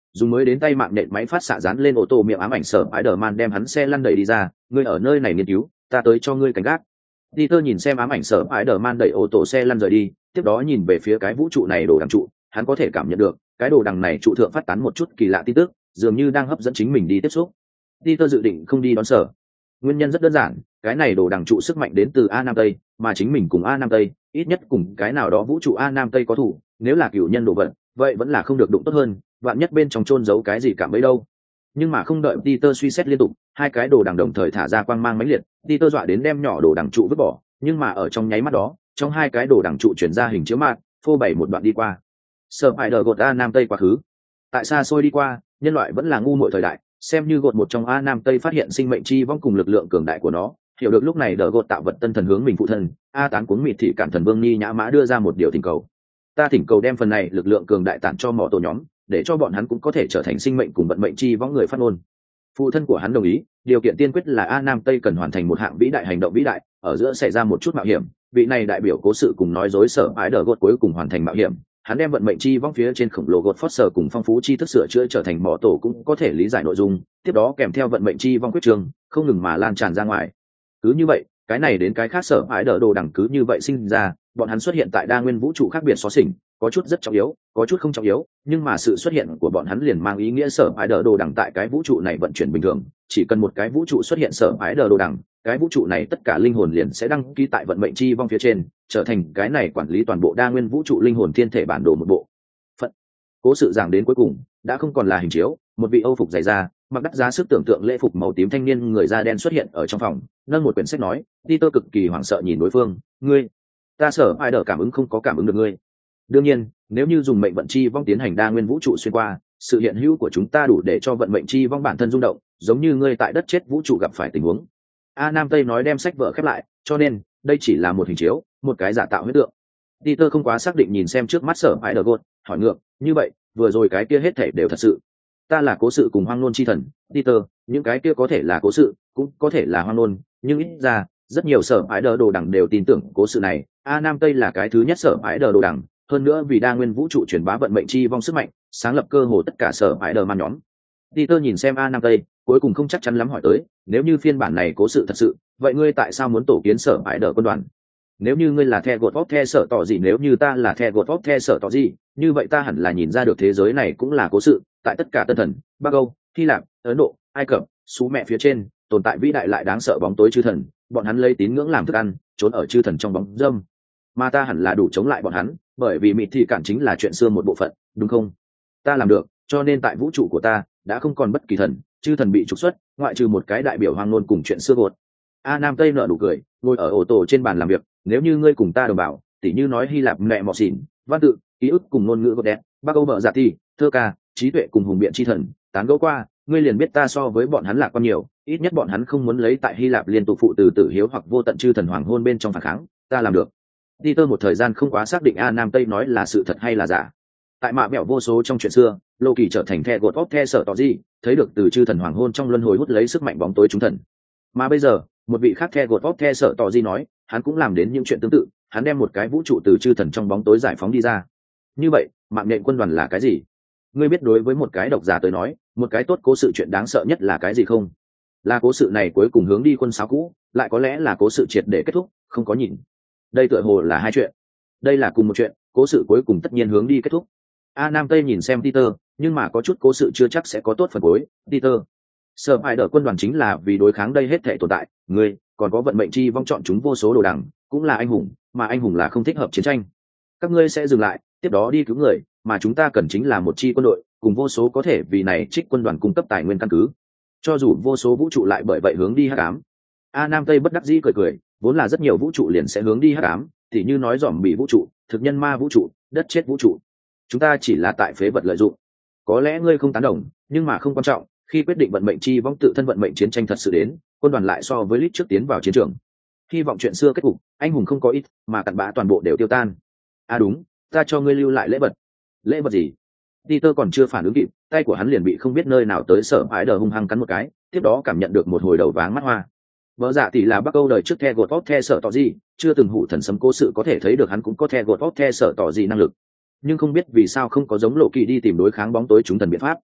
dùng mới đến tay mạng nện máy phát xạ dán lên ô tô miệng ám ảnh sở Spider-Man đem hắn xe lăn đẩy đi ra, ngươi ở nơi này nghiên cứu, ta tới cho ngươi cảnh gác. Peter nhìn xem ám ảnh sở Spider-Man đẩy ô tô xe lăn rời đi, tiếp đó nhìn về phía cái vũ trụ này đồ đằng trụ, hắn có thể cảm nhận được, cái đồ đằng này trụ thượng phát tán một chút kỳ lạ tin tức, dường như đang hấp dẫn chính mình đi tiếp xúc. Peter dự định không đi đón sở. Nguyên nhân rất đơn giản, cái này đồ đằng trụ sức mạnh đến từ A Nam Tây, mà chính mình cùng A Nam Tây, ít nhất cùng cái nào đó vũ trụ A Nam Tây có thủ, nếu là cửu nhân đồ vật, vậy vẫn là không được đụng tốt hơn, vạn nhất bên trong chôn giấu cái gì cảm bấy đâu. Nhưng mà không đợi Peter suy xét liên tục, hai cái đồ đằng đồng thời thả ra quang mang mãnh liệt, Peter dọa đến đem nhỏ đồ đằng trụ vứt bỏ, nhưng mà ở trong nháy mắt đó, trong hai cái đồ đằng trụ chuyển ra hình chiếu mạc, phô bày một đoạn đi qua. Spider gột A Nam Tây quá khứ. Tại xa xôi đi qua, nhân loại vẫn là ngu muội thời đại, xem như gột một trong A Nam Tây phát hiện sinh mệnh chi vong cùng lực lượng cường đại của nó, hiểu được lúc này đỡ gột tạo vật tân thần hướng mình phụ thân, A Tán cuốn mịt thị cản thần vương Ni Nhã Mã đưa ra một điều thỉnh cầu. Ta thỉnh cầu đem phần này lực lượng cường đại tản cho mỏ tổ nhóm, để cho bọn hắn cũng có thể trở thành sinh mệnh cùng vận mệnh chi vong người phát ngôn. Phụ thân của hắn đồng ý, điều kiện tiên quyết là A Nam Tây cần hoàn thành một hạng vĩ đại hành động vĩ đại, ở giữa xảy ra một chút mạo hiểm, vị này đại biểu cố sự cùng nói dối sở ái đỡ gột cuối cùng hoàn thành mạo hiểm. Hắn đem vận mệnh chi vong phía trên khổng lồ gột Foster cùng phong phú chi thức sửa chữa trở thành mỏ tổ cũng có thể lý giải nội dung, tiếp đó kèm theo vận mệnh chi vong quyết trường, không ngừng mà lan tràn ra ngoài. Cứ như vậy, cái này đến cái khác sở ái đỡ đồ đẳng cứ như vậy sinh ra, bọn hắn xuất hiện tại đa nguyên vũ trụ khác biệt xó xỉnh, có chút rất trọng yếu, có chút không trọng yếu, nhưng mà sự xuất hiện của bọn hắn liền mang ý nghĩa sở ái đỡ đồ đẳng tại cái vũ trụ này vận chuyển bình thường, chỉ cần một cái vũ trụ xuất hiện sở ái đỡ đồ đẳng, cái vũ trụ này tất cả linh hồn liền sẽ đăng ký tại vận mệnh chi vong phía trên, trở thành cái này quản lý toàn bộ đa nguyên vũ trụ linh hồn thiên thể bản đồ một bộ phận. Cố sự giảng đến cuối cùng đã không còn là hình chiếu, một vị âu phục dày da, mặc đắt giá sức tưởng tượng lễ phục màu tím thanh niên người da đen xuất hiện ở trong phòng, nâng một quyển sách nói. Peter cực kỳ hoảng sợ nhìn đối phương, ngươi, ta sở ai đỡ cảm ứng không có cảm ứng được ngươi. Đương nhiên, nếu như dùng mệnh vận chi vong tiến hành đa nguyên vũ trụ xuyên qua, sự hiện hữu của chúng ta đủ để cho vận mệnh chi vong bản thân rung động, giống như ngươi tại đất chết vũ trụ gặp phải tình huống. A Nam Tây nói đem sách vở khép lại, cho nên đây chỉ là một hình chiếu, một cái giả tạo huyết tượng. Peter không quá xác định nhìn xem trước mắt sở ai đỡ gột, hỏi ngược, như vậy vừa rồi cái kia hết thảy đều thật sự? Ta là cố sự cùng hoang nôn chi thần, Peter, những cái kia có thể là cố sự, cũng có thể là hoang nôn, nhưng ít ra rất nhiều sở ái đờ đồ đẳng đều tin tưởng cố sự này. A Nam Tây là cái thứ nhất sở ái đờ đồ đẳng, hơn nữa vì đa nguyên vũ trụ truyền bá vận mệnh chi vong sức mạnh, sáng lập cơ hồ tất cả sở ái đờ man nhóm. Peter nhìn xem A Nam Tây, cuối cùng không chắc chắn lắm hỏi tới, nếu như phiên bản này cố sự thật sự, vậy ngươi tại sao muốn tổ kiến sở ái đờ quân đoàn? Nếu như ngươi là the gột vóc the sở tỏ gì, nếu như ta là the gột vóc the sở tỏ gì, như vậy ta hẳn là nhìn ra được thế giới này cũng là cố sự. Tại tất cả tân thần, Bắc Âu, Hy Lạp, Ấn Độ, Ai Cập, xú mẹ phía trên tồn tại vĩ đại lại đáng sợ bóng tối chư thần, bọn hắn lấy tín ngưỡng làm thức ăn, trốn ở chư thần trong bóng dâm, mà ta hẳn là đủ chống lại bọn hắn, bởi vì mịt thị cản chính là chuyện xưa một bộ phận, đúng không? Ta làm được, cho nên tại vũ trụ của ta đã không còn bất kỳ thần, chư thần bị trục xuất, ngoại trừ một cái đại biểu hoang ngôn cùng chuyện xưa gột. A Nam Tây nở nụ cười, ngồi ở ổ tổ trên bàn làm việc. Nếu như ngươi cùng ta đồng bảo, tỉ như nói Hy Lạp mẹ mọ xỉn, văn tự, ký ức cùng ngôn ngữ gột đẹp, Bắc Âu bờ giả ti, thơ ca, trí tuệ cùng hùng biện chi thần, tán gẫu qua, ngươi liền biết ta so với bọn hắn lạc quan nhiều, ít nhất bọn hắn không muốn lấy tại Hy Lạp liên tục phụ từ tử hiếu hoặc vô tận chư thần hoàng hôn bên trong phản kháng, ta làm được. Peter một thời gian không quá xác định A Nam Tây nói là sự thật hay là giả. Tại mạ mẹo vô số trong chuyện xưa, Lô Kỳ trở thành the gột óc the sợ tỏ gì, thấy được từ chư thần hoàng hôn trong luân hồi hút lấy sức mạnh bóng tối chúng thần. Mà bây giờ, một vị khác the gột óc the sợ tỏ gì nói, hắn cũng làm đến những chuyện tương tự, hắn đem một cái vũ trụ từ chư thần trong bóng tối giải phóng đi ra. Như vậy, mạng nhện quân đoàn là cái gì? Ngươi biết đối với một cái độc giả tới nói, một cái tốt cố sự chuyện đáng sợ nhất là cái gì không? Là cố sự này cuối cùng hướng đi quân sáo cũ, lại có lẽ là cố sự triệt để kết thúc, không có nhìn. Đây tựa hồ là hai chuyện. Đây là cùng một chuyện, cố sự cuối cùng tất nhiên hướng đi kết thúc. A Nam Tây nhìn xem Peter, nhưng mà có chút cố sự chưa chắc sẽ có tốt phần cuối. Peter, Sở Ai Đỡ quân đoàn chính là vì đối kháng đây hết thể tồn tại, ngươi còn có vận mệnh chi vong chọn chúng vô số đồ đằng, cũng là anh hùng, mà anh hùng là không thích hợp chiến tranh. Các ngươi sẽ dừng lại, tiếp đó đi cứu người, mà chúng ta cần chính là một chi quân đội, cùng vô số có thể vì này trích quân đoàn cung cấp tài nguyên căn cứ. Cho dù vô số vũ trụ lại bởi vậy hướng đi hắc ám. A Nam Tây bất đắc dĩ cười cười, vốn là rất nhiều vũ trụ liền sẽ hướng đi hắc ám, thì như nói dòm bị vũ trụ, thực nhân ma vũ trụ, đất chết vũ trụ. Chúng ta chỉ là tại phế vật lợi dụng. Có lẽ ngươi không tán đồng, nhưng mà không quan trọng, khi quyết định vận mệnh chi vong tự thân vận mệnh chiến tranh thật sự đến, quân đoàn lại so với lít trước tiến vào chiến trường. Hy vọng chuyện xưa kết cục, anh hùng không có ít, mà cặn bã toàn bộ đều tiêu tan. À đúng, ta cho ngươi lưu lại lễ vật. Lễ vật gì? Peter còn chưa phản ứng kịp, tay của hắn liền bị không biết nơi nào tới Sở Ai Đờ hung hăng cắn một cái, tiếp đó cảm nhận được một hồi đầu váng mắt hoa. Vợ dạ tỷ là Bắc Âu đời trước the gột vóc the Sở tỏ gì, chưa từng hủ thần sấm cố sự có thể thấy được hắn cũng có the gột vóc the Sở tỏ gì năng lực, nhưng không biết vì sao không có giống Lộ Kỳ đi tìm đối kháng bóng tối chúng thần biện pháp.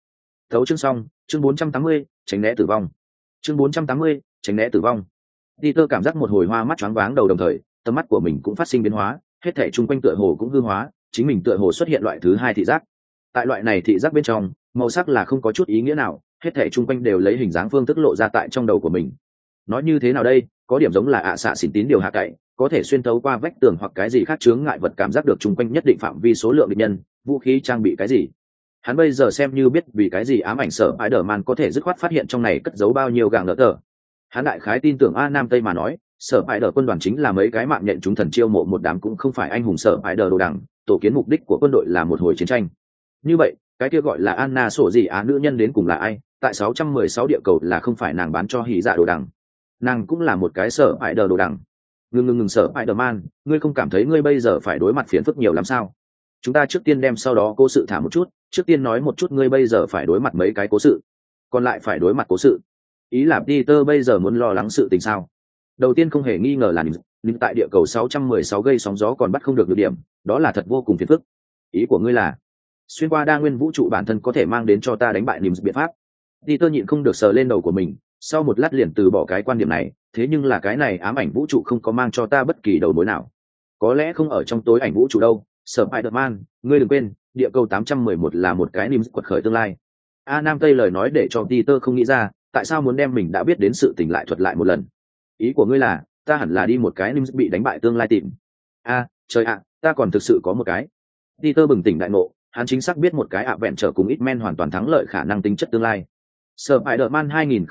Thấu chương xong, chương 480, tránh né tử vong. Chương 480, tránh né tử vong. Peter cảm giác một hồi hoa mắt choáng váng đầu, đồng thời tầm mắt của mình cũng phát sinh biến hóa, hết thảy chung quanh tựa hồ cũng hư hóa, chính mình tựa hồ xuất hiện loại thứ hai thị giác. Tại loại này thị giác bên trong, màu sắc là không có chút ý nghĩa nào, hết thảy chung quanh đều lấy hình dáng phương thức lộ ra tại trong đầu của mình. Nói như thế nào đây, có điểm giống là xạ xỉn tín điều hạ cậy, có thể xuyên thấu qua vách tường hoặc cái gì khác chướng ngại vật, cảm giác được chung quanh nhất định phạm vi số lượng địch nhân, vũ khí trang bị cái gì. Hắn bây giờ xem như biết vì cái gì ám ảnh sở Spider-Man có thể dứt khoát phát hiện trong này cất giấu bao nhiêu gàng nợ tờ. Hắn đại khái tin tưởng A Nam Tây mà nói, sở Spider quân đoàn chính là mấy cái mạng nhện chúng thần chiêu mộ một đám, cũng không phải anh hùng sở Spider đồ đẳng, tổ kiến mục đích của quân đội là một hồi chiến tranh. Như vậy, cái kia gọi là Anna sổ gì á nữ nhân đến cùng là ai? Tại 616 địa cầu là không phải nàng bán cho hỉ dạ đồ đẳng. Nàng cũng là một cái sở Spider đồ đẳng. Ngừng sở Spider-Man, ngươi không cảm thấy ngươi bây giờ phải đối mặt phiền phức nhiều lắm sao? Chúng ta trước tiên đem sau đó cố sự thả một chút, trước tiên nói một chút ngươi bây giờ phải đối mặt mấy cái cố sự, còn lại phải đối mặt cố sự. Ý là Peter bây giờ muốn lo lắng sự tình sao? Đầu tiên không hề nghi ngờ là Nim tại địa cầu 616 gây sóng gió còn bắt không được điểm, đó là thật vô cùng phiền phức. Ý của ngươi là xuyên qua đa nguyên vũ trụ bản thân có thể mang đến cho ta đánh bại Nim biện pháp? Peter nhịn không được sờ lên đầu của mình, sau một lát liền từ bỏ cái quan điểm này, thế nhưng là cái này ám ảnh vũ trụ không có mang cho ta bất kỳ đầu mối nào. Có lẽ không ở trong tối ảnh vũ trụ đâu, Spider-Man, ngươi đừng quên, địa cầu 811 là một cái niềm quật khởi tương lai. A Nam Tây lời nói để cho Peter không nghĩ ra, tại sao muốn đem mình đã biết đến sự tình lại thuật lại một lần. Ý của ngươi là, ta hẳn là đi một cái niềm bị đánh bại tương lai tìm. Trời ạ, ta còn thực sự có một cái. Peter bừng tỉnh đại ngộ, hắn chính xác biết một cái vẹn trở cùng X-Men hoàn toàn thắng lợi khả năng tính chất tương lai. Spider-Man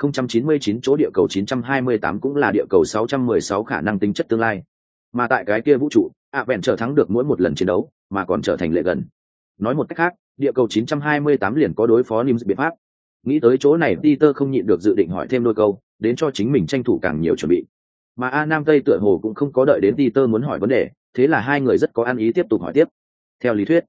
2099 chỗ địa cầu 928 cũng là địa cầu 616 khả năng tính chất tương lai. Mà tại cái kia vũ trụ, vẹn trở thắng được mỗi một lần chiến đấu, mà còn trở thành lệ gần. Nói một cách khác, địa cầu 928 liền có đối phó Nims biện pháp. Nghĩ tới chỗ này, Peter không nhịn được dự định hỏi thêm đôi câu, đến cho chính mình tranh thủ càng nhiều chuẩn bị. Mà A Nam Tây tựa hồ cũng không có đợi đến Peter muốn hỏi vấn đề, thế là hai người rất có ăn ý tiếp tục hỏi tiếp. Theo lý thuyết,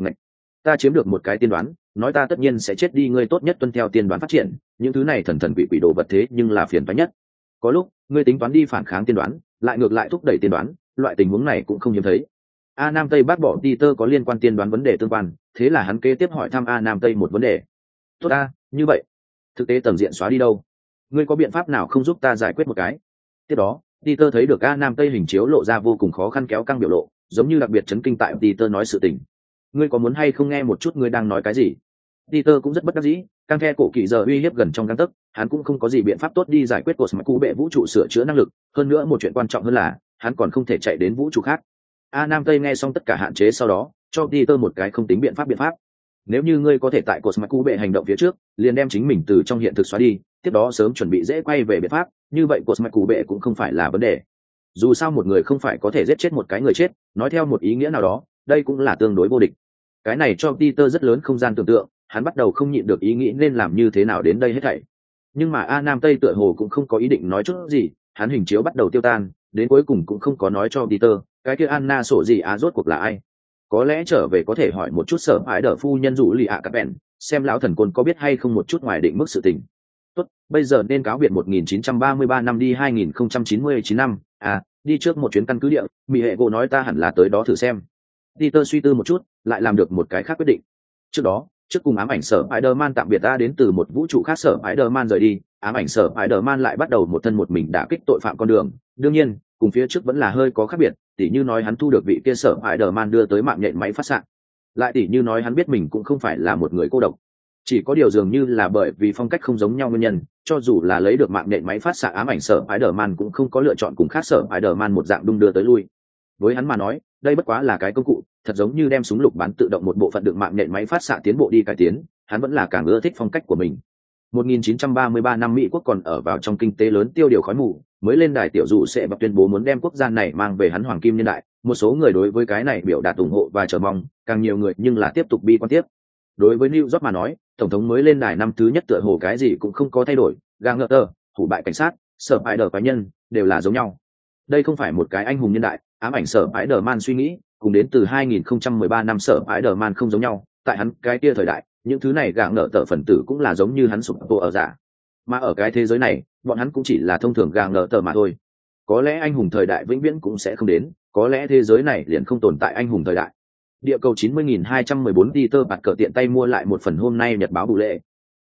ta chiếm được một cái tiên đoán, nói ta tất nhiên sẽ chết đi, ngươi tốt nhất tuân theo tiên đoán phát triển, những thứ này thần quỷ đồ vật thế nhưng là phiền toái nhất. Có lúc, ngươi tính toán đi phản kháng tiên đoán, lại ngược lại thúc đẩy tiên đoán, loại tình huống này cũng không hiếm thấy. A Nam Tây bác bỏ Peter có liên quan tiên đoán vấn đề tương quan, thế là hắn kế tiếp hỏi thăm A Nam Tây một vấn đề. Tốt như vậy, thực tế tầm diện xóa đi đâu? Ngươi có biện pháp nào không giúp ta giải quyết một cái? Tiếp đó, Peter thấy được A Nam Tây hình chiếu lộ ra vô cùng khó khăn kéo căng biểu lộ, giống như đặc biệt chấn kinh tại Peter nói sự tình. Ngươi có muốn hay không nghe một chút ngươi đang nói cái gì? Peter cũng rất bất đắc dĩ, căng the cổ kỳ giờ uy hiếp gần trong gang tấc, hắn cũng không có gì biện pháp tốt đi giải quyết cột mạch cú bệ vũ trụ sửa chữa năng lực, hơn nữa một chuyện quan trọng hơn là, hắn còn không thể chạy đến vũ trụ khác. A Nam Tây nghe xong tất cả hạn chế sau đó, cho Peter một cái không tính biện pháp. Nếu như ngươi có thể tại cột mạch cú bệ hành động phía trước, liền đem chính mình từ trong hiện thực xóa đi, tiếp đó sớm chuẩn bị dễ quay về biện pháp, như vậy cột mạch cú bệ cũng không phải là vấn đề. Dù sao một người không phải có thể giết chết một cái người chết, nói theo một ý nghĩa nào đó, đây cũng là tương đối vô địch. Cái này cho Peter rất lớn không gian tưởng tượng, hắn bắt đầu không nhịn được ý nghĩ nên làm như thế nào đến đây hết thảy. Nhưng mà A Nam Tây tựa hồ cũng không có ý định nói chút gì, hắn hình chiếu bắt đầu tiêu tan, đến cuối cùng cũng không có nói cho Peter, cái kia Anna sổ gì rốt cuộc là ai. Có lẽ trở về có thể hỏi một chút sở ái đỡ phu nhân rủ lì các bèn, xem lão thần côn có biết hay không một chút ngoài định mức sự tình. Tốt, bây giờ nên cáo biệt 1933 năm đi 2099 năm, đi trước một chuyến căn cứ địa, Mỹ hệ gỗ nói ta hẳn là tới đó thử xem. Peter suy tư một chút, lại làm được một cái khác quyết định. Trước cùng ám ảnh sở Spider-Man tạm biệt ta đến từ một vũ trụ khác, sở Spider-Man rời đi, ám ảnh sở Spider-Man lại bắt đầu một thân một mình đả kích tội phạm con đường. Đương nhiên, cùng phía trước vẫn là hơi có khác biệt, tỉ như nói hắn thu được vị kia sở Spider-Man đưa tới mạng nhện máy phát xạ. Lại tỉ như nói hắn biết mình cũng không phải là một người cô độc. Chỉ có điều dường như là bởi vì phong cách không giống nhau nguyên nhân, cho dù là lấy được mạng nhện máy phát xạ, ám ảnh sở Spider-Man cũng không có lựa chọn cùng khác sở Spider-Man một dạng đung đưa tới lui. Với hắn mà nói, đây bất quá là cái công cụ, thật giống như đem súng lục bắn tự động một bộ phận đựng mạng nhện máy phát xạ tiến bộ đi cải tiến, hắn vẫn là càng ưa thích phong cách của mình. 1933 năm Mỹ quốc còn ở vào trong kinh tế lớn tiêu điều khói mù, mới lên đài tiểu dụ sẽ bập tuyên bố muốn đem quốc gia này mang về hắn hoàng kim niên đại, một số người đối với cái này biểu đạt ủng hộ và chờ mong, càng nhiều người nhưng là tiếp tục bi quan tiếp. Đối với New York mà nói, tổng thống mới lên đài năm thứ nhất tựa hồ cái gì cũng không có thay đổi, gang ngợ tờ, hủ bại cảnh sát, sở bại đờ cá nhân đều là giống nhau. Đây không phải một cái anh hùng niên đại, ám ảnh sở Spider-Man suy nghĩ cùng đến từ 2013 năm sở Spider-Man không giống nhau, tại hắn cái kia thời đại, những thứ này gạng nợ tờ phần tử cũng là giống như hắn sụp tổ ở giả, mà ở cái thế giới này, bọn hắn cũng chỉ là thông thường gạng nợ tờ mà thôi. Có lẽ anh hùng thời đại vĩnh viễn cũng sẽ không đến, có lẽ thế giới này liền không tồn tại anh hùng thời đại. Địa cầu 90.214 Peter bạt cờ tiện tay mua lại một phần hôm nay nhật báo bù lệ.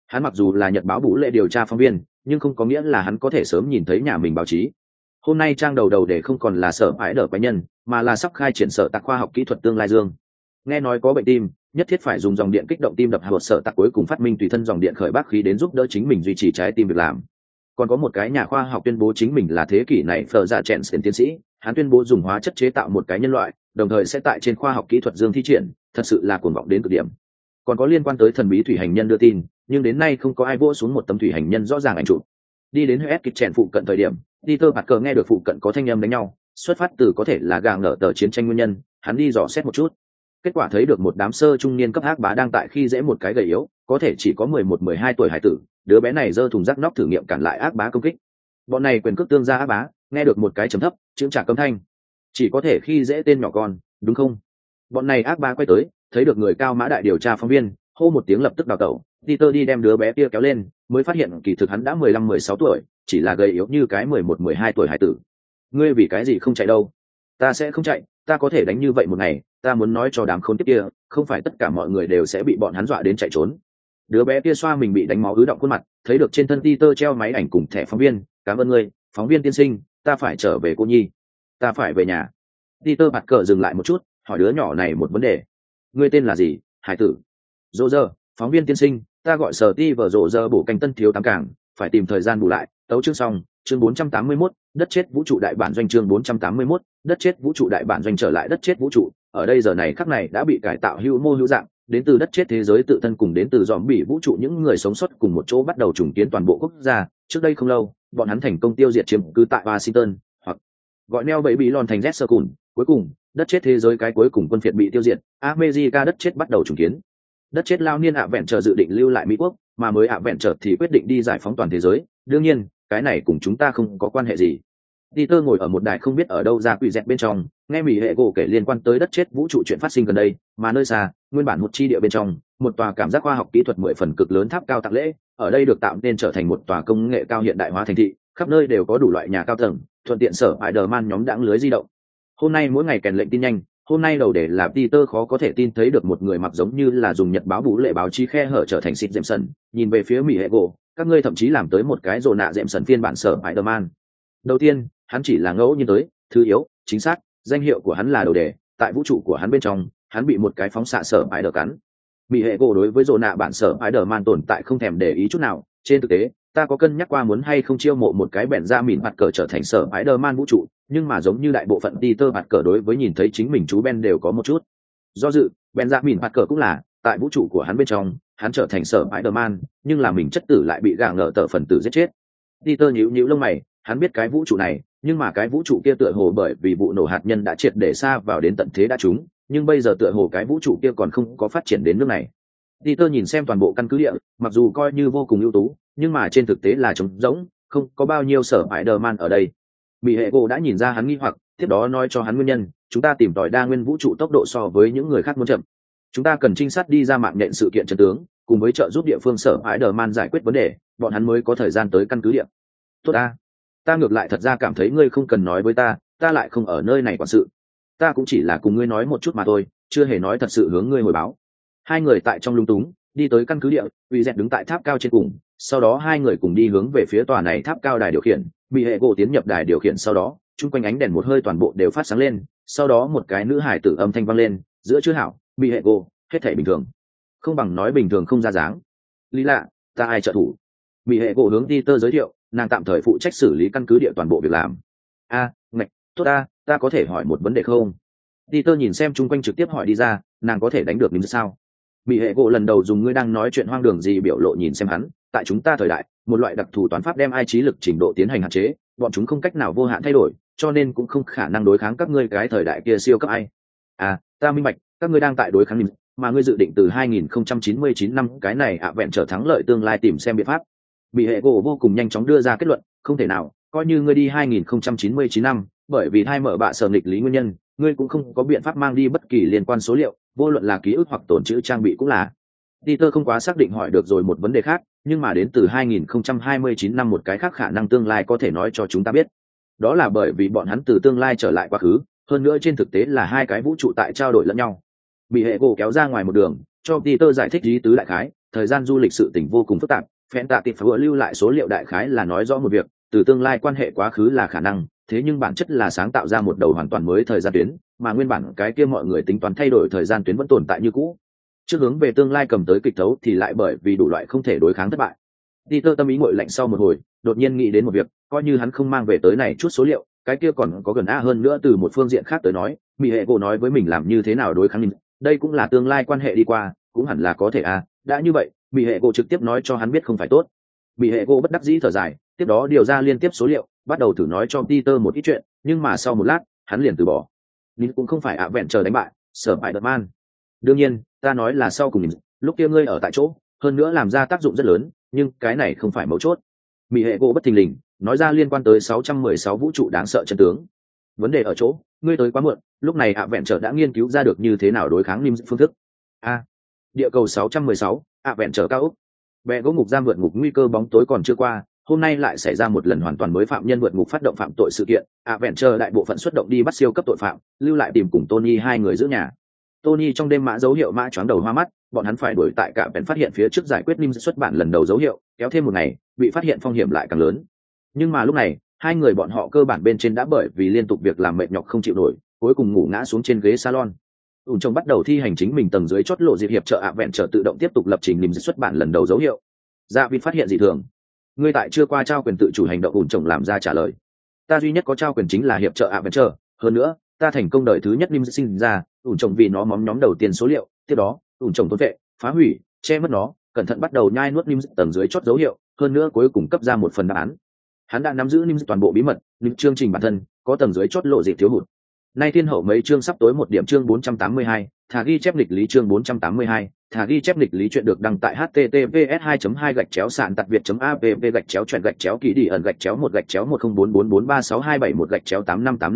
Hắn mặc dù là nhật báo Bú Lệ điều tra phóng viên, nhưng không có nghĩa là hắn có thể sớm nhìn thấy nhà mình báo chí. Hôm nay trang đầu đầu để không còn là sở ái đỡ quái nhân, mà là sắp khai triển sở tạc khoa học kỹ thuật tương lai dương. Nghe nói có bệnh tim, nhất thiết phải dùng dòng điện kích động tim đập hạ sở tạc cuối cùng phát minh tùy thân dòng điện khởi bác khí đến giúp đỡ chính mình duy trì trái tim việc làm. Còn có một cái nhà khoa học tuyên bố chính mình là thế kỷ này phờ dạ chèn tiến sĩ, hắn tuyên bố dùng hóa chất chế tạo một cái nhân loại, đồng thời sẽ tại trên khoa học kỹ thuật dương thi triển, thật sự là cuồng vọng đến cực điểm. Còn có liên quan tới thần bí thủy hành nhân đưa tin, nhưng đến nay không có ai vỗ xuống một tấm thủy hành nhân rõ ràng ảnh chụp. Đi đến Huế kịch chèn phụ cận thời điểm, Peter Parker nghe được phụ cận có thanh âm đánh nhau, xuất phát từ có thể là gà ngỡ tờ chiến tranh nguyên nhân, hắn đi dò xét một chút. Kết quả thấy được một đám sơ trung niên cấp ác bá đang tại khi dễ một cái gầy yếu, có thể chỉ có 11-12 tuổi hải tử, đứa bé này giơ thùng rác nóc thử nghiệm cản lại ác bá công kích. Bọn này quyền cước tương gia ác bá, nghe được một cái trầm thấp, chững chạc cấm thanh, chỉ có thể khi dễ tên nhỏ con, đúng không? Bọn này ác bá quay tới, thấy được người cao mã đại điều tra phóng viên, hô một tiếng lập tức đào tẩu. Peter đi đem đứa bé kia kéo lên, mới phát hiện kỳ thực hắn đã 15-16 tuổi, chỉ là gầy yếu như cái 11-12 tuổi hải tử. Ngươi vì cái gì không chạy đâu? Ta sẽ không chạy, ta có thể đánh như vậy một ngày, ta muốn nói cho đám khốn kiếp kia, không phải tất cả mọi người đều sẽ bị bọn hắn dọa đến chạy trốn. Đứa bé kia xoa mình bị đánh máu ứ động khuôn mặt, thấy được trên thân Peter treo máy ảnh cùng thẻ phóng viên, cảm ơn ngươi, phóng viên tiên sinh, ta phải trở về cô nhi, ta phải về nhà. Peter bật cờ dừng lại một chút, hỏi đứa nhỏ này một vấn đề. Ngươi tên là gì, hải tử? Roger, phóng viên tiên sinh, ta gọi Sở Ti vở Roger bổ canh tân thiếu 8 cảng, phải tìm thời gian bù lại. Tấu chương xong, chương 481, đất chết vũ trụ đại bản doanh chương 481, đất chết vũ trụ đại bản doanh trở lại đất chết vũ trụ. Ở đây giờ này khắc này đã bị cải tạo hữu mô hữu dạng, đến từ đất chết thế giới tự thân cùng đến từ zombie vũ trụ những người sống sót cùng một chỗ bắt đầu trùng kiến toàn bộ quốc gia. Trước đây không lâu, bọn hắn thành công tiêu diệt chiếm cứ tại Washington, hoặc gọi neo bẫy bị lòn thành Zerkun. Cuối cùng, đất chết thế giới cái cuối cùng quân phiệt bị tiêu diệt, America đất chết bắt đầu trùng kiến. Đất chết lao niên ạ vẹn chờ dự định lưu lại Mỹ quốc, mà mới ạ vẹn chờ thì quyết định đi giải phóng toàn thế giới. Đương nhiên, cái này cùng chúng ta không có quan hệ gì. Peter ngồi ở một đài không biết ở đâu ra quỷ dẹt bên trong, nghe Mỹ hệ gỗ kể liên quan tới đất chết vũ trụ chuyện phát sinh gần đây, mà nơi xa, nguyên bản một chi địa bên trong, một tòa cảm giác khoa học kỹ thuật 10 phần cực lớn tháp cao tặng lễ, ở đây được tạo nên trở thành một tòa công nghệ cao hiện đại hóa thành thị, khắp nơi đều có đủ loại nhà cao tầng, thuận tiện sở Spider-Man nhóm đãng lưới di động. Hôm nay mỗi ngày kèn lệnh tin nhanh, hôm nay đầu để là Peter khó có thể tin thấy được một người mặc giống như là dùng nhật báo Bú Lệ báo chí khe hở trở thành xịt Jameson, nhìn về phía Mỹ hệ gỗ, các ngươi thậm chí làm tới một cái rồ nạ Jameson phiên bản sở Spider-Man. Đầu tiên, hắn chỉ là ngẫu nhiên tới, thứ yếu, chính xác, danh hiệu của hắn là đầu đề, tại vũ trụ của hắn bên trong, hắn bị một cái phóng xạ sở Spider cắn. Mỹ hệ gỗ đối với rồ nạ bản sở Spider-Man tồn tại không thèm để ý chút nào, trên thực tế, ta có cân nhắc qua muốn hay không chiêu mộ một cái bèn ra mìn mặt cờ trở thành sở Spider-Man vũ trụ, nhưng mà giống như đại bộ phận Peter mặt cờ đối với nhìn thấy chính mình chú Ben đều có một chút do dự. Ben ra mìn mặt cờ cũng là tại vũ trụ của hắn bên trong, hắn trở thành sở Spider-Man, nhưng là mình chất tử lại bị gà ngờ tờ phần tử giết chết. Peter nhíu lông mày, hắn biết cái vũ trụ này, nhưng mà cái vũ trụ kia tựa hồ bởi vì vụ nổ hạt nhân đã triệt để xa vào đến tận thế đã trúng, nhưng bây giờ tựa hồ cái vũ trụ kia còn không có phát triển đến nước này. Peter nhìn xem toàn bộ căn cứ địa, mặc dù coi như vô cùng ưu tú, nhưng mà trên thực tế là trống rỗng, không có bao nhiêu sở Spider-Man ở đây. Mỹ hệ gỗ đã nhìn ra hắn nghi hoặc, tiếp đó nói cho hắn nguyên nhân, chúng ta tìm tòi đa nguyên vũ trụ tốc độ so với những người khác muốn chậm. Chúng ta cần trinh sát đi ra mạng nhện sự kiện chân tướng, cùng với trợ giúp địa phương sở Spider-Man giải quyết vấn đề, bọn hắn mới có thời gian tới căn cứ địa. Tốt ta ngược lại thật ra cảm thấy ngươi không cần nói với ta lại không ở nơi này quản sự. Ta cũng chỉ là cùng ngươi nói một chút mà thôi, chưa hề nói thật sự hướng ngươi hồi báo. Hai người tại trong lung túng, đi tới căn cứ địa, Uy Dẹt đứng tại tháp cao trên cùng, sau đó hai người cùng đi hướng về phía tòa này tháp cao đài điều khiển. Mỹ hệ gỗ tiến nhập đài điều khiển sau đó, chung quanh ánh đèn một hơi toàn bộ đều phát sáng lên, sau đó một cái nữ hải tử âm thanh vang lên, giữa chữ hảo, Mỹ hệ gỗ, hết thảy bình thường. Không bằng nói bình thường không ra dáng. Lý lạ, ta ai trợ thủ? Mỹ hệ gỗ hướng Peter giới thiệu, nàng tạm thời phụ trách xử lý căn cứ địa toàn bộ việc làm. Ngạch, tốt ta có thể hỏi một vấn đề không? Peter nhìn xem chung quanh trực tiếp hỏi đi ra, nàng có thể đánh được mình sao? Mỹ hệ gỗ lần đầu dùng ngươi đang nói chuyện hoang đường gì biểu lộ nhìn xem hắn, tại chúng ta thời đại, một loại đặc thù toán pháp đem ai trí lực trình độ tiến hành hạn chế, bọn chúng không cách nào vô hạn thay đổi, cho nên cũng không khả năng đối kháng các ngươi cái thời đại kia siêu cấp ai. Ta minh bạch, các ngươi đang tại đối kháng mình, mà ngươi dự định từ 2099 năm cái này vẹn trở thắng lợi tương lai tìm xem biện pháp. Mỹ hệ gỗ vô cùng nhanh chóng đưa ra kết luận, không thể nào, coi như ngươi đi 2099 năm, bởi vì thai mở bạ sở nghịch lý nguyên nhân, ngươi cũng không có biện pháp mang đi bất kỳ liên quan số liệu, vô luận là ký ức hoặc tồn trữ trang bị cũng là. Peter không quá xác định hỏi được rồi một vấn đề khác, nhưng mà đến từ 2029 năm một cái khác khả năng tương lai có thể nói cho chúng ta biết. Đó là bởi vì bọn hắn từ tương lai trở lại quá khứ, hơn nữa trên thực tế là hai cái vũ trụ tại trao đổi lẫn nhau. Mỹ hệ gỗ kéo ra ngoài một đường, cho Peter giải thích ý tứ đại khái, thời gian du lịch sự tình vô cùng phức tạp. Phẹn tạ tịp vừa lưu lại số liệu đại khái là nói rõ một việc, từ tương lai quan hệ quá khứ là khả năng, thế nhưng bản chất là sáng tạo ra một đầu hoàn toàn mới thời gian tuyến, mà nguyên bản cái kia mọi người tính toán thay đổi thời gian tuyến vẫn tồn tại như cũ. Trước hướng về tương lai cầm tới kịch tấu thì lại bởi vì đủ loại không thể đối kháng thất bại. Peter tâm ý nguội lạnh sau một hồi, đột nhiên nghĩ đến một việc, coi như hắn không mang về tới này chút số liệu, cái kia còn có gần a hơn nữa từ một phương diện khác tới nói, mỹ hệ cổ nói với mình làm như thế nào đối kháng mình, đây cũng là tương lai quan hệ đi qua, cũng hẳn là có thể a, đã như vậy, mỹ hệ cổ trực tiếp nói cho hắn biết không phải tốt. Mỹ hệ cổ bất đắc dĩ thở dài, tiếp đó điều ra liên tiếp số liệu, bắt đầu thử nói cho Peter một ít chuyện, nhưng mà sau một lát, hắn liền từ bỏ. Nhưng cũng không phải ạ vẹn chờ đánh bại, sở bại đợt man. Đương nhiên, ta nói là sau cùng mình, lúc kia ngươi ở tại chỗ, hơn nữa làm ra tác dụng rất lớn, nhưng cái này không phải mấu chốt. Mỹ hệ cổ bất thình lình nói ra liên quan tới 616 vũ trụ đáng sợ chân tướng. Vấn đề ở chỗ, ngươi tới quá muộn, lúc này ạ vẹn trở đã nghiên cứu ra được như thế nào đối kháng nim phương thức. Địa cầu 616, ạ vẹn trở cao ốc. Bè gỗ ngục giam vượt ngục nguy cơ bóng tối còn chưa qua, hôm nay lại xảy ra một lần hoàn toàn mới phạm nhân vượt ngục phát động phạm tội sự kiện. ạ vẹn trở đại bộ phận xuất động đi bắt siêu cấp tội phạm, lưu lại tìm cùng Tony hai người giữ nhà. Tony trong đêm mã dấu hiệu mã choáng đầu hoa mắt, bọn hắn phải đuổi tại cả vẹn phát hiện phía trước giải quyết nim xuất bản lần đầu dấu hiệu, kéo thêm một ngày, bị phát hiện phong hiểm lại càng lớn. Nhưng mà lúc này, hai người bọn họ cơ bản bên trên đã bởi vì liên tục việc làm mệt nhọc không chịu nổi, cuối cùng ngủ ngã xuống trên ghế salon. ủn trông bắt đầu thi hành chính mình tầng dưới chót lộ dịp hiệp trợ ạ vẹn trợ tự động tiếp tục lập trình nim xuất bản lần đầu dấu hiệu. Dạ vịt phát hiện dị thường. Ngươi tại chưa qua trao quyền tự chủ hành động, ủn trông làm ra trả lời. Ta duy nhất có trao quyền chính là hiệp trợ ạ vẹn trợ, hơn nữa, ta thành công đời thứ nhất nim sinh ra, ủn trông vì nó móm nhóm đầu tiên số liệu, tiếp đó, ủn trông thôn vệ, phá hủy, che mất nó, cẩn thận bắt đầu nhai nuốt nim tầng dưới chót dấu hiệu, hơn nữa cuối cùng cấp ra một phần đáp án. Hắn đã nắm giữ nim toàn bộ bí mật, nim chương trình bản thân có tầng dưới chót lộ dịp thiếu hụt. Nay thiên hậu mấy chương sắp tối một điểm chương 482, thả ghi chép lịch lý chương 482, thả ghi chép lịch lý chuyện được đăng tại https 2 gạch chéo sạn tặc việt app gạch chéo chuyện gạch chéo ký đi ẩn gạch chéo 1 gạch chéo 1044436271 gạch chéo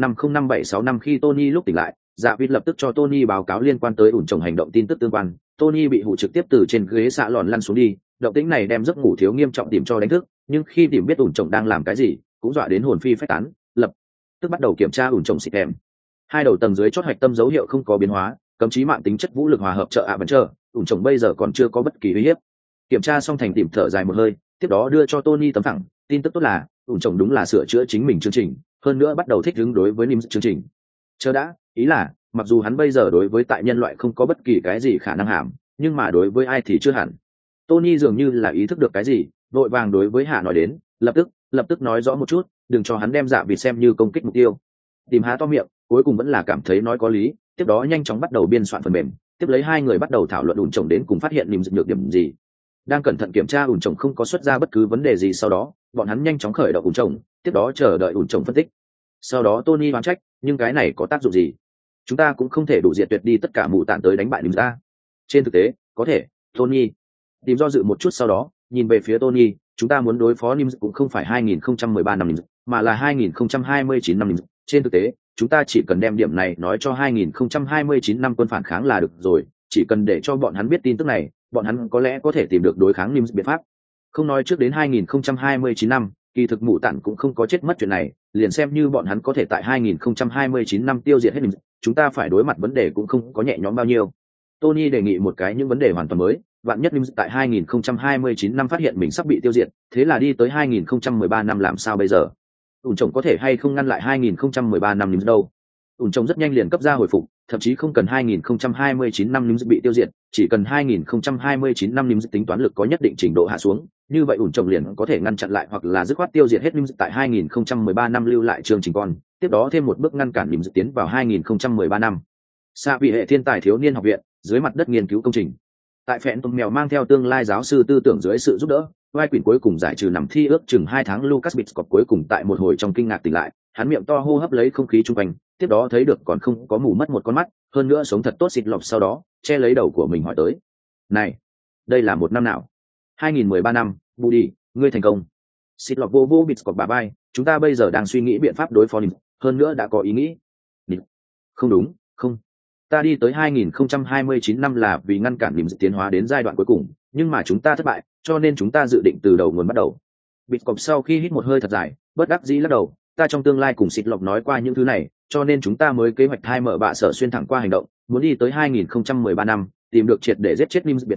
85850575 khi Tony lúc tỉnh lại, Dạ Vịt lập tức cho Tony báo cáo liên quan tới ủn trồng hành động tin tức tương quan. Tony bị hụ trực tiếp từ trên ghế xạ lòn lăn xuống đi, động tĩnh này đem giấc ngủ thiếu nghiêm trọng tìm cho đánh thức, nhưng khi tìm biết ủn trồng đang làm cái gì, cũng dọa đến hồn phi phách tán, lập tức bắt đầu kiểm tra ủn trồng xịt kèm. Hai đầu tầng dưới chót hạch tâm dấu hiệu không có biến hóa, cấm chí mạng tính chất vũ lực hòa hợp trợ ạ vẫn chờ, ủn trồng bây giờ còn chưa có bất kỳ uy hiếp. Kiểm tra xong thành tìm thở dài một hơi, tiếp đó đưa cho Tony tấm phẳng, tin tức tốt là ủn trồng đúng là sửa chữa chính mình chương trình, hơn nữa bắt đầu thích ứng đối với nim chương trình. Chờ đã, ý là mặc dù hắn bây giờ đối với tại nhân loại không có bất kỳ cái gì khả năng hàm, nhưng mà đối với ai thì chưa hẳn. Tony dường như là ý thức được cái gì, vội vàng đối với Hạ nói đến, lập tức nói rõ một chút, đừng cho hắn đem Dạ Vịt xem như công kích mục tiêu. Tìm Há to miệng, cuối cùng vẫn là cảm thấy nói có lý, tiếp đó nhanh chóng bắt đầu biên soạn phần mềm, tiếp lấy hai người bắt đầu thảo luận ủn trồng đến cùng phát hiện niềm nhược điểm gì. Đang cẩn thận kiểm tra ủn trồng không có xuất ra bất cứ vấn đề gì, sau đó bọn hắn nhanh chóng khởi động ủn trồng, tiếp đó chờ đợi ủn trồng phân tích. Sau đó Tony oán trách, nhưng cái này có tác dụng gì? Chúng ta cũng không thể đủ diệt tuyệt đi tất cả mụ tạn tới đánh bại niềm ra. Trên thực tế, có thể. Tony tìm do dự một chút, sau đó nhìn về phía Tony, chúng ta muốn đối phó niềm cũng không phải 2013 năm niềm, mà là 2029 năm niềm. Trên thực tế, chúng ta chỉ cần đem điểm này nói cho 2029 năm quân phản kháng là được rồi, chỉ cần để cho bọn hắn biết tin tức này, bọn hắn có lẽ có thể tìm được đối kháng niềm biện pháp. Không nói trước đến 2029 năm, kỳ thực mụ tản cũng không có chết mất chuyện này, liền xem như bọn hắn có thể tại 2029 năm tiêu diệt hết niềm, chúng ta phải đối mặt vấn đề cũng không có nhẹ nhõm bao nhiêu. Tony đề nghị một cái những vấn đề hoàn toàn mới, vạn nhất niềm tại 2029 năm phát hiện mình sắp bị tiêu diệt, thế là đi tới 2013 năm làm sao bây giờ? ủn trồng có thể hay không ngăn lại 2013 năm niềm đâu? ủn trồng rất nhanh liền cấp ra hồi phục, thậm chí không cần 2029 năm niềm bị tiêu diệt, chỉ cần 2029 năm niềm tính toán lực có nhất định trình độ hạ xuống, như vậy ủn trồng liền có thể ngăn chặn lại hoặc là dứt khoát tiêu diệt hết niềm tại 2013 năm lưu lại chương trình con, tiếp đó thêm một bước ngăn cản niềm tiến vào 2013 năm. Xa vị hệ thiên tài thiếu niên học viện dưới mặt đất nghiên cứu công trình. Tại phẹn tùng mèo mang theo tương lai giáo sư tư tưởng dưới sự giúp đỡ, vai quỷ cuối cùng giải trừ nằm thi ước chừng 2 tháng Lucas Bitskop cuối cùng tại một hồi trong kinh ngạc tỉnh lại, hắn miệng to hô hấp lấy không khí chung quanh, tiếp đó thấy được còn không có mù mất một con mắt, hơn nữa sống thật tốt xịt lọc, sau đó che lấy đầu của mình hỏi tới: "Này, đây là một năm nào?" 2013 năm, Budi, ngươi thành công. Xịt lọc vô vô Bitskop bà bay, chúng ta bây giờ đang suy nghĩ biện pháp đối phó Nim, hơn nữa đã có ý nghĩ. Không đúng, không. Ta đi tới 2029 năm là vì ngăn cản Nim tiến hóa đến giai đoạn cuối cùng, nhưng mà chúng ta thất bại, cho nên chúng ta dự định từ đầu nguồn bắt đầu. Bitskop sau khi hít một hơi thật dài, bất đắc dĩ lắc đầu, ta trong tương lai cùng xịt lọc nói qua những thứ này, cho nên chúng ta mới kế hoạch thai mở bạ sở xuyên thẳng qua hành động, muốn đi tới 2013 năm, tìm được triệt để giết chết Nim biện pháp,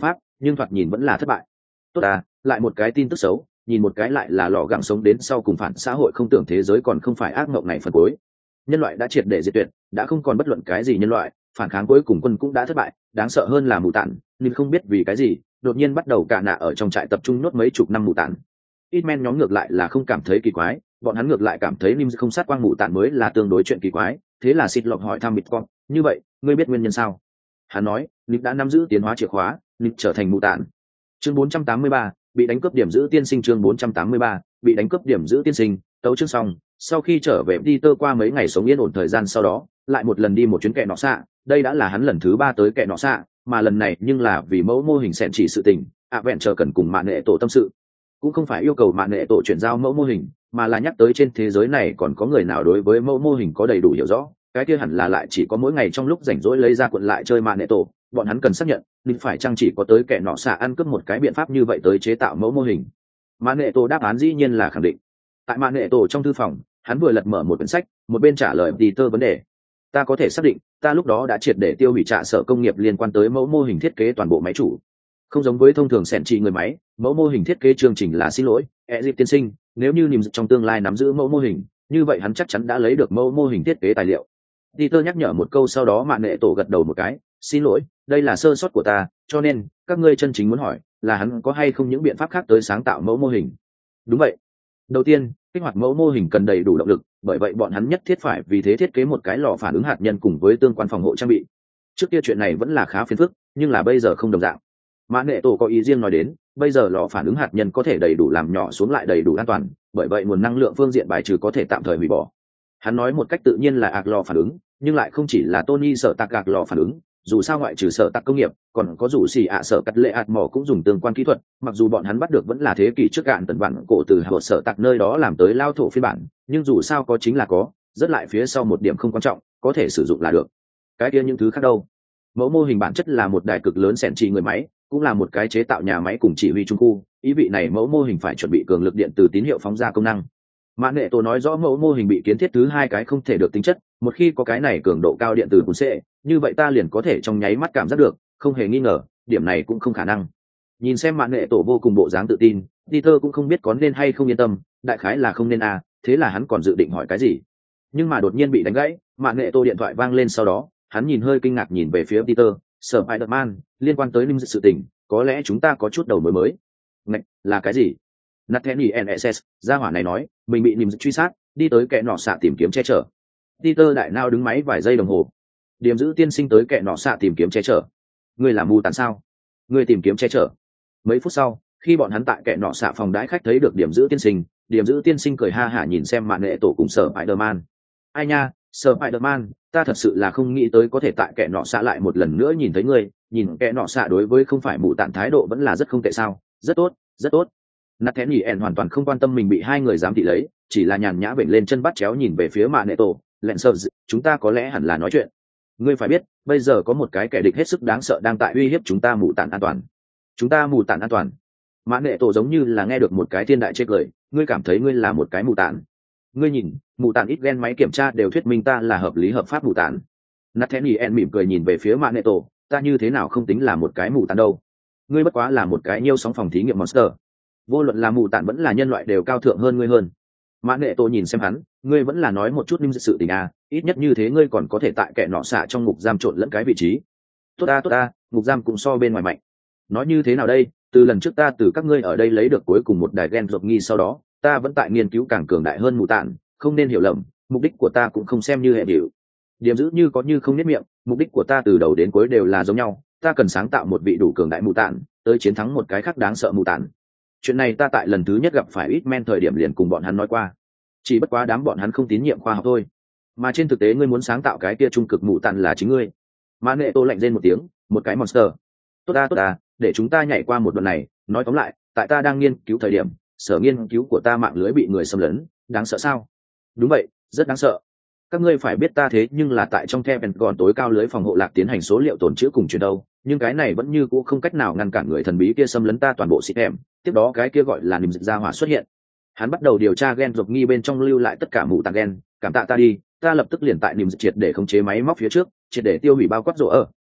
nhưng thoạt nhìn vẫn là thất bại. Tốt à, lại một cái tin tức xấu, nhìn một cái lại là lò gẳng sống đến sau cùng phản xã hội không tưởng thế giới còn không phải ác mộng này phần cuối. Nhân loại đã triệt để diệt tuyệt, đã không còn bất luận cái gì nhân loại, phản kháng cuối cùng quân cũng đã thất bại, đáng sợ hơn là mù tản, nhưng không biết vì cái gì, đột nhiên bắt đầu cả nạ ở trong trại tập trung nốt mấy chục năm mù tản. Hitman nhóm ngược lại là không cảm thấy kỳ quái, bọn hắn ngược lại cảm thấy Nim không sát quang mù tản mới là tương đối chuyện kỳ quái, thế là xịt lọc hỏi thăm Bitcoin, như vậy, ngươi biết nguyên nhân sao? Hắn nói, Nim đã nắm giữ tiến hóa chìa khóa, Nim trở thành mù tản. Chương 483, bị đánh cướp điểm giữ tiên sinh. Chương 483, bị đánh cướp điểm giữ tiên sinh. Tấu chương xong, sau khi trở về Peter qua mấy ngày sống yên ổn thời gian sau đó, lại một lần đi một chuyến kẹ nọ xạ, đây đã là hắn lần thứ 3 tới kẹ nọ xạ, mà lần này nhưng là vì mẫu mô hình xẹn chỉ sự tình, vẹn chờ cần cùng mạng nghệ tổ tâm sự. Cũng không phải yêu cầu mạng nghệ tổ chuyển giao mẫu mô hình, mà là nhắc tới trên thế giới này còn có người nào đối với mẫu mô hình có đầy đủ hiểu rõ, cái kia hẳn là lại chỉ có mỗi ngày trong lúc rảnh rỗi lấy ra cuộn lại chơi mạng nghệ tổ, bọn hắn cần xác nhận nên phải chăng chỉ có tới kẻ nọ xạ ăn cướp một cái biện pháp như vậy tới chế tạo mẫu mô hình. Mạng nghệ tổ đáp án dĩ nhiên là khẳng định. Tại mạng nghệ tổ trong thư phòng, hắn vừa lật mở một quyển sách, một bên trả lời Peter vấn đề. Ta có thể xác định, ta lúc đó đã triệt để tiêu hủy trạ sở công nghiệp liên quan tới mẫu mô hình thiết kế toàn bộ máy chủ. Không giống với thông thường xẻn trị người máy, mẫu mô hình thiết kế chương trình là xin lỗi, Egypt tiên sinh, nếu như niềm trong tương lai nắm giữ mẫu mô hình, như vậy hắn chắc chắn đã lấy được mẫu mô hình thiết kế tài liệu. Peter nhắc nhở một câu sau đó mạng nghệ tổ gật đầu một cái, xin lỗi, đây là sơ sót của ta, cho nên các ngươi chân chính muốn hỏi là hắn có hay không những biện pháp khác tới sáng tạo mẫu mô hình. Đúng vậy. Đầu tiên, kích hoạt mẫu mô hình cần đầy đủ động lực, bởi vậy bọn hắn nhất thiết phải vì thế thiết kế một cái lò phản ứng hạt nhân cùng với tương quan phòng hộ trang bị. Trước kia chuyện này vẫn là khá phiền phức, nhưng là bây giờ không đồng dạng. Mã Nghệ Tổ có ý riêng nói đến, bây giờ lò phản ứng hạt nhân có thể đầy đủ làm nhỏ xuống lại đầy đủ an toàn, bởi vậy nguồn năng lượng phương diện bài trừ có thể tạm thời hủy bỏ. Hắn nói một cách tự nhiên là ạc lò phản ứng, nhưng lại không chỉ là Tony sợ tạc ạc lò phản ứng, dù sao ngoại trừ sợ tạc công nghiệp, còn có rủ xì sợ cắt lệ ạt mỏ cũng dùng tương quan kỹ thuật, mặc dù bọn hắn bắt được vẫn là thế kỷ trước cạn tận bản cổ từ hậu sợ tạc nơi đó làm tới lao thổ phiên bản, nhưng dù sao có chính là có, rất lại phía sau một điểm không quan trọng, có thể sử dụng là được. Cái kia những thứ khác đâu? Mẫu mô hình bản chất là một đài cực lớn xẻn trì người máy, cũng là một cái chế tạo nhà máy cùng chỉ huy trung khu, ý vị này mẫu mô hình phải chuẩn bị cường lực điện từ tín hiệu phóng ra công năng. Mã Nghệ Tổ nói rõ mẫu mô hình bị kiến thiết thứ hai cái không thể được tính chất, một khi có cái này cường độ cao điện từ pulse, như vậy ta liền có thể trong nháy mắt cảm giác được, không hề nghi ngờ, điểm này cũng không khả năng. Nhìn xem Mã Nghệ Tổ vô cùng bộ dáng tự tin, Peter cũng không biết có nên hay không yên tâm, đại khái là không nên thế là hắn còn dự định hỏi cái gì. Nhưng mà đột nhiên bị đánh gãy, Mã Nghệ Tổ điện thoại vang lên sau đó, hắn nhìn hơi kinh ngạc nhìn về phía Peter, Spider-Man, liên quan tới Nim sự tình, có lẽ chúng ta có chút đầu mối mới. Ngạch, là cái gì? Nathaniel NSS, gia hỏa này nói, mình bị Nim truy sát, đi tới kẻ nọ xạ tìm kiếm che chở. Peter đại nao đứng máy vài giây đồng hồ. Điểm giữ tiên sinh tới kẻ nọ xạ tìm kiếm che chở. Ngươi là mù tàn sao? Ngươi tìm kiếm che chở. Mấy phút sau, khi bọn hắn tại kẻ nọ xạ phòng đãi khách thấy được điểm giữ tiên sinh cười ha hả nhìn xem Mạn Nghệ Tổ cùng Spider-Man. Ai nha, Spider-Man, ta thật sự là không nghĩ tới có thể tại kẻ nọ xạ lại một lần nữa nhìn thấy ngươi, nhìn kẻ nọ xạ đối với không phải mù tàn thái độ vẫn là rất không tệ sao, rất tốt, rất tốt. Nathaniel hoàn toàn không quan tâm mình bị hai người giám thị lấy, chỉ là nhàn nhã vểnh lên chân bắt chéo nhìn về phía Mạn Nghệ Tổ, Lancers, chúng ta có lẽ hẳn là nói chuyện. Ngươi phải biết, bây giờ có một cái kẻ địch hết sức đáng sợ đang tại uy hiếp chúng ta mù tàn an toàn. Chúng ta mù tàn an toàn. Mạn Nghệ Tổ giống như là nghe được một cái thiên đại chê cười, ngươi cảm thấy ngươi là một cái mù tàn. Ngươi nhìn, mù tàn ít gen máy kiểm tra đều thuyết minh ta là hợp lý hợp pháp mù tàn. Nathaniel mỉm cười nhìn về phía Mạn Nghệ Tổ, ta như thế nào không tính là một cái mù tàn đâu. Ngươi bất quá là một cái nhiêu sóng phòng thí nghiệm monster. Vô luận là mù tàn vẫn là nhân loại đều cao thượng hơn ngươi hơn. Mạn Nghệ Tổ nhìn xem hắn, ngươi vẫn là nói một chút Nim sự tình ít nhất như thế ngươi còn có thể tại kẻ nọ xạ trong ngục giam trộn lẫn cái vị trí. Tốt ta, ngục giam cũng so bên ngoài mạnh. Nói như thế nào đây, từ lần trước ta từ các ngươi ở đây lấy được cuối cùng một đài gen rộp nghi sau đó, ta vẫn tại nghiên cứu càng cường đại hơn mù tàn, không nên hiểu lầm, mục đích của ta cũng không xem như hệ biểu. Điểm giữ như có như không biết miệng, mục đích của ta từ đầu đến cuối đều là giống nhau, ta cần sáng tạo một vị đủ cường đại mù tàn, tới chiến thắng một cái khác đáng sợ mù tàn. Chuyện này ta tại lần thứ nhất gặp phải Hitman thời điểm liền cùng bọn hắn nói qua, chỉ bất quá đám bọn hắn không tín nhiệm khoa học thôi, mà trên thực tế ngươi muốn sáng tạo cái kia trung cực mù tàn là chính ngươi. Mã Nghệ Tô lạnh rên một tiếng, một cái monster. Tốt ta, để chúng ta nhảy qua một đoạn này, nói tóm lại, tại ta đang nghiên cứu thời điểm, sở nghiên cứu của ta mạng lưới bị người xâm lấn, đáng sợ sao? Đúng vậy, rất đáng sợ. Các ngươi phải biết ta thế nhưng là tại trong The Pentagon tối cao lưới phòng hộ lạc tiến hành số liệu tồn trữ cùng truyền đâu, nhưng cái này vẫn như cũ không cách nào ngăn cản người thần bí kia xâm lấn ta toàn bộ system. Tiếp đó cái kia gọi là niềm dịch ra hỏa xuất hiện. Hắn bắt đầu điều tra gen rộp nghi bên trong lưu lại tất cả mù tàn gen, cảm tạ ta đi, ta lập tức liền tại niềm dịch triệt để khống chế máy móc phía trước, triệt để tiêu hủy bao quát rổ ở,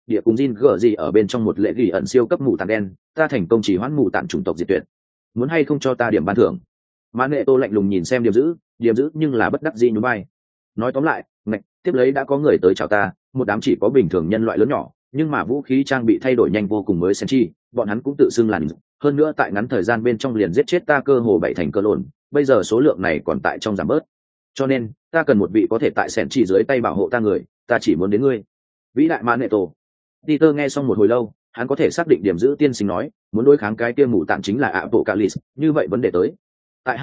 địa cùng Jin gở gì ở bên trong một lễ ghi ẩn siêu cấp mù tàn đen, ta thành công chỉ hoãn mù tàn chủng tộc diệt tuyệt. Muốn hay không cho ta điểm ban thưởng? Mã Nệ Tô lạnh lùng nhìn xem Điềm Dữ nhưng là bất đắc dĩ nhún vai. Nói tóm lại, ngạch, tiếp lấy đã có người tới chào ta, một đám chỉ có bình thường nhân loại lớn nhỏ, nhưng mà vũ khí trang bị thay đổi nhanh vô cùng mới Senchi, bọn hắn cũng tự xưng là hơn nữa tại ngắn thời gian bên trong liền giết chết ta cơ hồ 7 thành cơ lộn, bây giờ số lượng này còn tại trong giảm bớt. Cho nên, ta cần một vị có thể tại Senchi dưới tay bảo hộ ta người, ta chỉ muốn đến ngươi. Vĩ đại Mã Nệ Tô. Peter nghe xong một hồi lâu, hắn có thể xác định Điểm Dữ tiên sinh nói, muốn đối kháng cái kia mù tạm chính là Apocalypse, như vậy vấn đề tới. Tại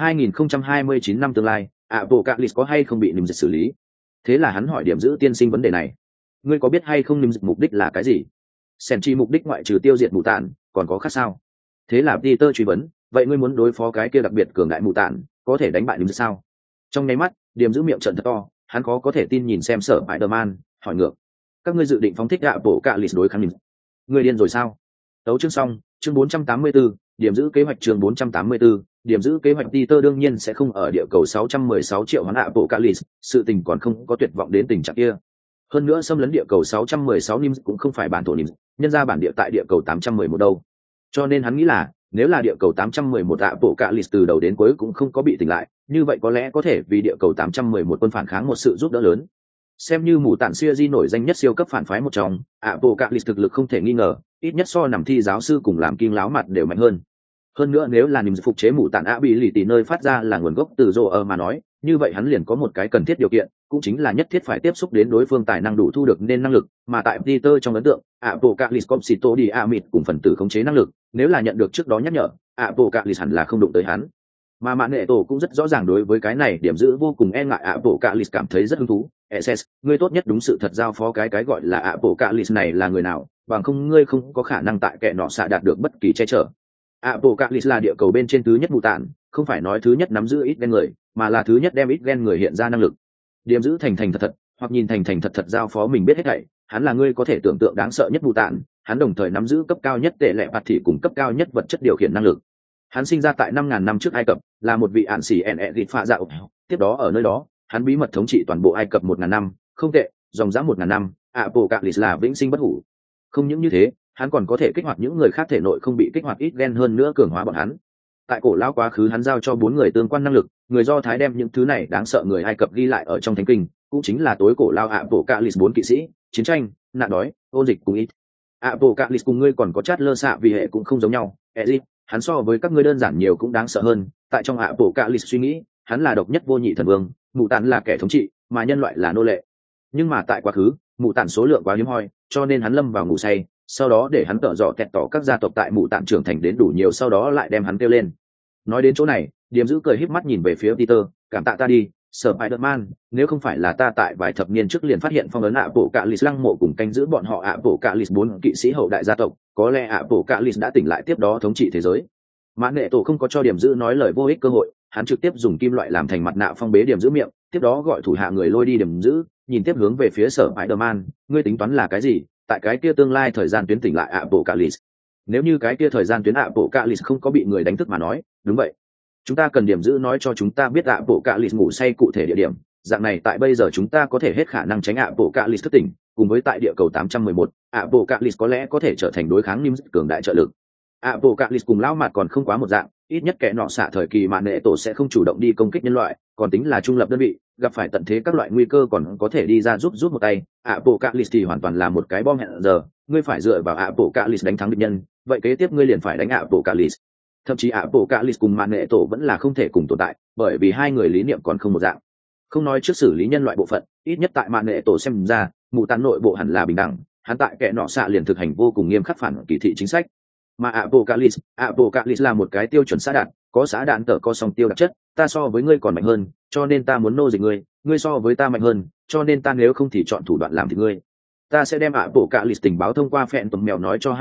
2029 năm tương lai, Apocalypse có hay không bị Nims xử lý? Thế là hắn hỏi Điểm Dữ tiên sinh vấn đề này. Ngươi có biết hay không Nims mục đích là cái gì? Senchi mục đích ngoại trừ tiêu diệt mù tạm, còn có khác sao? Thế là Peter truy vấn, vậy ngươi muốn đối phó cái kia đặc biệt cường đại mù tạm, có thể đánh bại Nims sao? Trong nháy mắt, Điểm Dữ miệng trợn thật to, hắn khó có thể tin nhìn xem Sở Spider-Man, hỏi ngược. Các ngươi dự định phóng thích Apocalypse đối kháng Nims? Ngươi điên rồi sao? Tấu chương xong, chương 484, điểm giữ kế hoạch chương 484, điểm giữ kế hoạch Peter đương nhiên sẽ không ở địa cầu 616 triệu hoán Apocalypse, sự tình còn không có tuyệt vọng đến tình trạng kia. Hơn nữa xâm lấn địa cầu 616 Nims cũng không phải bản thổ Nims, nhân ra bản địa tại địa cầu 811 đâu. Cho nên hắn nghĩ là, nếu là địa cầu 811 Apocalypse từ đầu đến cuối cũng không có bị tỉnh lại, như vậy có lẽ có thể vì địa cầu 811 quân phản kháng một sự giúp đỡ lớn. Xem như mù tản siêu di nổi danh nhất siêu cấp phản phái một trong, Apocalypse thực lực không thể nghi ngờ, ít nhất so nằm thi giáo sư cùng làm kim láo mặt đều mạnh hơn. Hơn nữa nếu là niềm phục chế mù tản bị lì tỉ nơi phát ra là nguồn gốc từ rô mà nói, như vậy hắn liền có một cái cần thiết điều kiện, cũng chính là nhất thiết phải tiếp xúc đến đối phương tài năng đủ thu được nên năng lực, mà tại Peter trong ấn tượng, Apocalypse Compsito đi Amit cùng phần tử khống chế năng lực, nếu là nhận được trước đó nhắc nhở, Apocalypse hẳn là không đụng tới hắn. Mà Mã Nệ Tổ cũng rất rõ ràng đối với cái này điểm giữ vô cùng e ngại Apocalypse cảm thấy rất hứng thú. SS, ngươi tốt nhất đúng sự thật giao phó cái gọi là Apocalypse này là người nào, bằng không ngươi không có khả năng tại kẻ nọ xạ đạt được bất kỳ che chở. Apocalypse là địa cầu bên trên thứ nhất mù tản, không phải nói thứ nhất nắm giữ ít gen người, mà là thứ nhất đem ít gen người hiện ra năng lực. Điểm giữ thành thành thật thật, hoặc nhìn thành thành thật thật giao phó mình biết hết thảy, hắn là ngươi có thể tưởng tượng đáng sợ nhất mù tản, hắn đồng thời nắm giữ cấp cao nhất tệ lệ bạt thị cùng cấp cao nhất vật chất điều khiển năng lực. Hắn sinh ra tại 5.000 năm trước Ai Cập, là một vị ản sĩ gịt phạ dạo. Tiếp đó ở nơi đó, hắn bí mật thống trị toàn bộ Ai Cập 1.000 năm, không tệ, dòng dã 1.000 năm, Apocalypse là vĩnh sinh bất hủ. Không những như thế, hắn còn có thể kích hoạt những người khác thể nội không bị kích hoạt ít gen hơn nữa cường hóa bọn hắn. Tại cổ lão quá khứ hắn giao cho 4 người tương quan năng lực, người Do Thái đem những thứ này đáng sợ người Ai Cập ghi lại ở trong thánh kinh, cũng chính là tối cổ lao Apocalypse 4 kỵ sĩ, chiến tranh, nạn đói, ôn dịch cùng ít. Apocalypse cùng ngươi còn có chát lơ xạ vì hệ cũng không giống nhau, Ezit, hắn so với các ngươi đơn giản nhiều cũng đáng sợ hơn, tại trong Apocalypse suy nghĩ, hắn là độc nhất vô nhị thần vương, mụ tản là kẻ thống trị, mà nhân loại là nô lệ. Nhưng mà tại quá khứ, mụ tản số lượng quá hiếm hoi, cho nên hắn lâm vào ngủ say, sau đó để hắn tở dọ tẹt tỏ các gia tộc tại mụ tản trưởng thành đến đủ nhiều, sau đó lại đem hắn kêu lên. Nói đến chỗ này, Điềm giữ cười híp mắt nhìn về phía Peter, cảm tạ ta đi, Spider-Man, nếu không phải là ta tại vài thập niên trước liền phát hiện phong ấn Apocalypse lăng mộ cùng canh giữ bọn họ Apocalypse 4 kỵ sĩ hậu đại gia tộc, có lẽ Apocalypse đã tỉnh lại tiếp đó thống trị thế giới. Mã Nệ Tổ không có cho Điểm giữ nói lời vô ích cơ hội, hắn trực tiếp dùng kim loại làm thành mặt nạ phong bế Điểm giữ miệng, tiếp đó gọi thủ hạ người lôi đi Điểm giữ, nhìn tiếp hướng về phía Sở Spider-Man, ngươi tính toán là cái gì? Tại cái kia tương lai thời gian tuyến tỉnh lại Apocalypse. Nếu như cái kia thời gian tuyến Apocalypse không có bị người đánh thức mà nói, đúng vậy. Chúng ta cần Điểm giữ nói cho chúng ta biết Apocalypse ngủ say cụ thể địa điểm, dạng này tại bây giờ chúng ta có thể hết khả năng tránh Apocalypse thức tỉnh, cùng với tại địa cầu 811, Apocalypse có lẽ có thể trở thành đối kháng Nims cường đại trợ lực. Apocalypse cùng lão mặt còn không quá một dạng, ít nhất kẻ nọ xạ thời kỳ Mã Nệ Tổ sẽ không chủ động đi công kích nhân loại, còn tính là trung lập đơn vị, gặp phải tận thế các loại nguy cơ còn có thể đi ra giúp một tay. Apocalypse thì hoàn toàn là một cái bom hẹn giờ, ngươi phải dựa vào Apocalypse đánh thắng địch nhân, vậy kế tiếp ngươi liền phải đánh Apocalypse. Thậm chí Apocalypse cùng Mã Nệ Tổ vẫn là không thể cùng tồn tại, bởi vì hai người lý niệm còn không một dạng. Không nói trước xử lý nhân loại bộ phận, ít nhất tại Mã Nệ Tổ xem ra, mụ tản nội bộ hẳn là bình đẳng, hắn tại kẻ nọ xạ liền thực hành vô cùng nghiêm khắc phản kỳ thị chính sách. Mà Apocalypse là một cái tiêu chuẩn xã đạn, có xã đạn tở có song tiêu đặc chất, ta so với ngươi còn mạnh hơn, cho nên ta muốn nô dịch ngươi, ngươi so với ta mạnh hơn, cho nên ta nếu không thì chọn thủ đoạn làm thì ngươi. Ta sẽ đem Apocalypse tình báo thông qua phẹn tuần mèo nói cho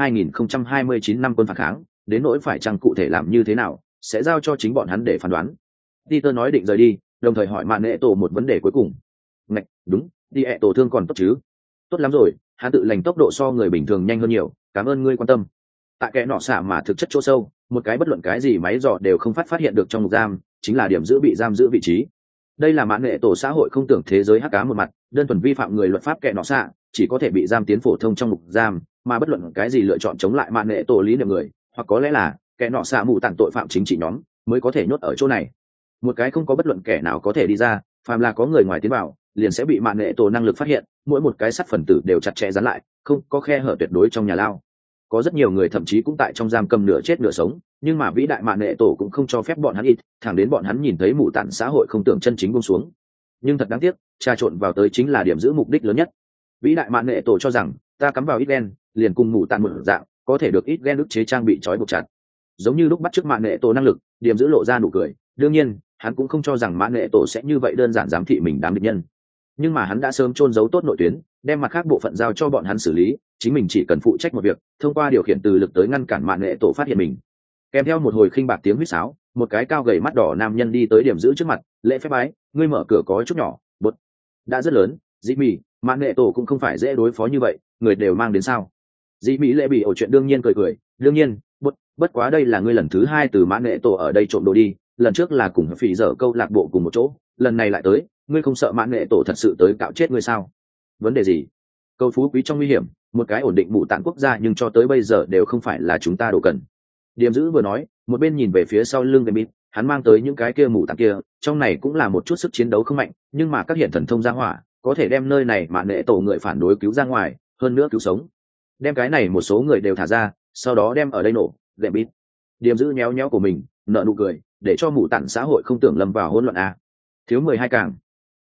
2029 năm quân phản kháng, đến nỗi phải chăng cụ thể làm như thế nào, sẽ giao cho chính bọn hắn để phán đoán. Peter nói định rời đi, đồng thời hỏi Mã Nệ Tổ một vấn đề cuối cùng. Ngạch, đúng, đi ẹ tổ thương còn tốt chứ? Tốt lắm rồi, hắn tự lành tốc độ so người bình thường nhanh hơn nhiều, cảm ơn ngươi quan tâm. Tại kẻ nọ xạ mà thực chất chỗ sâu, một cái bất luận cái gì máy dò đều không phát hiện được trong ngục giam, chính là điểm giữ bị giam giữ vị trí. Đây là Mã Nệ Tổ xã hội không tưởng thế giới hắc ám một mặt, đơn thuần vi phạm người luật pháp kẻ nọ xạ, chỉ có thể bị giam tiến phổ thông trong ngục giam, mà bất luận cái gì lựa chọn chống lại mạn nệ tổ lý niệm người, hoặc có lẽ là kẻ nọ xạ mù tặng tội phạm chính trị nhóm, mới có thể nhốt ở chỗ này. Một cái không có bất luận kẻ nào có thể đi ra, phàm là có người ngoài tiến vào liền sẽ bị mạn nệ tổ năng lực phát hiện, mỗi một cái sắt phần tử đều chặt chẽ dán lại, không có khe hở tuyệt đối trong nhà lao. Có rất nhiều người thậm chí cũng tại trong giam cầm nửa chết nửa sống, nhưng mà vĩ đại mạn nệ tổ cũng không cho phép bọn hắn ít, thẳng đến bọn hắn nhìn thấy mù tản xã hội không tưởng chân chính buông xuống. Nhưng thật đáng tiếc, trà trộn vào tới chính là điểm giữ mục đích lớn nhất. Vĩ đại mạn nệ tổ cho rằng ta cắm vào ít gen liền cùng mù tản một dạng, có thể được ít gen ức chế trang bị trói buộc chặt. Giống như lúc bắt chước mạn nệ tổ năng lực, điểm giữ lộ ra nụ cười. Đương nhiên hắn cũng không cho rằng mạn nệ tổ sẽ như vậy đơn giản giám thị mình đám địch nhân, nhưng mà hắn đã sớm chôn giấu tốt nội tuyến, đem mặt khác bộ phận giao cho bọn hắn xử lý, chính mình chỉ cần phụ trách một việc, thông qua điều khiển từ lực tới ngăn cản mạn nệ tổ phát hiện mình. Kèm theo một hồi khinh bạc tiếng huýt sáo, một cái cao gầy mắt đỏ nam nhân đi tới điểm giữ trước mặt, lễ phép bái, ngươi mở cửa có chút nhỏ, bột đã rất lớn, dĩ mì, mạn nệ tổ cũng không phải dễ đối phó như vậy, người đều mang đến sao? Dĩ mỹ lễ bị ổ chuyện đương nhiên cười cười, đương nhiên, bất quá đây là ngươi lần thứ hai từ mạn nệ tổ ở đây trộm đồ đi, lần trước là cùng phỉ dở câu lạc bộ cùng một chỗ, lần này lại tới, ngươi không sợ mạn nệ tổ thật sự tới cạo chết ngươi sao? Vấn đề gì? Câu phú quý trong nguy hiểm, một cái ổn định mụ tạng quốc gia nhưng cho tới bây giờ đều không phải là chúng ta đồ cần. Điềm giữ vừa nói, một bên nhìn về phía sau lưng David, hắn mang tới những cái kia mụ tạng kia, trong này cũng là một chút sức chiến đấu không mạnh, nhưng mà các hiện thần thông ra hỏa, có thể đem nơi này mạn nệ tổ người phản đối cứu ra ngoài, hơn nữa cứu sống. Đem cái này một số người đều thả ra, sau đó đem ở đây nổ, David. Điềm giữ nhéo nhéo của mình, nở nụ cười, để cho mụ tạng xã hội không tưởng lâm vào hỗn loạn a. Thiếu 12 càng.